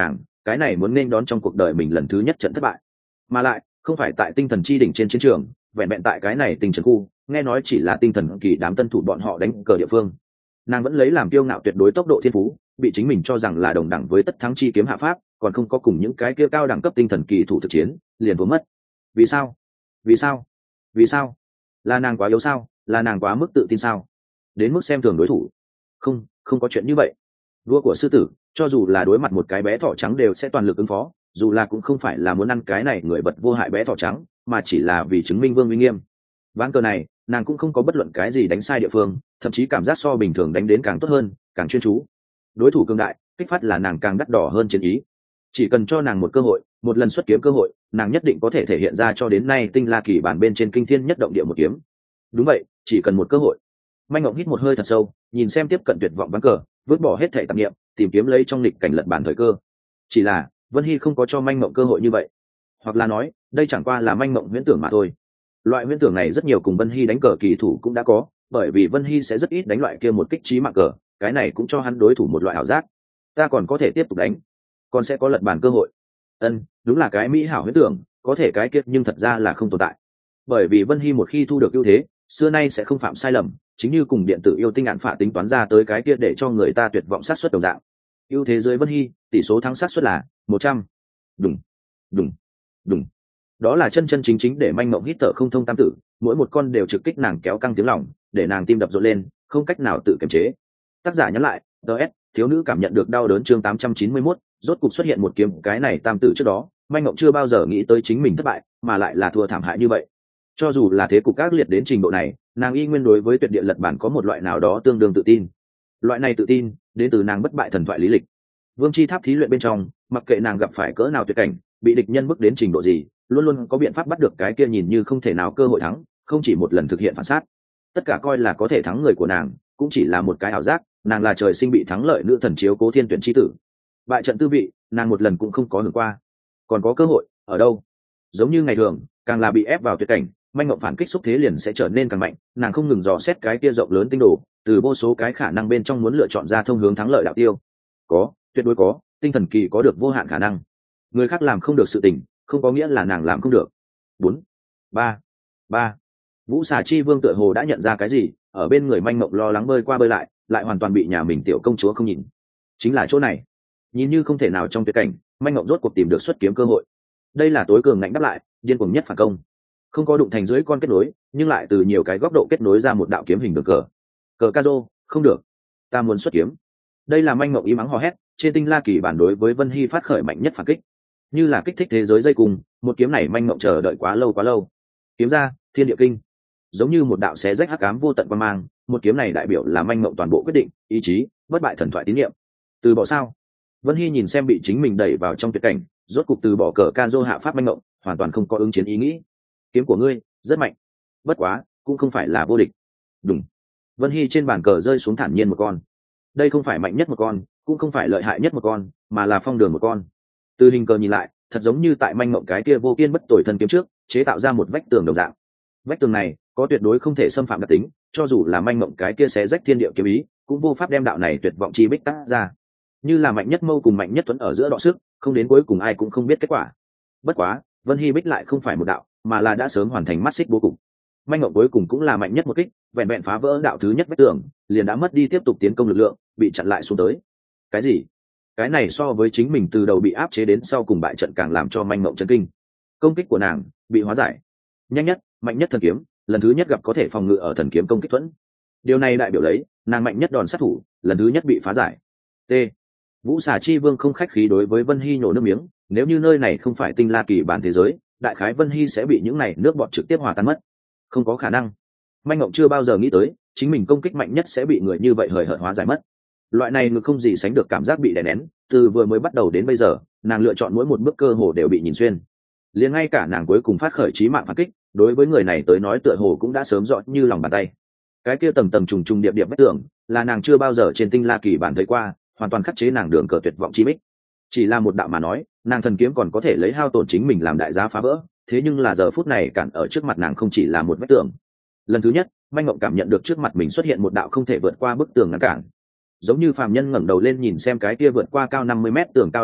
cái này muốn nên đón trong cuộc đời mình lần thứ nhất trận thất bại, mà lại không phải tại tinh thần chi đỉnh trên chiến trường, vẹn vẹn tại cái này tinh trần khu, nghe nói chỉ là tinh thần kỳ đám tân thủ bọn họ đánh cờ địa phương. Nàng vẫn lấy làm kiêu ngạo tuyệt đối tốc độ thiên phú, bị chính mình cho rằng là đồng đẳng với tất thắng chi kiếm hạ pháp, còn không có cùng những cái kia cao đẳng cấp tinh thần kỳ thủ thực chiến, liền vốn mất. Vì sao? Vì sao? Vì sao? Là nàng quá yếu sao? Là nàng quá mức tự tin sao? Đến mức xem thường đối thủ? Không, không có chuyện như vậy. Vua của sư tử, cho dù là đối mặt một cái bé thỏ trắng đều sẽ toàn lực ứng phó, dù là cũng không phải là muốn ăn cái này người vật vô hại bé thỏ trắng, mà chỉ là vì chứng minh vương uy nghiêm. Ván cờ này, nàng cũng không có bất luận cái gì đánh sai địa phương, thậm chí cảm giác so bình thường đánh đến càng tốt hơn, càng chuyên chú. Đối thủ cường đại, kích phát là nàng càng đắt đỏ hơn chiến ý. Chỉ cần cho nàng một cơ hội, một lần xuất kiếm cơ hội, nàng nhất định có thể thể hiện ra cho đến nay tinh la kỳ bản bên trên kinh thiên nhất động địa một kiếm. Đúng vậy, chỉ cần một cơ hội. Manh Ngộng hít một hơi thật sâu, nhìn xem tiếp cận tuyệt vọng ván cờ, vứt bỏ hết thể tạp niệm, tìm kiếm lấy trong lịch cảnh lật bản thời cơ. Chỉ là Vân Hy không có cho Manh Ngộng cơ hội như vậy, hoặc là nói, đây chẳng qua là Manh Ngộng huyễn tưởng mà thôi. Loại huyễn tưởng này rất nhiều cùng Vân Hy đánh cờ kỳ thủ cũng đã có, bởi vì Vân Hy sẽ rất ít đánh loại kia một kích trí mạng cờ, cái này cũng cho hắn đối thủ một loại ảo giác. Ta còn có thể tiếp tục đánh, còn sẽ có lật bản cơ hội. Ân, đúng là cái mỹ hảo huyễn tưởng, có thể cái kia nhưng thật ra là không tồn tại. Bởi vì Vân Hy một khi thu được ưu thế, xưa nay sẽ không phạm sai lầm, chính như cùng điện tử yêu tinh ạn phạ tính toán ra tới cái kia để cho người ta tuyệt vọng sát suất đồng dạng. Ưu thế dưới Vân Hy, tỷ số thắng sát suất là một trăm. Đùng, đùng, đùng. Đó là chân chân chính chính để Manh Ngộng hít thở không thông tam tử, mỗi một con đều trực kích nàng kéo căng tiếng lòng, để nàng tim đập rộn lên, không cách nào tự kiềm chế. Tác giả nhắn lại, ds thiếu nữ cảm nhận được đau đớn chương tám trăm chín mươi mốt, rốt cục xuất hiện một kiếm cái này tam tử trước đó, Manh Ngộng chưa bao giờ nghĩ tới chính mình thất bại, mà lại là thua thảm hại như vậy. Cho dù là thế cục ác liệt đến trình độ này, nàng y nguyên đối với tuyệt địa lật bản có một loại nào đó tương đương tự tin. Loại này tự tin đến từ nàng bất bại thần thoại lý lịch. Vương chi tháp thí luyện bên trong, mặc kệ nàng gặp phải cỡ nào tuyệt cảnh, bị địch nhân bước đến trình độ gì, luôn luôn có biện pháp bắt được cái kia nhìn như không thể nào cơ hội thắng, không chỉ một lần thực hiện phản sát. Tất cả coi là có thể thắng người của nàng, cũng chỉ là một cái ảo giác, nàng là trời sinh bị thắng lợi nữ thần chiếu cố thiên tuyển chi tử. Bại trận tư vị, nàng một lần cũng không có hưởng qua. Còn có cơ hội, ở đâu? Giống như ngày thường, càng là bị ép vào tuyệt cảnh, Manh Ngộng phản kích xúc thế liền sẽ trở nên càng mạnh, nàng không ngừng dò xét cái kia rộng lớn tinh đồ, từ vô số cái khả năng bên trong muốn lựa chọn ra thông hướng thắng lợi đạo tiêu. Có, tuyệt đối có, tinh thần kỳ có được vô hạn khả năng. Người khác làm không được sự tình, không có nghĩa là nàng làm không được. Bốn, ba, ba. Vũ Xà Chi Vương tựa hồ đã nhận ra cái gì, ở bên người Manh Ngộng lo lắng bơi qua bơi lại, lại hoàn toàn bị nhà mình tiểu công chúa không nhìn. Chính là chỗ này, nhìn như không thể nào trong tuyệt cảnh, Manh Ngộng rốt cuộc tìm được xuất kiếm cơ hội. Đây là tối cường ngạnh đáp lại, điên cuồng nhất phản công. Không có đụng thành dưới con kết nối, nhưng lại từ nhiều cái góc độ kết nối ra một đạo kiếm hình được cờ. Cờ ca rô, không được, ta muốn xuất kiếm. Đây là Manh Ngộng ý mắng hò hét, trên tinh la kỳ bản đối với Vân Hy phát khởi mạnh nhất phản kích, như là kích thích thế giới dây cùng, một kiếm này Manh Ngộng chờ đợi quá lâu quá lâu. Kiếm ra, thiên địa kinh, giống như một đạo xé rách hắc ám vô tận quan mang, một kiếm này đại biểu là Manh Ngộng toàn bộ quyết định, ý chí, bất bại thần thoại tín nhiệm. Từ bỏ sao? Vân Hy nhìn xem bị chính mình đẩy vào trong tuyệt cảnh, rốt cục từ bỏ cờ ca rô hạ pháp Manh Ngộng, hoàn toàn không có ứng chiến ý nghĩ. Kiếm của ngươi rất mạnh, bất quá cũng không phải là vô địch. Đúng. Vân Hy trên bàn cờ rơi xuống thản nhiên một con. Đây không phải mạnh nhất một con, cũng không phải lợi hại nhất một con, mà là phong đường một con. Từ hình cờ nhìn lại, thật giống như tại Manh Ngộng cái kia vô kiên bất tồi thân kiếm trước chế tạo ra một vách tường đồng dạng. Vách tường này có tuyệt đối không thể xâm phạm đặc tính, cho dù là Manh Ngộng cái kia xé rách thiên địa kiếm ý, cũng vô pháp đem đạo này tuyệt vọng chi bích tác ra. Như là mạnh nhất mâu cùng mạnh nhất tuấn ở giữa đọ sức, không đến cuối cùng ai cũng không biết kết quả. Bất quá, Vân Hy bích lại không phải một đạo, mà là đã sớm hoàn thành mắt xích bố cục. Manh Ngộng cuối cùng cũng là mạnh nhất một kích, vẹn vẹn phá vỡ đạo thứ nhất vách tường, liền đã mất đi tiếp tục tiến công lực lượng, bị chặn lại xuống tới. Cái gì? Cái này so với chính mình từ đầu bị áp chế đến sau cùng bại trận càng làm cho Manh Ngộng chấn kinh. Công kích của nàng bị hóa giải, nhanh nhất, mạnh nhất thần kiếm, lần thứ nhất gặp có thể phòng ngự ở thần kiếm công kích thuẫn. Điều này đại biểu lấy nàng mạnh nhất đòn sát thủ, lần thứ nhất bị phá giải. T. Vũ Xà Chi Vương không khách khí đối với Vân Hy nhổ nước miếng, nếu như nơi này không phải tinh la kỳ bản thế giới, đại khái Vân Hy sẽ bị những này nước bọt trực tiếp hòa tan mất. Không có khả năng. Manh Ngộng chưa bao giờ nghĩ tới chính mình công kích mạnh nhất sẽ bị người như vậy hời hợt hóa giải mất. Loại này ngược không gì sánh được cảm giác bị đè nén, từ vừa mới bắt đầu đến bây giờ, nàng lựa chọn mỗi một bước cơ hồ đều bị nhìn xuyên. Liền ngay cả nàng cuối cùng phát khởi chí mạng phản kích, đối với người này tới nói tựa hồ cũng đã sớm rõ như lòng bàn tay. Cái kia tầng tầng trùng trùng điệp điệp vách tường, là nàng chưa bao giờ trên tinh la kỳ bản thấy qua, hoàn toàn khắc chế nàng đường cờ tuyệt vọng chi bích. Chỉ là một đạo mà nói, nàng thần kiếm còn có thể lấy hao tổn chính mình làm đại giá phá vỡ, thế nhưng là giờ phút này cản ở trước mặt nàng không chỉ là một vách tường. Lần thứ nhất, Manh Ngộng cảm nhận được trước mặt mình xuất hiện một đạo không thể vượt qua bức tường ngăn cản. Giống như phàm nhân ngẩng đầu lên nhìn xem cái kia vượt qua cao năm mươi mét tường cao đồng dạng,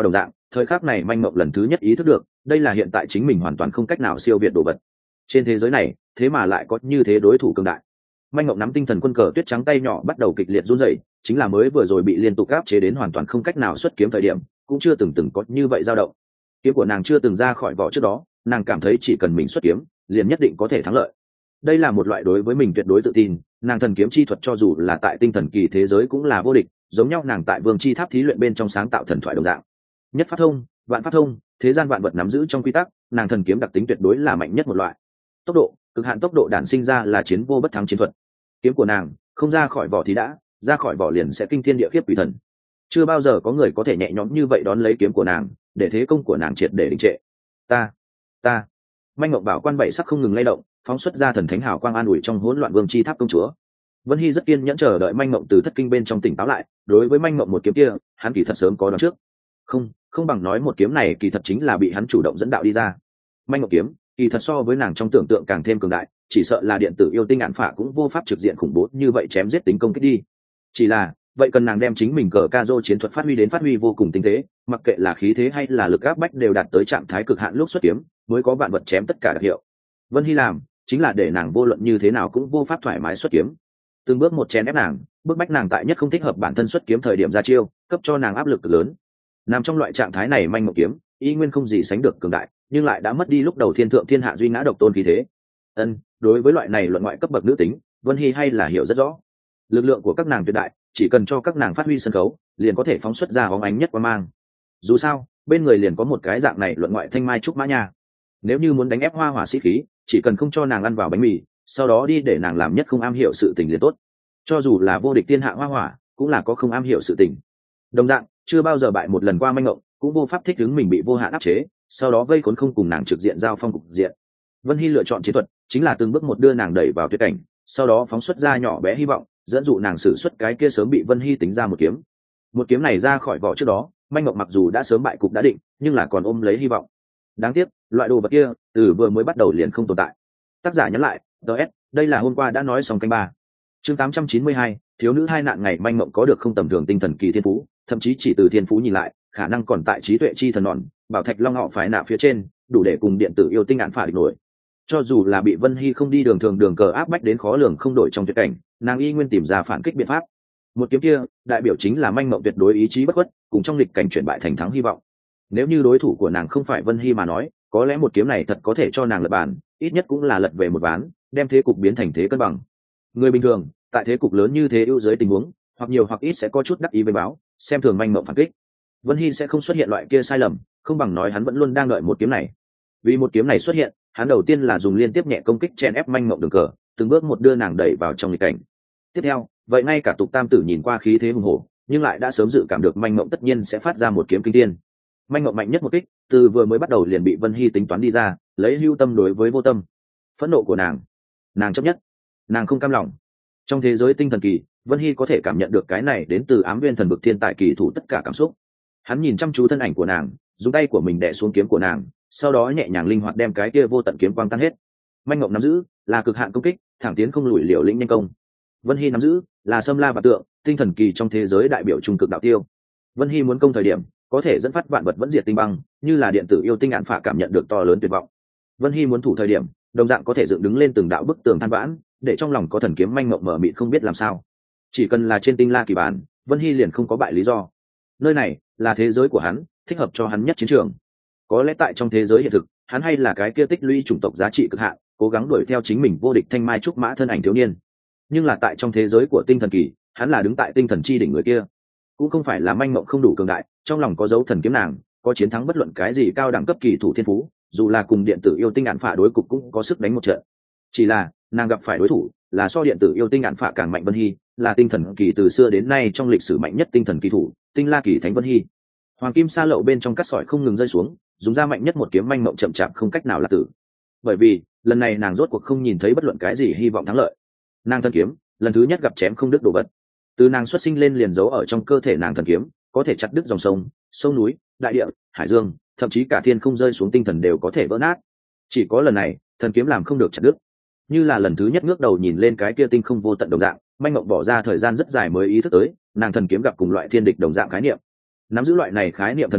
thời khắc này manh mộng lần thứ nhất ý thức được đây là hiện tại chính mình hoàn toàn không cách nào siêu việt đồ vật. Trên thế giới này thế mà lại có như thế đối thủ cường đại. Manh mộng nắm tinh thần quân cờ tuyết trắng tay nhỏ bắt đầu kịch liệt run rẩy, chính là mới vừa rồi bị liên tục áp chế đến hoàn toàn không cách nào xuất kiếm thời điểm cũng chưa từng từng có như vậy dao động. Kiếm của nàng chưa từng ra khỏi vỏ trước đó, nàng cảm thấy chỉ cần mình xuất kiếm liền nhất định có thể thắng lợi. Đây là một loại đối với mình tuyệt đối tự tin. Nàng thần kiếm chi thuật cho dù là tại tinh thần kỳ thế giới cũng là vô địch, giống nhau nàng tại vương chi tháp thí luyện bên trong sáng tạo thần thoại đồng dạng. Nhất pháp thông, vạn pháp thông, thế gian vạn vật nắm giữ trong quy tắc, nàng thần kiếm đặc tính tuyệt đối là mạnh nhất một loại. Tốc độ, cực hạn tốc độ đản sinh ra là chiến vô bất thắng chiến thuật. Kiếm của nàng không ra khỏi vỏ thì đã, ra khỏi vỏ liền sẽ kinh thiên địa khiếp quỷ thần. Chưa bao giờ có người có thể nhẹ nhõm như vậy đón lấy kiếm của nàng, để thế công của nàng triệt để đình trệ. Ta, ta. Manh Ngọc Bảo quan bảy sắc không ngừng lay động, phóng xuất ra thần thánh hào quang an ủi trong hỗn loạn vương chi tháp công chúa. Vân Hy rất kiên nhẫn chờ đợi Manh Ngọc từ thất kinh bên trong tỉnh táo lại, đối với Manh Ngọc một kiếm kia, hắn kỳ thật sớm có đoán trước. Không, không bằng nói một kiếm này kỳ thật chính là bị hắn chủ động dẫn đạo đi ra. Manh Ngọc kiếm, kỳ thật so với nàng trong tưởng tượng càng thêm cường đại, chỉ sợ là điện tử yêu tinh ngạn phả cũng vô pháp trực diện khủng bố như vậy chém giết tính công kích đi. Chỉ là, vậy cần nàng đem chính mình cờ ca dô chiến thuật phát huy đến phát huy vô cùng tinh tế, mặc kệ là khí thế hay là lực áp bách đều đạt tới trạng thái cực hạn lúc xuất kiếm, mới có vạn vật chém tất cả đặc hiệu. Vân Hy làm chính là để nàng vô luận như thế nào cũng vô pháp thoải mái xuất kiếm, từng bước một chèn ép nàng, bức bách nàng tại nhất không thích hợp bản thân xuất kiếm thời điểm ra chiêu, cấp cho nàng áp lực lớn. Nằm trong loại trạng thái này Manh Ngọc kiếm y nguyên không gì sánh được cường đại, nhưng lại đã mất đi lúc đầu thiên thượng thiên hạ duy ngã độc tôn khí thế. Ân, đối với loại này luận ngoại cấp bậc nữ tính, Vân Hy hay là hiểu rất rõ. Lực lượng của các nàng tuyệt đại, chỉ cần cho các nàng phát huy sân khấu, liền có thể phóng xuất ra bóng ánh nhất quang mang. Dù sao, bên người liền có một cái dạng này luận ngoại thanh mai trúc mã nha. Nếu như muốn đánh ép hoa hỏa sĩ khí, chỉ cần không cho nàng ăn vào bánh mì, sau đó đi để nàng làm nhất không am hiểu sự tình liền tốt. Cho dù là vô địch thiên hạ hoa hỏa, cũng là có không am hiểu sự tình. Đồng dạng, chưa bao giờ bại một lần qua Manh Ngộng, cũng vô pháp thích ứng mình bị vô hạn áp chế, sau đó vây khốn không cùng nàng trực diện giao phong cục diện. Vân Hy lựa chọn chiến thuật, chính là từng bước một đưa nàng đẩy vào tuyệt cảnh, sau đó phóng xuất ra nhỏ bé hy vọng, dẫn dụ nàng sử xuất cái kia sớm bị Vân Hy tính ra một kiếm. Một kiếm này ra khỏi vỏ trước đó, Manh Ngộng mặc dù đã sớm bại cục đã định, nhưng là còn ôm lấy hy vọng. Đáng tiếc, loại đồ vật kia, từ vừa mới bắt đầu liền không tồn tại. Tác giả nhắn lại, đê ét, đây là hôm qua đã nói xong canh ba. Chương tám trăm chín mươi hai, thiếu nữ hai nạn ngày Manh Ngộng có được không tầm thường tinh thần kỳ thiên phú, thậm chí chỉ từ thiên phú nhìn lại, khả năng còn tại trí tuệ chi thần nọn, bảo thạch long họ phải nạ phía trên, đủ để cùng điện tử yêu tinh ngạn phả địch nổi. Cho dù là bị Vân Hy không đi đường thường đường cờ áp bách đến khó lường không đổi trong tuyệt cảnh, nàng y nguyên tìm ra phản kích biện pháp. Một kiếm kia, đại biểu chính là Manh Ngộng tuyệt đối ý chí bất khuất, cùng trong lịch cảnh chuyển bại thành thắng hy vọng. Nếu như đối thủ của nàng không phải Vân Hy mà nói, có lẽ một kiếm này thật có thể cho nàng lật bàn, ít nhất cũng là lật về một ván, đem thế cục biến thành thế cân bằng. Người bình thường, tại thế cục lớn như thế ưu dưới tình huống, hoặc nhiều hoặc ít sẽ có chút đắc ý với báo, xem thường Manh Ngộng phản kích. Vân Hy sẽ không xuất hiện loại kia sai lầm, không bằng nói hắn vẫn luôn đang đợi một kiếm này. Vì một kiếm này xuất hiện, hắn đầu tiên là dùng liên tiếp nhẹ công kích chen ép Manh Ngộng đường cờ, từng bước một đưa nàng đẩy vào trong nghịch cảnh. Tiếp theo, vậy ngay cả Tục Tam Tử nhìn qua khí thế hùng hổ, nhưng lại đã sớm dự cảm được Manh Ngộng tất nhiên sẽ phát ra một kiếm kinh thiên. Manh Ngộng mạnh nhất một kích, từ vừa mới bắt đầu liền bị Vân Hy tính toán đi ra, lấy hưu tâm đối với vô tâm. Phẫn nộ của nàng, nàng chấp nhất, nàng không cam lòng. Trong thế giới tinh thần kỳ, Vân Hy có thể cảm nhận được cái này đến từ ám viên thần bực thiên tài kỳ thủ tất cả cảm xúc. Hắn nhìn chăm chú thân ảnh của nàng, dùng tay của mình đè xuống kiếm của nàng, sau đó nhẹ nhàng linh hoạt đem cái kia vô tận kiếm quang tan hết. Manh Ngộng nắm giữ là cực hạn công kích, thẳng tiến không lùi liều lĩnh nhanh công. Vân Hy nắm giữ là xâm la và tượng, tinh thần kỳ trong thế giới đại biểu trung cực đạo tiêu. Vân Hy muốn công thời điểm, có thể dẫn phát vạn vật vẫn diệt tinh băng, như là điện tử yêu tinh ngạn phả cảm nhận được to lớn tuyệt vọng. Vân Hy muốn thủ thời điểm, đồng dạng có thể dựng đứng lên từng đạo bức tường than vãn, để trong lòng có thần kiếm Manh Ngộng mở mịt không biết làm sao. Chỉ cần là trên tinh la kỳ bản, Vân Hy liền không có bại lý do. Nơi này là thế giới của hắn, thích hợp cho hắn nhất chiến trường. Có lẽ tại trong thế giới hiện thực, hắn hay là cái kia tích lũy chủng tộc giá trị cực hạn, cố gắng đuổi theo chính mình vô địch thanh mai trúc mã thân ảnh thiếu niên. Nhưng là tại trong thế giới của tinh thần kỳ, hắn là đứng tại tinh thần chi đỉnh người kia. Cũng không phải là Manh Ngộng không đủ cường đại, trong lòng có dấu thần kiếm nàng, có chiến thắng bất luận cái gì cao đẳng cấp kỳ thủ thiên phú, dù là cùng điện tử yêu tinh ngạn phả đối cục cũng có sức đánh một trận. Chỉ là, nàng gặp phải đối thủ là so điện tử yêu tinh ngạn phả càng mạnh Vân Hy, là tinh thần kỳ từ xưa đến nay trong lịch sử mạnh nhất tinh thần kỳ thủ, tinh la kỳ thánh Vân Hy. Hoàng kim sa lậu bên trong cát sỏi không ngừng rơi xuống, dùng ra mạnh nhất một kiếm Manh Ngộng chậm chạp không cách nào là tử. Bởi vì, lần này nàng rốt cuộc không nhìn thấy bất luận cái gì hy vọng thắng lợi. Nàng thân kiếm, lần thứ nhất gặp chém không đứt đồ vật. Từ nàng xuất sinh lên liền giấu ở trong cơ thể nàng thần kiếm, có thể chặt đứt dòng sông, sông núi, đại địa, hải dương, thậm chí cả thiên không rơi xuống tinh thần đều có thể vỡ nát. Chỉ có lần này, thần kiếm làm không được chặt đứt. Như là lần thứ nhất ngước đầu nhìn lên cái kia tinh không vô tận đồng dạng, Manh Ngộng bỏ ra thời gian rất dài mới ý thức tới, nàng thần kiếm gặp cùng loại thiên địch đồng dạng khái niệm. Nắm giữ loại này khái niệm thần binh,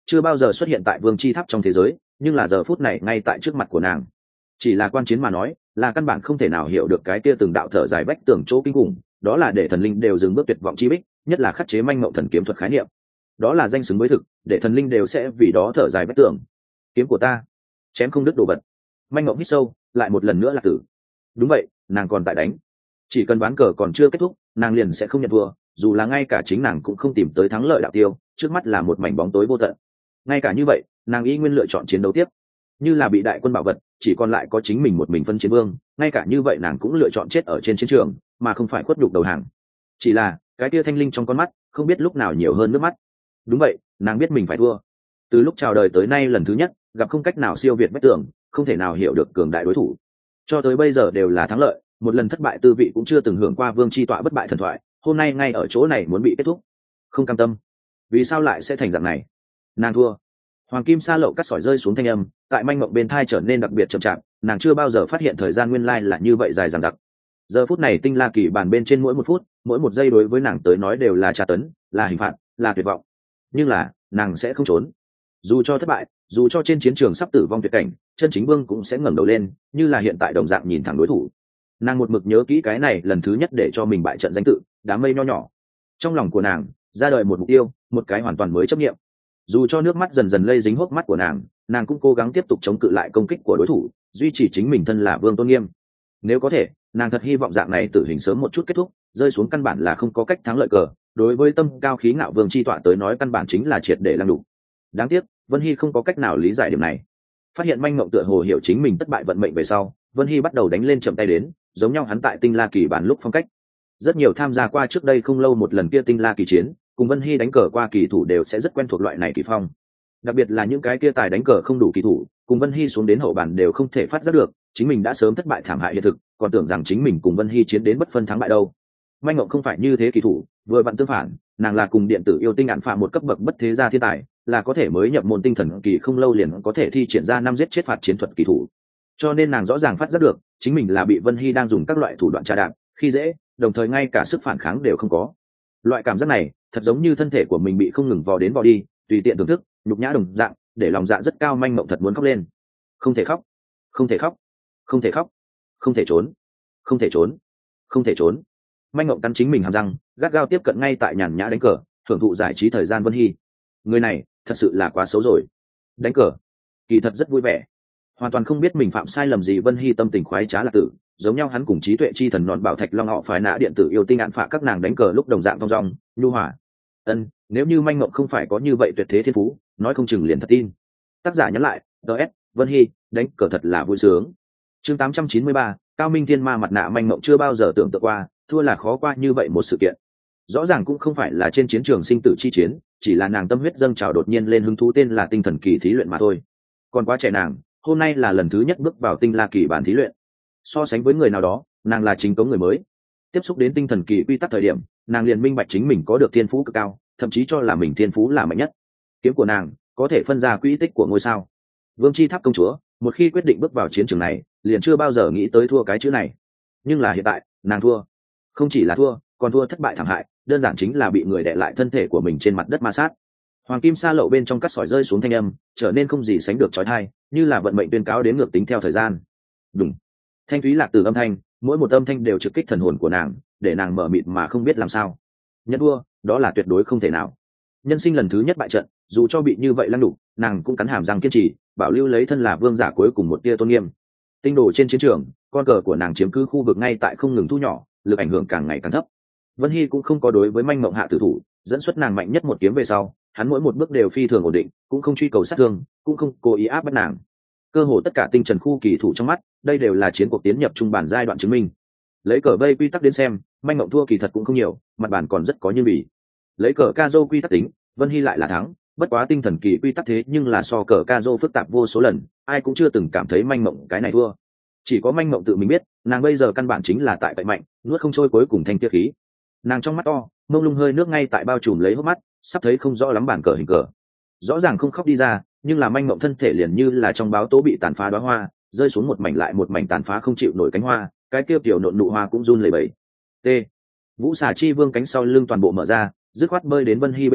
chưa bao giờ xuất hiện tại vương chi tháp trong thế giới, nhưng là giờ phút này ngay tại trước mặt của nàng. Chỉ là quan chiến mà nói, là căn bản không thể nào hiểu được cái kia từng đạo thở dài vách tường chỗ kinh khủng, đó là để thần linh đều dừng bước tuyệt vọng chi bích, nhất là khắc chế manh mộng thần kiếm thuật khái niệm. Đó là danh xứng với thực, để thần linh đều sẽ vì đó thở dài vách tường. Kiếm của ta, chém không đứt đồ vật. Manh mộng hít sâu, lại một lần nữa là tử. Đúng vậy, nàng còn tại đánh. Chỉ cần ván cờ còn chưa kết thúc, nàng liền sẽ không nhận thua, dù là ngay cả chính nàng cũng không tìm tới thắng lợi đạo tiêu, trước mắt là một mảnh bóng tối vô tận. Ngay cả như vậy, nàng y nguyên lựa chọn chiến đấu tiếp. Như là bị đại quân bảo vật, chỉ còn lại có chính mình một mình phân chiến vương, ngay cả như vậy nàng cũng lựa chọn chết ở trên chiến trường, mà không phải khuất nhục đầu hàng. Chỉ là, cái tia thanh linh trong con mắt, không biết lúc nào nhiều hơn nước mắt. Đúng vậy, nàng biết mình phải thua. Từ lúc chào đời tới nay lần thứ nhất, gặp không cách nào siêu việt vách tường, không thể nào hiểu được cường đại đối thủ. Cho tới bây giờ đều là thắng lợi, một lần thất bại tư vị cũng chưa từng hưởng qua vương chi tọa bất bại thần thoại, hôm nay ngay ở chỗ này muốn bị kết thúc. Không cam tâm. Vì sao lại sẽ thành dạng này? Nàng thua. Hoàng kim sa lậu cắt sỏi rơi xuống thanh âm, tại manh mộng bên thai trở nên đặc biệt chậm chạp, nàng chưa bao giờ phát hiện thời gian nguyên lai là như vậy dài dằng dặc. Giờ phút này tinh la kỳ bàn bên trên mỗi một phút, mỗi một giây đối với nàng tới nói đều là tra tấn, là hình phạt, là tuyệt vọng. Nhưng là, nàng sẽ không trốn. Dù cho thất bại, dù cho trên chiến trường sắp tử vong tuyệt cảnh, chân chính vương cũng sẽ ngẩng đầu lên, như là hiện tại đồng dạng nhìn thẳng đối thủ. Nàng một mực nhớ kỹ cái này lần thứ nhất để cho mình bại trận danh tự, đám mây nho nhỏ. Trong lòng của nàng, ra đời một mục tiêu, một cái hoàn toàn mới chấp nghiệm. Dù cho nước mắt dần dần lây dính hốc mắt của nàng, nàng cũng cố gắng tiếp tục chống cự lại công kích của đối thủ, duy trì chính mình thân là vương tôn nghiêm. Nếu có thể, nàng thật hy vọng dạng này tử hình sớm một chút kết thúc, rơi xuống căn bản là không có cách thắng lợi cờ. Đối với tâm cao khí ngạo vương chi tọa tới nói căn bản chính là triệt để lăng đủ. Đáng tiếc, Vân Hy không có cách nào lý giải điểm này. Phát hiện manh mộng tựa hồ hiểu chính mình thất bại vận mệnh về sau, Vân Hy bắt đầu đánh lên chậm tay đến, giống nhau hắn tại Tinh La Kỳ bản lúc phong cách. Rất nhiều tham gia qua trước đây không lâu một lần kia Tinh La Kỳ chiến, cùng Vân Hy đánh cờ qua kỳ thủ đều sẽ rất quen thuộc loại này kỳ phong. Đặc biệt là những cái kia tài đánh cờ không đủ kỳ thủ, cùng Vân Hy xuống đến hậu bản đều không thể phát giác được, chính mình đã sớm thất bại thảm hại hiện thực, còn tưởng rằng chính mình cùng Vân Hy chiến đến bất phân thắng bại đâu. Manh Ngộng không phải như thế kỳ thủ, vừa vặn tương phản, nàng là cùng điện tử yêu tinh ạn phạm một cấp bậc bất thế gia thiên tài, là có thể mới nhập môn tinh thần kỳ không lâu liền có thể thi triển ra năm giết chết phạt chiến thuật kỳ thủ. Cho nên nàng rõ ràng phát giác được, chính mình là bị Vân Hy đang dùng các loại thủ đoạn trà đạp, khi dễ, đồng thời ngay cả sức phản kháng đều không có. Loại cảm giác này, thật giống như thân thể của mình bị không ngừng vò đến vò đi, tùy tiện thưởng thức, nhục nhã đồng dạng, để lòng dạ rất cao Manh Mộng thật muốn khóc lên. Không thể khóc, không thể khóc, không thể khóc, không thể trốn, không thể trốn, không thể trốn. Manh Mộng cắn chính mình hàm răng, gắt gao tiếp cận ngay tại nhàn nhã đánh cờ, thưởng thụ giải trí thời gian Vân Hy. Người này, thật sự là quá xấu rồi. Đánh cờ, kỳ thật rất vui vẻ. Hoàn toàn không biết mình phạm sai lầm gì, Vân Hy tâm tình khoái trá là tử, giống nhau hắn cùng trí tuệ chi thần nọn bảo thạch long họ phải nã điện tử yêu tinh ạn phạ các nàng đánh cờ lúc đồng dạng thong dong, nhu hòa. Ân, nếu như Manh Mộng không phải có như vậy tuyệt thế thiên phú, nói không chừng liền thật tin. Tác giả nhắn lại, ds Vân Hy, đánh cờ thật là vui sướng. Chương tám trăm chín mươi ba, Cao Minh Thiên Ma mặt nạ. Manh Mộng chưa bao giờ tưởng tượng qua, thua là khó qua như vậy một sự kiện. Rõ ràng cũng không phải là trên chiến trường sinh tử chi chiến, chỉ là nàng tâm huyết dâng trào đột nhiên lên hứng thú tên là tinh thần kỳ thí luyện mà thôi. Còn quá trẻ nàng, hôm nay là lần thứ nhất bước vào tinh la kỳ bản thí luyện. So sánh với người nào đó, nàng là chính cống người mới. Tiếp xúc đến tinh thần kỳ quy tắc thời điểm, nàng liền minh bạch chính mình có được thiên phú cực cao, thậm chí cho là mình thiên phú là mạnh nhất. Kiếm của nàng có thể phân ra quỹ tích của ngôi sao. Vương Chi Tháp công chúa, một khi quyết định bước vào chiến trường này, liền chưa bao giờ nghĩ tới thua cái chữ này. Nhưng là hiện tại, nàng thua. Không chỉ là thua, còn thua thất bại thảm hại, đơn giản chính là bị người đè lại thân thể của mình trên mặt đất ma sát. Hoàng kim sa lậu bên trong cắt sỏi rơi xuống thanh âm, trở nên không gì sánh được chói tai, như là vận mệnh tuyên cáo đến ngược tính theo thời gian. Đùng. Thanh thúy lạc từ âm thanh, mỗi một âm thanh đều trực kích thần hồn của nàng, để nàng mở mịt mà không biết làm sao. Nhận thua, đó là tuyệt đối không thể nào. Nhân sinh lần thứ nhất bại trận, dù cho bị như vậy lăng đục, nàng cũng cắn hàm răng kiên trì, bảo lưu lấy thân là vương giả cuối cùng một tia tôn nghiêm. Tinh đồ trên chiến trường, con cờ của nàng chiếm cứ khu vực ngay tại không ngừng thu nhỏ, lực ảnh hưởng càng ngày càng thấp. Vân Hy cũng không có đối với Manh Mộng hạ tử thủ, dẫn xuất nàng mạnh nhất một kiếm về sau, hắn mỗi một bước đều phi thường ổn định, cũng không truy cầu sát thương, cũng không cố ý áp bắt nàng. Cơ hồ tất cả tinh trần khu kỳ thủ trong mắt, đây đều là chiến cuộc tiến nhập trung bản giai đoạn chứng minh. Lấy cờ vây quy tắc đến xem, Manh Mộng thua kỳ thật cũng không nhiều, mặt bàn còn rất có như bỉ. Lấy cờ Cazo quy tắc tính, Vân Hy lại là thắng, bất quá tinh thần kỳ quy tắc thế nhưng là so cờ Cazo phức tạp vô số lần, ai cũng chưa từng cảm thấy Manh Mộng cái này thua. Chỉ có Manh Mộng tự mình biết, nàng bây giờ căn bản chính là tại vậy mạnh, nuốt không trôi cuối cùng thanh kia khí. Nàng trong mắt to, mông lung hơi nước ngay tại bao trùm lấy hốc mắt, sắp thấy không rõ lắm bản cờ hình cờ. Rõ ràng không khóc đi ra, nhưng là Manh Mộng thân thể liền như là trong báo tố bị tàn phá đóa hoa, rơi xuống một mảnh lại một mảnh tàn phá không chịu nổi cánh hoa, cái kia tiểu nộn nụ hoa cũng run lẩy bẩy. T. Vũ xà chi vương cánh sau lưng toàn bộ mở ra, dứt khoát bơi đến Vân Hy bên này,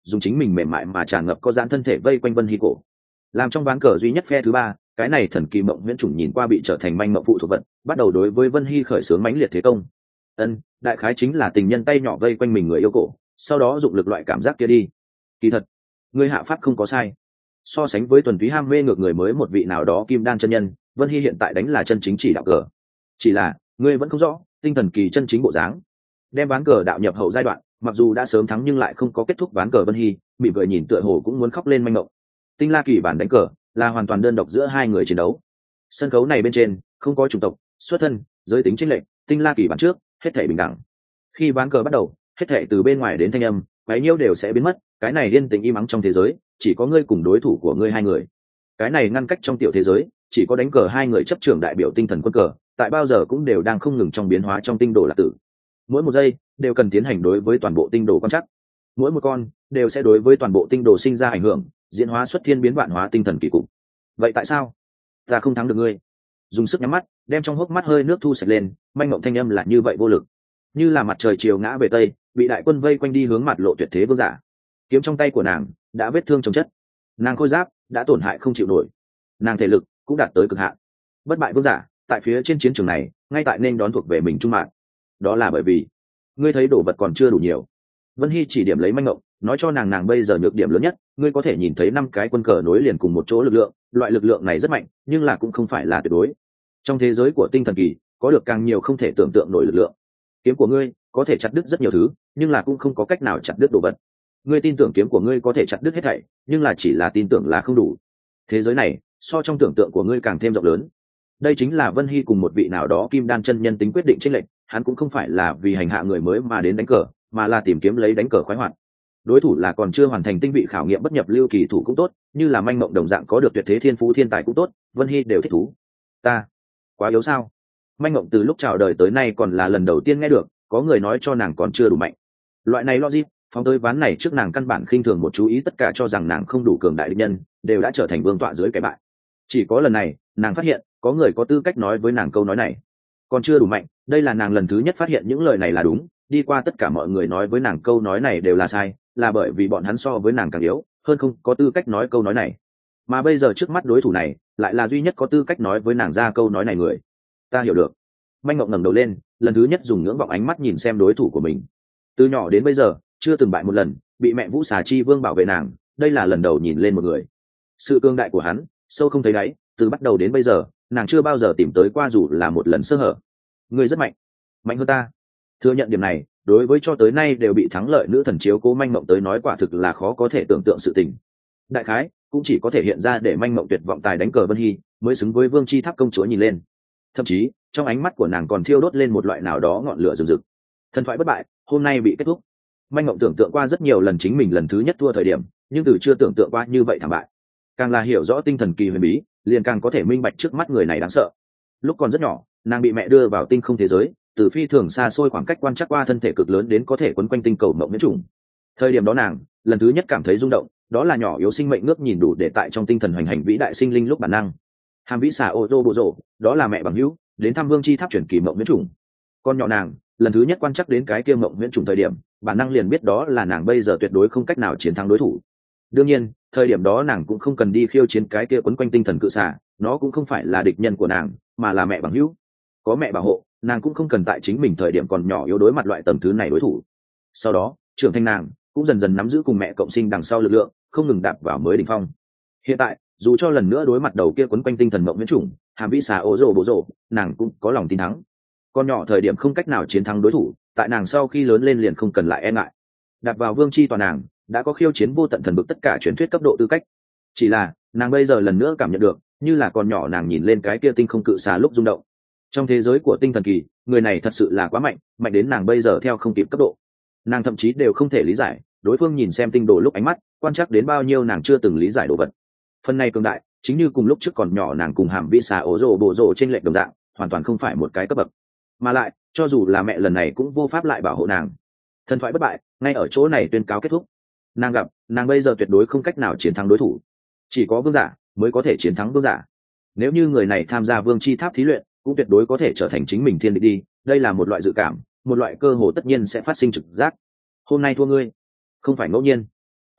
dùng chính mình mềm mại mà tràn ngập có giãn thân thể vây quanh Vân Hy cổ, làm trong ván cờ duy nhất phe thứ ba. Cái này thần kỳ mộng huyễn chủng nhìn qua bị trở thành manh mộng phụ thuộc vật, bắt đầu đối với Vân Hy khởi xướng mãnh liệt thế công. Ân, đại khái chính là tình nhân tay nhỏ vây quanh mình người yêu cổ, sau đó dụng lực loại cảm giác kia đi. Kỳ thật, ngươi hạ pháp không có sai. So sánh với thuần túy ham mê ngược người mới một vị nào đó kim đan chân nhân, Vân Hy hiện tại đánh là chân chính chỉ đạo cờ. Chỉ là ngươi vẫn không rõ tinh thần kỳ chân chính bộ dáng. Đem ván cờ đạo nhập hậu giai đoạn, mặc dù đã sớm thắng nhưng lại không có kết thúc ván cờ. Vân Hy mỉm cười nhìn tựa hồ cũng muốn khóc lên manh mộng. Tinh La Kỳ bản đánh cờ là hoàn toàn đơn độc giữa hai người chiến đấu. Sân khấu này bên trên không có chủng tộc, xuất thân, giới tính chênh lệch. Tinh La Kỳ bản trước hết thảy bình đẳng. Khi ván cờ bắt đầu, hết thảy từ bên ngoài đến thanh âm, quấy nhiễu đều sẽ biến mất. Cái này yên tĩnh im ắng trong thế giới, chỉ có ngươi cùng đối thủ của ngươi hai người. Cái này ngăn cách trong tiểu thế giới, chỉ có đánh cờ hai người chấp trưởng đại biểu tinh thần quân cờ, tại bao giờ cũng đều đang không ngừng trong biến hóa trong tinh đồ lạc tử. Mỗi một giây đều cần tiến hành đối với toàn bộ tinh đồ quan trắc. Mỗi một con đều sẽ đối với toàn bộ tinh đồ sinh ra ảnh hưởng, diễn hóa xuất thiên biến vạn hóa tinh thần kỳ cục. Vậy tại sao ta không thắng được ngươi? Dùng sức nhắm mắt, đem trong hốc mắt hơi nước thu sạch lên, manh mộng thanh âm là như vậy vô lực, như là mặt trời chiều ngã về tây, bị đại quân vây quanh đi hướng mặt lộ tuyệt thế vương giả. Kiếm trong tay của nàng đã vết thương chồng chất, nàng khôi giáp đã tổn hại không chịu nổi, nàng thể lực cũng đạt tới cực hạn. Bất bại vương giả tại phía trên chiến trường này, ngay tại nên đón thuộc về mình trung mạng. Đó là bởi vì ngươi thấy đồ vật còn chưa đủ nhiều. Vân Hy chỉ điểm lấy manh mộng, nói cho nàng nàng bây giờ nhược điểm lớn nhất. Ngươi có thể nhìn thấy năm cái quân cờ nối liền cùng một chỗ lực lượng, loại lực lượng này rất mạnh, nhưng là cũng không phải là tuyệt đối. Trong thế giới của tinh thần kỳ, có được càng nhiều không thể tưởng tượng nổi lực lượng. Kiếm của ngươi có thể chặt đứt rất nhiều thứ, nhưng là cũng không có cách nào chặt đứt đồ vật. Ngươi tin tưởng kiếm của ngươi có thể chặt đứt hết thảy, nhưng là chỉ là tin tưởng là không đủ. Thế giới này so trong tưởng tượng của ngươi càng thêm rộng lớn. Đây chính là Vân Hy cùng một vị nào đó kim đan chân nhân tính quyết định chênh lệch. Hắn cũng không phải là vì hành hạ người mới mà đến đánh cờ, mà là tìm kiếm lấy đánh cờ khoái hoạt. Đối thủ là còn chưa hoàn thành tinh vị khảo nghiệm bất nhập lưu kỳ thủ cũng tốt, như là manh mộng đồng dạng có được tuyệt thế thiên phú thiên tài cũng tốt, Vân Hy đều thích thú. Ta quá yếu sao? Manh mộng từ lúc chào đời tới nay còn là lần đầu tiên nghe được có người nói cho nàng còn chưa đủ mạnh. Loại này logic phóng tới ván này trước nàng căn bản khinh thường một chú ý, tất cả cho rằng nàng không đủ cường đại địch nhân đều đã trở thành vương tọa dưới cái bại. Chỉ có lần này nàng phát hiện có người có tư cách nói với nàng câu nói này còn chưa đủ mạnh. Đây là nàng lần thứ nhất phát hiện những lời này là đúng. Đi qua tất cả mọi người nói với nàng câu nói này đều là sai, là bởi vì bọn hắn so với nàng càng yếu hơn, không có tư cách nói câu nói này. Mà bây giờ trước mắt đối thủ này lại là duy nhất có tư cách nói với nàng ra câu nói này người. Ta hiểu được. Manh Ngộng ngẩng đầu lên, lần thứ nhất dùng ngưỡng vọng ánh mắt nhìn xem đối thủ của mình. Từ nhỏ đến bây giờ chưa từng bại một lần, bị mẹ Vũ Xà Chi Vương bảo vệ nàng, đây là lần đầu nhìn lên một người. Sự cương đại của hắn sâu không thấy đáy, từ bắt đầu đến bây giờ nàng chưa bao giờ tìm tới qua dù là một lần sơ hở. Ngươi rất mạnh, mạnh hơn ta. Thừa nhận điểm này, đối với cho tới nay đều bị thắng lợi nữ thần chiếu cố Manh Mộng tới nói quả thực là khó có thể tưởng tượng sự tình. Đại khái cũng chỉ có thể hiện ra để Manh Mộng tuyệt vọng tài đánh cờ Vân Hy mới xứng với Vương Chi Tháp công chúa nhìn lên. Thậm chí trong ánh mắt của nàng còn thiêu đốt lên một loại nào đó ngọn lửa rực rực. Thần thoại bất bại hôm nay bị kết thúc. Manh Mộng tưởng tượng qua rất nhiều lần chính mình lần thứ nhất thua thời điểm, nhưng từ chưa tưởng tượng qua như vậy thảm bại. Càng là hiểu rõ tinh thần kỳ huyền bí, liền càng có thể minh bạch trước mắt người này đáng sợ. Lúc còn rất nhỏ, nàng bị mẹ đưa vào tinh không thế giới, từ phi thường xa xôi khoảng cách quan trắc qua thân thể cực lớn đến có thể quấn quanh tinh cầu mộng miễn trùng. Thời điểm đó nàng lần thứ nhất cảm thấy rung động, đó là nhỏ yếu sinh mệnh ngước nhìn đủ để tại trong tinh thần hoành hành vĩ đại sinh linh lúc bản năng. Hàm vĩ xà ô tô bộ rộ, đó là mẹ bằng hữu đến thăm Vương Chi Tháp chuyển kỳ mộng miễn trùng. Con nhỏ nàng lần thứ nhất quan trắc đến cái kia mộng miễn trùng thời điểm, bản năng liền biết đó là nàng bây giờ tuyệt đối không cách nào chiến thắng đối thủ. Đương nhiên thời điểm đó nàng cũng không cần đi khiêu chiến cái kia quấn quanh tinh thần cự xà, nó cũng không phải là địch nhân của nàng, mà là mẹ bằng hữu. Có mẹ bảo hộ, nàng cũng không cần tại chính mình thời điểm còn nhỏ yếu đối mặt loại tầm thứ này đối thủ. Sau đó trưởng thành nàng cũng dần dần nắm giữ cùng mẹ cộng sinh đằng sau lực lượng, không ngừng đạp vào mới đỉnh phong. Hiện tại dù cho lần nữa đối mặt đầu kia quấn quanh tinh thần mộng miễn trùng hàm vĩ xà ô rồ bộ rồ, nàng cũng có lòng tin thắng. Con nhỏ thời điểm không cách nào chiến thắng đối thủ, tại nàng sau khi lớn lên liền không cần lại e ngại. Đạp vào vương chi toàn nàng đã có khiêu chiến vô tận thần bực tất cả truyền thuyết cấp độ tư cách. Chỉ là nàng bây giờ lần nữa cảm nhận được như là con nhỏ nàng nhìn lên cái kia tinh không cự xà lúc rung động. Trong thế giới của tinh thần kỳ, người này thật sự là quá mạnh, mạnh đến nàng bây giờ theo không kịp cấp độ. Nàng thậm chí đều không thể lý giải đối phương nhìn xem tinh đồ lúc ánh mắt quan trắc đến bao nhiêu nàng chưa từng lý giải đồ vật. Phần này cường đại chính như cùng lúc trước còn nhỏ nàng cùng hàm vĩ xà ổ rồ bộ rồ trên lệch đồng dạng, hoàn toàn không phải một cái cấp bậc. Mà lại cho dù là mẹ lần này cũng vô pháp lại bảo hộ nàng. Thần thoại bất bại ngay ở chỗ này tuyên cáo kết thúc. Nàng gặp nàng bây giờ tuyệt đối không cách nào chiến thắng đối thủ, chỉ có vương giả mới có thể chiến thắng vương giả. Nếu như người này tham gia Vương Chi Tháp thí luyện cũng tuyệt đối có thể trở thành chính mình thiên địch đi. Đây là một loại dự cảm, một loại cơ hồ tất nhiên sẽ phát sinh trực giác. Hôm nay thua ngươi không phải ngẫu nhiên,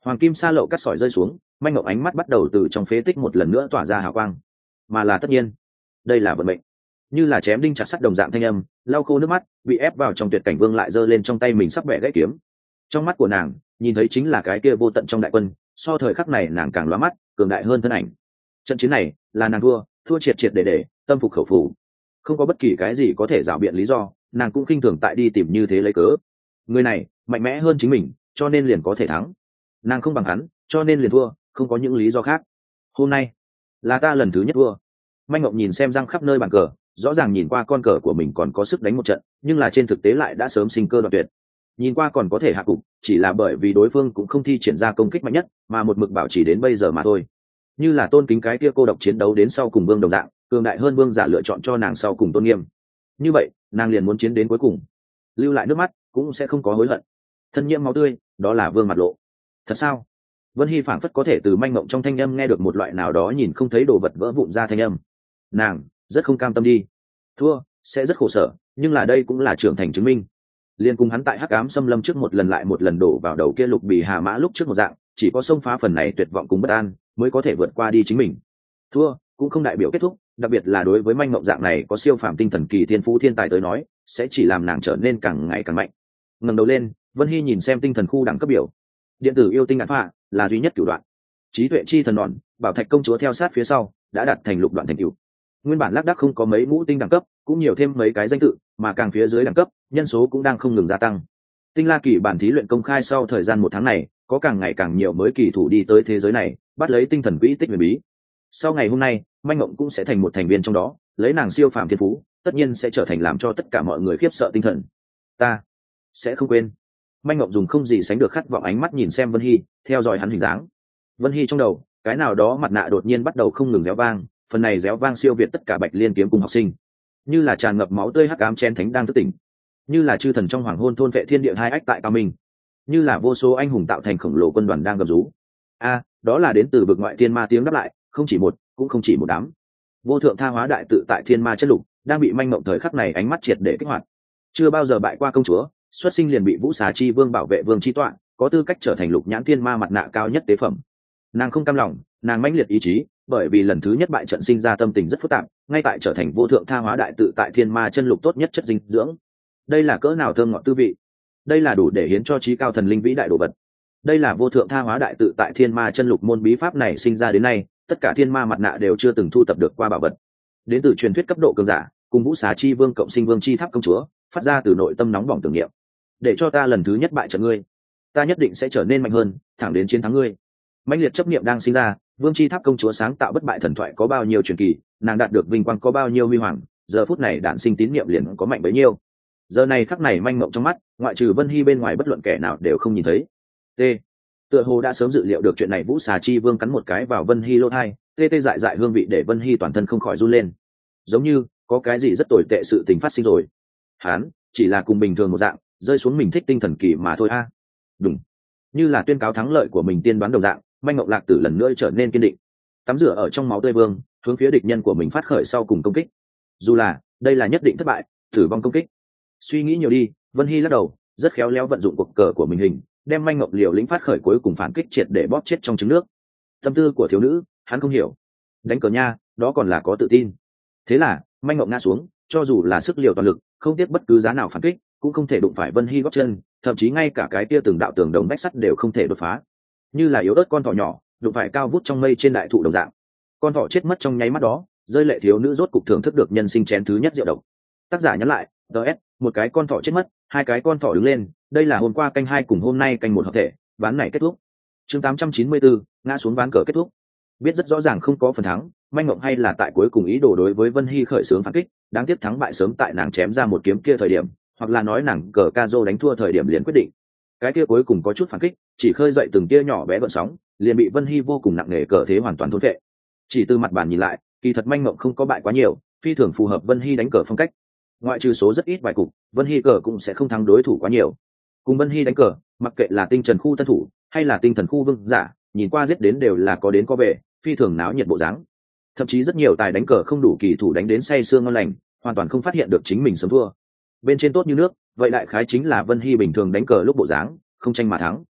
Hoàng kim sa lậu cắt sỏi rơi xuống, Manh Ngộng ánh mắt bắt đầu từ trong phế tích một lần nữa tỏa ra hào quang, mà là tất nhiên, đây là vận mệnh. Như là chém đinh chặt sắt đồng dạng thanh âm, lau khô nước mắt, bị ép vào trong tuyệt cảnh vương lại giơ lên trong tay mình sắp bẻ gãy kiếm. Trong mắt của nàng, nhìn thấy chính là cái kia vô tận trong đại quân, so thời khắc này nàng càng lóa mắt, cường đại hơn thân ảnh. Trận chiến này là nàng thua, thua triệt triệt để để, tâm phục khẩu phục. Không có bất kỳ cái gì có thể rảo biện lý do, nàng cũng khinh thường tại đi tìm như thế lấy cớ. Người này mạnh mẽ hơn chính mình, cho nên liền có thể thắng. Nàng không bằng hắn, cho nên liền thua, không có những lý do khác. Hôm nay là ta lần thứ nhất thua. Manh Ngộng nhìn xem răng khắp nơi bàn cờ, rõ ràng nhìn qua con cờ của mình còn có sức đánh một trận, nhưng là trên thực tế lại đã sớm sinh cơ đoạn tuyệt. Nhìn qua còn có thể hạ cục, chỉ là bởi vì đối phương cũng không thi triển ra công kích mạnh nhất, mà một mực bảo trì đến bây giờ mà thôi. Như là tôn kính cái kia cô độc chiến đấu đến sau cùng vương đồng dạng, cường đại hơn vương giả lựa chọn cho nàng sau cùng tôn nghiêm. Như vậy, nàng liền muốn chiến đến cuối cùng, lưu lại nước mắt cũng sẽ không có hối hận. Thân nhiễm máu tươi, đó là vương mặt lộ. Thật sao? Vân Hy phảng phất có thể từ Manh Ngộng trong thanh âm nghe được một loại nào đó nhìn không thấy đồ vật vỡ vụn ra thanh âm. Nàng rất không cam tâm đi, thua sẽ rất khổ sở, nhưng là đây cũng là trưởng thành chứng minh. Liên cùng hắn tại hắc ám xâm lâm trước một lần lại một lần đổ vào đầu kia lục bì hà mã lúc trước một dạng, chỉ có xông phá phần này tuyệt vọng cùng bất an mới có thể vượt qua đi chính mình. Thua cũng không đại biểu kết thúc, đặc biệt là đối với Manh Ngộng dạng này có siêu phàm tinh thần kỳ thiên phú thiên tài tới nói, sẽ chỉ làm nàng trở nên càng ngày càng mạnh. Ngẩng đầu lên, Vân Hy nhìn xem tinh thần khu đẳng cấp biểu. Điện tử yêu tinh ngạn phạ là duy nhất cửu đoạn. Trí tuệ chi thần đòn, bảo thạch công chúa theo sát phía sau, đã đạt thành lục đoạn thành cửu. Nguyên bản lác đác không có mấy ngũ tinh đẳng cấp, cũng nhiều thêm mấy cái danh tự, mà càng phía dưới đẳng cấp, nhân số cũng đang không ngừng gia tăng. Tinh La Kỳ bản thí luyện công khai sau thời gian một tháng này, có càng ngày càng nhiều mới kỳ thủ đi tới thế giới này, bắt lấy tinh thần quỹ tích huyền bí. Sau ngày hôm nay, Manh Ngộng cũng sẽ thành một thành viên trong đó, lấy nàng siêu phàm thiên phú, tất nhiên sẽ trở thành làm cho tất cả mọi người khiếp sợ tinh thần. Ta sẽ không quên. Manh Ngộng dùng không gì sánh được khát vọng ánh mắt nhìn xem Vân Hy, theo dõi hắn hình dáng. Vân Hy trong đầu, cái nào đó mặt nạ đột nhiên bắt đầu không ngừng réo vang, phần này réo vang siêu việt tất cả Bạch Liên kiếm cùng học sinh, như là tràn ngập máu tươi hắc ám chen thánh đang thức tỉnh, như là chư thần trong hoàng hôn thôn vệ thiên địa hai ách tại cao minh, như là vô số anh hùng tạo thành khổng lồ quân đoàn đang gầm rú. A, đó là đến từ vực ngoại thiên ma tiếng đáp lại, không chỉ một, cũng không chỉ một đám. Vô thượng tha hóa đại tự tại thiên ma chất lục, đang bị Manh Ngộng thời khắc này ánh mắt triệt để kích hoạt. Chưa bao giờ bại qua công chúa, xuất sinh liền bị Vũ Xà Chi Vương bảo vệ vương chi tọa, có tư cách trở thành lục nhãn thiên ma mặt nạ cao nhất tế phẩm. Nàng không cam lòng, nàng mãnh liệt ý chí, bởi vì lần thứ nhất bại trận sinh ra tâm tình rất phức tạp, ngay tại trở thành vô thượng tha hóa đại tự tại thiên ma chân lục tốt nhất chất dinh dưỡng. Đây là cỡ nào thơm ngọt tư vị, đây là đủ để hiến cho trí cao thần linh vĩ đại đồ vật. Đây là vô thượng tha hóa đại tự tại thiên ma chân lục môn bí pháp này sinh ra đến nay, tất cả thiên ma mặt nạ đều chưa từng thu tập được qua bảo vật. Đến từ truyền thuyết cấp độ cường giả, cùng Vũ Xà Chi Vương cộng sinh vương chi tháp công chúa, phát ra từ nội tâm nóng bỏng tưởng niệm. Để cho ta lần thứ nhất bại trận ngươi, ta nhất định sẽ trở nên mạnh hơn, thẳng đến chiến thắng ngươi. Mãnh liệt chấp niệm đang sinh ra, vương chi tháp công chúa sáng tạo bất bại thần thoại có bao nhiêu truyền kỳ, nàng đạt được vinh quang có bao nhiêu huy hoàng, giờ phút này đản sinh tín niệm liền có mạnh bấy nhiêu. Giờ này khắc này Manh Ngộng trong mắt, ngoại trừ Vân Hy bên ngoài bất luận kẻ nào đều không nhìn thấy. T. Tựa hồ đã sớm dự liệu được chuyện này, Vũ Xà Chi Vương cắn một cái vào Vân Hy lỗ tai, tê tê dại dại hương vị để Vân Hy toàn thân không khỏi run lên. Giống như có cái gì rất tồi tệ sự tình phát sinh rồi. Hán chỉ là cùng bình thường một dạng, rơi xuống mình thích tinh thần kỳ mà thôi a. À. Đúng. Như là tuyên cáo thắng lợi của mình tiên đoán đồng dạng, Manh Ngộng Lạc Tử lần nữa trở nên kiên định. Tắm rửa ở trong máu tươi vương, hướng phía địch nhân của mình phát khởi sau cùng công kích. Dù là đây là nhất định thất bại, tử vong công kích. Suy nghĩ nhiều đi, Vân Hy lắc đầu, rất khéo léo vận dụng cuộc cờ của mình hình, đem Manh Ngộng liều lĩnh phát khởi cuối cùng phản kích triệt để bóp chết trong trứng nước. Tâm tư của thiếu nữ, hắn không hiểu. Đánh cờ nha, đó còn là có tự tin. Thế là, Manh Ngộng ngã xuống, cho dù là sức liều toàn lực, không tiếc bất cứ giá nào phản kích, cũng không thể đụng phải Vân Hy gót chân, thậm chí ngay cả cái tia từng đạo tường đồng vách sắt đều không thể đột phá. Như là yếu ớt con thỏ nhỏ, đụng phải cao vút trong mây trên đại thụ đồng dạng. Con thỏ chết mất trong nháy mắt đó, rơi lệ thiếu nữ rốt cục thưởng thức được nhân sinh chén thứ nhất rượu độc. Tác giả nhắn lại, ds một cái con thỏ chết mất, hai cái con thỏ đứng lên, đây là hôm qua canh hai cùng hôm nay canh một hợp thể, ván này kết thúc. Chương tám trăm chín mươi bốn, ngã xuống ván cờ kết thúc. Biết rất rõ ràng không có phần thắng, Manh Ngộng hay là tại cuối cùng ý đồ đối với Vân Hy khởi xướng phản kích, đáng tiếc thắng bại sớm tại nàng chém ra một kiếm kia thời điểm, hoặc là nói nàng cờ Cazo đánh thua thời điểm liền quyết định. Cái kia cuối cùng có chút phản kích, chỉ khơi dậy từng tia nhỏ bé gợn sóng, liền bị Vân Hy vô cùng nặng nề cờ thế hoàn toàn thôn phệ. Chỉ từ mặt bàn nhìn lại, kỳ thật Manh Ngộng không có bại quá nhiều, phi thường phù hợp Vân Hy đánh cờ phong cách. Ngoại trừ số rất ít vài cục, Vân Hy cờ cũng sẽ không thắng đối thủ quá nhiều. Cùng Vân Hy đánh cờ, mặc kệ là tinh trần khu tân thủ hay là tinh thần khu vương giả, nhìn qua giết đến đều là có đến có về, phi thường náo nhiệt bộ dáng. Thậm chí rất nhiều tài đánh cờ không đủ kỳ thủ đánh đến say sương ngon lành, hoàn toàn không phát hiện được chính mình sớm thua. Bên trên tốt như nước, vậy đại khái chính là Vân Hy bình thường đánh cờ lúc bộ dáng, không tranh mà thắng.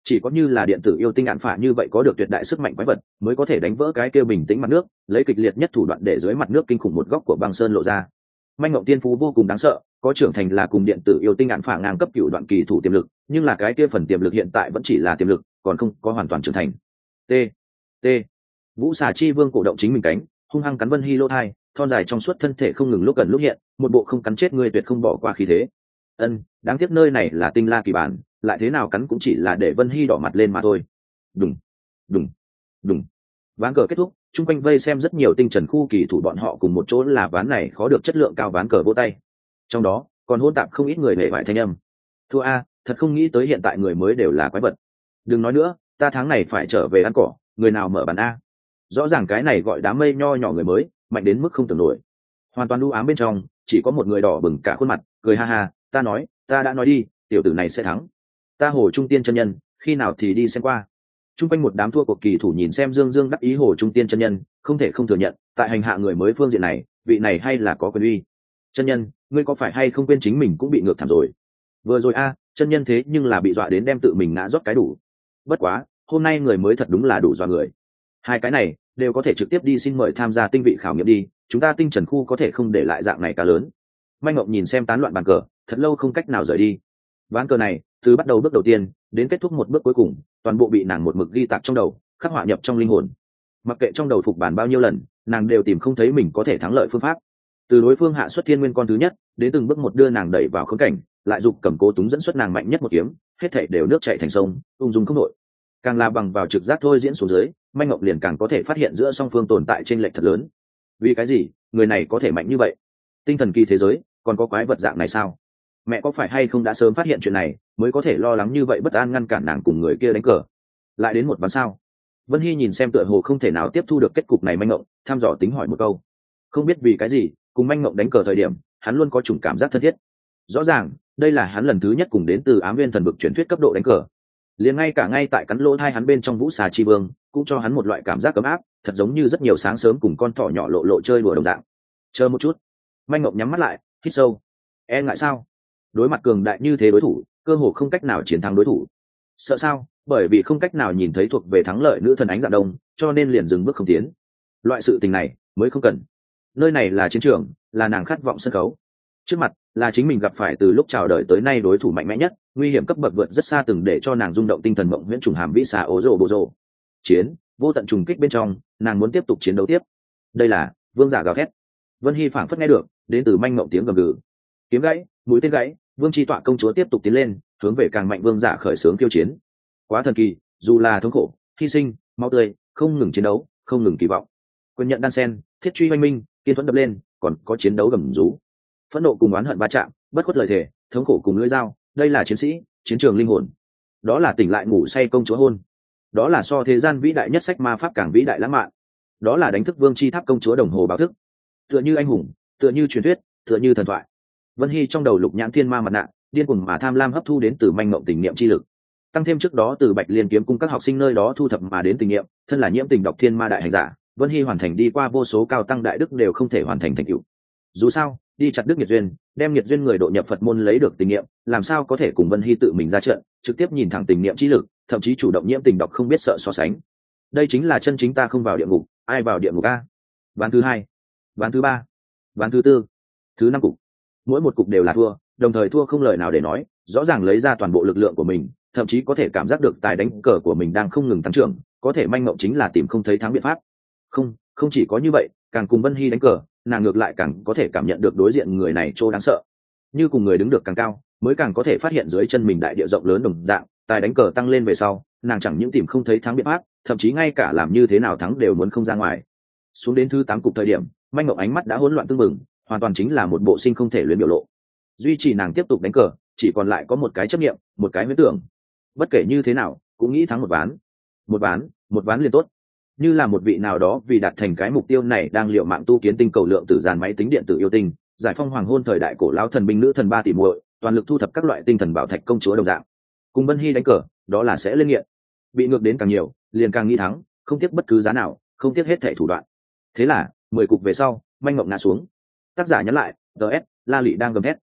chỉ có như là điện tử yêu tinh ạn phả như vậy có được tuyệt đại sức mạnh quái vật mới có thể đánh vỡ cái kêu bình tĩnh mặt nước, lấy kịch liệt nhất thủ đoạn để dưới mặt nước kinh khủng một góc của băng sơn lộ ra. Manh Ngộng tiên phú vô cùng đáng sợ, có trưởng thành là cùng điện tử yêu tinh ạn phả ngang cấp cựu đoạn kỳ thủ tiềm lực, nhưng là cái kia phần tiềm lực hiện tại vẫn chỉ là tiềm lực, còn không có hoàn toàn trưởng thành. T T Vũ xà chi vương cổ động chính mình cánh, hung hăng cắn Vân Hy lỗ thai, thon dài trong suốt thân thể không ngừng lúc gần lúc hiện, một bộ không cắn chết người tuyệt không bỏ qua khí thế. Ân, đáng tiếc nơi này là tinh la kỳ bản, lại thế nào cắn cũng chỉ là để Vân Hy đỏ mặt lên mà thôi. Đùng, đùng, đùng. Ván cờ kết thúc, chung quanh vây xem rất nhiều tinh trần khu kỳ thủ bọn họ cùng một chỗ là ván này khó được chất lượng cao ván cờ vỗ tay. Trong đó còn hỗn tạp không ít người hề vải thanh âm. Thua a, thật không nghĩ tới hiện tại người mới đều là quái vật. Đừng nói nữa, ta tháng này phải trở về ăn cỏ, người nào mở bàn a? Rõ ràng cái này gọi đám mây nho nhỏ người mới, mạnh đến mức không tưởng nổi. Hoàn toàn u ám bên trong, chỉ có một người đỏ bừng cả khuôn mặt, cười ha ha, ta nói, ta đã nói đi, tiểu tử này sẽ thắng. Ta Hồ Trung Tiên chân nhân, khi nào thì đi xem qua. Trung quanh một đám thua cuộc kỳ thủ nhìn xem Dương Dương đắc ý Hồ Trung Tiên chân nhân, không thể không thừa nhận, tại hành hạ người mới phương diện này, vị này hay là có quyền uy. Chân nhân, ngươi có phải hay không quên chính mình cũng bị ngược thảm rồi? Vừa rồi a, chân nhân thế nhưng là bị dọa đến đem tự mình ngã rót cái đủ. Bất quá, hôm nay người mới thật đúng là đủ dọa người. Hai cái này đều có thể trực tiếp đi xin mời tham gia tinh vị khảo nghiệm đi, chúng ta tinh trần khu có thể không để lại dạng này cả lớn. Manh Ngộng nhìn xem tán loạn bàn cờ, thật lâu không cách nào rời đi. Ván cờ này, từ bắt đầu bước đầu tiên đến kết thúc một bước cuối cùng, toàn bộ bị nàng một mực ghi tạc trong đầu, khắc họa nhập trong linh hồn. Mặc kệ trong đầu phục bản bao nhiêu lần, nàng đều tìm không thấy mình có thể thắng lợi phương pháp. Từ đối phương hạ xuất thiên nguyên con thứ nhất, đến từng bước một đưa nàng đẩy vào khốn cảnh, lại dục cầm cố túng dẫn xuất nàng mạnh nhất một kiếm, hết thảy đều nước chảy thành sông, ung dung không đội. Càng là bằng vào trực giác thôi diễn xuống dưới, Manh Ngộng liền càng có thể phát hiện giữa song phương tồn tại chênh lệch thật lớn. Vì cái gì người này có thể mạnh như vậy? Tinh thần kỳ thế giới còn có quái vật dạng này sao? Mẹ có phải hay không đã sớm phát hiện chuyện này, mới có thể lo lắng như vậy bất an ngăn cản nàng cùng người kia đánh cờ? Lại đến một ván sao? Vân Hy nhìn xem tựa hồ không thể nào tiếp thu được kết cục này, Manh Ngộng tham dò tính hỏi một câu. Không biết vì cái gì, cùng Manh Ngộng đánh cờ thời điểm, hắn luôn có chủng cảm giác thân thiết. Rõ ràng, đây là hắn lần thứ nhất cùng đến từ Ám Viên thần vực truyền thuyết cấp độ đánh cờ. Liền ngay cả ngay tại cắn lỗ thai hắn bên trong Vũ xà chi vương, cũng cho hắn một loại cảm giác ấm áp, thật giống như rất nhiều sáng sớm cùng con thỏ nhỏ lộ lộ chơi đùa đồng dạng. Chờ một chút. Manh Ngộng nhắm mắt lại, hít sâu. E ngại sao? Đối mặt cường đại như thế đối thủ, cơ hồ không cách nào chiến thắng đối thủ. Sợ sao? Bởi vì không cách nào nhìn thấy thuộc về thắng lợi nữ thần ánh dạng đông, cho nên liền dừng bước không tiến. Loại sự tình này mới không cần. Nơi này là chiến trường, là nàng khát vọng sân khấu. Trước mặt là chính mình gặp phải từ lúc chào đời tới nay đối thủ mạnh mẽ nhất, nguy hiểm cấp bậc vượt rất xa, từng để cho nàng rung động tinh thần mộng huyễn trùng hàm vĩ xà ố rồ bộ rồ. Chiến vô tận trùng kích bên trong, nàng muốn tiếp tục chiến đấu tiếp. Đây là vương giả gào thét. Vân Hy phảng phất nghe được đến từ Manh Ngộng tiếng gầm gừ. Kiếm gãy, mũi tên gãy, vương chi tọa công chúa tiếp tục tiến lên, hướng về càng mạnh vương giả khởi xướng khiêu chiến. Quá thần kỳ, dù là thống khổ, hy sinh, máu tươi, không ngừng chiến đấu, không ngừng kỳ vọng. Quyền nhận đan sen, thiết truy oanh minh, kiên thuẫn đập lên, còn có chiến đấu gầm rú. Phẫn nộ cùng oán hận va chạm, bất khuất lời thề, thống khổ cùng lưỡi dao, đây là chiến sĩ, chiến trường linh hồn. Đó là tỉnh lại ngủ say công chúa hôn. Đó là so thế gian vĩ đại nhất sách ma pháp càng vĩ đại lãng mạn. Đó là đánh thức vương chi tháp công chúa đồng hồ báo thức. Tựa như anh hùng, tựa như truyền thuyết, tựa như thần thoại. Vân Hy trong đầu lục nhãn thiên ma mặt nạ, điên cuồng mà tham lam hấp thu đến từ Manh Ngộng tình niệm chi lực. Tăng thêm trước đó từ Bạch Liên kiếm cung các học sinh nơi đó thu thập mà đến tình niệm, thân là nhiễm tình độc thiên ma đại hành giả, Vân Hy hoàn thành đi qua vô số cao tăng đại đức đều không thể hoàn thành thành tựu. Dù sao, đi chặt đức nhiệt duyên, đem nhiệt duyên người độ nhập Phật môn lấy được tình niệm, làm sao có thể cùng Vân Hy tự mình ra trận, trực tiếp nhìn thẳng tình niệm chi lực, thậm chí chủ động nhiễm tình độc không biết sợ so sánh. Đây chính là chân chính ta không vào địa ngục, ai vào địa ngục a? Ván thứ hai, ván thứ ba, ván thứ tư, thứ năm cục. Mỗi một cục đều là thua, đồng thời thua không lời nào để nói, rõ ràng lấy ra toàn bộ lực lượng của mình, thậm chí có thể cảm giác được tài đánh cờ của mình đang không ngừng tăng trưởng, có thể Manh Ngộng chính là tìm không thấy thắng biện pháp. Không, không chỉ có như vậy, càng cùng Vân Hy đánh cờ, nàng ngược lại càng có thể cảm nhận được đối diện người này trô đáng sợ. Như cùng người đứng được càng cao, mới càng có thể phát hiện dưới chân mình đại địa rộng lớn đồng dạng, tài đánh cờ tăng lên về sau, nàng chẳng những tìm không thấy thắng biện pháp, thậm chí ngay cả làm như thế nào thắng đều muốn không ra ngoài. Xuống đến thứ tám cục thời điểm, Manh Ngộng ánh mắt đã hỗn loạn tương mừng, hoàn toàn chính là một bộ sinh không thể luyến biểu lộ. Duy trì nàng tiếp tục đánh cờ, chỉ còn lại có một cái chấp niệm, một cái huyễn tưởng. Bất kể như thế nào, cũng nghĩ thắng một ván. Một ván, một ván liền tốt. Như là một vị nào đó vì đạt thành cái mục tiêu này đang liệu mạng tu kiến tinh cầu lượng tử dàn máy tính điện tử yêu tinh, giải phong hoàng hôn thời đại cổ lão thần binh nữ thần ba tỷ muội, toàn lực thu thập các loại tinh thần bảo thạch công chúa đồng dạng. Cùng Vân Hy đánh cờ, đó là sẽ lên nghiện. Bị ngược đến càng nhiều, liền càng nghĩ thắng, không tiếc bất cứ giá nào, không tiếc hết thảy thủ đoạn. Thế là, mười cục về sau, Manh Ngộng ngã xuống. Tác giả nhắn lại, ds, La Lị đang gầm thét.